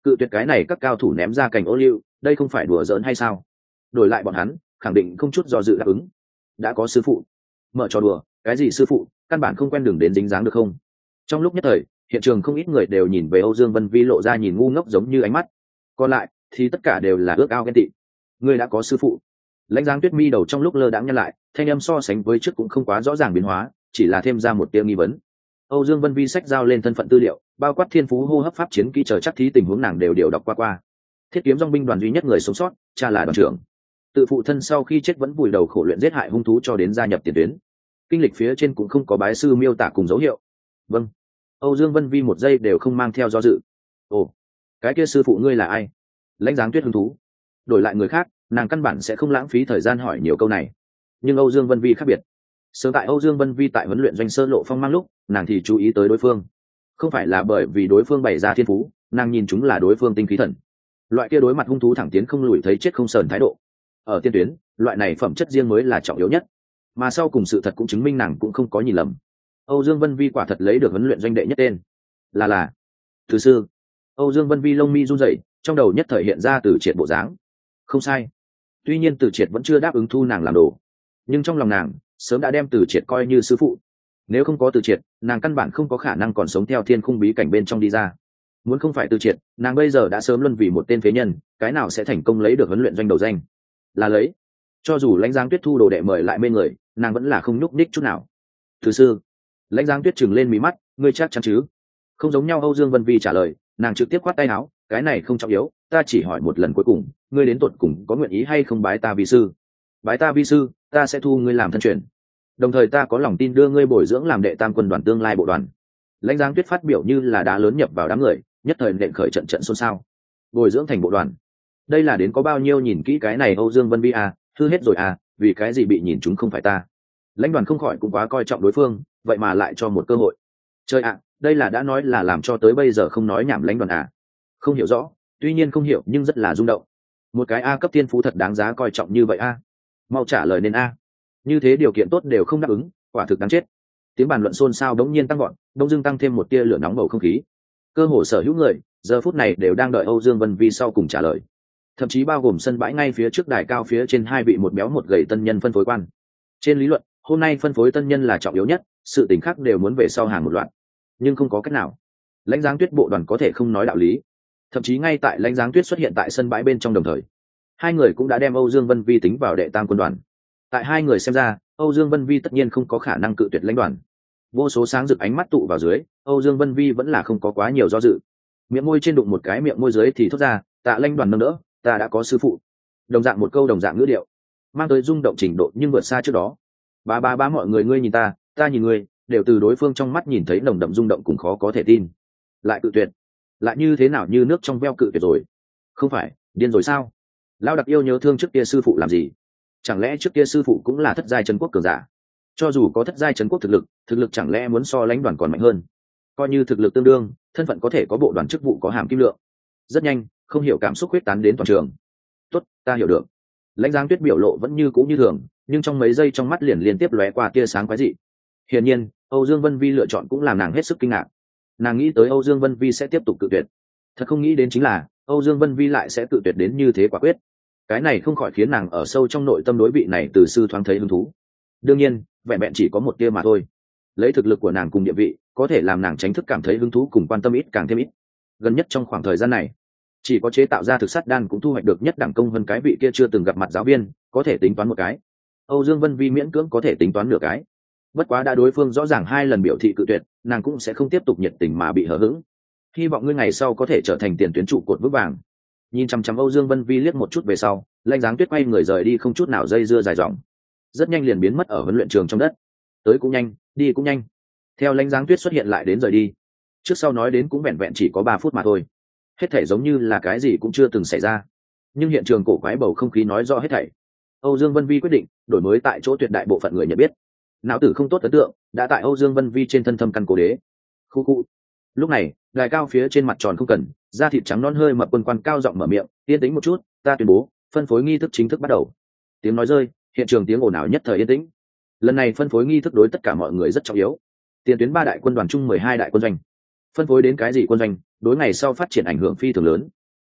cự tuyệt cái này các cao thủ ném ra cành ô liu, đây không phải đùa giỡn hay sao? Đổi lại bọn hắn khẳng định không chút do dự đáp ứng. Đã có sư phụ, mở trò đùa, cái gì sư phụ, căn bản không quen đường đến dính dáng được không? Trong lúc nhất thời, hiện trường không ít người đều nhìn về Âu Dương Vân Vi lộ ra nhìn ngu ngốc giống như ánh mắt, còn lại thì tất cả đều là ước ao ghen tị. Ngươi đã có sư phụ. Lãnh Giang Tuyết mi đầu trong lúc lơ đãng nhăn lại, thanh âm so sánh với trước cũng không quá rõ ràng biến hóa, chỉ là thêm ra một tia nghi vấn. Âu Dương Vân Vi sách giao lên thân phận tư liệu, bao quát thiên phú hô hấp pháp chiến kỹ chờ chắc thí tình huống nàng đều điều đọc qua qua. Thiết kiếm dòng binh đoàn duy nhất người sống sót, cha là đoàn trưởng. Tự phụ thân sau khi chết vẫn vùi đầu khổ luyện giết hại hung thú cho đến gia nhập tiền tuyến. Kinh lịch phía trên cũng không có bái sư miêu tả cùng dấu hiệu. Vâng. Âu Dương Vân Vi một giây đều không mang theo do dự. Ồ, cái kia sư phụ ngươi là ai? Lãnh Giáng Tuyết hứng thú. Đổi lại người khác, nàng căn bản sẽ không lãng phí thời gian hỏi nhiều câu này. Nhưng Âu Dương Vân Vi khác biệt. Sớm tại Âu Dương Vân Vi tại huấn luyện doanh sơ lộ phong mang lúc, nàng thì chú ý tới đối phương. Không phải là bởi vì đối phương bày ra thiên phú, nàng nhìn chúng là đối phương tinh khí thần. Loại kia đối mặt hung thú thẳng tiến không lùi thấy chết không sờn thái độ. Ở tiên tuyến, loại này phẩm chất riêng mới là trọng yếu nhất. Mà sau cùng sự thật cũng chứng minh nàng cũng không có nhìn lầm. Âu Dương Vân Vi quả thật lấy được huấn luyện doanh đệ nhất tên. Là là Từ sư. Âu Dương Vân Vi lông mi run rẩy, trong đầu nhất thời hiện ra Từ Triệt bộ dáng. Không sai. Tuy nhiên Từ Triệt vẫn chưa đáp ứng thu nàng làm đồ, nhưng trong lòng nàng sớm đã đem Từ Triệt coi như sư phụ. Nếu không có Từ Triệt, nàng căn bản không có khả năng còn sống theo thiên khung bí cảnh bên trong đi ra. Muốn không phải Từ Triệt, nàng bây giờ đã sớm luân vì một tên phế nhân, cái nào sẽ thành công lấy được huấn luyện doanh đầu danh. Là lấy. Cho dù Lãnh Giang Tuyết thu đồ đệ mời lại mê người, nàng vẫn là không nhúc nhích chút nào. Từ sư. Lãnh Giang Tuyết trừng lên mí mắt, ngươi chắc chắn chứ? Không giống nhau. Âu Dương Vân Vi trả lời, nàng trực tiếp khoát tay áo, cái này không trọng yếu, ta chỉ hỏi một lần cuối cùng, ngươi đến tột cùng có nguyện ý hay không bái ta vi sư? Bái ta vi sư, ta sẽ thu ngươi làm thân truyền, đồng thời ta có lòng tin đưa ngươi bồi dưỡng làm đệ tam quân đoàn tương lai bộ đoàn. Lãnh Giang Tuyết phát biểu như là đá lớn nhập vào đám người, nhất thời nện khởi trận trận xôn xao. Bồi dưỡng thành bộ đoàn, đây là đến có bao nhiêu nhìn kỹ cái này Âu Dương Vân Vi à, hư hết rồi à, vì cái gì bị nhìn chúng không phải ta? Lãnh đoàn không khỏi cũng quá coi trọng đối phương, vậy mà lại cho một cơ hội. Trời ạ, đây là đã nói là làm cho tới bây giờ không nói nhảm lãnh đoàn à? Không hiểu rõ, tuy nhiên không hiểu nhưng rất là rung động. Một cái A cấp tiên phú thật đáng giá coi trọng như vậy a? Mau trả lời nên a. Như thế điều kiện tốt đều không đáp ứng, quả thực đáng chết. Tiếng bàn luận xôn xao đống nhiên tăng gọn, đông dưng tăng thêm một tia lửa nóng bầu không khí. Cơ hồ sở hữu người giờ phút này đều đang đợi Âu Dương Vân Vi sau cùng trả lời, thậm chí bao gồm sân bãi ngay phía trước đài cao phía trên hai vị một béo một gầy tân nhân phân phối quan. Trên lý luận, hôm nay phân phối tân nhân là trọng yếu nhất, sự tình khác đều muốn về sau hàng một loạt. Nhưng không có cách nào, Lãnh Giáng Tuyết bộ đoàn có thể không nói đạo lý. Thậm chí ngay tại Lãnh Giáng Tuyết xuất hiện tại sân bãi bên trong đồng thời, hai người cũng đã đem Âu Dương Vân Vi tính vào đệ tam quân đoàn. Tại hai người xem ra, Âu Dương Vân Vi tất nhiên không có khả năng cự tuyệt lãnh đoàn. Vô số sáng rực ánh mắt tụ vào dưới, Âu Dương Vân Vi vẫn là không có quá nhiều do dự. Miệng môi trên đụng một cái miệng môi dưới thì thốt ra, tạ lãnh đoàn nâng đỡ, ta đã có sư phụ. Đồng dạng một câu đồng dạng ngữ điệu, mang tới rung động trình độ nhưng vượt xa trước đó. Ba ba ba mọi người ngươi nhìn ta, ta nhìn ngươi, đều từ đối phương trong mắt nhìn thấy nồng đậm rung động cùng khó có thể tin. Lại cự tuyệt, lại như thế nào như nước trong veo cự tuyệt rồi? Không phải điên rồi sao? Lão đặc yêu nhớ thương trước kia sư phụ làm gì? Chẳng lẽ trước kia sư phụ cũng là thất giai trấn quốc cường giả? Cho dù có thất giai trấn quốc thực lực, thực lực chẳng lẽ muốn so lãnh đoàn còn mạnh hơn? Coi như thực lực tương đương, thân phận có thể có bộ đoàn chức vụ có hàm kim lượng. Rất nhanh, không hiểu cảm xúc huyết tán đến toàn trường. Tốt, ta hiểu được. Lãnh Giáng Tuyết biểu lộ vẫn như cũ như thường, nhưng trong mấy giây trong mắt liền liên tiếp lóe qua tia sáng quái dị. Hiển nhiên, Âu Dương Vân Vi lựa chọn cũng làm nàng hết sức kinh ngạc. Nàng nghĩ tới Âu Dương Vân Vi sẽ tiếp tục cự tuyệt, thật không nghĩ đến chính là Âu Dương Vân Vi lại sẽ cự tuyệt đến như thế quả quyết. Cái này không khỏi khiến nàng ở sâu trong nội tâm đối vị này từ sư thoáng thấy hứng thú. Đương nhiên, vẹn vẹn chỉ có một tia mà thôi. Lấy thực lực của nàng cùng địa vị, có thể làm nàng tránh thức cảm thấy hứng thú cùng quan tâm ít càng thêm ít. Gần nhất trong khoảng thời gian này, chỉ có chế tạo ra thực sát đan cũng thu hoạch được nhất đẳng công hơn cái vị kia chưa từng gặp mặt giáo viên, có thể tính toán một cái. Âu Dương Vân Vi miễn cưỡng có thể tính toán nửa cái. Bất quá đã đối phương rõ ràng hai lần biểu thị cự tuyệt, nàng cũng sẽ không tiếp tục nhiệt tình mà bị hờ hững. Hy vọng ngươi ngày sau có thể trở thành tiền tuyến trụ cột vững vàng. Nhìn chăm chăm Âu Dương Vân Vi liếc một chút về sau, Lãnh Giáng Tuyết quay người rời đi không chút nào dây dưa dài dòng, rất nhanh liền biến mất ở huấn luyện trường trong đất. Tới cũng nhanh, đi cũng nhanh. Theo Lãnh Giáng Tuyết xuất hiện lại đến rời đi, trước sau nói đến cũng vẹn vẹn chỉ có ba phút mà thôi. Hết thảy giống như là cái gì cũng chưa từng xảy ra, nhưng hiện trường cổ quái bầu không khí nói rõ hết thảy. Âu Dương Vân Vi quyết định đổi mới tại chỗ tuyệt đại bộ phận người nhận biết. Não tử không tốt ấn tượng đã tại Âu Dương Vân Vi trên thân thâm căn cố đế. Khu khu. Lúc này, đài cao phía trên mặt tròn không cần, da thịt trắng non hơi mập quân quan cao giọng mở miệng, yên tĩnh một chút, ta tuyên bố, phân phối nghi thức chính thức bắt đầu. Tiếng nói rơi, hiện trường tiếng ồn ào nhất thời yên tĩnh. Lần này phân phối nghi thức đối tất cả mọi người rất trọng yếu. Tiền tuyến ba đại quân đoàn chung mười hai đại quân doanh. Phân phối đến cái gì quân doanh, đối ngày sau phát triển ảnh hưởng phi thường lớn.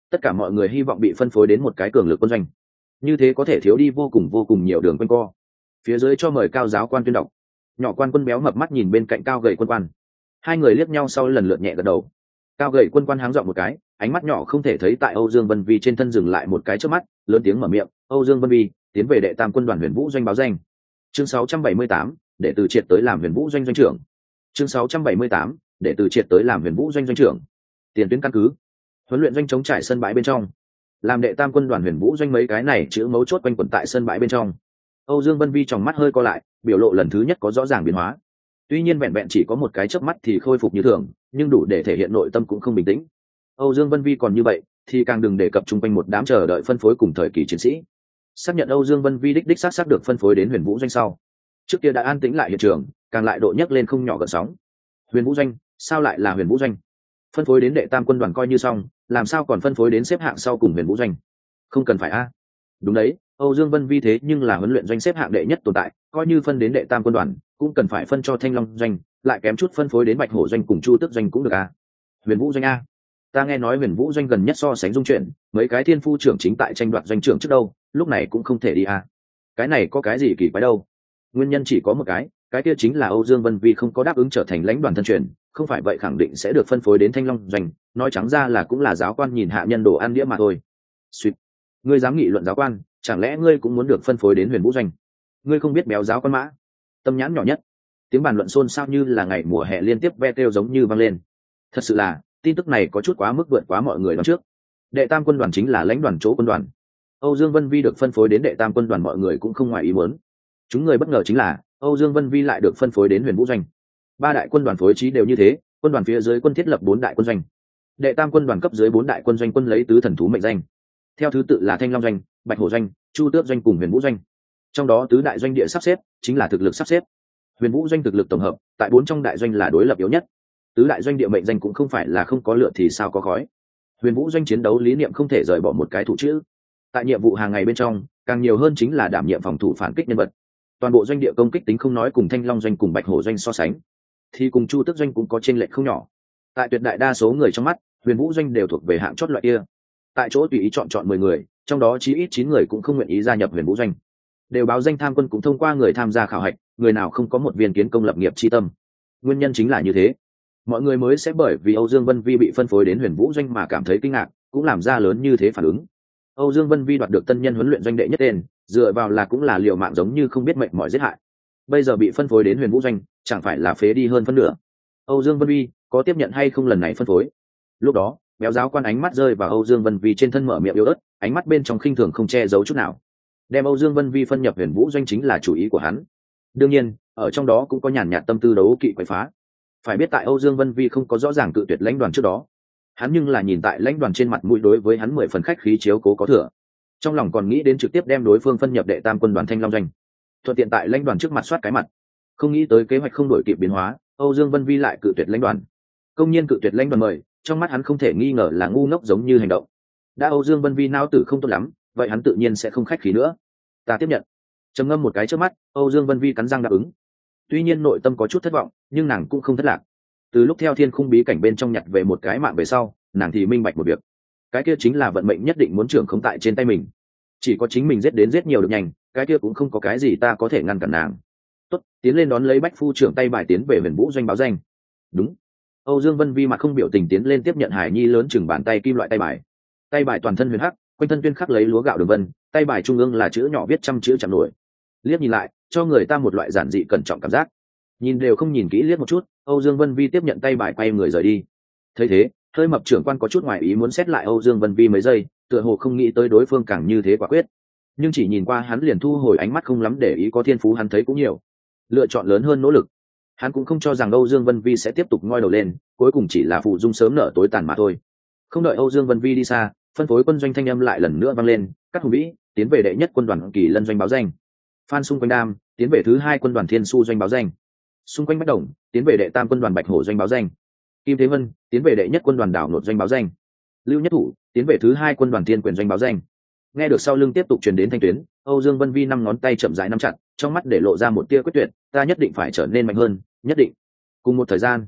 tất cả mọi người hy vọng bị phân phối đến một cái cường lực quân doanh, như thế có thể thiếu đi vô cùng vô cùng nhiều đường quanh co. Phía dưới cho mời cao giáo quan tuyên đọc. Nhỏ quan quân béo mập mắt nhìn bên cạnh cao gầy quân quan, hai người liếc nhau sau lần lượt nhẹ gật đầu. Cao gầy quân quan háng giọng một cái, ánh mắt nhỏ không thể thấy tại Âu Dương Vân Vi trên thân dừng lại một cái trước mắt, lớn tiếng mở miệng: Âu Dương Vân Vi, tiến về đệ tam quân đoàn Huyền Vũ doanh báo danh. Chương sáu trăm bảy mươi tám, để từ triệt tới làm Huyền Vũ doanh doanh trưởng. Chương sáu trăm bảy mươi tám, để từ triệt tới làm Huyền Vũ doanh doanh trưởng. Tiền tuyến căn cứ, huấn luyện doanh chống trải sân bãi bên trong, làm đệ tam quân đoàn Huyền Vũ doanh mấy cái này chữ mấu chốt quanh quẩn tại sân bãi bên trong. Âu Dương Vân Vi tròng mắt hơi co lại, biểu lộ lần thứ nhất có rõ ràng biến hóa. Tuy nhiên vẹn vẹn chỉ có một cái chớp mắt thì khôi phục như thường, nhưng đủ để thể hiện nội tâm cũng không bình tĩnh. Âu Dương Vân Vi còn như vậy, thì càng đừng đề cập chung quanh một đám chờ đợi phân phối cùng thời kỳ chiến sĩ. Xác nhận Âu Dương Vân Vi đích đích xác xác được phân phối đến Huyền Vũ doanh sau, trước kia đã an tĩnh lại hiện trường, càng lại độ nhấc lên không nhỏ gợn sóng. Huyền Vũ doanh, sao lại là Huyền Vũ doanh? Phân phối đến đệ tam quân đoàn coi như xong, làm sao còn phân phối đến xếp hạng sau cùng Huyền Vũ doanh? Không cần phải a. Đúng đấy, Âu Dương Vân Vi thế nhưng là huấn luyện doanh xếp hạng đệ nhất tồn tại, coi như phân đến đệ tam quân đoàn, cũng cần phải phân cho Thanh Long doanh, lại kém chút phân phối đến Bạch Hổ doanh cùng Chu Tước doanh cũng được a. Huyền Vũ doanh a. Ta nghe nói Huyền Vũ doanh gần nhất so sánh dung chuyện, mấy cái thiên phu trưởng chính tại tranh đoạt doanh trưởng trước đâu, lúc này cũng không thể đi a. Cái này có cái gì kỳ quái đâu? Nguyên nhân chỉ có một cái, cái kia chính là Âu Dương Vân Vi không có đáp ứng trở thành lãnh đoàn thân truyền, không phải vậy khẳng định sẽ được phân phối đến Thanh Long doanh, nói trắng ra là cũng là giáo quan nhìn hạ nhân đồ ăn đĩa mà thôi. Xuyệt. Ngươi dám nghị luận giáo quan, chẳng lẽ ngươi cũng muốn được phân phối đến Huyền Vũ doanh? Ngươi không biết béo giáo quan mã. Tâm nhãn nhỏ nhất. Tiếng bàn luận xôn xao như là ngày mùa hè liên tiếp ve kêu giống như vang lên. Thật sự là, tin tức này có chút quá mức vượt quá mọi người đoán trước. Đệ tam quân đoàn chính là lãnh đoàn chỗ quân đoàn. Âu Dương Vân Vi được phân phối đến đệ tam quân đoàn mọi người cũng không ngoài ý muốn. Chúng người bất ngờ chính là Âu Dương Vân Vi lại được phân phối đến Huyền Vũ doanh. Ba đại quân đoàn phối trí đều như thế, quân đoàn phía dưới quân thiết lập bốn đại quân doanh. Đệ tam quân đoàn cấp dưới bốn đại quân doanh quân lấy tứ thần thú mệnh danh. Theo thứ tự là Thanh Long doanh, Bạch Hổ doanh, Chu Tước doanh cùng Huyền Vũ doanh. Trong đó tứ đại doanh địa sắp xếp chính là thực lực sắp xếp. Huyền Vũ doanh thực lực tổng hợp, tại bốn trong đại doanh là đối lập yếu nhất. Tứ đại doanh địa mệnh danh cũng không phải là không có lửa thì sao có khói. Huyền Vũ doanh chiến đấu lý niệm không thể rời bỏ một cái thủ chữ. Tại nhiệm vụ hàng ngày bên trong, càng nhiều hơn chính là đảm nhiệm phòng thủ phản kích nhân vật. Toàn bộ doanh địa công kích tính không nói cùng Thanh Long doanh cùng Bạch Hổ doanh so sánh, thì cùng Chu Tước doanh cũng có chênh lệch không nhỏ. Tại tuyệt đại đa số người trong mắt, Huyền Vũ doanh đều thuộc về hạng chót loại kia. Tại chỗ tùy ý chọn chọn mười người, trong đó chí ít chín người cũng không nguyện ý gia nhập Huyền Vũ doanh. Đều báo danh tham quân cũng thông qua người tham gia khảo hạch, người nào không có một viên kiến công lập nghiệp chi tâm. Nguyên nhân chính là như thế, mọi người mới sẽ bởi vì Âu Dương Vân Vi bị phân phối đến Huyền Vũ doanh mà cảm thấy kinh ngạc, cũng làm ra lớn như thế phản ứng. Âu Dương Vân Vi đoạt được tân nhân huấn luyện doanh đệ nhất tên, dựa vào là cũng là liều mạng giống như không biết mệnh mỏi giết hại. Bây giờ bị phân phối đến Huyền Vũ doanh, chẳng phải là phế đi hơn phân nửa. Âu Dương Vân Vi có tiếp nhận hay không lần này phân phối? Lúc đó, béo giáo quan ánh mắt rơi vào Âu Dương Vân Vi trên thân mở miệng yếu ớt, ánh mắt bên trong khinh thường không che giấu chút nào. Đem Âu Dương Vân Vi phân nhập Huyền Vũ doanh chính là chủ ý của hắn. Đương nhiên, ở trong đó cũng có nhàn nhạt tâm tư đấu kỵ quấy phá. Phải biết tại Âu Dương Vân Vi không có rõ ràng cự tuyệt lãnh đoàn trước đó, hắn nhưng là nhìn tại lãnh đoàn trên mặt mũi đối với hắn mười phần khách khí chiếu cố có thừa. Trong lòng còn nghĩ đến trực tiếp đem đối phương phân nhập đệ tam quân đoàn Thanh Long doanh, thuận tiện tại lãnh đoàn trước mặt soát cái mặt. Không nghĩ tới kế hoạch không đổi kịp biến hóa, Âu Dương Vân Vi lại cự tuyệt lãnh đoàn. Công nhiên cự tuyệt lãnh đoàn mời, trong mắt hắn không thể nghi ngờ là ngu ngốc giống như hành động. Đã Âu Dương Vân Vi não tử không tốt lắm, vậy hắn tự nhiên sẽ không khách khí nữa. Ta tiếp nhận. Trầm ngâm một cái trước mắt, Âu Dương Vân Vi cắn răng đáp ứng. Tuy nhiên nội tâm có chút thất vọng, nhưng nàng cũng không thất lạc. Từ lúc theo thiên khung bí cảnh bên trong nhặt về một cái mạng về sau, nàng thì minh bạch một việc. Cái kia chính là vận mệnh nhất định muốn trưởng không tại trên tay mình. Chỉ có chính mình giết đến giết nhiều được nhanh, cái kia cũng không có cái gì ta có thể ngăn cản nàng. Tốt, tiến lên đón lấy Bách phu trưởng tay bài tiến về Huyền Vũ doanh báo danh. Đúng. Âu Dương Vân Vi mặt không biểu tình tiến lên tiếp nhận Hải Nhi lớn chừng bàn tay kim loại tay bài. Tay bài toàn thân huyền hắc, quanh thân tuyên khắc lấy lúa gạo đường vân, tay bài trung ương là chữ nhỏ viết trăm chữ chạm nổi. Liếc nhìn lại, cho người ta một loại giản dị cẩn trọng cảm giác. Nhìn đều không nhìn kỹ liếc một chút, Âu Dương Vân Vi tiếp nhận tay bài quay người rời đi. Thấy thế, hơi mập trưởng quan có chút ngoài ý muốn xét lại Âu Dương Vân Vi mấy giây, tựa hồ không nghĩ tới đối phương càng như thế quả quyết. Nhưng chỉ nhìn qua hắn liền thu hồi ánh mắt không lắm để ý, có thiên phú hắn thấy cũng nhiều. Lựa chọn lớn hơn nỗ lực. Hắn cũng không cho rằng Âu Dương Vân Vi sẽ tiếp tục ngoi đầu lên, cuối cùng chỉ là phụ dung sớm nở tối tàn mà thôi. Không đợi Âu Dương Vân Vi đi xa, phân phối quân doanh thanh âm lại lần nữa vang lên, các hùng vĩ tiến về đệ nhất quân đoàn Kỳ Lân doanh báo danh. Phan Xung Quanh Đam tiến về thứ hai quân đoàn Thiên Su doanh báo danh. Xung Quanh Bách Đồng tiến về đệ tam quân đoàn Bạch Hổ doanh báo danh. Kim Thế Vân tiến về đệ nhất quân đoàn Đảo Nột doanh báo danh. Lưu Nhất Thủ tiến về thứ hai quân đoàn Thiên Quyền doanh báo danh. Nghe được sau lưng tiếp tục truyền đến thanh tuyến, Âu Dương Vân Vi năm ngón tay chậm rãi nắm chặt, trong mắt để lộ ra một tia quyết tuyệt, ta nhất định phải trở nên mạnh hơn, nhất định. Cùng một thời gian,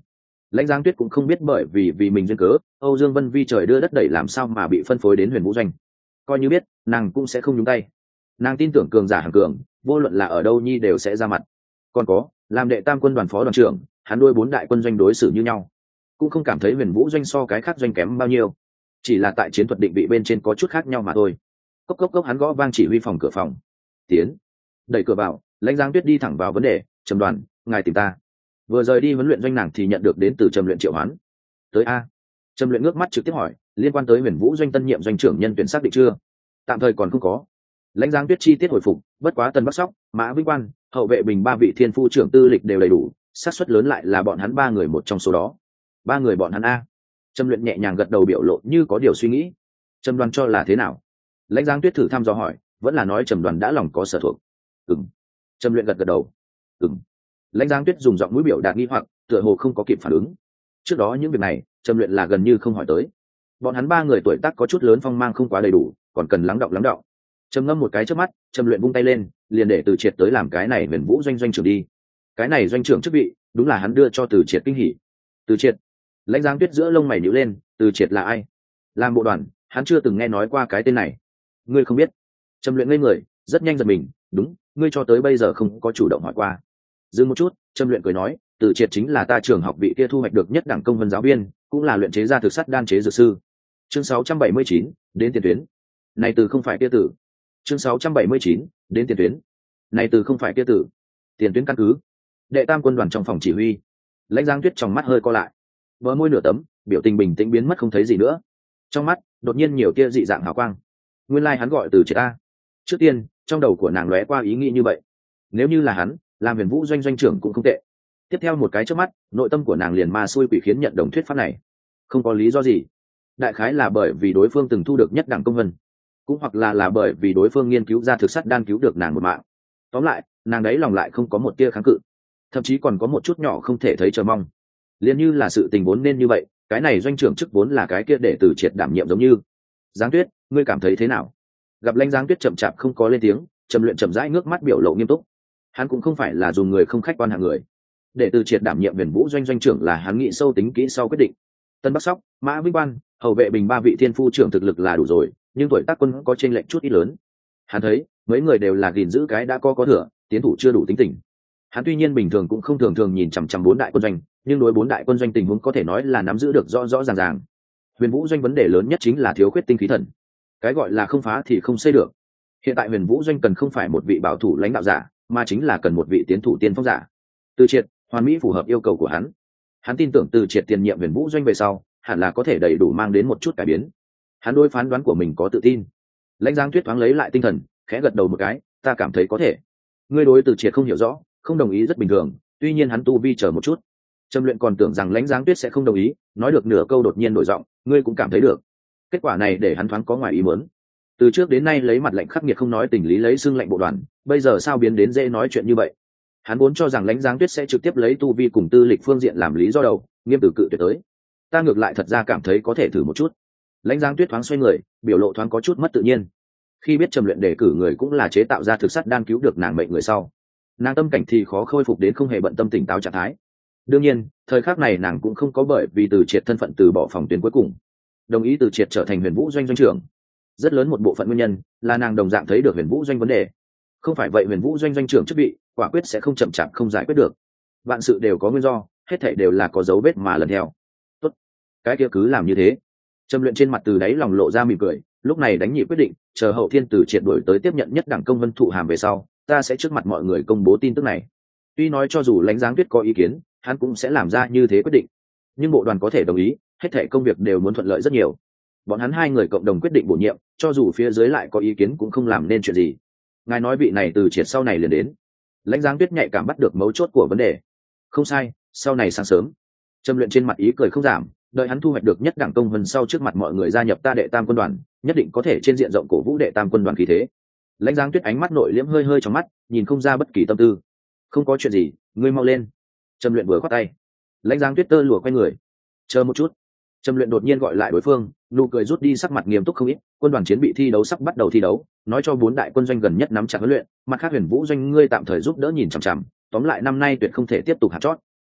Lãnh Giang Tuyết cũng không biết bởi vì vì mình duyên cớ Âu Dương Vân Vi trời đưa đất đẩy làm sao mà bị phân phối đến Huyền Vũ Doanh. Coi như biết nàng cũng sẽ không nhúng tay. Nàng tin tưởng cường giả hàng cường vô luận là ở đâu nhi đều sẽ ra mặt. Còn có làm đệ tam quân đoàn phó đoàn trưởng, hắn đôi bốn đại quân doanh đối xử như nhau, cũng không cảm thấy Huyền Vũ Doanh so cái khác doanh kém bao nhiêu, chỉ là tại chiến thuật định vị bên trên có chút khác nhau mà thôi. Cốc cốc cốc, hắn gõ vang chỉ huy phòng cửa phòng. Tiến. Đẩy cửa vào, Lãnh Giang Tuyết đi thẳng vào vấn đề. Trầm Đoàn, ngài tìm ta. Vừa rời đi huấn luyện doanh nàng thì nhận được đến từ Trầm Luyện triệu hoán. Tới a. Trầm Luyện ngước mắt trực tiếp hỏi, liên quan tới Huyền Vũ Doanh tân nhiệm doanh trưởng nhân tuyển xác định chưa? Tạm thời còn không có. Lãnh Giang Tuyết chi tiết hồi phục, bất quá Tân Bắc Sóc, Mã Vinh Quan, Hậu Vệ Bình ba vị thiên phu trưởng tư lịch đều đầy đủ, xác suất lớn lại là bọn hắn ba người một trong số đó. Ba người bọn hắn a. Trầm Luyện nhẹ nhàng gật đầu biểu lộ như có điều suy nghĩ. Trầm Đoàn cho là thế nào? Lãnh Giang Tuyết thử thăm dò hỏi, vẫn là nói Trầm Đoàn đã lòng có sở thuộc. Ừm. Trầm Luyện gật gật đầu. Ừm. Lãnh Giang Tuyết dùng giọng mũi biểu đạt nghi hoặc, tựa hồ không có kịp phản ứng. Trước đó những việc này Trầm Luyện là gần như không hỏi tới. Bọn hắn ba người tuổi tác có chút lớn, phong mang không quá đầy đủ, còn cần lắng đọng lắng đọng. Trầm ngâm một cái trước mắt, Trầm Luyện vung tay lên, liền để Từ Triệt tới làm cái này Huyền Vũ Doanh doanh trưởng đi. Cái này doanh trưởng chức vị đúng là hắn đưa cho Từ Triệt kinh hỉ. Từ Triệt. Lãnh Giang Tuyết giữa lông mày nhíu lên, Từ Triệt là ai? Làm bộ đoàn, hắn chưa từng nghe nói qua cái tên này. Ngươi không biết? Trầm Luyện ngây người, rất nhanh giật mình, đúng, ngươi cho tới bây giờ không có chủ động hỏi qua. Dừng một chút, Trầm Luyện cười nói, Từ Triệt chính là ta trường học vị kia thu hoạch được nhất đẳng công vân giáo viên, cũng là luyện chế ra thực sắt đan chế dược sư. Chương sáu trăm bảy mươi chín, đến tiền tuyến. Này từ không phải kia tử. Chương sáu trăm bảy mươi chín, đến tiền tuyến. Này từ không phải kia tử. Tiền tuyến căn cứ. Đệ tam quân đoàn trong phòng chỉ huy. Lãnh Giang Tuyết trong mắt hơi co lại, bờ môi nửa tấm, biểu tình bình tĩnh biến mất không thấy gì nữa. Trong mắt đột nhiên nhiều tia dị dạng hào quang. Nguyên lai like hắn gọi Từ Triệt a. Trước tiên trong đầu của nàng lóe qua ý nghĩ như vậy, nếu như là hắn làm Huyền Vũ Doanh doanh trưởng cũng không tệ. Tiếp theo một cái trước mắt, nội tâm của nàng liền ma xui quỷ khiến nhận đồng thuyết pháp này. Không có lý do gì, đại khái là bởi vì đối phương từng thu được nhất đẳng công vân, cũng hoặc là là bởi vì đối phương nghiên cứu ra thực sắt đan cứu được nàng một mạng. Tóm lại nàng đấy lòng lại không có một tia kháng cự, thậm chí còn có một chút nhỏ không thể thấy chờ mong. Liên như là sự tình vốn nên như vậy, cái này doanh trưởng chức vốn là cái kia để Từ Triệt đảm nhiệm giống như. Giáng Tuyết, ngươi cảm thấy thế nào? Gặp Lãnh Giáng Tuyết chậm chạp không có lên tiếng, Trầm Luyện chậm rãi ngước mắt biểu lộ nghiêm túc. Hắn cũng không phải là dùng người không khách quan hạng người, để Từ Triệt đảm nhiệm Huyền Vũ Doanh doanh trưởng là hắn nghĩ sâu tính kỹ sau quyết định. Tân Bắc Sóc, Mã Vinh Quan, Hậu Vệ Bình ba vị thiên phu trưởng thực lực là đủ rồi, nhưng tuổi tác quân có chênh lệch chút ít lớn. Hắn thấy mấy người đều là gìn giữ cái đã có có thừa, tiến thủ chưa đủ tính tình. Hắn tuy nhiên bình thường cũng không thường thường nhìn chằm chằm bốn đại quân doanh, nhưng đối bốn đại quân doanh tình huống có thể nói là nắm giữ được rõ rõ ràng ràng. Huyền Vũ Doanh vấn đề lớn nhất chính là thiếu khuyết tinh khí thần. Cái gọi là không phá thì không xây được. Hiện tại Huyền Vũ Doanh cần không phải một vị bảo thủ lãnh đạo giả, mà chính là cần một vị tiến thủ tiên phong giả. Từ Triệt hoàn mỹ phù hợp yêu cầu của hắn. Hắn tin tưởng Từ Triệt tiền nhiệm Huyền Vũ Doanh về sau hẳn là có thể đầy đủ mang đến một chút cải biến. Hắn đối phán đoán của mình có tự tin. Lãnh Giang Tuyết thoáng lấy lại tinh thần, khẽ gật đầu một cái, ta cảm thấy có thể. Ngươi đối Từ Triệt không hiểu rõ, không đồng ý rất bình thường, tuy nhiên hắn tu vi chờ một chút. Trầm Luyện còn tưởng rằng Lãnh Giang Tuyết sẽ không đồng ý, nói được nửa câu đột nhiên đổi giọng, ngươi cũng cảm thấy được. Kết quả này để hắn thoáng có ngoài ý muốn. Từ trước đến nay lấy mặt lạnh khắc nghiệt không nói tình lý lấy xưng lệnh bộ đoàn, bây giờ sao biến đến dễ nói chuyện như vậy? Hắn vốn cho rằng Lãnh Giang Tuyết sẽ trực tiếp lấy tu vi cùng tư lịch phương diện làm lý do đầu, nghiêm từ cự tuyệt tới. Ta ngược lại thật ra cảm thấy có thể thử một chút. Lãnh Giang Tuyết thoáng xoay người, biểu lộ thoáng có chút mất tự nhiên. Khi biết Trầm Luyện đề cử người cũng là chế tạo ra thực sắt đang cứu được nàng mệnh người sau, nàng tâm cảnh thì khó khôi phục đến không hề bận tâm tỉnh táo trạng thái. Đương nhiên thời khắc này nàng cũng không có bởi vì Từ Triệt thân phận từ bỏ phòng tuyến cuối cùng, đồng ý Từ Triệt trở thành Huyền Vũ Doanh doanh trưởng. Rất lớn một bộ phận nguyên nhân là nàng đồng dạng thấy được Huyền Vũ Doanh vấn đề. Không phải vậy Huyền Vũ Doanh doanh trưởng chức vị quả quyết sẽ không chậm chạp không giải quyết được. Vạn sự đều có nguyên do, hết thảy đều là có dấu vết mà lần theo. Tốt, cái kia cứ làm như thế. Trầm Luyện trên mặt từ đáy lòng lộ ra mỉm cười, lúc này đánh nhị quyết định, chờ Hậu Thiên Từ Triệt đổi tới tiếp nhận nhất đẳng công vân thụ hàm về sau, ta sẽ trước mặt mọi người công bố tin tức này. Tuy nói cho dù Lãnh Giáng Tuyết có ý kiến, hắn cũng sẽ làm ra như thế quyết định, nhưng bộ đoàn có thể đồng ý, hết thảy công việc đều muốn thuận lợi rất nhiều. Bọn hắn hai người cộng đồng quyết định bổ nhiệm, cho dù phía dưới lại có ý kiến cũng không làm nên chuyện gì. Ngài nói vị này Từ Triệt sau này liền đến. Lãnh Giáng Tuyết nhạy cảm bắt được mấu chốt của vấn đề. Không sai, sau này sáng sớm. Trầm Luyện trên mặt ý cười không giảm, đợi hắn thu hoạch được nhất đẳng công vân sau trước mặt mọi người gia nhập ta đệ tam quân đoàn, nhất định có thể trên diện rộng cổ vũ đệ tam quân đoàn khí thế. Lãnh Giáng Tuyết ánh mắt nội liễm hơi hơi trong mắt, nhìn không ra bất kỳ tâm tư. Không có chuyện gì, ngươi mau lên. Trầm Luyện vừa khoát tay. Lãnh Giáng Tuyết tơ lụa quay người. Chờ một chút. Trầm Luyện đột nhiên gọi lại đối phương, nụ cười rút đi, sắc mặt nghiêm túc không ít. Quân đoàn chiến bị thi đấu sắp bắt đầu thi đấu, nói cho bốn đại quân doanh gần nhất nắm chặt huấn luyện, mặt khác Huyền Vũ Doanh ngươi tạm thời giúp đỡ nhìn chằm chằm, tóm lại năm nay tuyệt không thể tiếp tục hạt chót.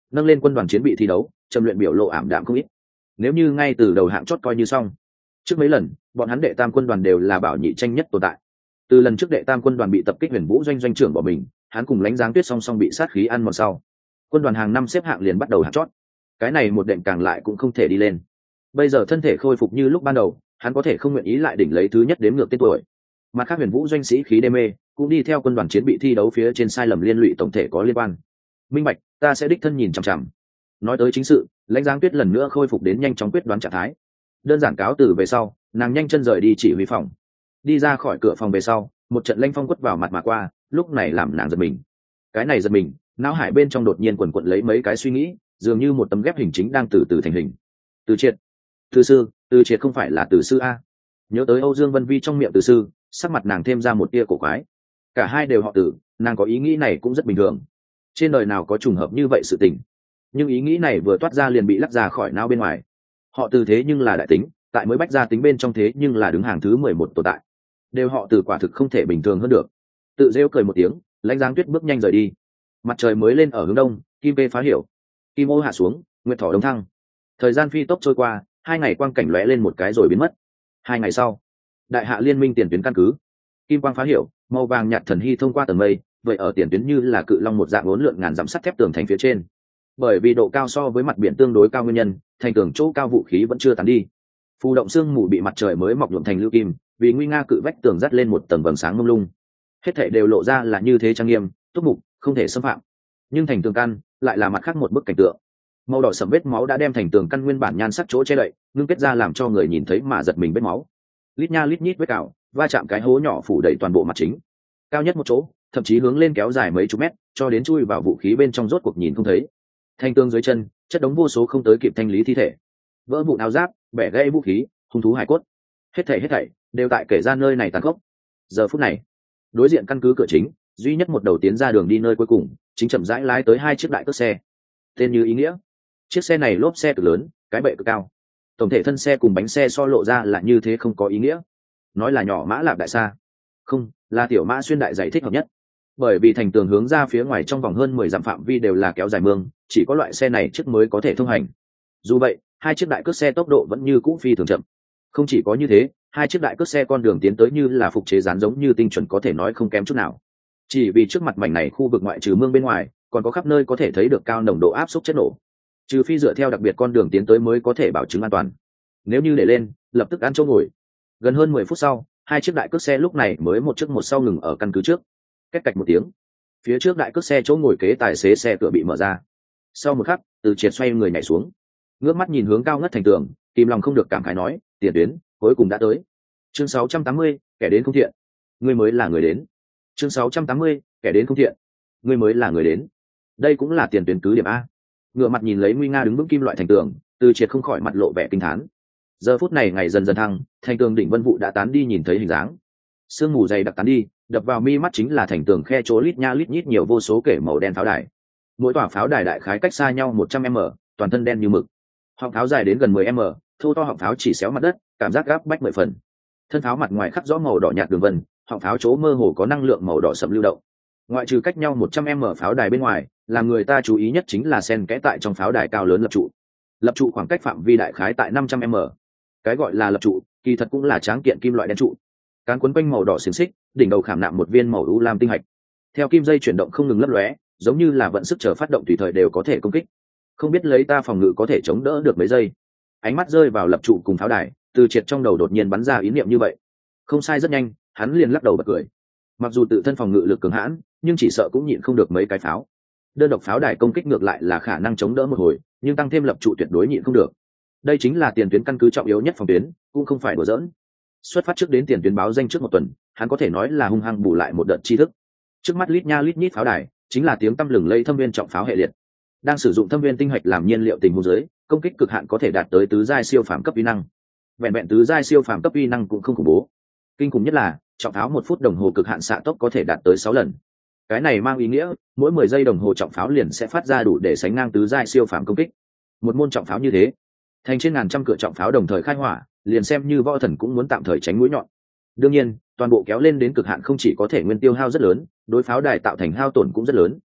nâng lên quân đoàn chiến bị thi đấu, trầm luyện biểu lộ ảm đạm không ít. Nếu như ngay từ đầu hạng chót coi như xong, trước mấy lần bọn hắn đệ tam quân đoàn đều là bảo nhị tranh nhất tồn tại. Từ lần trước đệ tam quân đoàn bị tập kích Huyền Vũ doanh doanh trưởng bỏ mình, hắn cùng Lãnh Giáng Tuyết song song bị sát khí ăn mòn sau, quân đoàn hàng năm xếp hạng liền bắt đầu hạng chót. Cái này một đệm càng lại cũng không thể đi lên. Bây giờ thân thể khôi phục như lúc ban đầu, hắn có thể không nguyện ý lại đỉnh lấy thứ nhất đếm ngược tên tuổi. Mặt khác Huyền Vũ doanh sĩ khí đê mê cũng đi theo quân đoàn chiến bị thi đấu phía trên sai lầm liên lụy tổng thể có liên quan. Minh bạch, ta sẽ đích thân nhìn chằm chằm. Nói tới chính sự, Lãnh Giáng Tuyết lần nữa khôi phục đến nhanh chóng quyết đoán trạng thái. Đơn giản cáo từ về sau, nàng nhanh chân rời đi chỉ huy phòng. Đi ra khỏi cửa phòng về sau, một trận lanh phong quất vào mặt mà qua, lúc này làm nàng giật mình. Cái này giật mình, não hải bên trong đột nhiên quần quật lấy mấy cái suy nghĩ, dường như một tấm ghép hình chính đang từ từ thành hình. Từ Triệt, Từ sư, Từ Triệt không phải là Từ sư a? Nhớ tới Âu Dương Vân Vi trong miệng Từ sư, sắc mặt nàng thêm ra một tia cổ quái. Cả hai đều họ Từ, nàng có ý nghĩ này cũng rất bình thường. Trên đời nào có trùng hợp như vậy sự tình. Nhưng ý nghĩ này vừa toát ra liền bị lắc ra khỏi não bên ngoài. Họ Từ thế nhưng là đại tính, tại mới bách gia tính bên trong thế nhưng là đứng hàng thứ mười một tồn tại. Đều họ Từ quả thực không thể bình thường hơn được. Tự rêu cười một tiếng, Lãnh Giáng Tuyết bước nhanh rời đi. Mặt trời mới lên ở hướng đông, kim vê phá hiểu, kim ô hạ xuống, nguyệt thỏ đông thăng. Thời gian phi tốc trôi qua, hai ngày quang cảnh lóe lên một cái rồi biến mất. Hai ngày sau, đại hạ liên minh tiền tuyến căn cứ, kim quang phá hiểu, màu vàng nhạt thần hy thông qua tầng mây, vậy ở tiền tuyến như là cự long một dạng uốn lượn ngàn dặm sắt thép tường thành phía trên. Bởi vì độ cao so với mặt biển tương đối cao nguyên nhân, thành tường chỗ cao vũ khí vẫn chưa tán đi. Phù động xương mù bị mặt trời mới mọc nhuộm thành lưu kim, vì nguy nga cự vách tường dắt lên một tầng vầng sáng mông lung. Hết thảy đều lộ ra là như thế trang nghiêm, túc mục, không thể xâm phạm. Nhưng thành tường căn lại là mặt khác một bức cảnh tượng. Màu đỏ sẫm vết máu đã đem thành tường căn nguyên bản nhan sắc chỗ che đậy, ngưng kết ra làm cho người nhìn thấy mà giật mình vết máu. Lít nha lít nhít vết cào, va chạm cái hố nhỏ phủ đầy toàn bộ mặt chính. Cao nhất một chỗ, thậm chí hướng lên kéo dài mấy chục mét, cho đến chui vào vũ khí bên trong rốt cuộc nhìn không thấy. Thành tường dưới chân, chất đống vô số không tới kịp thanh lý thi thể. Vỡ vụn áo giáp, bẻ gãy vũ khí, hung thú hải cốt. Hết thảy hết thảy đều tại kể ra nơi này tàn khốc. Giờ phút này, đối diện căn cứ cửa chính, duy nhất một đầu tiến ra đường đi nơi cuối cùng, chính chậm rãi lái tới hai chiếc đại cước xe. Tên như ý nghĩa, chiếc xe này lốp xe cực lớn, cái bệ cực cao. Tổng thể thân xe cùng bánh xe so lộ ra là như thế không có ý nghĩa. Nói là nhỏ mã lạp đại xa, không, là tiểu mã xuyên đại dày thích hợp nhất. Bởi vì thành tường hướng ra phía ngoài trong vòng hơn mười dặm phạm vi đều là kéo dài mương, chỉ có loại xe này chiếc mới có thể thông hành. Dù vậy, hai chiếc đại cước xe tốc độ vẫn như cũ phi thường chậm. Không chỉ có như thế, hai chiếc đại cước xe con đường tiến tới như là phục chế dán giống như tinh chuẩn, có thể nói không kém chút nào. Chỉ vì trước mặt mảnh này khu vực ngoại trừ mương bên ngoài, còn có khắp nơi có thể thấy được cao nồng độ áp suất chất nổ. Trừ phi dựa theo đặc biệt con đường tiến tới mới có thể bảo chứng an toàn. Nếu như để lên, lập tức ăn chỗ ngồi. Gần hơn mười phút sau, hai chiếc đại cước xe lúc này mới một trước một sau ngừng ở căn cứ trước. Cách cạch một tiếng, phía trước đại cước xe chỗ ngồi kế tài xế xe cửa bị mở ra. Sau một khắc, Từ Triệt xoay người nhảy xuống, ngước mắt nhìn hướng cao ngất thành tường, kìm lòng không được cảm khái nói, tiền tuyến cuối cùng đã tới. Chương sáu trăm tám mươi, kẻ đến không thiện, ngươi mới là người đến. Chương sáu trăm tám mươi, kẻ đến không thiện, ngươi mới là người đến. Đây cũng là tiền tuyến cứ điểm a. Ngựa mặt nhìn lấy nguy nga đứng vững kim loại thành tường, Từ Triệt không khỏi mặt lộ vẻ kinh thán. Giờ phút này ngày dần dần thăng, thành tường đỉnh vân vụ đã tán đi nhìn thấy hình dáng. Sương mù dày đặc tán đi, đập vào mi mắt chính là thành tường khe chỗ lít nha lít nhít nhiều vô số kể màu đen pháo đài. Mỗi tòa pháo đài đại khái cách xa nhau một trăm mét, toàn thân đen như mực. Họng pháo dài đến gần mười mét, thô to họng pháo chỉ xéo mặt đất, cảm giác gáp bách mười phần. Thân pháo mặt ngoài khắc rõ màu đỏ nhạt đường vân, họng pháo chỗ mơ hồ có năng lượng màu đỏ sẫm lưu động. Ngoại trừ cách nhau một trăm mét pháo đài bên ngoài, làm người ta chú ý nhất chính là xen kẽ tại trong pháo đài cao lớn lập trụ. Lập trụ khoảng cách phạm vi đại khái tại năm trăm mét. Cái gọi là lập trụ, kỳ thật cũng là tráng kiện kim loại đen trụ. Cán quấn quanh màu đỏ xiềng xích, đỉnh đầu khảm nạm một viên màu u lam tinh hạch. Theo kim dây chuyển động không ngừng lấp lóe, giống như là vận sức chờ phát động tùy thời đều có thể công kích. Không biết lấy ta phòng ngự có thể chống đỡ được mấy giây. Ánh mắt rơi vào lập trụ cùng pháo đài, Từ Triệt trong đầu đột nhiên bắn ra ý niệm như vậy. Không sai, rất nhanh, hắn liền lắc đầu bật cười. Mặc dù tự thân phòng ngự lực cường hãn, nhưng chỉ sợ cũng nhịn không được mấy cái pháo. Đơn độc pháo đài công kích ngược lại là khả năng chống đỡ một hồi, nhưng tăng thêm lập trụ tuyệt đối nhịn không được. Đây chính là tiền tuyến căn cứ trọng yếu nhất phòng tuyến, cũng không phải đùa giỡn. Xuất phát trước đến tiền tuyến báo danh trước một tuần, hắn có thể nói là hung hăng bù lại một đợt tri thức. Trước mắt lít nha lít nhít pháo đài, chính là tiếng tăm lừng lây thâm viên trọng pháo hệ liệt. Đang sử dụng thâm viên tinh hạch làm nhiên liệu tình huống dưới, công kích cực hạn có thể đạt tới tứ giai siêu phàm cấp uy năng. Vẹn vẹn tứ giai siêu phàm cấp uy năng cũng không khủng bố. Kinh khủng nhất là, trọng pháo một phút đồng hồ cực hạn xạ tốc có thể đạt tới sáu lần. Cái này mang ý nghĩa, mỗi mười giây đồng hồ trọng pháo liền sẽ phát ra đủ để sánh ngang tứ giai siêu phàm công kích. Một môn trọng pháo như thế, thành trên ngàn trăm cửa trọng pháo đồng thời khai hỏa, liền xem như võ thần cũng muốn tạm thời tránh mũi nhọn. Đương nhiên, toàn bộ kéo lên đến cực hạn không chỉ có thể nguyên tiêu hao rất lớn, đối pháo đài tạo thành hao tổn cũng rất lớn.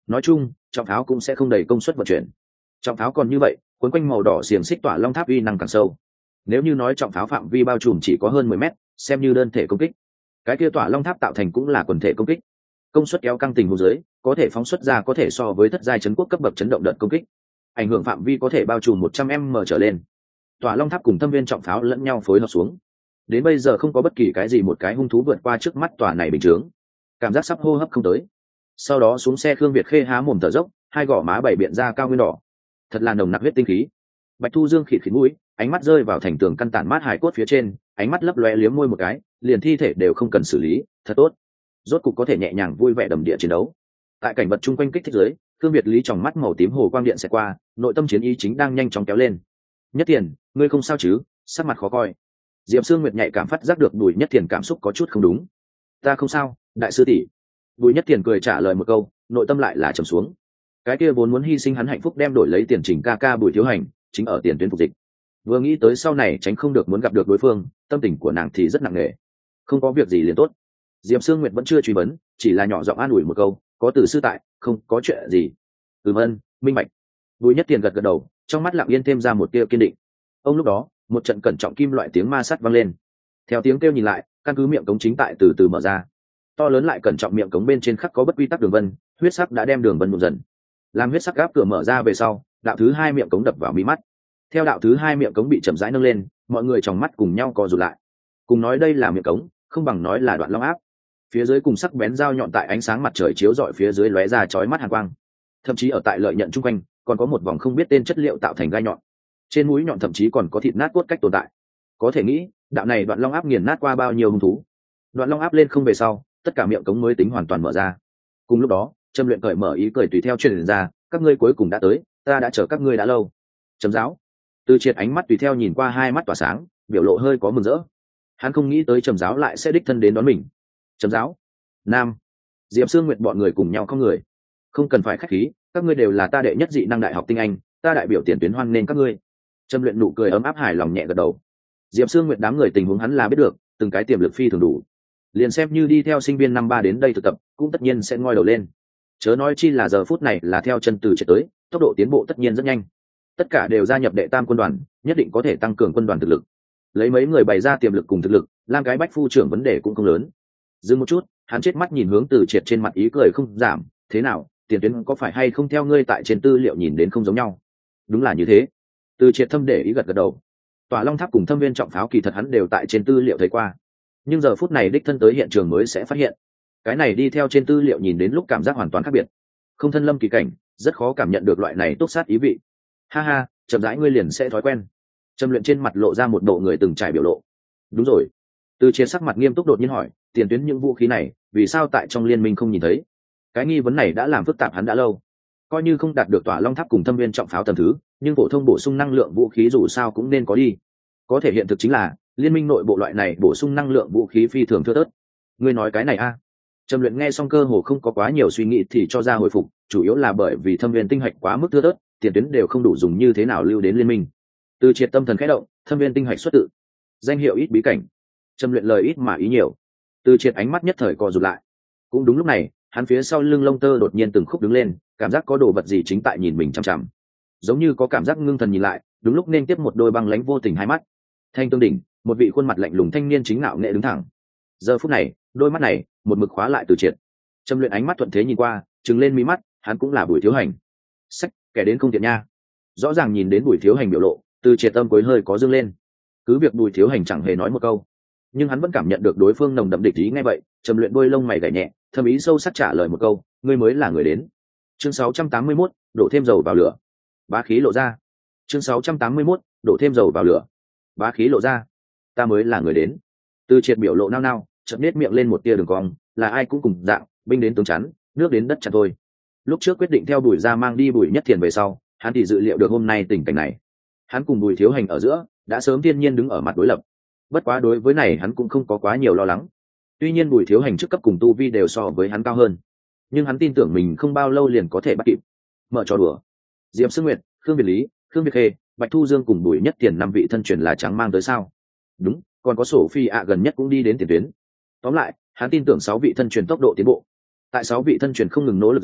nói chung trọng pháo cũng sẽ không đầy công suất vận chuyển. Trọng pháo còn như vậy quấn quanh màu đỏ xiềng xích tỏa long tháp uy năng càng sâu. Nếu như nói trọng pháo phạm vi bao trùm chỉ có hơn mười mét, xem như đơn thể công kích, cái kia tỏa long tháp tạo thành cũng là quần thể công kích. Công suất kéo căng tình huống dưới, có thể phóng xuất ra có thể so với thất giai chấn quốc cấp bậc chấn động đợt công kích, ảnh hưởng phạm vi có thể bao trùm một trăm m trở lên. Tỏa long tháp cùng thâm viên trọng pháo lẫn nhau phối hợp xuống, đến bây giờ không có bất kỳ cái gì một cái hung thú vượt qua trước mắt tòa này bình chướng, cảm giác sắp hô hấp không tới. Sau đó xuống xe Khương Việt Khê há mồm thở dốc, hai gò má bảy biện ra cao nguyên đỏ, thật là nồng nặc huyết tinh khí. Bạch Thu Dương khịt khịt mũi, ánh mắt rơi vào thành tường căn tản mát hải cốt phía trên, ánh mắt lấp lóe liếm môi một cái, liền thi thể đều không cần xử lý, thật tốt. Rốt cục có thể nhẹ nhàng vui vẻ đầm địa chiến đấu. Tại cảnh vật chung quanh kích thích dưới, Khương Việt Lý tròng mắt màu tím hồ quang điện sẽ qua, nội tâm chiến ý chính đang nhanh chóng kéo lên. Nhất Tiền, ngươi không sao chứ? Sắc mặt khó coi. Diệp Sương Nguyệt nhạy cảm phát giác được Bùi Nhất Tiền cảm xúc có chút không đúng. Ta không sao, đại sư tỷ. Bùi Nhất Tiền cười trả lời một câu, nội tâm lại là trầm xuống. Cái kia vốn muốn hy sinh hắn hạnh phúc đem đổi lấy tiền trình ca ca Bùi Thiếu Hành, chính ở tiền tuyến phục dịch. Vừa nghĩ tới sau này tránh không được muốn gặp được đối phương, tâm tình của nàng thì rất nặng nề. Không có việc gì liền tốt. Diệp Sương Nguyệt vẫn chưa truy vấn, chỉ là nhỏ giọng an ủi một câu, có từ sư tại, không có chuyện gì. Ừm ân, minh bạch. Bùi Nhất Tiền gật gật đầu, trong mắt lặng yên thêm ra một tia kiên định. Ông lúc đó, một trận cẩn trọng kim loại tiếng ma sắt vang lên. Theo tiếng kêu nhìn lại, căn cứ miệng cống chính tại từ từ mở ra. To lớn lại cẩn trọng miệng cống bên trên khắc có bất quy tắc đường vân, huyết sắc đã đem đường vân nhuộm dần. Làm huyết sắc gáp cửa mở ra về sau, đạo thứ hai miệng cống đập vào mí mắt. Theo đạo thứ hai miệng cống bị chậm rãi nâng lên, mọi người trong mắt cùng nhau co rụt lại. Cùng nói đây là miệng cống, không bằng nói là đoạn long áp. Phía dưới cùng sắc bén dao nhọn tại ánh sáng mặt trời chiếu rọi phía dưới lóe ra chói mắt hàn quang. Thậm chí ở tại lợi nhận chung quanh, còn có một vòng không biết tên chất liệu tạo thành gai nhọn. Trên mũi nhọn thậm chí còn có thịt nát cốt cách tồn tại. Có thể nghĩ, đạo này đoạn long áp nghiền nát qua bao nhiêu hung thú. Đoạn long áp lên không về sau, tất cả miệng cống mới tính hoàn toàn mở ra. Cùng lúc đó, Trầm Luyện cởi mở ý cười tùy theo truyền ra, các ngươi cuối cùng đã tới, ta đã chờ các ngươi đã lâu. Trầm giáo. Từ Triệt ánh mắt tùy theo nhìn qua hai mắt tỏa sáng, biểu lộ hơi có mừng rỡ. Hắn không nghĩ tới Trầm giáo lại sẽ đích thân đến đón mình. Trầm giáo. Nam. Diệp Sương Nguyệt bọn người cùng nhau không người. Không cần phải khách khí, các ngươi đều là ta đệ nhất dị năng đại học tinh anh, ta đại biểu tiền tuyến hoan nên các ngươi. Trầm Luyện nụ cười ấm áp hài lòng nhẹ gật đầu. Diệp Sương Nguyệt đám người tình huống hắn là biết được, từng cái tiềm lực phi thường đủ. Liền xem như đi theo sinh viên năm ba đến đây thực tập, cũng tất nhiên sẽ ngoi đầu lên. Chớ nói chi là giờ phút này là theo chân từ Triệt tới, tốc độ tiến bộ tất nhiên rất nhanh. Tất cả đều gia nhập đệ tam quân đoàn, nhất định có thể tăng cường quân đoàn thực lực. Lấy mấy người bày ra tiềm lực cùng thực lực, làm cái bách phu trưởng vấn đề cũng không lớn. Dừng một chút, hắn chết mắt nhìn hướng Từ Triệt trên mặt ý cười không giảm, thế nào, tiền tuyến có phải hay không theo ngươi tại trên tư liệu nhìn đến không giống nhau? Đúng là như thế. Từ Triệt thâm để ý gật gật đầu. Tỏa long tháp cùng thâm viên trọng pháo kỳ thật hắn đều tại trên tư liệu thấy qua, nhưng giờ phút này đích thân tới hiện trường mới sẽ phát hiện, cái này đi theo trên tư liệu nhìn đến lúc cảm giác hoàn toàn khác biệt. Không thân lâm kỳ cảnh, rất khó cảm nhận được loại này túc sát ý vị. Ha ha, chậm rãi ngươi liền sẽ thói quen. Trầm Luyện trên mặt lộ ra một bộ người từng trải biểu lộ. Đúng rồi. Từ Triệt sắc mặt nghiêm túc đột nhiên hỏi, tiền tuyến những vũ khí này, vì sao tại trong liên minh không nhìn thấy? Cái nghi vấn này đã làm phức tạp hắn đã lâu. Coi như không đạt được tỏa long tháp cùng thâm viên trọng pháo tầm thứ, nhưng phổ thông bổ sung năng lượng vũ khí dù sao cũng nên có đi. Có thể hiện thực chính là, liên minh nội bộ loại này bổ sung năng lượng vũ khí phi thường thưa thớt. Ngươi nói cái này a? À? Trầm Luyện nghe xong cơ hồ không có quá nhiều suy nghĩ thì cho ra hồi phục, chủ yếu là bởi vì thâm viên tinh hạch quá mức thưa thớt, tiền tuyến đều không đủ dùng như thế nào lưu đến liên minh. Từ Triệt tâm thần khẽ động, thâm viên tinh hạch xuất tự, danh hiệu ít bí cảnh. Trầm Luyện lời ít mà ý nhiều. Từ Triệt ánh mắt nhất thời co rụt lại. Cũng đúng lúc này, hắn phía sau lưng lông tơ đột nhiên từng khúc đứng lên, cảm giác có đồ vật gì chính tại nhìn mình chằm chằm, giống như có cảm giác ngưng thần nhìn lại. Đúng lúc nên tiếp một đôi băng lãnh vô tình hai mắt. Thanh tương đỉnh, một vị khuôn mặt lạnh lùng thanh niên chính ngạo nghệ đứng thẳng. Giờ phút này, đôi mắt này một mực khóa lại Từ Triệt. Trầm Luyện ánh mắt thuận thế nhìn qua, trừng lên mí mắt, hắn cũng là Bùi Thiếu Hành. Sách, kẻ đến không tiện nha. Rõ ràng nhìn đến Bùi Thiếu Hành biểu lộ, Từ Triệt tâm cuối hơi có dương lên. Cứ việc Bùi Thiếu Hành chẳng hề nói một câu, nhưng hắn vẫn cảm nhận được đối phương nồng đậm địch ý. Nghe vậy, Trầm Luyện đôi lông mày gảy nhẹ, thâm ý sâu sắc trả lời một câu, ngươi mới là người đến. Chương sáu trăm tám mươi mốt, đổ thêm dầu vào lửa. Bá khí lộ ra. Chương sáu trăm tám mươi mốt, đổ thêm dầu vào lửa. Bá khí lộ ra. Ta mới là người đến. Từ Triệt biểu lộ nao nao, chợt nết miệng lên một tia đường cong, là ai cũng cùng dạng, binh đến tướng chắn, nước đến đất chặn thôi. Lúc trước quyết định theo Bùi gia mang đi Bùi Nhất Thiền về sau, hắn thì dự liệu được hôm nay tình cảnh này. Hắn cùng Bùi Thiếu Hành ở giữa đã sớm thiên nhiên đứng ở mặt đối lập. Bất quá đối với này hắn cũng không có quá nhiều lo lắng. Tuy nhiên Bùi Thiếu Hành chức cấp cùng tu vi đều so với hắn cao hơn, nhưng hắn tin tưởng mình không bao lâu liền có thể bắt kịp. Mở trò đùa. Diệp Sương Nguyệt, Khương Việt Lý, Khương Việt Khê, Bạch Thu Dương cùng Bùi Nhất Thiền năm vị thân truyền là trắng mang tới sao? Đúng, còn có sổ phi ạ gần nhất cũng đi đến tiền tuyến. Tóm lại, hắn tin tưởng sáu vị thân truyền tốc độ tiến bộ. Tại sáu vị thân truyền không ngừng nỗ lực dưới,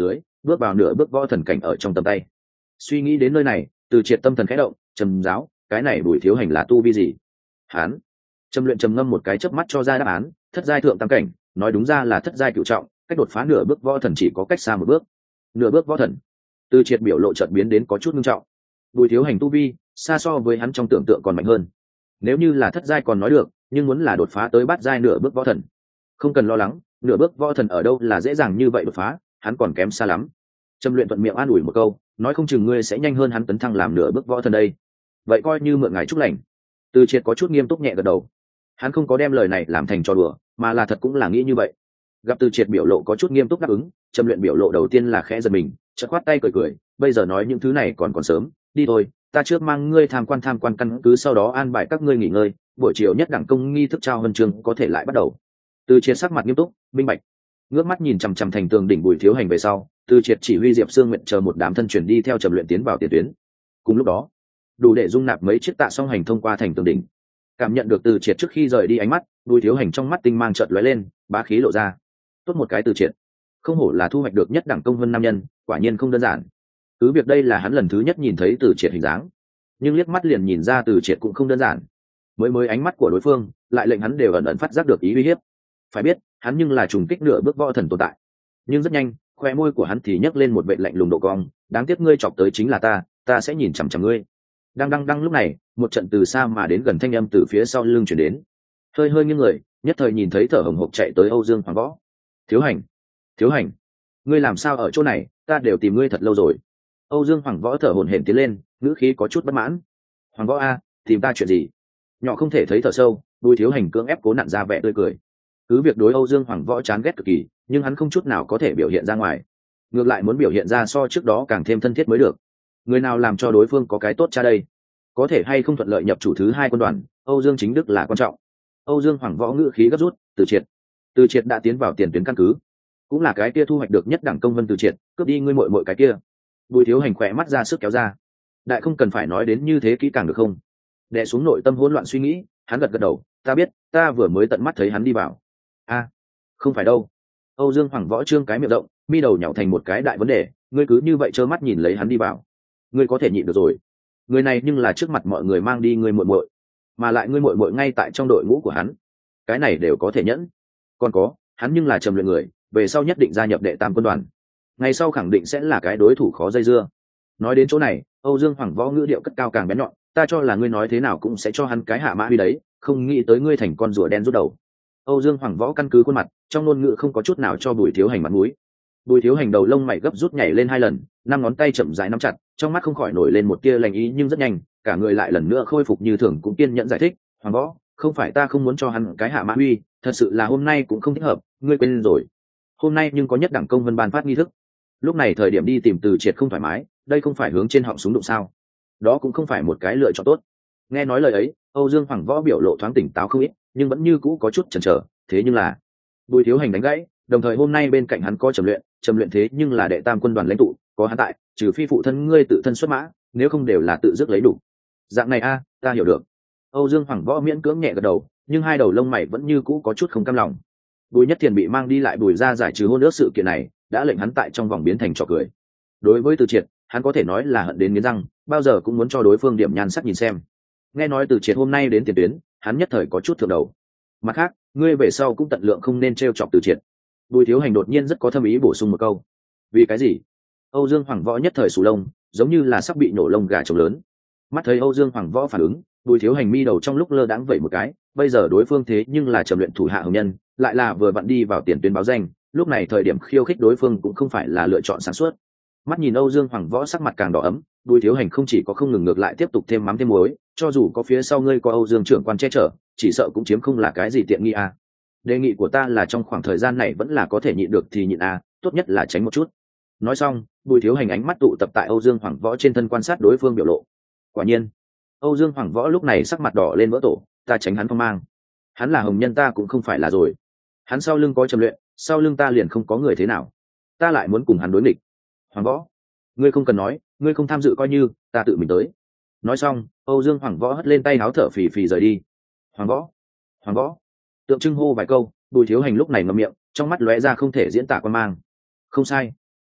bước vào nửa bước võ thần cảnh ở trong tầm tay. Suy nghĩ đến nơi này, Từ Triệt tâm thần khẽ động, trầm giáo, cái này Bùi Thiếu Hành là tu vi gì? Hán, Trầm Luyện trầm ngâm một cái chớp mắt cho ra đáp án, thất giai thượng tam cảnh, nói đúng ra là thất giai cửu trọng, cách đột phá nửa bước võ thần chỉ có cách xa một bước. Nửa bước võ thần. Từ Triệt biểu lộ chợt biến đến có chút nghiêm trọng. Bùi Thiếu Hành tu vi, xa so với hắn trong tưởng tượng còn mạnh hơn. Nếu như là thất giai còn nói được, nhưng muốn là đột phá tới bát giai nửa bước võ thần, không cần lo lắng, nửa bước võ thần ở đâu là dễ dàng như vậy đột phá, hắn còn kém xa lắm. Trầm Luyện thuận miệng an ủi một câu, nói không chừng ngươi sẽ nhanh hơn hắn tấn thăng làm nửa bước võ thần đây. Vậy coi như mượn ngài chúc lành. Từ Triệt có chút nghiêm túc nhẹ gật đầu. Hắn không có đem lời này làm thành trò đùa, mà là thật cũng là nghĩ như vậy. Gặp Từ Triệt biểu lộ có chút nghiêm túc đáp ứng, Trầm Luyện biểu lộ đầu tiên là khẽ giật mình, chợt khoát tay cười cười, bây giờ nói những thứ này còn còn sớm, đi thôi, ta trước mang ngươi tham quan tham quan căn cứ, sau đó an bài các ngươi nghỉ ngơi, buổi chiều nhất đẳng công nghi thức trao huân chương có thể lại bắt đầu. Từ Triệt sắc mặt nghiêm túc, minh bạch. Ngước mắt nhìn chằm chằm thành tường đỉnh Bùi Thiếu Hành về sau, Từ Triệt chỉ huy Diệp Sương Nguyện chờ một đám thân truyền đi theo Trầm Luyện tiến vào tiền tuyến. Cùng lúc đó, đủ để dung nạp mấy chiếc tạ song hành thông qua thành tường đỉnh. Cảm nhận được Từ Triệt trước khi rời đi ánh mắt, Bùi Thiếu Hành trong mắt tinh mang chợt lóe lên, bá khí lộ ra. Tốt một cái Từ Triệt, không hổ là thu hoạch được nhất đẳng công hơn nam nhân, quả nhiên không đơn giản. Cứ việc đây là hắn lần thứ nhất nhìn thấy Từ Triệt hình dáng, nhưng liếc mắt liền nhìn ra Từ Triệt cũng không đơn giản. Mới mới ánh mắt của đối phương, lại lệnh hắn đều ẩn ẩn phát giác được ý uy hiếp. Phải biết, hắn nhưng là trùng kích nửa bước võ thần tồn tại. Nhưng rất nhanh, khoe môi của hắn thì nhấc lên một vệt lạnh lùng độ cong, đáng tiếc ngươi chọc tới chính là ta, ta sẽ nhìn chằm chằm ngươi. Đang đang đang lúc này, một trận từ xa mà đến gần thanh âm từ phía sau lưng chuyển đến. Hơi hơi nghiêng người, nhất thời nhìn thấy thở hổn hộc chạy tới Âu Dương Hoàng Võ. Thiếu Hành, Thiếu Hành, ngươi làm sao ở chỗ này, ta đều tìm ngươi thật lâu rồi. Âu Dương Hoàng Võ thở hổn hển tiến lên, ngữ khí có chút bất mãn. Hoàng Võ a, tìm ta chuyện gì? Nhỏ không thể thấy thở sâu, Bùi Thiếu Hành cưỡng ép cố nặn ra vẻ tươi cười. Cứ việc đối Âu Dương Hoàng Võ chán ghét cực kỳ, nhưng hắn không chút nào có thể biểu hiện ra ngoài, ngược lại muốn biểu hiện ra so trước đó càng thêm thân thiết mới được. Người nào làm cho đối phương có cái tốt cha đây? Có thể hay không thuận lợi nhập chủ thứ hai quân đoàn, Âu Dương chính đức là quan trọng. Âu Dương Hoàng Võ ngữ khí gấp rút, Từ Triệt, Từ Triệt đã tiến vào tiền tuyến căn cứ, cũng là cái kia thu hoạch được nhất đẳng công vân Từ Triệt, cướp đi ngươi muội muội cái kia. Bùi Thiếu Hành khỏe mắt ra sức kéo ra. Đại không cần phải nói đến như thế kỹ càng được không? Đè xuống nội tâm hỗn loạn suy nghĩ, hắn gật gật đầu, ta biết, ta vừa mới tận mắt thấy hắn đi vào. A, không phải đâu. Âu Dương Hoàng Võ trương cái miệng rộng, mi đầu nhảy thành một cái đại vấn đề, ngươi cứ như vậy trơ mắt nhìn lấy hắn đi vào, ngươi có thể nhịn được rồi. Người này nhưng là trước mặt mọi người mang đi ngươi muội muội, mà lại ngươi muội muội ngay tại trong đội ngũ của hắn, cái này đều có thể nhẫn. Còn có, hắn nhưng là Trầm Luyện người, về sau nhất định gia nhập đệ tam quân đoàn, ngày sau khẳng định sẽ là cái đối thủ khó dây dưa. Nói đến chỗ này, Âu Dương Hoàng Võ ngữ điệu cất cao càng bén nhọn, ta cho là ngươi nói thế nào cũng sẽ cho hắn cái hạ mã huy đấy, không nghĩ tới ngươi thành con rùa đen rút đầu. Âu Dương Hoàng Võ căn cứ khuôn mặt, trong ngôn ngữ không có chút nào cho Bùi Thiếu Hành mặt mũi. Bùi Thiếu Hành đầu lông mày gấp rút nhảy lên hai lần, năm ngón tay chậm rãi nắm chặt, trong mắt không khỏi nổi lên một tia lành ý, nhưng rất nhanh, cả người lại lần nữa khôi phục như thường, cũng kiên nhẫn giải thích, Hoàng Võ, không phải ta không muốn cho hắn cái hạ mã huy, thật sự là hôm nay cũng không thích hợp, ngươi quên rồi. Hôm nay nhưng có nhất đẳng công vân ban phát nghi thức. Lúc này thời điểm đi tìm Từ Triệt không thoải mái, đây không phải hướng trên họng súng đụng sao? Đó cũng không phải một cái lựa chọn tốt. Nghe nói lời ấy, Âu Dương Hoàng Võ biểu lộ thoáng tỉnh táo không ít, nhưng vẫn như cũ có chút chần chờ, thế nhưng là Bùi Thiếu Hành đánh gãy, đồng thời hôm nay bên cạnh hắn có Trầm Luyện, Trầm Luyện thế nhưng là đệ tam quân đoàn lãnh tụ, có hắn tại, trừ phi phụ thân ngươi tự thân xuất mã, nếu không đều là tự dứt lấy đủ. Dạng này a, ta hiểu được. Âu Dương Hoàng Võ miễn cưỡng nhẹ gật đầu, nhưng hai đầu lông mày vẫn như cũ có chút không cam lòng. Bùi Nhất Thiền bị mang đi lại Bùi ra giải trừ hôn ước sự kiện này, đã lệnh hắn tại trong vòng biến thành trò cười. Đối với Từ Triệt, hắn có thể nói là hận đến nghiến răng, bao giờ cũng muốn cho đối phương điểm nhan sắc nhìn xem. Nghe nói Từ Triệt hôm nay đến tiền tuyến, hắn nhất thời có chút thượng đầu. Mặt khác, ngươi về sau cũng tận lượng không nên trêu chọc Từ Triệt. Bùi Thiếu Hành đột nhiên rất có thâm ý bổ sung một câu. Vì cái gì? Âu Dương Hoàng Võ nhất thời sù lông, giống như là sắp bị nổ lông gà trống lớn. Mắt thấy Âu Dương Hoàng Võ phản ứng, Bùi Thiếu Hành mi đầu trong lúc lơ đãng vẩy một cái, bây giờ đối phương thế nhưng là Trầm Luyện thủ hạ hồng nhân, lại là vừa vặn đi vào tiền tuyến báo danh, lúc này thời điểm khiêu khích đối phương cũng không phải là lựa chọn sáng suốt. Mắt nhìn Âu Dương Hoàng Võ sắc mặt càng đỏ ấm, Bùi Thiếu Hành không chỉ có không ngừng ngược lại tiếp tục thêm mắm thêm muối, cho dù có phía sau ngươi có Âu Dương trưởng quan che chở, chỉ sợ cũng chiếm không là cái gì tiện nghi à. Đề nghị của ta là trong khoảng thời gian này vẫn là có thể nhịn được thì nhịn à, tốt nhất là tránh một chút. Nói xong, Bùi Thiếu Hành ánh mắt tụ tập tại Âu Dương Hoàng Võ trên thân quan sát đối phương biểu lộ. Quả nhiên, Âu Dương Hoàng Võ lúc này sắc mặt đỏ lên vỡ tổ, ta tránh hắn phong mang. Hắn là hồng nhân ta cũng không phải là rồi. Hắn sau lưng có Trầm Luyện, sau lưng ta liền không có người thế nào. Ta lại muốn cùng hắn đối nghịch. Hoàng Võ, ngươi không cần nói, ngươi không tham dự coi như ta tự mình tới. Nói xong, Âu Dương Hoàng Võ hất lên tay áo thở phì phì rời đi. Hoàng Võ, Hoàng Võ, tượng trưng hô vài câu, Bùi Thiếu Hành lúc này ngậm miệng, trong mắt lóe ra không thể diễn tả quan mang. Không sai,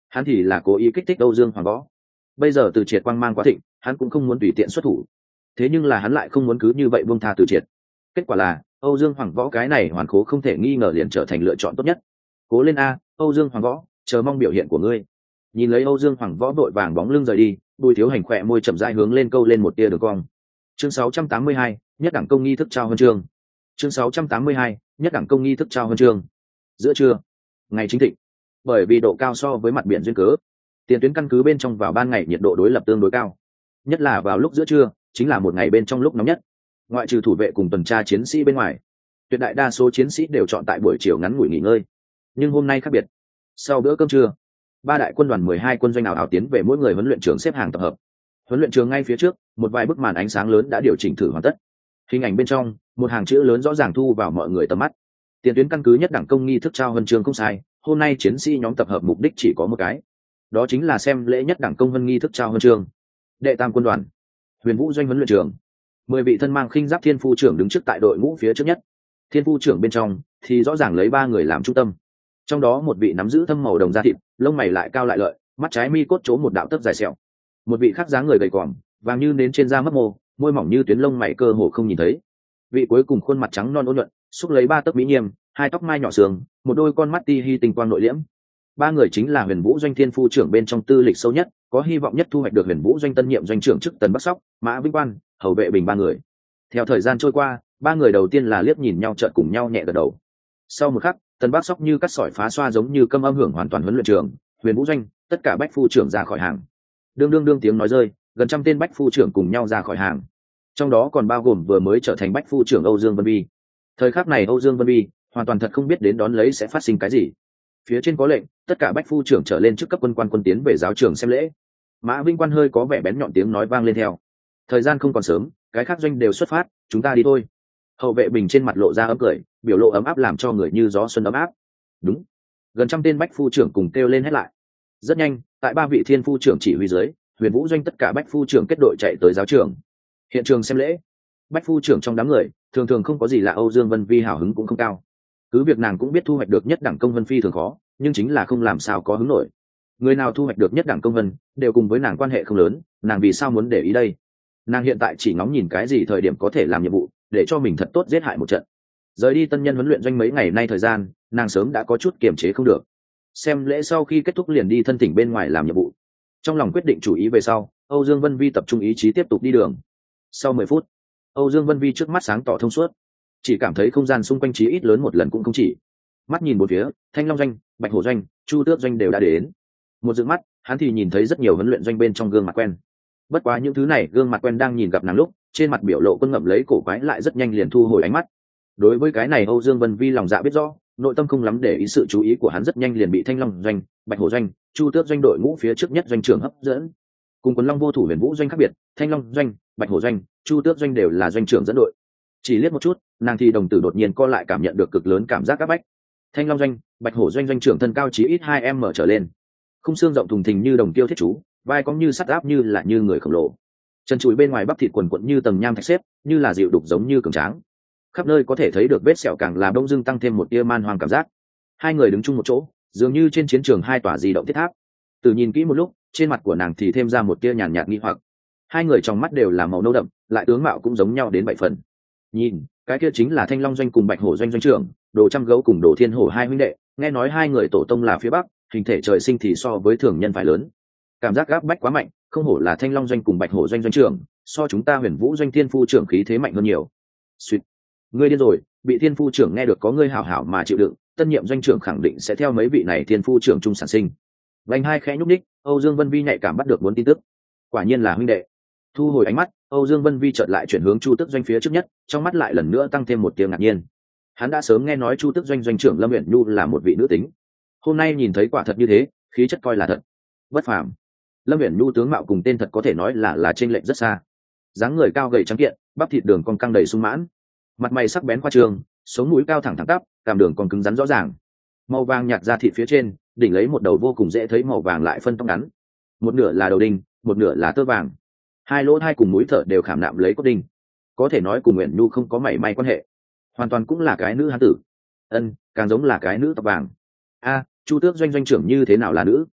hắn thì là cố ý kích thích Âu Dương Hoàng Võ. Bây giờ Từ Triệt quang mang quá thịnh, hắn cũng không muốn tùy tiện xuất thủ, thế nhưng là hắn lại không muốn cứ như vậy buông tha Từ Triệt. Kết quả là Âu Dương Hoàng Võ cái này hoàn khố không thể nghi ngờ liền trở thành lựa chọn tốt nhất. Cố lên a, Âu Dương Hoàng Võ, chờ mong biểu hiện của ngươi. Nhìn lấy Âu Dương Hoàng Võ vội vàng bóng lưng rời đi, Bùi Thiếu Hành khỏe môi chậm rãi hướng lên câu lên một tia đường cong. Chương sáu trăm tám mươi hai, nhất đẳng công nghi thức trao huân chương. Chương sáu trăm tám mươi hai, nhất đẳng công nghi thức trao huân chương. Giữa trưa, ngày chính thịnh, bởi vì độ cao so với mặt biển duyên cớ, tiền tuyến căn cứ bên trong vào ban ngày nhiệt độ đối lập tương đối cao, nhất là vào lúc giữa trưa chính là một ngày bên trong lúc nóng nhất. Ngoại trừ thủ vệ cùng tuần tra chiến sĩ bên ngoài, tuyệt đại đa số chiến sĩ đều chọn tại buổi chiều ngắn ngủi nghỉ ngơi. Nhưng hôm nay khác biệt, sau bữa cơm trưa, ba đại quân đoàn mười hai quân doanh ảo ảo tiến về mỗi người huấn luyện trường xếp hàng tập hợp. Huấn luyện trường ngay phía trước, một vài bức màn ánh sáng lớn đã điều chỉnh thử hoàn tất. Hình ảnh bên trong, một hàng chữ lớn rõ ràng thu vào mọi người tầm mắt. Tiền tuyến căn cứ nhất đẳng công nghi thức trao huân chương không sai, hôm nay chiến sĩ nhóm tập hợp mục đích chỉ có một cái, đó chính là xem lễ nhất đẳng công vân nghi thức trao huân chương. Đệ tam quân đoàn, Huyền Vũ doanh huấn luyện trường, mười vị thân mang khinh giáp thiên phu trưởng đứng trước tại đội ngũ phía trước nhất. Thiên phu trưởng bên trong thì rõ ràng lấy ba người làm trung tâm, trong đó một vị nắm giữ thâm màu đồng da thịt, lông mày lại cao lại lợi, mắt trái mi cốt chỗ một đạo tấc dài sẹo. Một vị khác dáng người gầy còm, vàng như nến trên da mấp mô, môi mỏng như tuyến lông mày cơ hồ không nhìn thấy. Vị cuối cùng khuôn mặt trắng non ôn nhuận, xúc lấy ba tấc mỹ nghiêm, hai tóc mai nhỏ sườn, một đôi con mắt ti hi tinh quang nội liễm. Ba người chính là Huyền Vũ doanh thiên phu trưởng bên trong tư lịch sâu nhất, có hy vọng nhất thu hoạch được Huyền Vũ doanh tân nhiệm doanh trưởng chức Tần Bắc Sóc, Mã Vĩnh Quan, Hầu Vệ Bình ba người. Theo thời gian trôi qua, ba người đầu tiên là liếc nhìn nhau chợt cùng nhau nhẹ gật đầu. Sau một khắc, Tần Bắc Sóc như cắt sỏi phá xoa giống như câm âm hưởng hoàn toàn huấn luyện trường, Huyền Vũ doanh, tất cả bách phu trưởng ra khỏi hàng. Đương đương đương tiếng nói rơi, gần trăm tên bách phu trưởng cùng nhau ra khỏi hàng. Trong đó còn bao gồm vừa mới trở thành bách phu trưởng Âu Dương Vân Vi. Thời khắc này Âu Dương Vân Vi hoàn toàn thật không biết đến đón lấy sẽ phát sinh cái gì. Phía trên có lệnh, tất cả bách phu trưởng trở lên chức cấp quân quan quân tiến về giáo trường xem lễ. Mã Vinh Quan hơi có vẻ bén nhọn tiếng nói vang lên theo. Thời gian không còn sớm, cái khác doanh đều xuất phát, chúng ta đi thôi. Hậu Vệ Bình trên mặt lộ ra ấm cười, biểu lộ ấm áp làm cho người như gió xuân ấm áp. Đúng. Gần trăm tên bách phu trưởng cùng kêu lên hết lại. Rất nhanh, tại ba vị thiên phu trưởng chỉ huy dưới, Huyền Vũ doanh tất cả bách phu trưởng kết đội chạy tới giáo trường. Hiện trường xem lễ. Bách phu trưởng trong đám người, thường thường không có gì là Âu Dương Vân Vi hào hứng cũng không cao. Cứ việc nàng cũng biết thu hoạch được nhất đẳng công vân phi thường khó, nhưng chính là không làm sao có hứng nổi. Người nào thu hoạch được nhất đẳng công vân đều cùng với nàng quan hệ không lớn, nàng vì sao muốn để ý đây? Nàng hiện tại chỉ ngóng nhìn cái gì thời điểm có thể làm nhiệm vụ, để cho mình thật tốt giết hại một trận. Rời đi tân nhân huấn luyện doanh mấy ngày nay thời gian, nàng sớm đã có chút kiềm chế không được. Xem lễ sau khi kết thúc liền đi thân thỉnh bên ngoài làm nhiệm vụ. Trong lòng quyết định chủ ý về sau, Âu Dương Vân Vi tập trung ý chí tiếp tục đi đường. Sau mười phút, Âu Dương Vân Vi trước mắt sáng tỏ thông suốt, chỉ cảm thấy không gian xung quanh chí ít lớn một lần cũng không chỉ. Mắt nhìn một phía, Thanh Long doanh, Bạch Hổ doanh, Chu Tước doanh đều đã đến. Một dựng mắt, hắn thì nhìn thấy rất nhiều huấn luyện doanh bên trong gương mặt quen. Bất quá những thứ này gương mặt quen đang nhìn gặp nàng lúc, trên mặt biểu lộ quân ngậm lấy cổ quái lại rất nhanh liền thu hồi ánh mắt. Đối với cái này Âu Dương Vân Vi lòng dạ biết rõ, nội tâm không lắm để ý, sự chú ý của hắn rất nhanh liền bị Thanh Long doanh, Bạch Hổ doanh, Chu Tước doanh đội ngũ phía trước nhất doanh trưởng hấp dẫn. Cùng Quần Long vô thủ Huyền Vũ doanh khác biệt, Thanh Long doanh, Bạch Hổ doanh, Chu Tước doanh đều là doanh trưởng dẫn đội. Chỉ liếc một chút, nàng thì đồng tử đột nhiên co lại, cảm nhận được cực lớn cảm giác áp bách. Thanh Long doanh, Bạch Hổ doanh doanh trưởng thân cao chí ít hai em mở trở lên, khung xương rộng thùng thình như đồng tiêu thiết chú, vai cong như sắt áp như là như người khổng lồ. Chân chuỗi bên ngoài bắp thịt quần quận như tầng nham thạch xếp, như là dịu đục giống như cường tráng. Khắp nơi có thể thấy được vết sẹo, càng là đông dưng tăng thêm một tia man hoang cảm giác. Hai người đứng chung một chỗ, dường như trên chiến trường hai tòa di động thiết tháp. Từ nhìn kỹ một lúc, trên mặt của nàng thì thêm ra một tia nhàn nhạt nghi hoặc. Hai người trong mắt đều là màu nâu đậm, lại tướng mạo cũng giống nhau đến bảy phần. Nhìn, cái kia chính là Thanh Long doanh cùng Bạch Hổ doanh doanh trưởng, Đồ Trăm Gấu cùng Đồ Thiên Hổ hai huynh đệ. Nghe nói hai người tổ tông là phía Bắc, hình thể trời sinh thì so với thường nhân phải lớn. Cảm giác gáp bách quá mạnh, không hổ là Thanh Long doanh cùng Bạch Hổ doanh doanh trưởng, so chúng ta Huyền Vũ doanh thiên phu trưởng khí thế mạnh hơn nhiều. Xuyệt, ngươi điên rồi, bị thiên phu trưởng nghe được có ngươi hảo hảo mà chịu đựng, tân nhiệm doanh trưởng khẳng định sẽ theo mấy vị này thiên phu trưởng chung sản sinh. Vành hai khẽ nhúc nhích, Âu Dương Vân Vi nhạy cảm bắt được muốn tin tức. Quả nhiên là huynh đệ. Thu hồi ánh mắt, Âu Dương Vân Vi chợt lại chuyển hướng Chu Tước doanh phía trước nhất, trong mắt lại lần nữa tăng thêm một tia ngạc nhiên. Hắn đã sớm nghe nói Chu Tước doanh doanh trưởng Lâm Uyển Nhu là một vị nữ tính, hôm nay nhìn thấy quả thật như thế, khí chất coi là thật bất phàm. Lâm Uyển Nhu tướng mạo cùng tên thật có thể nói là là chênh lệch rất xa. Dáng người cao gầy trắng kiện, bắp thịt đường cong căng đầy sung mãn, mặt mày sắc bén khoa trương, sống mũi cao thẳng thẳng tắp, cảm đường còn cứng rắn rõ ràng. Màu vàng nhạt da thịt phía trên, đỉnh lấy một đầu vô cùng dễ thấy màu vàng lại phân tóc ngắn, một nửa là đầu đinh, một nửa là tơ vàng. Hai lỗ hai cùng mũi thở đều khảm nạm lấy cốt đinh, có thể nói cùng Uyển Nhu không có mảy may quan hệ, hoàn toàn cũng là cái nữ hán tử. Ân, càng giống là cái nữ tóc vàng. A, Chu Tước doanh doanh trưởng như thế nào là nữ?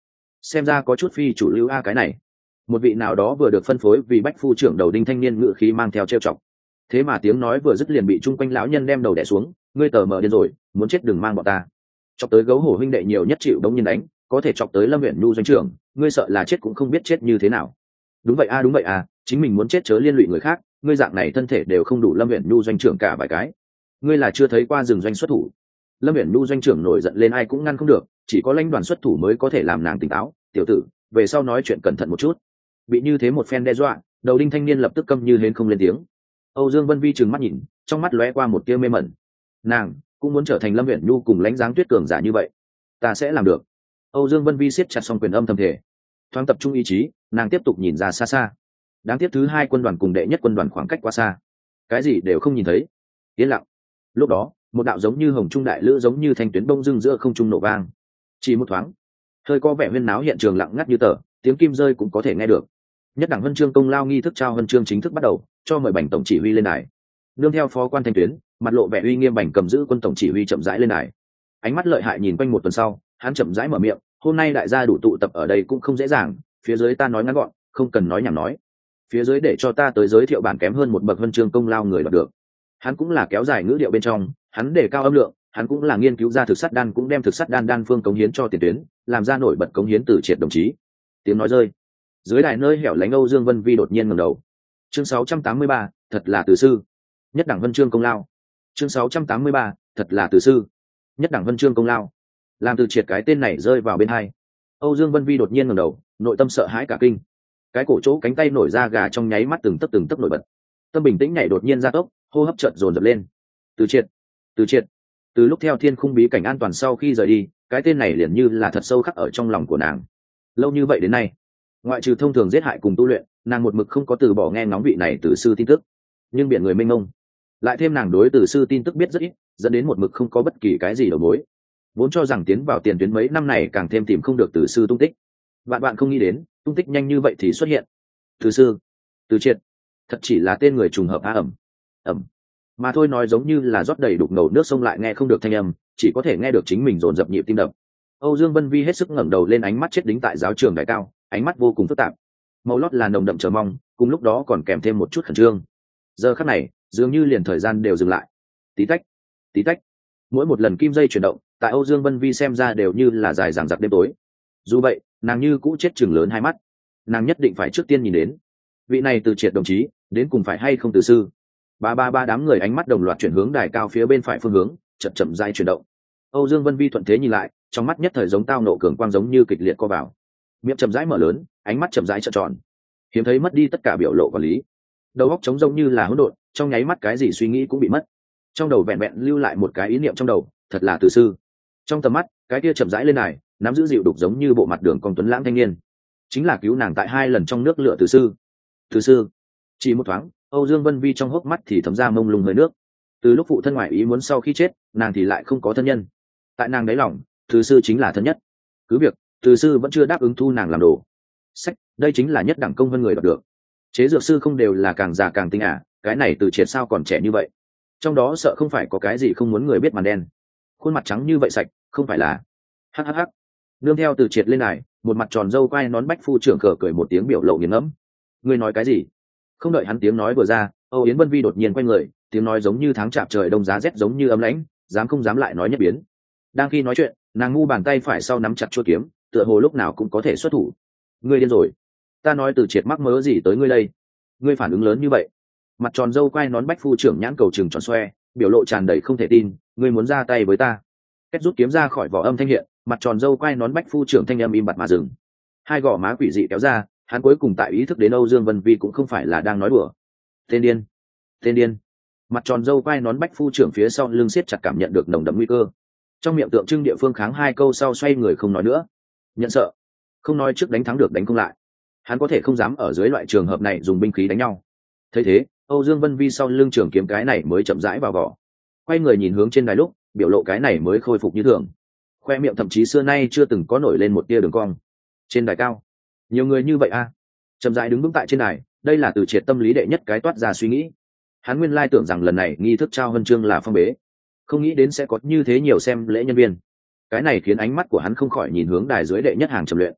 xem ra có chút phi chủ lưu a cái này. Một vị nào đó vừa được phân phối vì bách phu trưởng đầu đinh thanh niên ngự khí mang theo trêu chọc. Thế mà tiếng nói vừa dứt liền bị chung quanh lão nhân đem đầu đè xuống, ngươi tờ mờ điên rồi, muốn chết đừng mang bọn ta. Chọc tới gấu hổ huynh đệ nhiều nhất chịu đống nhân đánh, có thể chọc tới Lâm Uyển Nhu doanh trưởng, ngươi sợ là chết cũng không biết chết như thế nào. Đúng vậy a đúng vậy a, chính mình muốn chết chớ liên lụy người khác, ngươi dạng này thân thể đều không đủ Lâm Uyển Nhu doanh trưởng cả vài cái. Ngươi là chưa thấy qua rừng doanh xuất thủ. Lâm Uyển Nhu doanh trưởng nổi giận lên ai cũng ngăn không được, chỉ có lãnh đoàn xuất thủ mới có thể làm nàng tỉnh táo, tiểu tử, về sau nói chuyện cẩn thận một chút. Bị như thế một phen đe dọa, đầu đinh thanh niên lập tức câm như hến không lên tiếng. Âu Dương Vân Vi trừng mắt nhìn, trong mắt lóe qua một tia mê mẩn. Nàng cũng muốn trở thành Lâm Uyển Nhu cùng lãnh dáng tuyết cường giả như vậy. Ta sẽ làm được. Âu Dương Vân Vi siết chặt song quyền âm thầm thể, thoáng tập trung ý chí, nàng tiếp tục nhìn ra xa xa. Đáng tiếc thứ hai quân đoàn cùng đệ nhất quân đoàn khoảng cách quá xa, cái gì đều không nhìn thấy. Yên lặng. Lúc đó, một đạo giống như hồng trung đại lữ giống như thanh tuyến bông dưng giữa không trung nổ vang. Chỉ một thoáng, hơi có vẻ huyên náo hiện trường lặng ngắt như tờ, tiếng kim rơi cũng có thể nghe được. Nhất đẳng huân chương công lao nghi thức trao huân chương chính thức bắt đầu, cho mời bành tổng chỉ huy lên đài. Nương theo phó quan thanh tuyến, mặt lộ vẻ uy nghiêm bành cầm giữ quân tổng chỉ huy chậm rãi lên đài. Ánh mắt lợi hại nhìn quanh một tuần sau, hắn chậm rãi mở miệng, hôm nay đại gia đủ tụ tập ở đây cũng không dễ dàng, phía dưới ta nói ngắn gọn, không cần nói nhảm nói. Phía dưới để cho ta tới giới thiệu bản kém hơn một bậc huân chương công lao người đoạt được. Hắn cũng là kéo dài ngữ điệu bên trong, hắn để cao âm lượng, hắn cũng là nghiên cứu ra thực sắt đan, cũng đem thực sắt đan đan phương cống hiến cho tiền tuyến, làm ra nổi bật cống hiến từ triệt đồng chí. Tiếng nói rơi, dưới đài nơi hẻo lánh Âu Dương Vân Vi đột nhiên ngẩng đầu. Chương sáu trăm tám mươi ba, thật là từ sư. Nhất đẳng huân chương công lao. Chương sáu trăm tám mươi ba, thật là từ sư. Nhất đẳng huân chương công lao. Làm từ triệt cái tên này rơi vào bên hai, Âu Dương Vân Vi đột nhiên ngẩng đầu, nội tâm sợ hãi cả kinh. Cái cổ chỗ cánh tay nổi ra gà trong nháy mắt từng tấc từng tấc nổi bật. Tâm bình tĩnh nhảy đột nhiên gia tốc, hô hấp chợt dồn dập lên. Từ triệt, từ triệt. Từ lúc theo thiên khung bí cảnh an toàn sau khi rời đi, cái tên này liền như là thật sâu khắc ở trong lòng của nàng. Lâu như vậy đến nay, ngoại trừ thông thường giết hại cùng tu luyện, nàng một mực không có từ bỏ nghe ngóng vị này từ sư tin tức. Nhưng biển người mênh mông, lại thêm nàng đối từ sư tin tức biết rất ít, dẫn đến một mực không có bất kỳ cái gì đầu mối. Vốn cho rằng tiến vào tiền tuyến mấy năm này càng thêm tìm không được từ sư tung tích, vạn bạn không nghĩ đến tung tích nhanh như vậy thì xuất hiện. Từ sư, từ triệt, thật chỉ là tên người trùng hợp á ẩm ẩm mà thôi, nói giống như là rót đầy đục ngầu nước sông lại nghe không được thanh âm, chỉ có thể nghe được chính mình dồn dập nhịp tim đập. Âu Dương Vân Vi hết sức ngẩng đầu lên, ánh mắt chết đính tại giáo trường đại cao, ánh mắt vô cùng phức tạp, màu lót là nồng đậm chờ mong, cùng lúc đó còn kèm thêm một chút khẩn trương. Giờ khắc này dường như liền thời gian đều dừng lại. Tí tách, tí tách, mỗi một lần kim dây chuyển động tại Âu Dương Vân Vi xem ra đều như là dài dằng dặc đêm tối. Dù vậy nàng như cũ chết chừng lớn hai mắt, nàng nhất định phải trước tiên nhìn đến vị này từ triệt đồng chí đến cùng phải hay không từ sư. Ba ba ba đám người ánh mắt đồng loạt chuyển hướng đài cao phía bên phải phương hướng, chậm chậm dài chuyển động. Âu Dương Vân Vi thuận thế nhìn lại, trong mắt nhất thời giống tao nộ cường quang giống như kịch liệt co vào, miệng chậm rãi mở lớn, ánh mắt chậm rãi trợn tròn, hiếm thấy mất đi tất cả biểu lộ quản lý, đầu óc trống rỗng như là hỗn độn, trong nháy mắt cái gì suy nghĩ cũng bị mất, trong đầu vẹn vẹn lưu lại một cái ý niệm trong đầu, thật là từ sư. Trong tầm mắt cái kia chậm rãi lên này, nắm giữ dịu đục giống như bộ mặt đường cong tuấn lãng thanh niên, chính là cứu nàng tại hai lần trong nước lửa từ sư. Từ sư. Chỉ một thoáng, Âu Dương Vân Vi trong hốc mắt thì thấm ra mông lung hơi nước. Từ lúc phụ thân ngoại ý muốn sau khi chết, nàng thì lại không có thân nhân. Tại nàng đáy lòng, từ sư chính là thân nhất. Cứ việc từ sư vẫn chưa đáp ứng thu nàng làm đồ sách, đây chính là nhất đẳng công hơn người đoạt được. Chế dược sư không đều là càng già càng tinh à, cái này từ triệt sao còn trẻ như vậy. Trong đó sợ không phải có cái gì không muốn người biết màn đen. Khuôn mặt trắng như vậy sạch, không phải là hhh. Nương theo từ triệt lên này, một mặt tròn râu quai nón bách phu trưởng cờ cười một tiếng biểu lộ nghiền ngẫm. Ngươi nói cái gì? Không đợi hắn tiếng nói vừa ra, Âu Yến Vân Vi đột nhiên quay người, tiếng nói giống như tháng chạp trời đông giá rét giống như ấm lãnh, dám không dám lại nói nhất biến. Đang khi nói chuyện, nàng ngu bàn tay phải sau nắm chặt chuôi kiếm, tựa hồ lúc nào cũng có thể xuất thủ. Ngươi điên rồi? Ta nói từ triệt mắc mớ gì tới ngươi đây? Ngươi phản ứng lớn như vậy? Mặt tròn râu quai nón bách phu trưởng nhãn cầu trừng tròn xoe, biểu lộ tràn đầy không thể tin. Ngươi muốn ra tay với ta? Kết rút kiếm ra khỏi vỏ âm thanh hiện, mặt tròn râu quai nón bách phu trưởng thanh âm im bặt mà dừng. Hai gò má quỷ dị kéo ra, hắn cuối cùng tại ý thức đến Âu Dương Vân Vi cũng không phải là đang nói đùa. Tên điên, tên điên. Mặt tròn râu quai nón bách phu trưởng phía sau lưng siết chặt, cảm nhận được nồng đậm nguy cơ. Trong miệng tượng trưng địa phương kháng hai câu sau xoay người không nói nữa. Nhận sợ, không nói trước đánh thắng được đánh không lại. Hắn có thể không dám ở dưới loại trường hợp này dùng binh khí đánh nhau. Thấy thế, Âu Dương Vân Vi sau lưng trường kiếm cái này mới chậm rãi vào vỏ. Quay người nhìn hướng trên đài lúc, biểu lộ cái này mới khôi phục như thường. Khoe miệng thậm chí xưa nay chưa từng có nổi lên một tia đường cong. Trên đài cao, nhiều người như vậy a, à? Chậm rãi đứng vững tại trên đài, đây là từ triệt tâm lý đệ nhất cái toát ra suy nghĩ. Hắn nguyên lai tưởng rằng lần này nghi thức trao huân chương là phong bế, không nghĩ đến sẽ có như thế nhiều xem lễ nhân viên. Cái này khiến ánh mắt của hắn không khỏi nhìn hướng đài dưới đệ nhất hàng trầm luyện.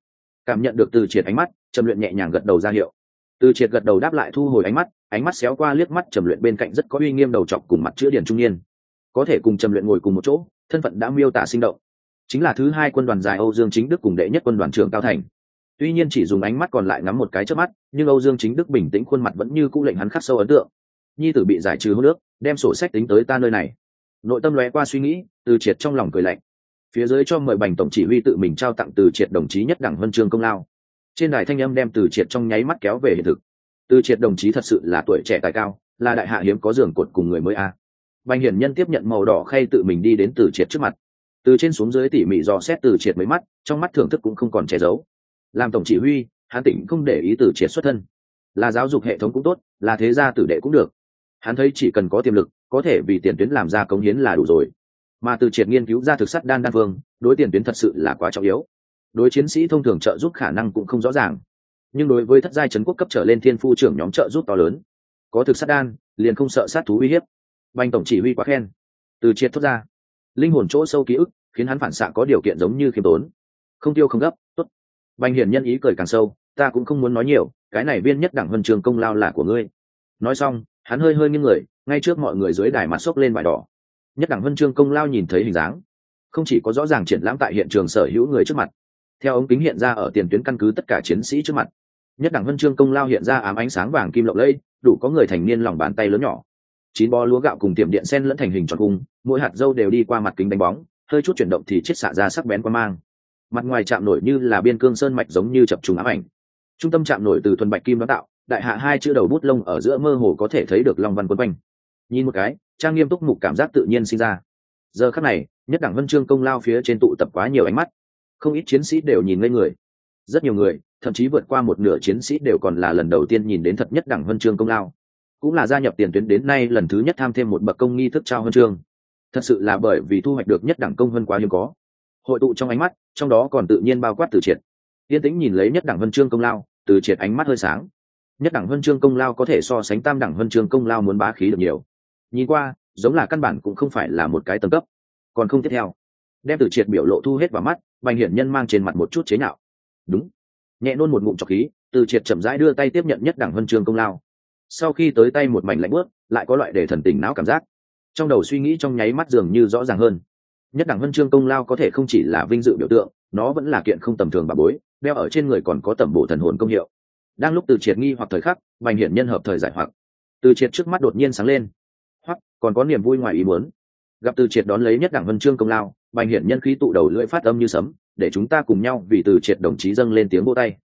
Cảm nhận được Từ Triệt ánh mắt, Trầm Luyện nhẹ nhàng gật đầu ra hiệu. Từ Triệt gật đầu đáp lại, thu hồi ánh mắt, ánh mắt xéo qua liếc mắt Trầm Luyện bên cạnh rất có uy nghiêm đầu trọc cùng mặt chữ điển trung niên, có thể cùng Trầm Luyện ngồi cùng một chỗ, thân phận đã miêu tả sinh động, chính là thứ hai quân đoàn dài Âu Dương Chính Đức cùng đệ nhất quân đoàn trưởng Cao Thành. Tuy nhiên chỉ dùng ánh mắt còn lại ngắm một cái chớp mắt, nhưng Âu Dương Chính Đức bình tĩnh khuôn mặt vẫn như cũ lệnh hắn khắc sâu ấn tượng. Nhi tử bị giải trừ hôn nước, đem sổ sách tính tới ta nơi này. Nội tâm lóe qua suy nghĩ, Từ Triệt trong lòng cười lạnh. Phía dưới cho mời Bành tổng chỉ huy tự mình trao tặng Từ Triệt đồng chí nhất đẳng huân chương công lao. Trên đài thanh âm đem Từ Triệt trong nháy mắt kéo về hiện thực. Từ Triệt đồng chí thật sự là tuổi trẻ tài cao, là đại hạ hiếm có giường cột cùng người mới a. Bành Hiển Nhân tiếp nhận màu đỏ khay tự mình đi đến Từ Triệt trước mặt. Từ trên xuống dưới tỉ mỉ dò xét Từ Triệt mấy mắt, trong mắt thưởng thức cũng không còn che giấu. Làm tổng chỉ huy, hắn tỉnh không để ý Từ Triệt xuất thân, là giáo dục hệ thống cũng tốt, là thế gia tử đệ cũng được. Hắn thấy chỉ cần có tiềm lực, có thể vì tiền tuyến làm ra cống hiến là đủ rồi. Mà Từ Triệt nghiên cứu ra thực sắt đan đan phương, đối tiền tuyến thật sự là quá trọng yếu. Đối chiến sĩ thông thường trợ giúp khả năng cũng không rõ ràng, nhưng đối với thất giai trấn quốc cấp trở lên thiên phu trưởng nhóm trợ giúp to lớn. Có thực sắt đan, liền không sợ sát thú uy hiếp. Bành tổng chỉ huy quá khen. Từ Triệt thốt ra, linh hồn chỗ sâu ký ức khiến hắn phản xạ có điều kiện giống như khiêm tốn. Không tiêu không gấp, tốt. Bành Hiển Nhân ý cười càng sâu, ta cũng không muốn nói nhiều, cái này viên nhất đẳng huân trường công lao là của ngươi. Nói xong, hắn hơi hơi nghiêng người, ngay trước mọi người dưới đài mặt xốc lên vải đỏ. Nhất đẳng huân chương công lao nhìn thấy hình dáng, không chỉ có rõ ràng triển lãm tại hiện trường sở hữu người trước mặt, theo ống kính hiện ra ở tiền tuyến căn cứ tất cả chiến sĩ trước mặt. Nhất đẳng huân chương công lao hiện ra ám ánh sáng vàng kim lộng lẫy, đủ có người thành niên lòng bàn tay lớn nhỏ. Chín bó lúa gạo cùng tiệm điện sen lẫn thành hình tròn cung, mỗi hạt dâu đều đi qua mặt kính đánh bóng, hơi chút chuyển động thì chết xạ ra sắc bén qua mang. Mặt ngoài chạm nổi như là biên cương sơn mạch giống như chập trùng ám ảnh. Trung tâm chạm nổi từ thuần bạch kim đón tạo, đại hạ hai chữ đầu bút lông ở giữa mơ hồ có thể thấy được long văn quấn quanh. Nhìn một cái, trang nghiêm túc mục cảm giác tự nhiên sinh ra. Giờ khắc này, nhất đẳng huân chương công lao phía trên tụ tập quá nhiều ánh mắt, không ít chiến sĩ đều nhìn ngây người. Rất nhiều người, thậm chí vượt qua một nửa chiến sĩ đều còn là lần đầu tiên nhìn đến thật nhất đẳng huân chương công lao, cũng là gia nhập tiền tuyến đến nay lần thứ nhất tham thêm một bậc công nghi thức trao huân chương. Thật sự là bởi vì thu hoạch được nhất đẳng công huân quá hiếm có, hội tụ trong ánh mắt, trong đó còn tự nhiên bao quát Từ Triệt. Yên tĩnh nhìn lấy nhất đẳng huân chương công lao, Từ Triệt ánh mắt hơi sáng. Nhất đẳng huân chương công lao có thể so sánh tam đẳng huân chương công lao muốn bá khí được nhiều. Nhìn qua, giống là căn bản cũng không phải là một cái tầng cấp. Còn không tiếp theo, đem Từ Triệt biểu lộ thu hết vào mắt, Bành Hiển Nhân mang trên mặt một chút chế nhạo. Đúng, nhẹ nôn một ngụm trọc khí, Từ Triệt chậm rãi đưa tay tiếp nhận nhất đẳng huân chương công lao. Sau khi tới tay một mảnh lạnh bước, lại có loại để thần tình não cảm giác. Trong đầu suy nghĩ trong nháy mắt dường như rõ ràng hơn. Nhất đẳng huân chương công lao có thể không chỉ là vinh dự biểu tượng, nó vẫn là kiện không tầm thường bà bối, đeo ở trên người còn có tẩm bổ thần hồn công hiệu. Đang lúc Từ Triệt nghi hoặc thời khắc, Bành Hiển Nhân hợp thời giải hoặc. Từ Triệt trước mắt đột nhiên sáng lên, hoặc còn có niềm vui ngoài ý muốn. Gặp Từ Triệt đón lấy nhất đẳng huân chương công lao, Bành Hiển Nhân khí tụ đầu lưỡi phát âm như sấm, để chúng ta cùng nhau vì Từ Triệt đồng chí dâng lên tiếng vỗ tay.